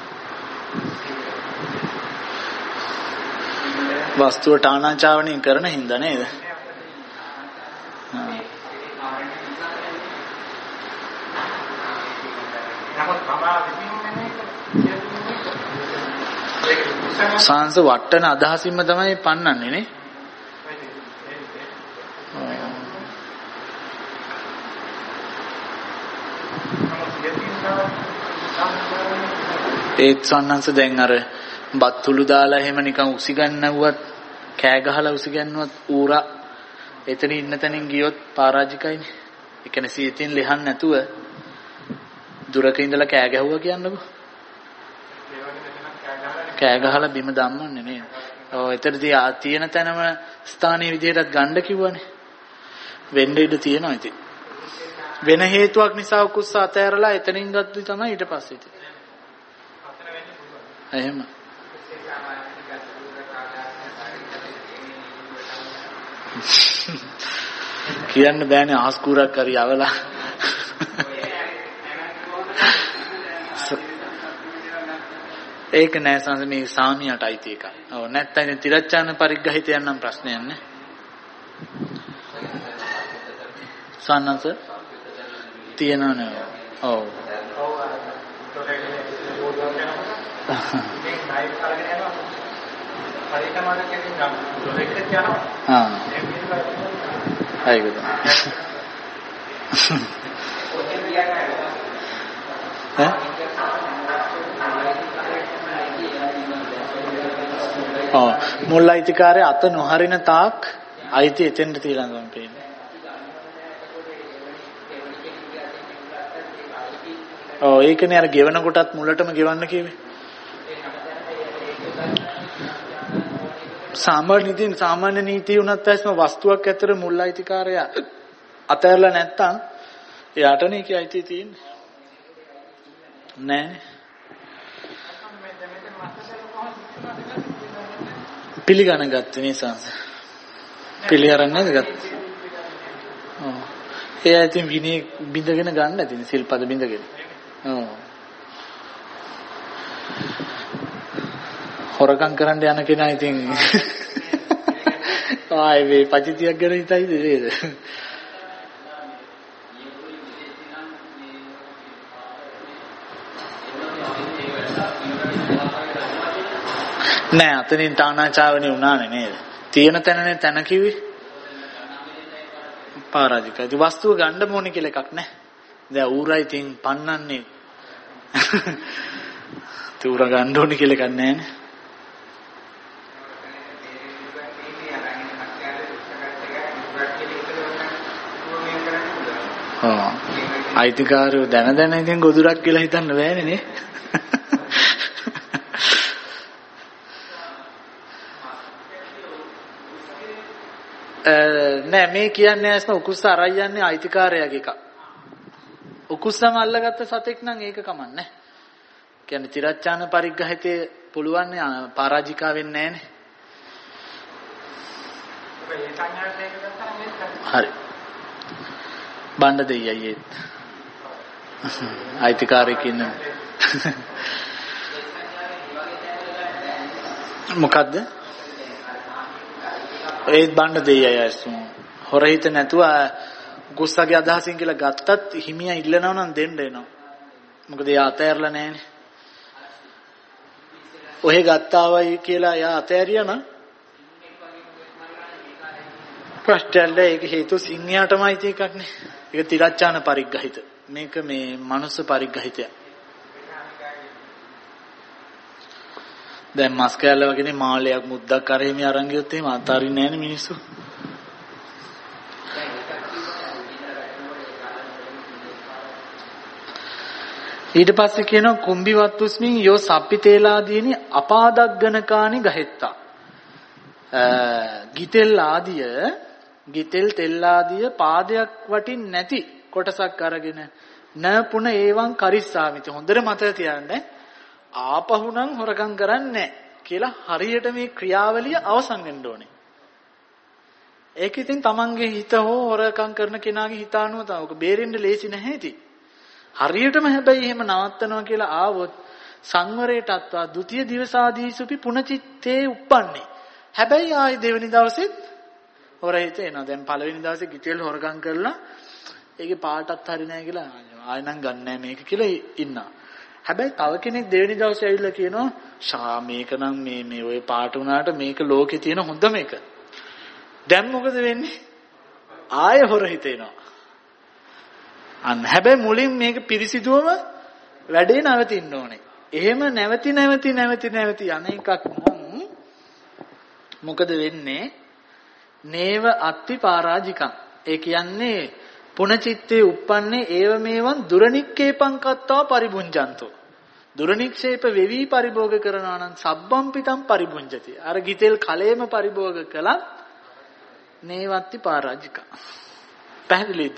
වස්තුවට ආනාචාවණය කරන හින්දා නේද? සංස වට්ටන අදහසින්ම තමයි පන්නන්නේ නේ. ඒත් සන්නංශ දැන් අර බත්තුළු දාලා එහෙම නිකන් උසි ගන්නවුවත් කෑ ගහලා උසි ගන්නවත් ඌරා එතන ඉන්න තැනින් ගියොත් පරාජිකයිනේ. ඒ කියන්නේ සීතින් ලෙහන් නැතුව දුරක ඉඳලා කෑ ගැහුවා කියන්නකො. කෑ ගහලා බිම ධම්මන්නේ නේද? ඔව් එතනදී ආ තියෙන තැනම ස්ථානීය විදිහටත් ගන්න කිව්වනේ. වෙන්න ඉඩ තියෙනවා ඉතින්. වෙන හේතුවක් නිසා කුස්ස අතෑරලා එතනින් ගත්තී තමයි ඊට පස්සේ ඉතින්. එහෙම. කියන්න බෑනේ ආස්කුරක් හරි අවලා. ඒක නෑ සංස මේ සාමියට අයිති එක. ඔව් නැත්නම් ඉතින් තිරච්ඡාන පරිග්‍රහිතයන් නම් ප්‍රශ්නයක් නෑ. සන්නස තියෙනවනේ. ඔව්. ආ. ඒක තමයි. ඈ? ඔව් මුල් අයිතිකාරය අත නොහරින තාක් අයිති එතෙන්ට තියලා නම් පේන්නේ. ඔව් ඒකනේ අර ගෙවන කොටත් මුලටම ගෙවන්න කිව්වේ. සාමාන්‍ය නීතිය සාමාන්‍ය නීතිය උනත් ඇස්ම වස්තුවක් ඇතර මුල් අයිතිකාරය අතහැරලා නැත්තම් එයාටනේ ඒකයි අයිතිය තියෙන්නේ. නෑ. පිළිගන්න ගත්තේ නේ සංස. පිළිගන්නේ නැද්ද ගත්තේ? ඔව්. එයා ඉතින් විනය බින්දගෙන ගන්න ඇතිනේ සිල්පද බින්දගෙන. ඔව්. හොරකම් කරන්න යන කෙනා ඉතින් ආයි මේ පචිතියක් ගැන හිතයිද නේද? නෑ අතනින් තානාචාවනේ උනානේ නේද? තියෙන තැනනේ තැන කිව්වේ. පරාජිකයි. ඒ වස්තුව ගන්න ඕනේ කියලා එකක් නෑ. දැන් ඌරයි තින් පන්නන්නේ. ඌර ගන්න ඕනේ කියලා එකක් නෑනේ. ඔව්. අයිතිකාරයෝ දැන දැන ඉතින් ගොදුරක් කියලා හිතන්න බෑනේ නේ. නෑ මේ කියන්නේ ඇස්ම උකුස්ස අරයි යන්නේ අයිතිකාරයාගේ එක. උකුස්සම අල්ලගත්ත සතෙක් නම් ඒක කමන්නේ. කියන්නේ තිරච්ඡාන පරිග්‍රහිතේ පුළුවන් නේ පරාජිකා වෙන්නේ නෑනේ. හරි. බණ්ඩ දෙයියයි ඒත්. අයිතිකාරයෙක් ඉන්න. මොකද්ද? ඒත් බණ්ඩ දෙයියයි ඇසු. හොර හිත නැතුව කුස්සගේ අදහසින් කියලා ගත්තත් හිමියා ඉල්ලනවා නම් දෙන්න එනවා. මොකද එයා අතෑරලා නැහැනේ. ඔහෙ ගත්තාවයි කියලා එයා අතෑරියා නම් ප්‍රශ්නයල්ල ඒක හේතු සිංහයාටමයි තියෙ එකක් නේ. ඒක තිරච්ඡාන පරිග්‍රහිත. මේක මේ මනුස්ස පරිග්‍රහිතය. දැන් මස් කෑල්ල වගේනේ මාළයක් මුද්දක් කරේ මේ අරන් ගියොත් එහෙම අතාරින්නේ නැහැනේ මිනිස්සු. ඊට පස්සේ කියනවා කුම්භිවත්තුස්මින් යෝ සප්පිතේලාදීනි අපාදග්ගනකානි ගහෙත්තා. ගිතෙල් ආදිය ගිතෙල් තෙල් ආදිය පාදයක් වටින් නැති කොටසක් අරගෙන න පුන ඒවං කරිස්සාමිති. හොඳට මතක තියාගන්න. ආපහු නම් හොරකම් කරන්නේ නැහැ කියලා හරියට මේ ක්‍රියාවලිය අවසන් වෙන්න ඕනේ. ඒක ඉතින් තමන්ගේ හිත හෝ හොරකම් කරන කෙනාගේ හිත අනුව තමයි. ඔක බේරෙන්න ලේසි නැහැ ඉතින්. හරියටම හැබැයි එහෙම නවත්තනවා කියලා ආවොත් සංවරයටත්වා ဒ ුතිය දිවසාදීසුපි පුනචිත්තේ උප්පන්නේ. හැබැයි ආයි දෙවෙනි දවසෙත් හොර හිත එනවා. දැන් පළවෙනි දවසේ ගිතෙල් හොරකම් කරලා ඒකේ පාටත් හරි නැහැ කියලා ආයෙ නම් ගන්න නැහැ මේක කියලා ඉන්නවා. හැබැයි තව කෙනෙක් දෙවෙනි දවසේ ඇවිල්ලා කියනවා ෂා මේක නම් මේ මේ ඔය පාට උනාට මේක ලෝකේ තියෙන හොඳම එක. දැන් මොකද වෙන්නේ? ආයෙ හොර හිතේනවා. අන්න හැබැයි මුලින් මේක පිරිසිදුවම වැඩේ නවතින්න ඕනේ. එහෙම නැවති නැවති නැවති නැවති අනේකක් නම් මොකද වෙන්නේ? නේව අත්ති පරාජිකං. ඒ කියන්නේ පුනචිත්තේ උප්පන්නේ ඒව මේවන් දුරනික්කේපං කත්තා පරිබුංජන්තෝ. දුරනික්ෂේප වෙවි පරිභෝග කරනවා නම් සබ්බම්පිතම් පරිබුංජති. අර ගිතෙල් කලේම පරිභෝග කළා නේවත්ති පරාජිකං. පැහැදිලිද?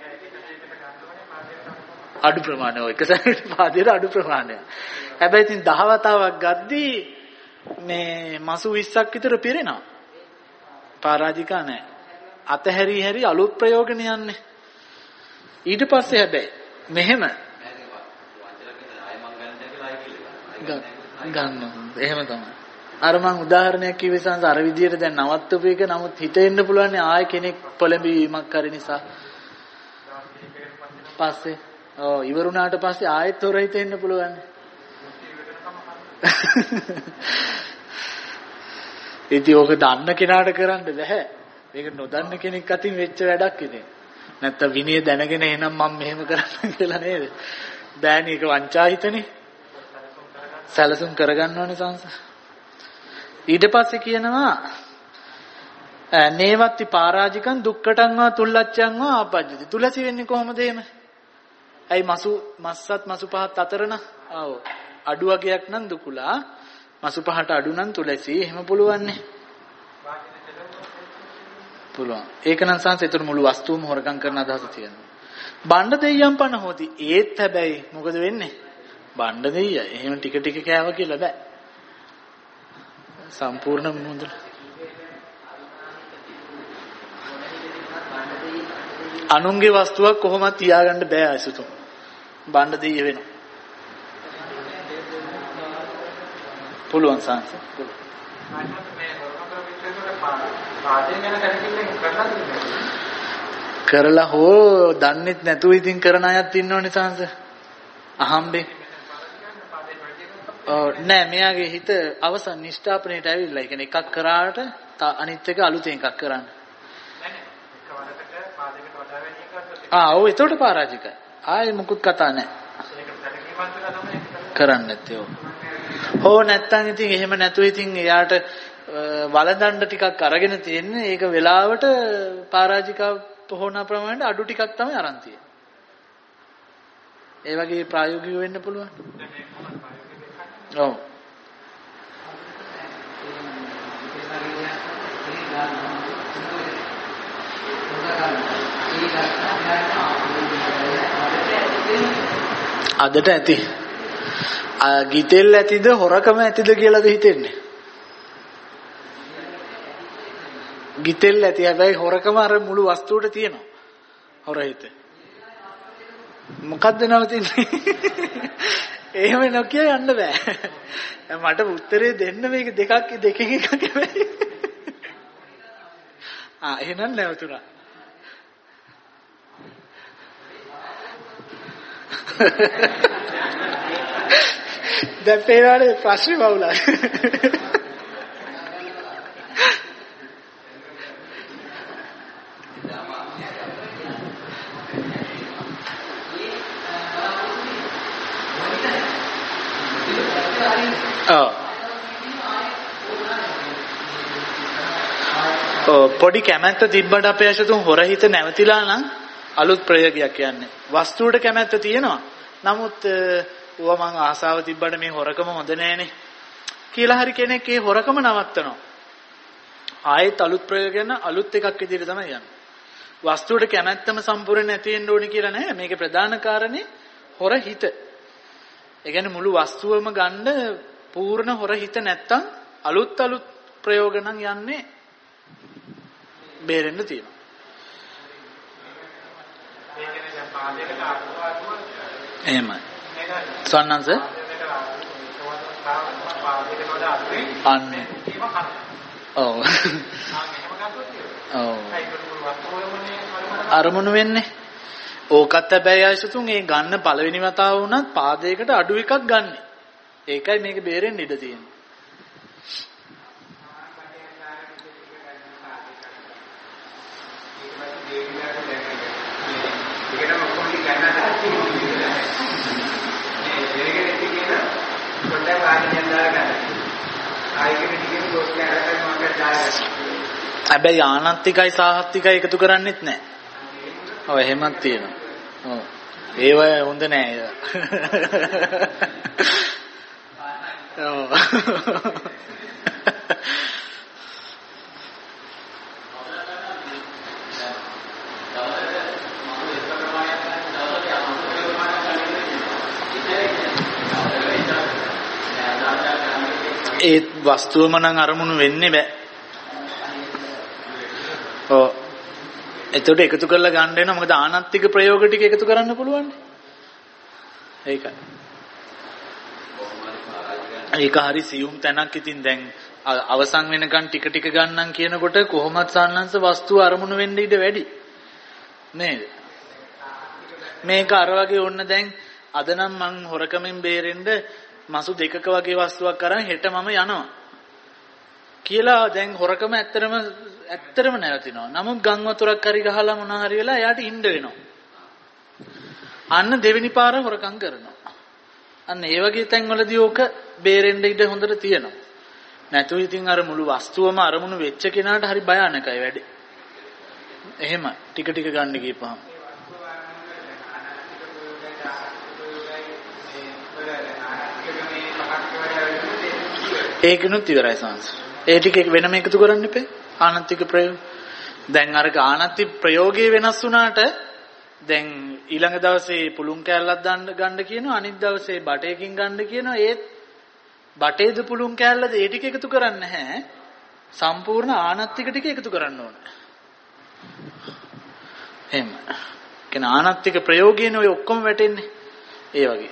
අඩු ප්‍රමාණය ඔය එක සැරේට පාදයට අඩු ප්‍රමාණය. හැබැයි ඉතින් දහ වතාවක් ගද්දී මේ මසු විස්සක් විතර පිරෙනවා. පරාජිකා නැහැ. අතහැරි හැරි අලුත් ප්‍රයෝගන යන්නේ. ඊට පස්සේ හැබැයි මෙහෙම ගන්න. එහෙම තමයි. අර මං උදාහරණයක් කිව්වේ සංස අර විදියට දැන් නවත්තපු එක නමුත් හිතෙන්න පුළුවන් ආයෙ කෙනෙක් පොළඹවීමක් කරි නිසා. පස්සේ ඔව් ඉවරුණාට පස්සේ ආයෙත් හොර හිතෙන්න පුළුවන්. ඉතින් ඕක දන්න කෙනාට කරන්න බෑ. මේක නොදන්න කෙනෙක් අතින් වෙච්ච වැඩක් ඉතින්. නැත්තම් විනය දැනගෙන එහෙනම් මම මෙහෙම කරන්න කියලා නේද? බෑනේ ඒක වංචාහිතනේ. සැලසුම් කරගන්න ඕනේ සංස. ඊට පස්සේ කියනවා නේවත්ති පරාජිකං දුක්කටං වා තුල්ලච්ඡං වා ආපජ්ජති. තුලසි වෙන්නේ කොහොමද එහෙම? ඇයි මසු මස්සත් මසු පහත් අතරන? ආව අඩු වගේක් නම් දුකුලා මසු පහට අඩු නම් තුලසි එහෙම පුළුවන්නේ. පුළුවන්. ඒක නම් සංස ඒතර මුළු වස්තුවම හොරකම් කරන අදහස තියෙනවා. බණ්ඩ දෙයියන් පන හොති. ඒත් හැබැයි මොකද වෙන්නේ? බණ්ඩ දෙයිය. එහෙම ටික ටික කෑව කියලා බෑ. සම්පූර්ණ මුදල. අනුන්ගේ වස්තුවක් කොහොමද තියාගන්න බෑ අයිසුතුන්. බණ්ඩ දෙයිය වෙනවා. පුළුවන් සංස. කරලා හෝ දන්නෙත් නැතුව ඉතින් කරන අයත් ඉන්නවනේ සංස. අහම්බේ. ඔව් නෑ මෙයාගේ හිත අවසන් නිෂ්ඨාපනයට ඇවිල්ලා. ඒ කියන්නේ එකක් කරාට අනිත් එක අලුතෙන් එකක් කරන්න. ආ ඔව් ඒකට පරාජිකයි. ආයේ මුකුත් කතා නෑ. කරන්නේ නැත්තේ ඔව්. හෝ නැත්තම් ඉතින් එහෙම නැතුව ඉතින් එයාට වලදණ්ඩ ටිකක් අරගෙන තියෙන්නේ. ඒක වෙලාවට පරාජිකා පොහොන ප්‍රමාණයට අඩු ටිකක් තමයි අරන් තියෙන්නේ. ඒ වගේ ප්‍රායෝගිකව වෙන්න පුළුවන්. ඔව්. අදට ඇති. ගිතෙල් ඇතිද හොරකම ඇතිද කියලාද හිතෙන්නේ? ගිතෙල් ඇති හැබැයි හොරකම අර මුළු වස්තුවට තියෙනවා. හොර හිත. මොකද්ද නවතින්නේ? එහෙම නොකිය යන්න බෑ. මට උත්තරේ දෙන්න මේක දෙකක් දෙකකින් එකක් නෙවෙයි. ආ එහෙනම් නැවතුණා. දැන් පේනවානේ ප්‍රශ්නේ වුණා. ඔව් පොඩි කැමැත්ත තිබ්බට අපේ ඇසතුන් හොර හිත නැවතිලා නම් අලුත් ප්‍රයෝගයක් කියන්නේ. වස්තුවට කැමැත්ත තියෙනවා. නමුත් ඕවා මං ආසාව තිබ්බට මේ හොරකම හොඳ නෑනේ කියලා හරි කෙනෙක් ඒ හොරකම නවත්තනවා. ආයෙත් අලුත් ප්‍රයෝගයන අලුත් එකක් විදිහට තමයි යන්නේ. වස්තුවට කැමැත්තම සම්පූර්ණ නැති වෙන්න ඕනි කියලා නෑ. මේකේ ප්‍රධාන කාරණේ හොර හිත. ඒ කියන්නේ මුළු වස්තුවම ගන්න පූර්ණ හොර හිත නැත්තම් අලුත් අලුත් ප්‍රයෝග නම් යන්නේ බේරෙන්න තියෙනවා. එහෙමයි. සන්නන්ස අන්නේ ඔව් ඔව් අරමුණු වෙන්නේ ඕකත් හැබැයි ආයසතුන් ඒ ගන්න පළවෙනි වතාව වුණත් පාදයකට අඩු එකක් ගන්න. ඒකයි මේක බේරෙන්න ඉඩ තියෙන්නේ. හැබැයි ආනත්තිකයි සාහත්තිකයි එකතු කරන්නෙත් නැහැ. ඔව් එහෙමත් තියෙනවා. ඔව්. ඒව හොඳ නෑ ඒව. ඔව්. ඒ වස්තුවම නම් අරමුණු වෙන්නේ බෑ. ඔව්. එතකොට එකතු කරලා ගන්න වෙනවා. මොකද ආනත්තික ප්‍රයෝග ටික එකතු කරන්න පුළුවන්. ඒකයි. ඒක හරි සියුම් තැනක්. ඉතින් දැන් අවසන් වෙනකන් ටික ටික ගන්නම් කියනකොට කොහොමත් සාන්නංශ වස්තුව අරමුණු වෙන්න ඉඩ වැඩි. නේද? මේක අර වගේ ඕන්න දැන් අද නම් මං හොරකමින් බේරෙන්න මසු දෙකක වගේ වස්තුවක් අරන් හෙට මම යනවා කියලා දැන් හොරකම ඇත්තරම ඇත්තරම නැවතිනවා. නමුත් ගම් වතුරක් හරි ගහලා මොනවා හරි වෙලා එයාට ඉන්න වෙනවා. අන්න දෙවෙනි පාර හොරකම් කරනවා. අන්න ඒ වගේ තැන්වලදී ඕක බේරෙන්න ඉඩ හොඳට තියෙනවා. නැතු ඉතින් අර මුළු වස්තුවම අරමුණු වෙච්ච කෙනාට හරි භයානකයි වැඩේ. එහෙම ටික ටික ගන්න ගියපහම ඒකනුත් ඉවරයි සංස. ඒ ටික වෙනම එකතු කරන්න එපේ. ආනත්තික ප්‍රයෝග. දැන් අර ආනත්ති ප්‍රයෝගයේ වෙනස් වුණාට දැන් ඊළඟ දවසේ පුළුන් කෑල්ලක් දාන්න ගන්න කියනවා. අනිත් දවසේ බටයකින් ගන්න කියනවා. ඒත් බටේද පුළුන් කෑල්ලද ඒ ටික එකතු කරන්නේ නැහැ. සම්පූර්ණ ආනත්තික ටික එකතු කරන්න ඕන. එහෙම. කියන ආනත්තික ප්‍රයෝගයනේ ඔය ඔක්කොම වැටෙන්නේ. ඒ වගේ.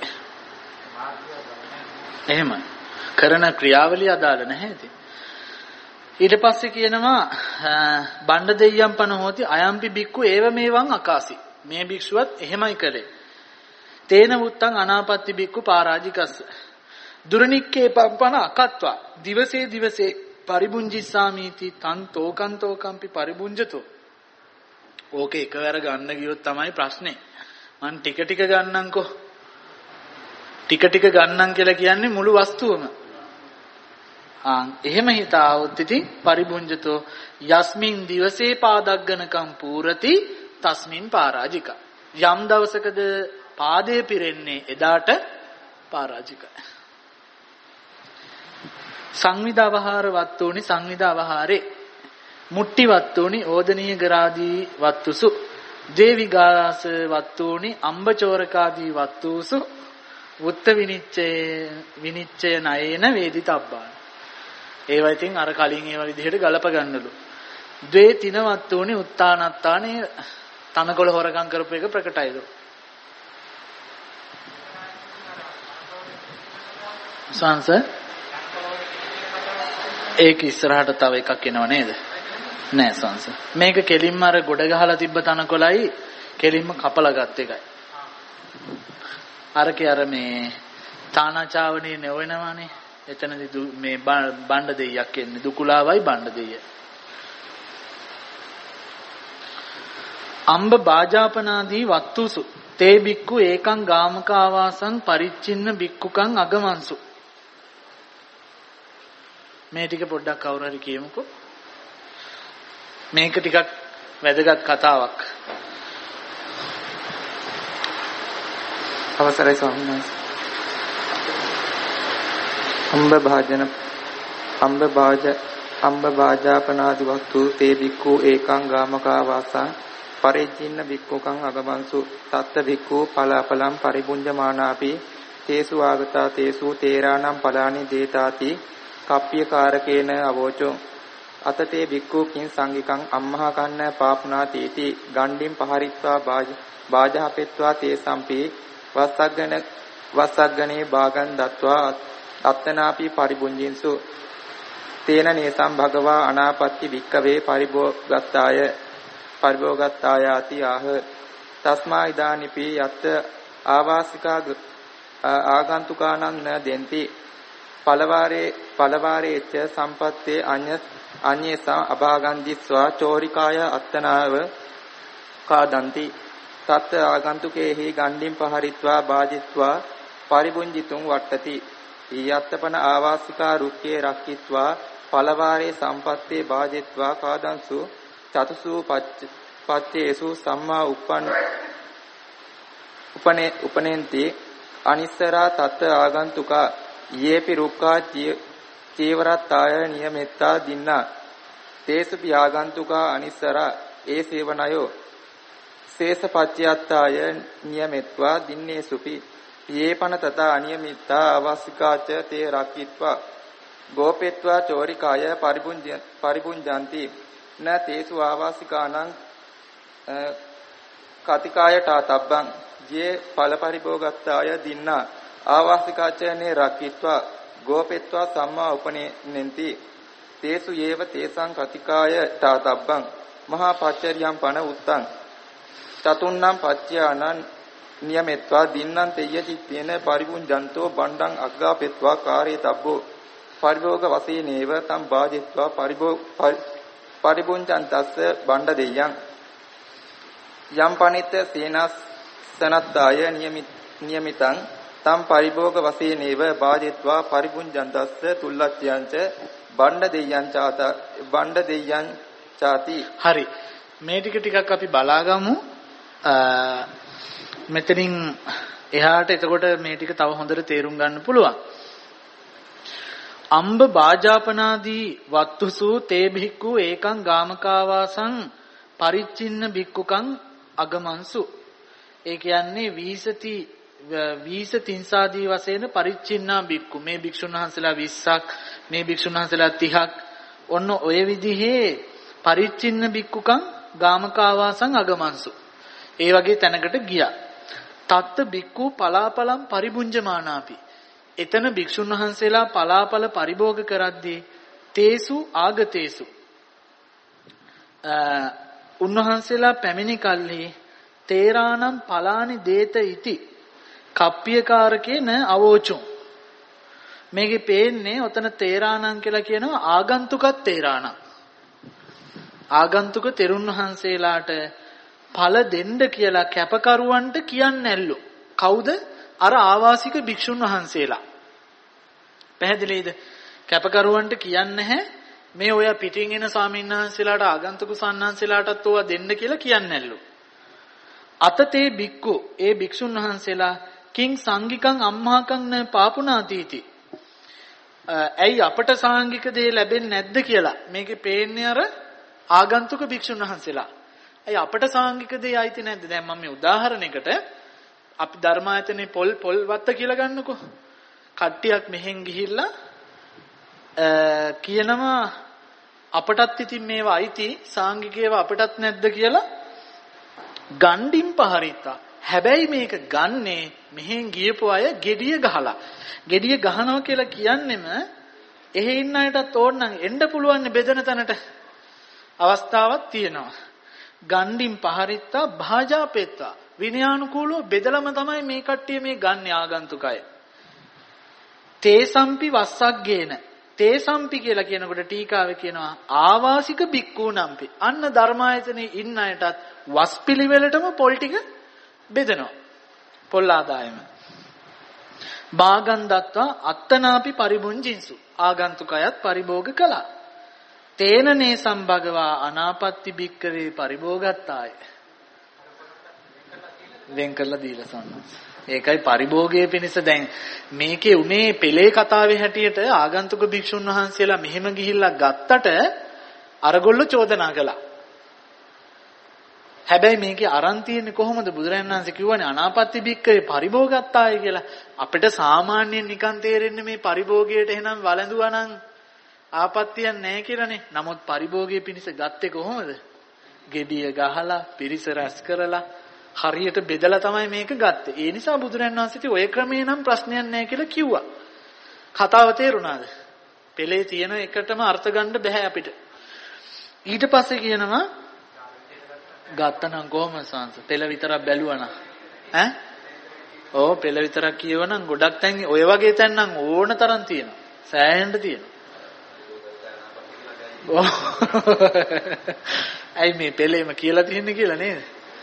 එහෙමයි. කරන ක්‍රියාවලිය අදාළ නැහැ ඉතින්. ඊට පස්සේ කියනවා බණ්ඩ දෙයියන් පන හොති අයම්පි බික්කු ඒව මේවන් අකාසි. මේ භික්ෂුවත් එහෙමයි කළේ. තේන වුත්තං අනාපත්ති බික්කු පරාජිකස්ස. දුරනික්කේ පම්පන අකත්වා දිවසේ දිවසේ පරිබුංජිස්සාමීති තන් තෝකන්තෝකම්පි පරිබුංජතෝ. ඕකේ එකවර ගන්න ගියොත් තමයි ප්‍රශ්නේ. මං ටික ටික ගන්නම්කෝ. ටික ටික ගන්නම් කියලා කියන්නේ මුළු වස්තුවම. ආ එහෙම හිතාවොත් ඉතින් පරිබුංජතෝ යස්මින් දිවසේ පාදග්ගනකම් පූරති තස්මින් පරාජික. යම් දවසකද පාදයේ පිරෙන්නේ එදාට පරාජිකයි. සංවිදාවහාර වත්තුනි සංවිදාවහාරේ මුට්ටි වත්තුනි ඕදනීය ගරාදී වත්තුසු දේවිගාස වත්තුනි අම්බචෝරකාදී වත්තුසු උත්ත විනිච්ඡය විනිච්ඡය නයේන වේදිතබ්බා. ඒවා ඉතින් අර කලින් ඒවා විදිහට ගලප ගන්නලු. ද්වේ තිනවත්තුනි උත්තානත්තානේ තනකොළ හොරකම් කරපු එක ප්‍රකටයිලු. සංස ඒක ඉස්සරහට තව එකක් එනව නේද? නෑ සංස. මේක කෙලින්ම අර ගොඩ ගහලා තිබ්බ තනකොළයි කෙලින්ම කපලා ගත් එකයි. අරකේ අර මේ තානාචාවනේ නෙවෙනවානේ. එතනදී මේ බණ්ඩ දෙයියක් එන්නේ දුකුලාවයි බණ්ඩ දෙයිය. අම්බ බාජාපනාදී වත්තුසු තේ බික්කු ඒකං ගාමක ආවාසං පරිච්චින්න බික්කුකං අගමන්සු. මේ ටික පොඩ්ඩක් කවුරු හරි කියමුකෝ. මේක ටිකක් වැදගත් කතාවක්. අවසරයි ස්වාමීන් වහන්සේ. අම්බ භාජන අම්බ භාජ අම්බ වාජාපනාදි වස්තු තේ බික්ඛු ඒකං ගාමකා වාසං පරිජ්ජින්න බික්ඛුකං අගමන්සු තත්ත බික්ඛු පලාපලම් පරිබුඤ්ජමානාපි තේසු ආගතා තේසු තේරානම් පලානි දේතාති කප්පියකාරකේන අවෝචෝ අතතේ බික්ඛු කිං සංගිකං අම්මහා කන්න පාපුනාතීති ගණ්ඩින් පහරිත්වා බාජහපෙත්වා තේසම්පි වස්සග්ගන වස්සග්ගනේ භාගං දත්වා අත්තනාපි පරිබුඤ්ජින්සු තේන නේසම් භගවා අනාපත්‍ති වික්කවේ පරිභෝගත්තාය පරිභෝගත්තායාති ආහ තස්මා ඉදානිපි යත් ආවාසිකා ආගන්තුකානං න දෙන්ති පලවාරේ පලවාරේච්ච සම්පත්තේ අඤ්ඤ අඤ්ඤේසා අභාගන්දිස්වා චෝරිකාය අත්තනාව කාදන්ති තත් ආගන්තුකේහි ගණ්ඩින් පහරිත්වා බාජිත්වා පරිබුඤ්ජිතුං වට්ටති ඊයත්තපන ආවාසිකා රුක්කේ රක්කිත්වා පලවාරේ සම්පත්තේ බාජිත්වා කාදන්සු චතුසු පච්චේසු සම්මා උපන් උපනේ උපනෙන්ති අනිස්සරා තත් ආගන්තුකා යේපි රුක්කා චීවරත්තාය නියමෙත්තා දින්නා තේසුපි ආගන්තුකා අනිස්සරා ඒ සේවනයෝ සේස පච්චයත්තාය නියමෙත්වා දින්නේසුපි යේපන තත අනියමිත්තා අවස්සිකාච තේ රක්කිත්වා ගෝපෙත්වා චෝරිකාය පරිබුඤ්ජ පරිබුඤ්ජಂತಿ න තේසු ආවාසිකානං කතිකාය තාතබ්බං යේ ඵල පරිභෝගත්තාය දින්නා ආවාසිකාචනේ රක්කිත්වා ගෝපෙත්වා සම්මා උපනෙන්ති තේසු යේව තේසං කතිකාය තාතබ්බං මහා පච්චරියම් පන උත්තං චතුන්නම් පච්චයානං නියමෙත්වා දින්නම් තෙය්‍ය චිත්තේන පරිබුඤ්ජන්තෝ බණ්ඩං අග්ගාපෙත්වා කාරේ තබ්බෝ පරිභෝග වශයෙන්ේව තම් බාජිත්වා පරිභෝග පරිබුඤ්ජන්තස්ස බණ්ඩ දෙයයන් යම් පනිත සේනස්සනත්තාය නියමිතං තම් පරිභෝග වශයෙන්ේව බාජිත්වා පරිබුඤ්ජන්තස්ස තුල්ලච්ඡයන්ච බණ්ඩ දෙයයන් චාත බණ්ඩ දෙයයන් ചാති. හරි. මේ ටික ටිකක් අපි බලාගමු. මෙතනින් එහාට එතකොට මේ ටික තව හොඳට තේරුම් ගන්න පුළුවන්. අම්බ බාජාපනාදී වත්තුසු තේ භික්ඛු ඒකං ගාමකාවාසං පරිච්ඡින්න භික්ඛුකං අගමන්සු. ඒ කියන්නේ වීසති වීස තින්සාදී වශයෙන් පරිච්ඡින්නා භික්ඛු මේ භික්ෂුන් වහන්සේලා විස්සක් මේ භික්ෂුන් වහන්සේලා තිහක් ඔන්න ඔය විදිහේ පරිච්ඡින්න භික්ඛුකං ගාමකාවාසං අගමන්සු. ඒ වගේ තැනකට ගියා. තත්ත භික්ඛු පලාපලම් පරිබුඤ්ජමානාපි. එතන භික්ෂුන් වහන්සේලා පලාපල පරිභෝග කරද්දී තේසු ආගතේසු උන්වහන්සේලා පැමිණි කල්හි තේරානම් පලානි දේත ඉති කප්පියකාරකේන අවෝචුම්. මේකේ පේන්නේ ඔතන තේරානම් කියලා කියනවා ආගන්තුකත් තේරානම්. ආගන්තුක තෙරුන් වහන්සේලාට ඵල දෙන්න කියලා කැපකරුවන්ට කියන්නේ නැල්ලු. කවුද? අර ආවාසික භික්ෂුන් වහන්සේලා. පැහැදිලිද? කැපකරුවන්ට කියන්නේ නැහැ මේ ඔය පිටින් එන ස්වාමීන් වහන්සේලාට ආගන්තුක සන්නාන්සේලාටත් ඕවා දෙන්න කියලා කියන්නේ නැල්ලු. අතතේ බික්කු ඒ භික්ෂුන් වහන්සේලා කිං සංගිකං අම්මාකං න පාපුනාතීති. ඇයි අපට සාංගික දේ ලැබෙන්නේ නැද්ද කියලා මේකේ පේන්නේ අර ආගන්තුක භික්ෂුන් වහන්සේලා. ඇයි අපට සාංගික දේ ආйти නැද්ද? දැන් මම මේ උදාහරණයකට අපි ධර්මායතනේ පොල් පොල් වත්ත කියලා ගන්නකො. කට්ටියක් මෙහෙන් ගිහිල්ලා කියනවා අපටත් ඉතින් මේවා ආйти සාංගිකේව අපටත් නැද්ද කියලා ගණ්ඩින් පහරිතා. හැබැයි මේක ගන්නේ මෙහෙන් ගියපු අය gediya ගහලා. gediya ගහනවා කියලා කියන්නෙම එහෙ ඉන්න අයටත් ඕනනම් එන්න පුළුවන් බෙදෙන තැනට අවස්ථාවක් තියෙනවා. ගණ්ඩින් පහරිතා භාජාපෙත්තා විනයානුකූලව බෙදලම තමයි මේ කට්ටිය මේ ගන්න ආගන්තුකය. තේසම්පි වස්සග්ගේන තේසම්පි කියලා කියනකොට ටීකාවේ කියනවා ආවාසික බික්කූනම්පි. අන්න ධර්මායතනේ ඉන්න අයටත් වස් පිළිවෙලටම පොල් ටික බෙදනවා. පොල් ආදායම. භාගන් දත්වා අත්තනාපි පරිබුංජින්සු. ආගන්තුකයත් පරිභෝග කළා. තේනනේ සම්භගවා අනාපත්‍ති බික්කවේ පරිභෝගත්තාය. වෙන් කරලා දීලා සම්මත. ඒකයි පරිභෝගයේ පිණිස දැන් මේකේ උනේ පෙළේ කතාවේ හැටියට ආගන්තුක භික්ෂුන් වහන්සේලා මෙහෙම ගිහිල්ලා ගත්තට අරගොල්ලෝ චෝදනා කළා. හැබැයි මේකේ අරන් තියෙන්නේ කොහොමද? බුදුරජාණන් වහන්සේ කිව්වනේ අනාපත්ති භික්කවේ පරිභෝගත්තාය කියලා. අපිට සාමාන්‍යයෙන් නිකන් තේරෙන්නේ මේ පරිභෝගයට එහෙනම් වළඳුවා නම් ආපත්තියක් නැහැ කියලානේ. නමුත් පරිභෝගයේ පිණිස ගත්තේ කොහොමද? gediya ගහලා, පිරිස රැස් කරලා, හරියට බෙදලා තමයි මේක ගත්තේ. ඒ නිසා බුදුරජාණන් වහන්සේ ඔය ක්‍රමේ නම් ප්‍රශ්නයක් නැහැ කියලා කිව්වා. කතාව තේරුණාද? පෙළේ තියෙන එකටම අර්ථ ගන්න බෑ අපිට. ඊට පස්සේ කියනවා ගත්තනම් කොහොමද සංස? පෙළ විතරක් බැලුවා නම් ඈ? ඕ පෙළ විතරක් කියවනම් ගොඩක් තැන් ඔය වගේ තැන් නම් ඕන තරම් තියෙනවා. සෑහෙන්න තියෙනවා. ඇයි මේ පෙළේම කියලා තියෙන්නේ කියලා නේද?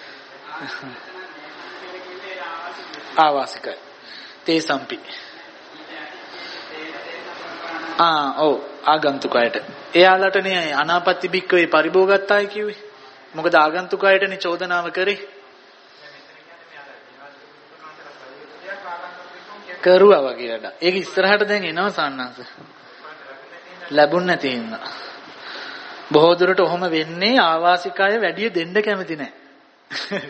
ආවාසිකයි. තේසම්පි. ආ ඔව් ආගන්තුකයට. එයාලටනේ අනාපත්ති භික්කවේ පරිභෝගත්තායි කිව්වේ. මොකද ආගන්තුකයටනේ චෝදනාව කරේ. කරුවා වගේ වැඩ. ඒක ඉස්සරහට දැන් එනවා සාන්නංශ. ලැබුණ නැති හින්දා. බොහෝ දුරට ඔහොම වෙන්නේ ආවාසිකය වැඩි දෙන්න කැමති නැහැ.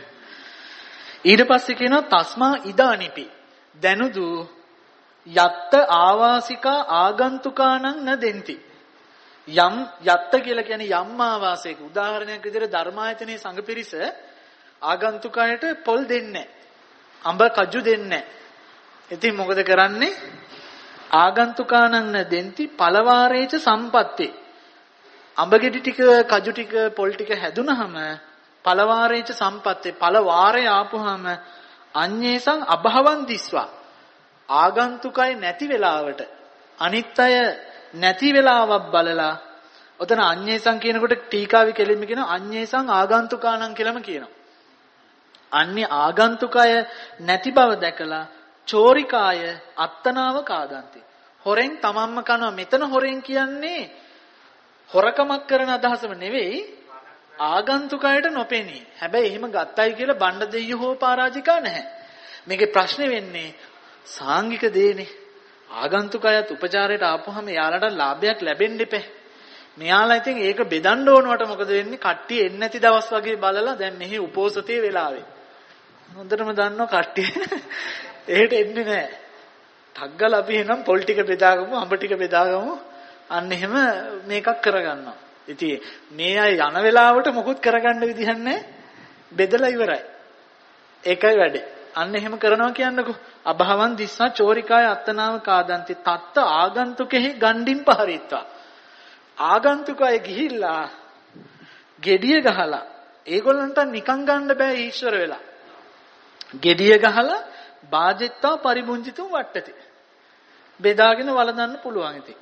ඊට පස්සේ කියනවා තස්මා ඉදානිපි දැනුදු යත්ත ආවාසිකා ආගන්තුකානං න දෙන්ති. යම් යත්ත කියලා කියන්නේ යම් ආවාසයක උදාහරණයක් විදිහට ධර්මායතනයේ සංඝ පිරිස ආගන්තුකයට පොල් දෙන්නේ අඹ කජු දෙන්නේ. ඉතින් මොකද කරන්නේ? ආගන්තුකානං න දෙන්ති පලවාරේච සම්පත්තේ. අඹ ගෙඩි ටික කජු ටික පොල් ටික හැදුනහම පලවාරේච සම්පත්තේ පලවාරේ ආපුහම අඤ්ඤේසං අභවං දිස්වා ආගන්තුකයි නැති වෙලාවට අනිත් අය නැති වෙලාවක් බලලා ඔතන අඤ්ඤේසං කියනකොට ටීකාවේ කෙලින්ම කියන අඤ්ඤේසං ආගන්තුකානං කියලාම කියනවා. අන්නේ ආගන්තුකය නැති බව දැකලා චෝරිකාය අත්තනාව කාදන්ති. හොරෙන් තමන්ම කනවා. මෙතන හොරෙන් කියන්නේ හොරකමක් කරන අදහසම නෙවෙයි ආගන්තුකයට නොපෙනී. හැබැයි එහෙම ගත්තයි කියලා බණ්ඩ දෙයියෝ හෝ පරාජිකා නැහැ. මේකේ ප්‍රශ්නේ වෙන්නේ සාංගික දේනේ. ආගන්තුකයත් උපචාරයට ආපුවම යාලට ලාභයක් ලැබෙන්න ඉපේ. මෙයාලා ඉතින් ඒක බෙදන්න ඕනවට මොකද වෙන්නේ? කට්ටිය එන්නේ නැති දවස් වගේ බලලා දැන් මෙහි උපෝසතයේ වෙලාවේ. හොඳටම දන්නවා කට්ටිය එහෙට එන්නේ නැහැ. ටග්ගල අපි එහෙනම් පොල් ටික බෙදාගමු, අඹ ටික බෙදාගමු. අන්න එහෙම මේකක් කරගන්නවා. ඉතින් මේ අය යන වෙලාවට මොකුත් කරගන්න විදිහක් නැහැ. බෙදලා ඉවරයි. ඒකයි වැඩේ. අන්න එහෙම කරනවා කියන්නකෝ. අභවං දිස්සා චෝරිකාය අත්තනාව කාදන්ති තත්ත ආගන්තුකෙහි ගණ්ඩින් පහරිත්වා. ආගන්තුකය ගිහිල්ලා gediya ගහලා ඒගොල්ලන්ට නිකන් ගන්න බෑ ඊශ්වර වෙලා. gediya ගහලා බාජෙත්තා පරිමුංජිතුම් වට්ටති. බෙදාගෙන වළඳන්න පුළුවන් ඉතින්.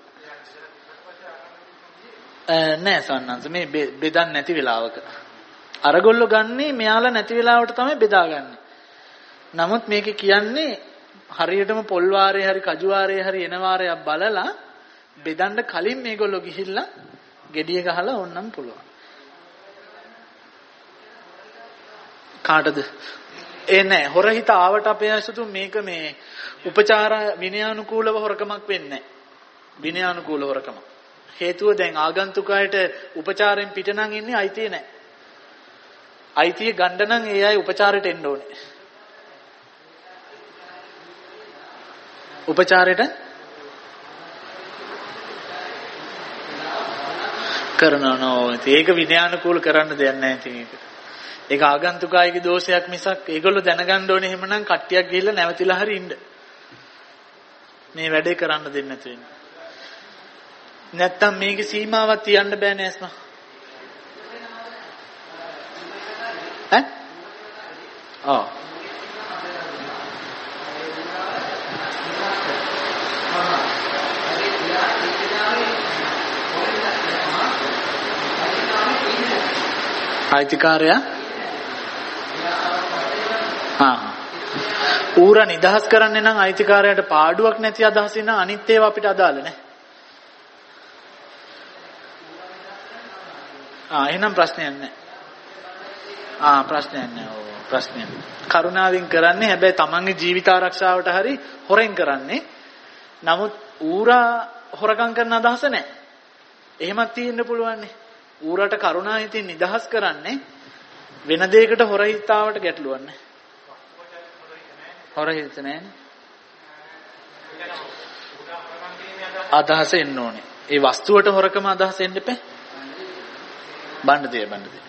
නෑ සන්නංශ මේ බෙදන්න නැති වෙලාවක. අරගොල්ලෝ ගන්නේ මෙයාලා නැති වෙලාවට තමයි බෙදාගන්නේ. නමුත් මේකේ කියන්නේ හරියටම පොල් වාරේ හරි කජු වාරේ හරි එන වාරයක් බලලා බෙදන්න කලින් මේගොල්ලෝ ගිහිල්ලා gediya ගහලා ඕන්නම් පුළුවන්. කාටද? ඒ නෑ හොරහිත ආවට අපේ අසතු මේක මේ උපචාර විනයානුකූලව හොරකමක් වෙන්නේ නෑ. විනයානුකූල හොරකමක්. හේතුව දැන් ආගන්තුකයට උපචාරයෙන් පිට නම් ඉන්නේ අයිතිය නෑ. අයිතිය ගන්න නම් ඒ අය උපචාරයට එන්න ඕනේ. උපචාරයට කරනවා නෝ. ඒක විනයානුකූල කරන්න දෙයක් නැහැ ඉතින් ඒක. ඒක ආගන්තුකයිගේ දෝෂයක් මිසක් ඒගොල්ලෝ දැනගන්න ඕනේ එහෙමනම් කට්ටියක් ගිහිල්ලා නැවතිලා හරි ඉන්න. මේ වැඩේ කරන්න දෙන්නේ නැතු වෙන්නේ. නැත්තම් මේකේ සීමාවක් තියන්න බෑ නේස්මා. ඈ? ආ. අයිතිකාරයා ආ ඌර නිදහස් කරන්නේ නම් අයිතිකාරයාට පාඩුවක් නැති අදහසින් නම් අනිත් ඒවා අපිට අදාළ නැහැ. ආ එහෙනම් ප්‍රශ්නයක් නැහැ. ආ ප්‍රශ්නයක් නැහැ. ප්‍රශ්නය. කරුණාවෙන් කරන්නේ හැබැයි තමන්ගේ ජීවිත ආරක්ෂාවට හරි හොරෙන් කරන්නේ. නමුත් ඌරා හොරකම් කරන අදහස නැහැ. එහෙමත් තියෙන්න පුළුවන් නේ. ඌරට කරුණාවෙන් නිදහස් කරන්නේ වෙන දෙයකට හොරහිතාවට ගැටලුවක් නැහැ. හොරහිත නැහැ. අදහස එන්න ඕනේ. ඒ වස්තුවට හොරකම අදහස එන්න එපා. බණ්ඩ දෙය බණ්ඩ දෙය.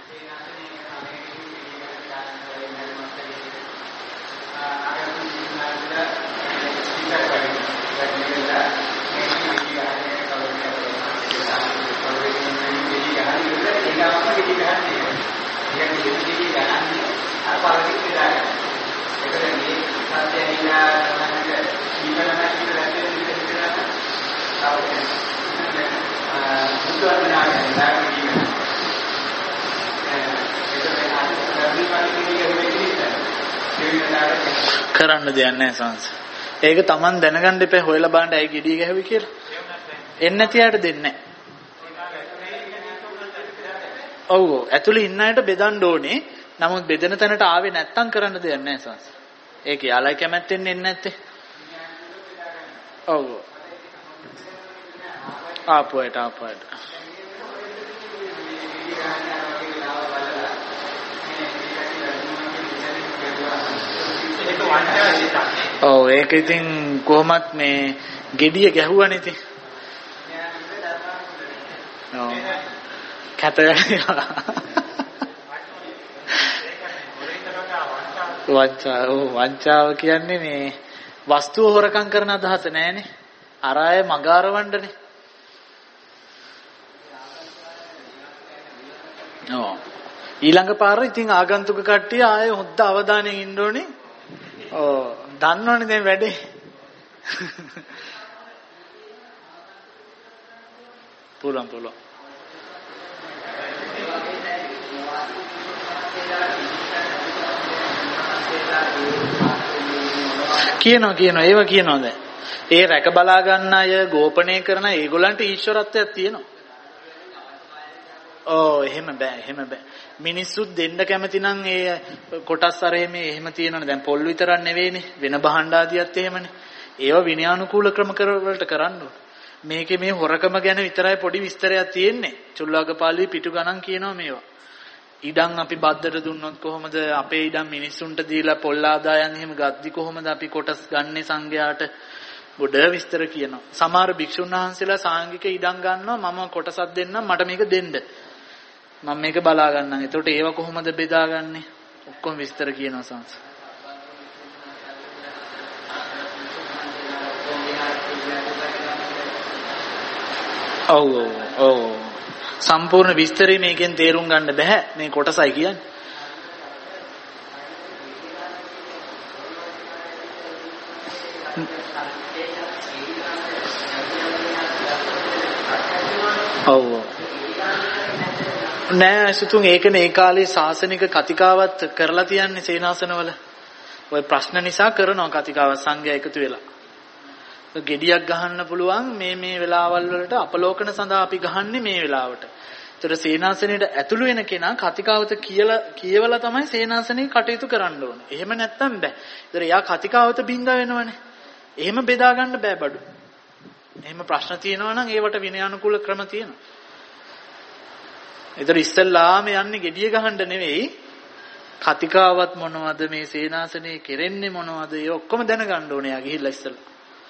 කරන්න දෙයක් නැහැ සංස. ඒක Taman දැනගන්න එපා හොයලා බලන්න ඇයි gediy ගැහුවේ කියලා. එන්නේ නැති අයට දෙන්නේ නැහැ. ඔව් ඔව් ඇතුලේ ඉන්න අයට බෙදන්න ඕනේ. නමුත් බෙදෙන තැනට ආවේ නැත්තම් කරන්න දෙයක් නැහැ සංස. ඒක යාළයි කැමැත්තෙන් එන්නේ නැත්තේ. ඔව් ආපුවට ආපුවට ඔව් ඒක ඉතින් කොහොමත් මේ gediy ගැහුවානේ ඉතින්. ඔව් කැත වංචාව වංචාව කියන්නේ මේ වස්තුව හොරකම් කරන අදහස නෑනේ. අර අය මගාරවණ්ඩනේ. ඔව් ඊළඟ පාර ඉතින් ආගන්තුක කට්ටිය ආයේ හොද්ද අවධානයෙන් ඉන්න ඕනේ. ඔව් දන්නවනේ දැන් වැඩේ. පුළුවන් පුළුවන්. කියනවා කියනවා ඒව කියනවා දැන්. ඒ රැක බලා ගන්න අය ගෝපණය කරන ඒගොල්ලන්ට ඊශ්වරත්වයක් තියෙනවා. ඕ එහෙම බෑ එහෙම බෑ. මිනිස්සුත් දෙන්න කැමති නම් ඒ කොටස් අර එහෙම එහෙම තියෙනවනේ. දැන් පොල් විතරක් නෙවෙයිනේ වෙන භාණ්ඩ ආදියත් එහෙමනේ. ඒව විනයානුකූල ක්‍රම කරවලට කරන්න ඕන. මේකේ මේ හොරකම ගැන විතරයි පොඩි විස්තරයක් තියෙන්නේ. චුල්ලාගපාලි පිටු ගණන් කියනවා මේවා. ඉඩම් අපි බද්දට දුන්නොත් කොහොමද අපේ ඉඩම් මිනිස්සුන්ට දීලා පොල් ආදායන් එහෙම ගද්දි කොහොමද අපි කොටස් ගන්නේ සංඝයාට ගොඩ විස්තර කියනවා. සමහර භික්ෂුන් වහන්සේලා සාංගික ඉඩම් ගන්නවා මම කොටසක් දෙන්නම් මට මේක දෙන්න. මම මේක බලා ගන්නම්. එතකොට ඒව කොහොමද බෙදාගන්නේ? ඔක්කොම විස්තර කියනවා සංස. ඔව් ඔව් සම්පූර්ණ විස්තරي මේකෙන් තේරුම් ගන්න බෑ. මේ කොටසයි කියන්නේ. ඔව් නෑ සිතුන් ඒකනේ ඒ කාලේ සාසනික කතිකාවත් කරලා තියන්නේ සේනාසනවල. ওই ප්‍රශ්න නිසා කරනවා කතිකාවත් සංඝයා එකතු වෙලා. ගෙඩියක් ගහන්න පුළුවන් මේ මේ වෙලාවල් වලට අපලෝකන සඳහා අපි ගහන්නේ මේ වෙලාවට. ඒතර සේනාසනයේට ඇතුළු වෙන කෙනා කතිකාවත කියලා කියවලා තමයි සේනාසනේ කටයුතු කරන්න ඕනේ. එහෙම නැත්තම් බෑ. ඒතර යා කතිකාවත බින්දා වෙනවනේ. එහෙම බෙදා ගන්න බෑ බඩු. එහෙම ප්‍රශ්න තියෙනවා නම් ඒවට විනයානුකූල ක්‍රම තියෙනවා. ඒතර ඉස්සල්ලාම යන්නේ ගෙඩිය ගහන්න නෙවෙයි කතිකාවත් මොනවද මේ සේනාසනේ කෙරෙන්නේ මොනවද ඒ ඔක්කොම දැනගන්න ඕනේ යා ගිහිල්ලා ඉස්සල්ලා.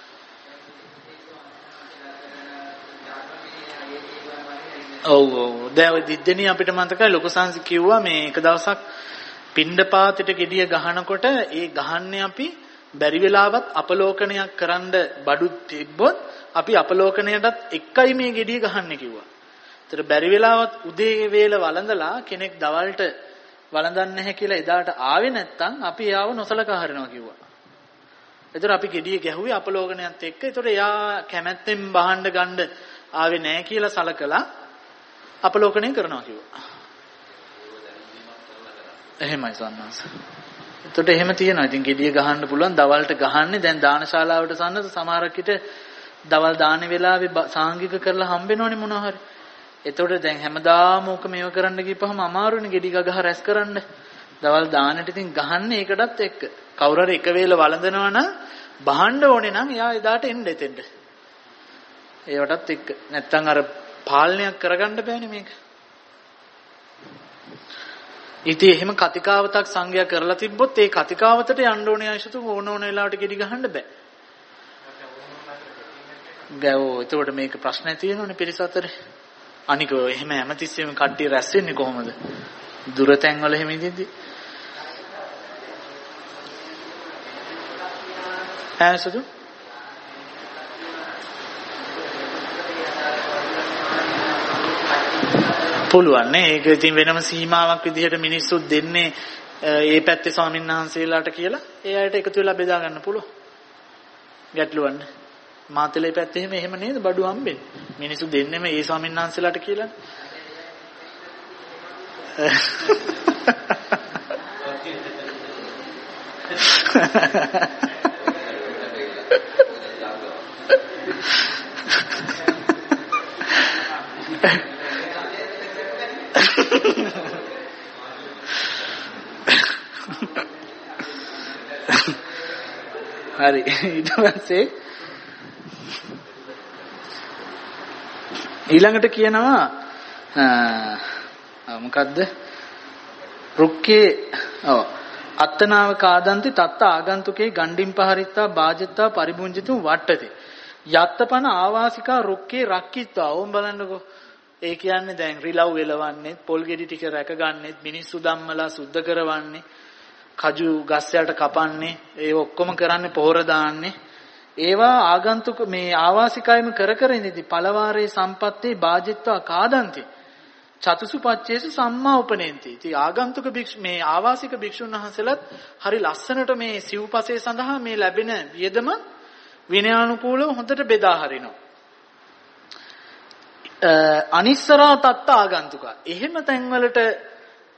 ඔව් ඔව් දැන් ඔය දිද්දෙනිය අපිට මතකයි ලොකු සංසි කිව්වා මේ එක දවසක් පිණ්ඩපාතෙට ගෙඩිය ගහනකොට ඒ ගහන්නේ අපි බැරි වෙලාවත් අපලෝකනයක් කරන්න බඩු තිබ්බොත් අපි අපලෝකනයටත් එකයි මේ ගෙඩිය ගහන්නේ කිව්වා. ඒතර බැරි වෙලාවත් උදේ වේල වළඳලා කෙනෙක් දවල්ට වළඳන්නේ නැහැ කියලා එදාට ආවේ නැත්තම් අපි එයාව නොසලකා හරිනවා කිව්වා. ඒතර අපි ගෙඩිය ගැහුවේ අපලෝකනයත් එක්ක. ඒතර එයා කැමැත්තෙන් බහන්න ගන්න ආවේ නැහැ කියලා සලකලා අපලෝකනය කරනවා කිව්වා. එහෙමයි සන්නස. එතකොට එහෙම තියෙනවා. ඉතින් ගෙඩිය ගහන්න පුළුවන් දවල්ට ගහන්නේ දැන් දානශාලාවට සන්නස සමහරක් විට දවල් දාන වෙලාවේ සාංගික කරලා හම්බෙනවනේ මොනවා හරි. එතකොට දැන් හැමදාම ඕක මේව කරන්න ගිහපුවම අමාරුනේ ගෙඩි ගහ රැස් කරන්න. දවල් දාන්නට ඉතින් ගහන්නේ ඒකටත් එක්ක. කවුරු හරි එක වේල වළඳනවා නම් බහන්න ඕනේ නම් එයා එදාට එන්න එතෙන්ට. ඒවටත් එක්ක. නැත්තම් අර පාලනයක් කරගන්න බෑනේ මේක. ඉතින් එහෙම කතිකාවතක් සංඝයා කරලා තිබ්බොත් ඒ කතිකාවතට යන්න ඕනේ ආයසතු ඕන ඕන වෙලාවට ගෙඩි ගහන්න බෑ. ගෑවෝ එතකොට මේක ප්‍රශ්නයක් තියෙනවනේ පිරිස අතරේ. අනික එහෙම හැමතිස්සෙම කට්ටිය රැස් වෙන්නේ කොහොමද? දුර තැන්වල එහෙම ඉඳිද්දි. ආයසතු පුළුවන් නේ. ඒක ඉතින් වෙනම සීමාවක් විදිහට මිනිස්සු දෙන්නේ ඒ පැත්තේ ස්වාමීන් වහන්සේලාට කියලා ඒ අයට එකතු වෙලා බෙදා ගන්න පුළුවන්. ගැටලුවක් නැහැ. මාතලේ පැත්තේ එහෙම එහෙම නේද බඩු හම්බෙන්නේ. මිනිස්සු දෙන්නෙම ඒ ස්වාමීන් වහන්සේලාට කියලා. හරි ඊට පස්සේ ඊළඟට කියනවා මොකද්ද රුක්කේ ඔව් අත්තනාව කාදන්ති තත්ත ආගන්තුකේ ගණ්ඩින් පහරිත්තා බාජත්තා පරිභුංජිතුම් වට්ටති යත්තපන ආවාසිකා රුක්කේ රක්කිත්වා. ඕම් බලන්නකෝ. ඒ කියන්නේ දැන් රිලව් එලවන්නේ පොල් ගෙඩි ටික රැකගන්නෙත් මිනිස්සු ධම්මලා සුද්ධ කරවන්නේ කජු ගස් යට කපන්නේ ඒ ඔක්කොම කරන්නේ පොහොර දාන්නේ ඒවා ආගන්තුක මේ ආවාසිකයම කර කර ඉඳි පළවාරේ සම්පත්තේ බාජිත්වා කාදන්ති චතුසුපච්චේසු සම්මා උපනෙන්ති. ඉතින් ආගන්තුක භික්ෂු මේ ආවාසික භික්ෂුන් වහන්සේලාත් හරි ලස්සනට මේ සිව්පසේ සඳහා මේ ලැබෙන වියදම විනයානුකූලව හොඳට බෙදා හරිනවා. අනිස්සරා තත්ත ආගන්තුක. එහෙම තැන්වලට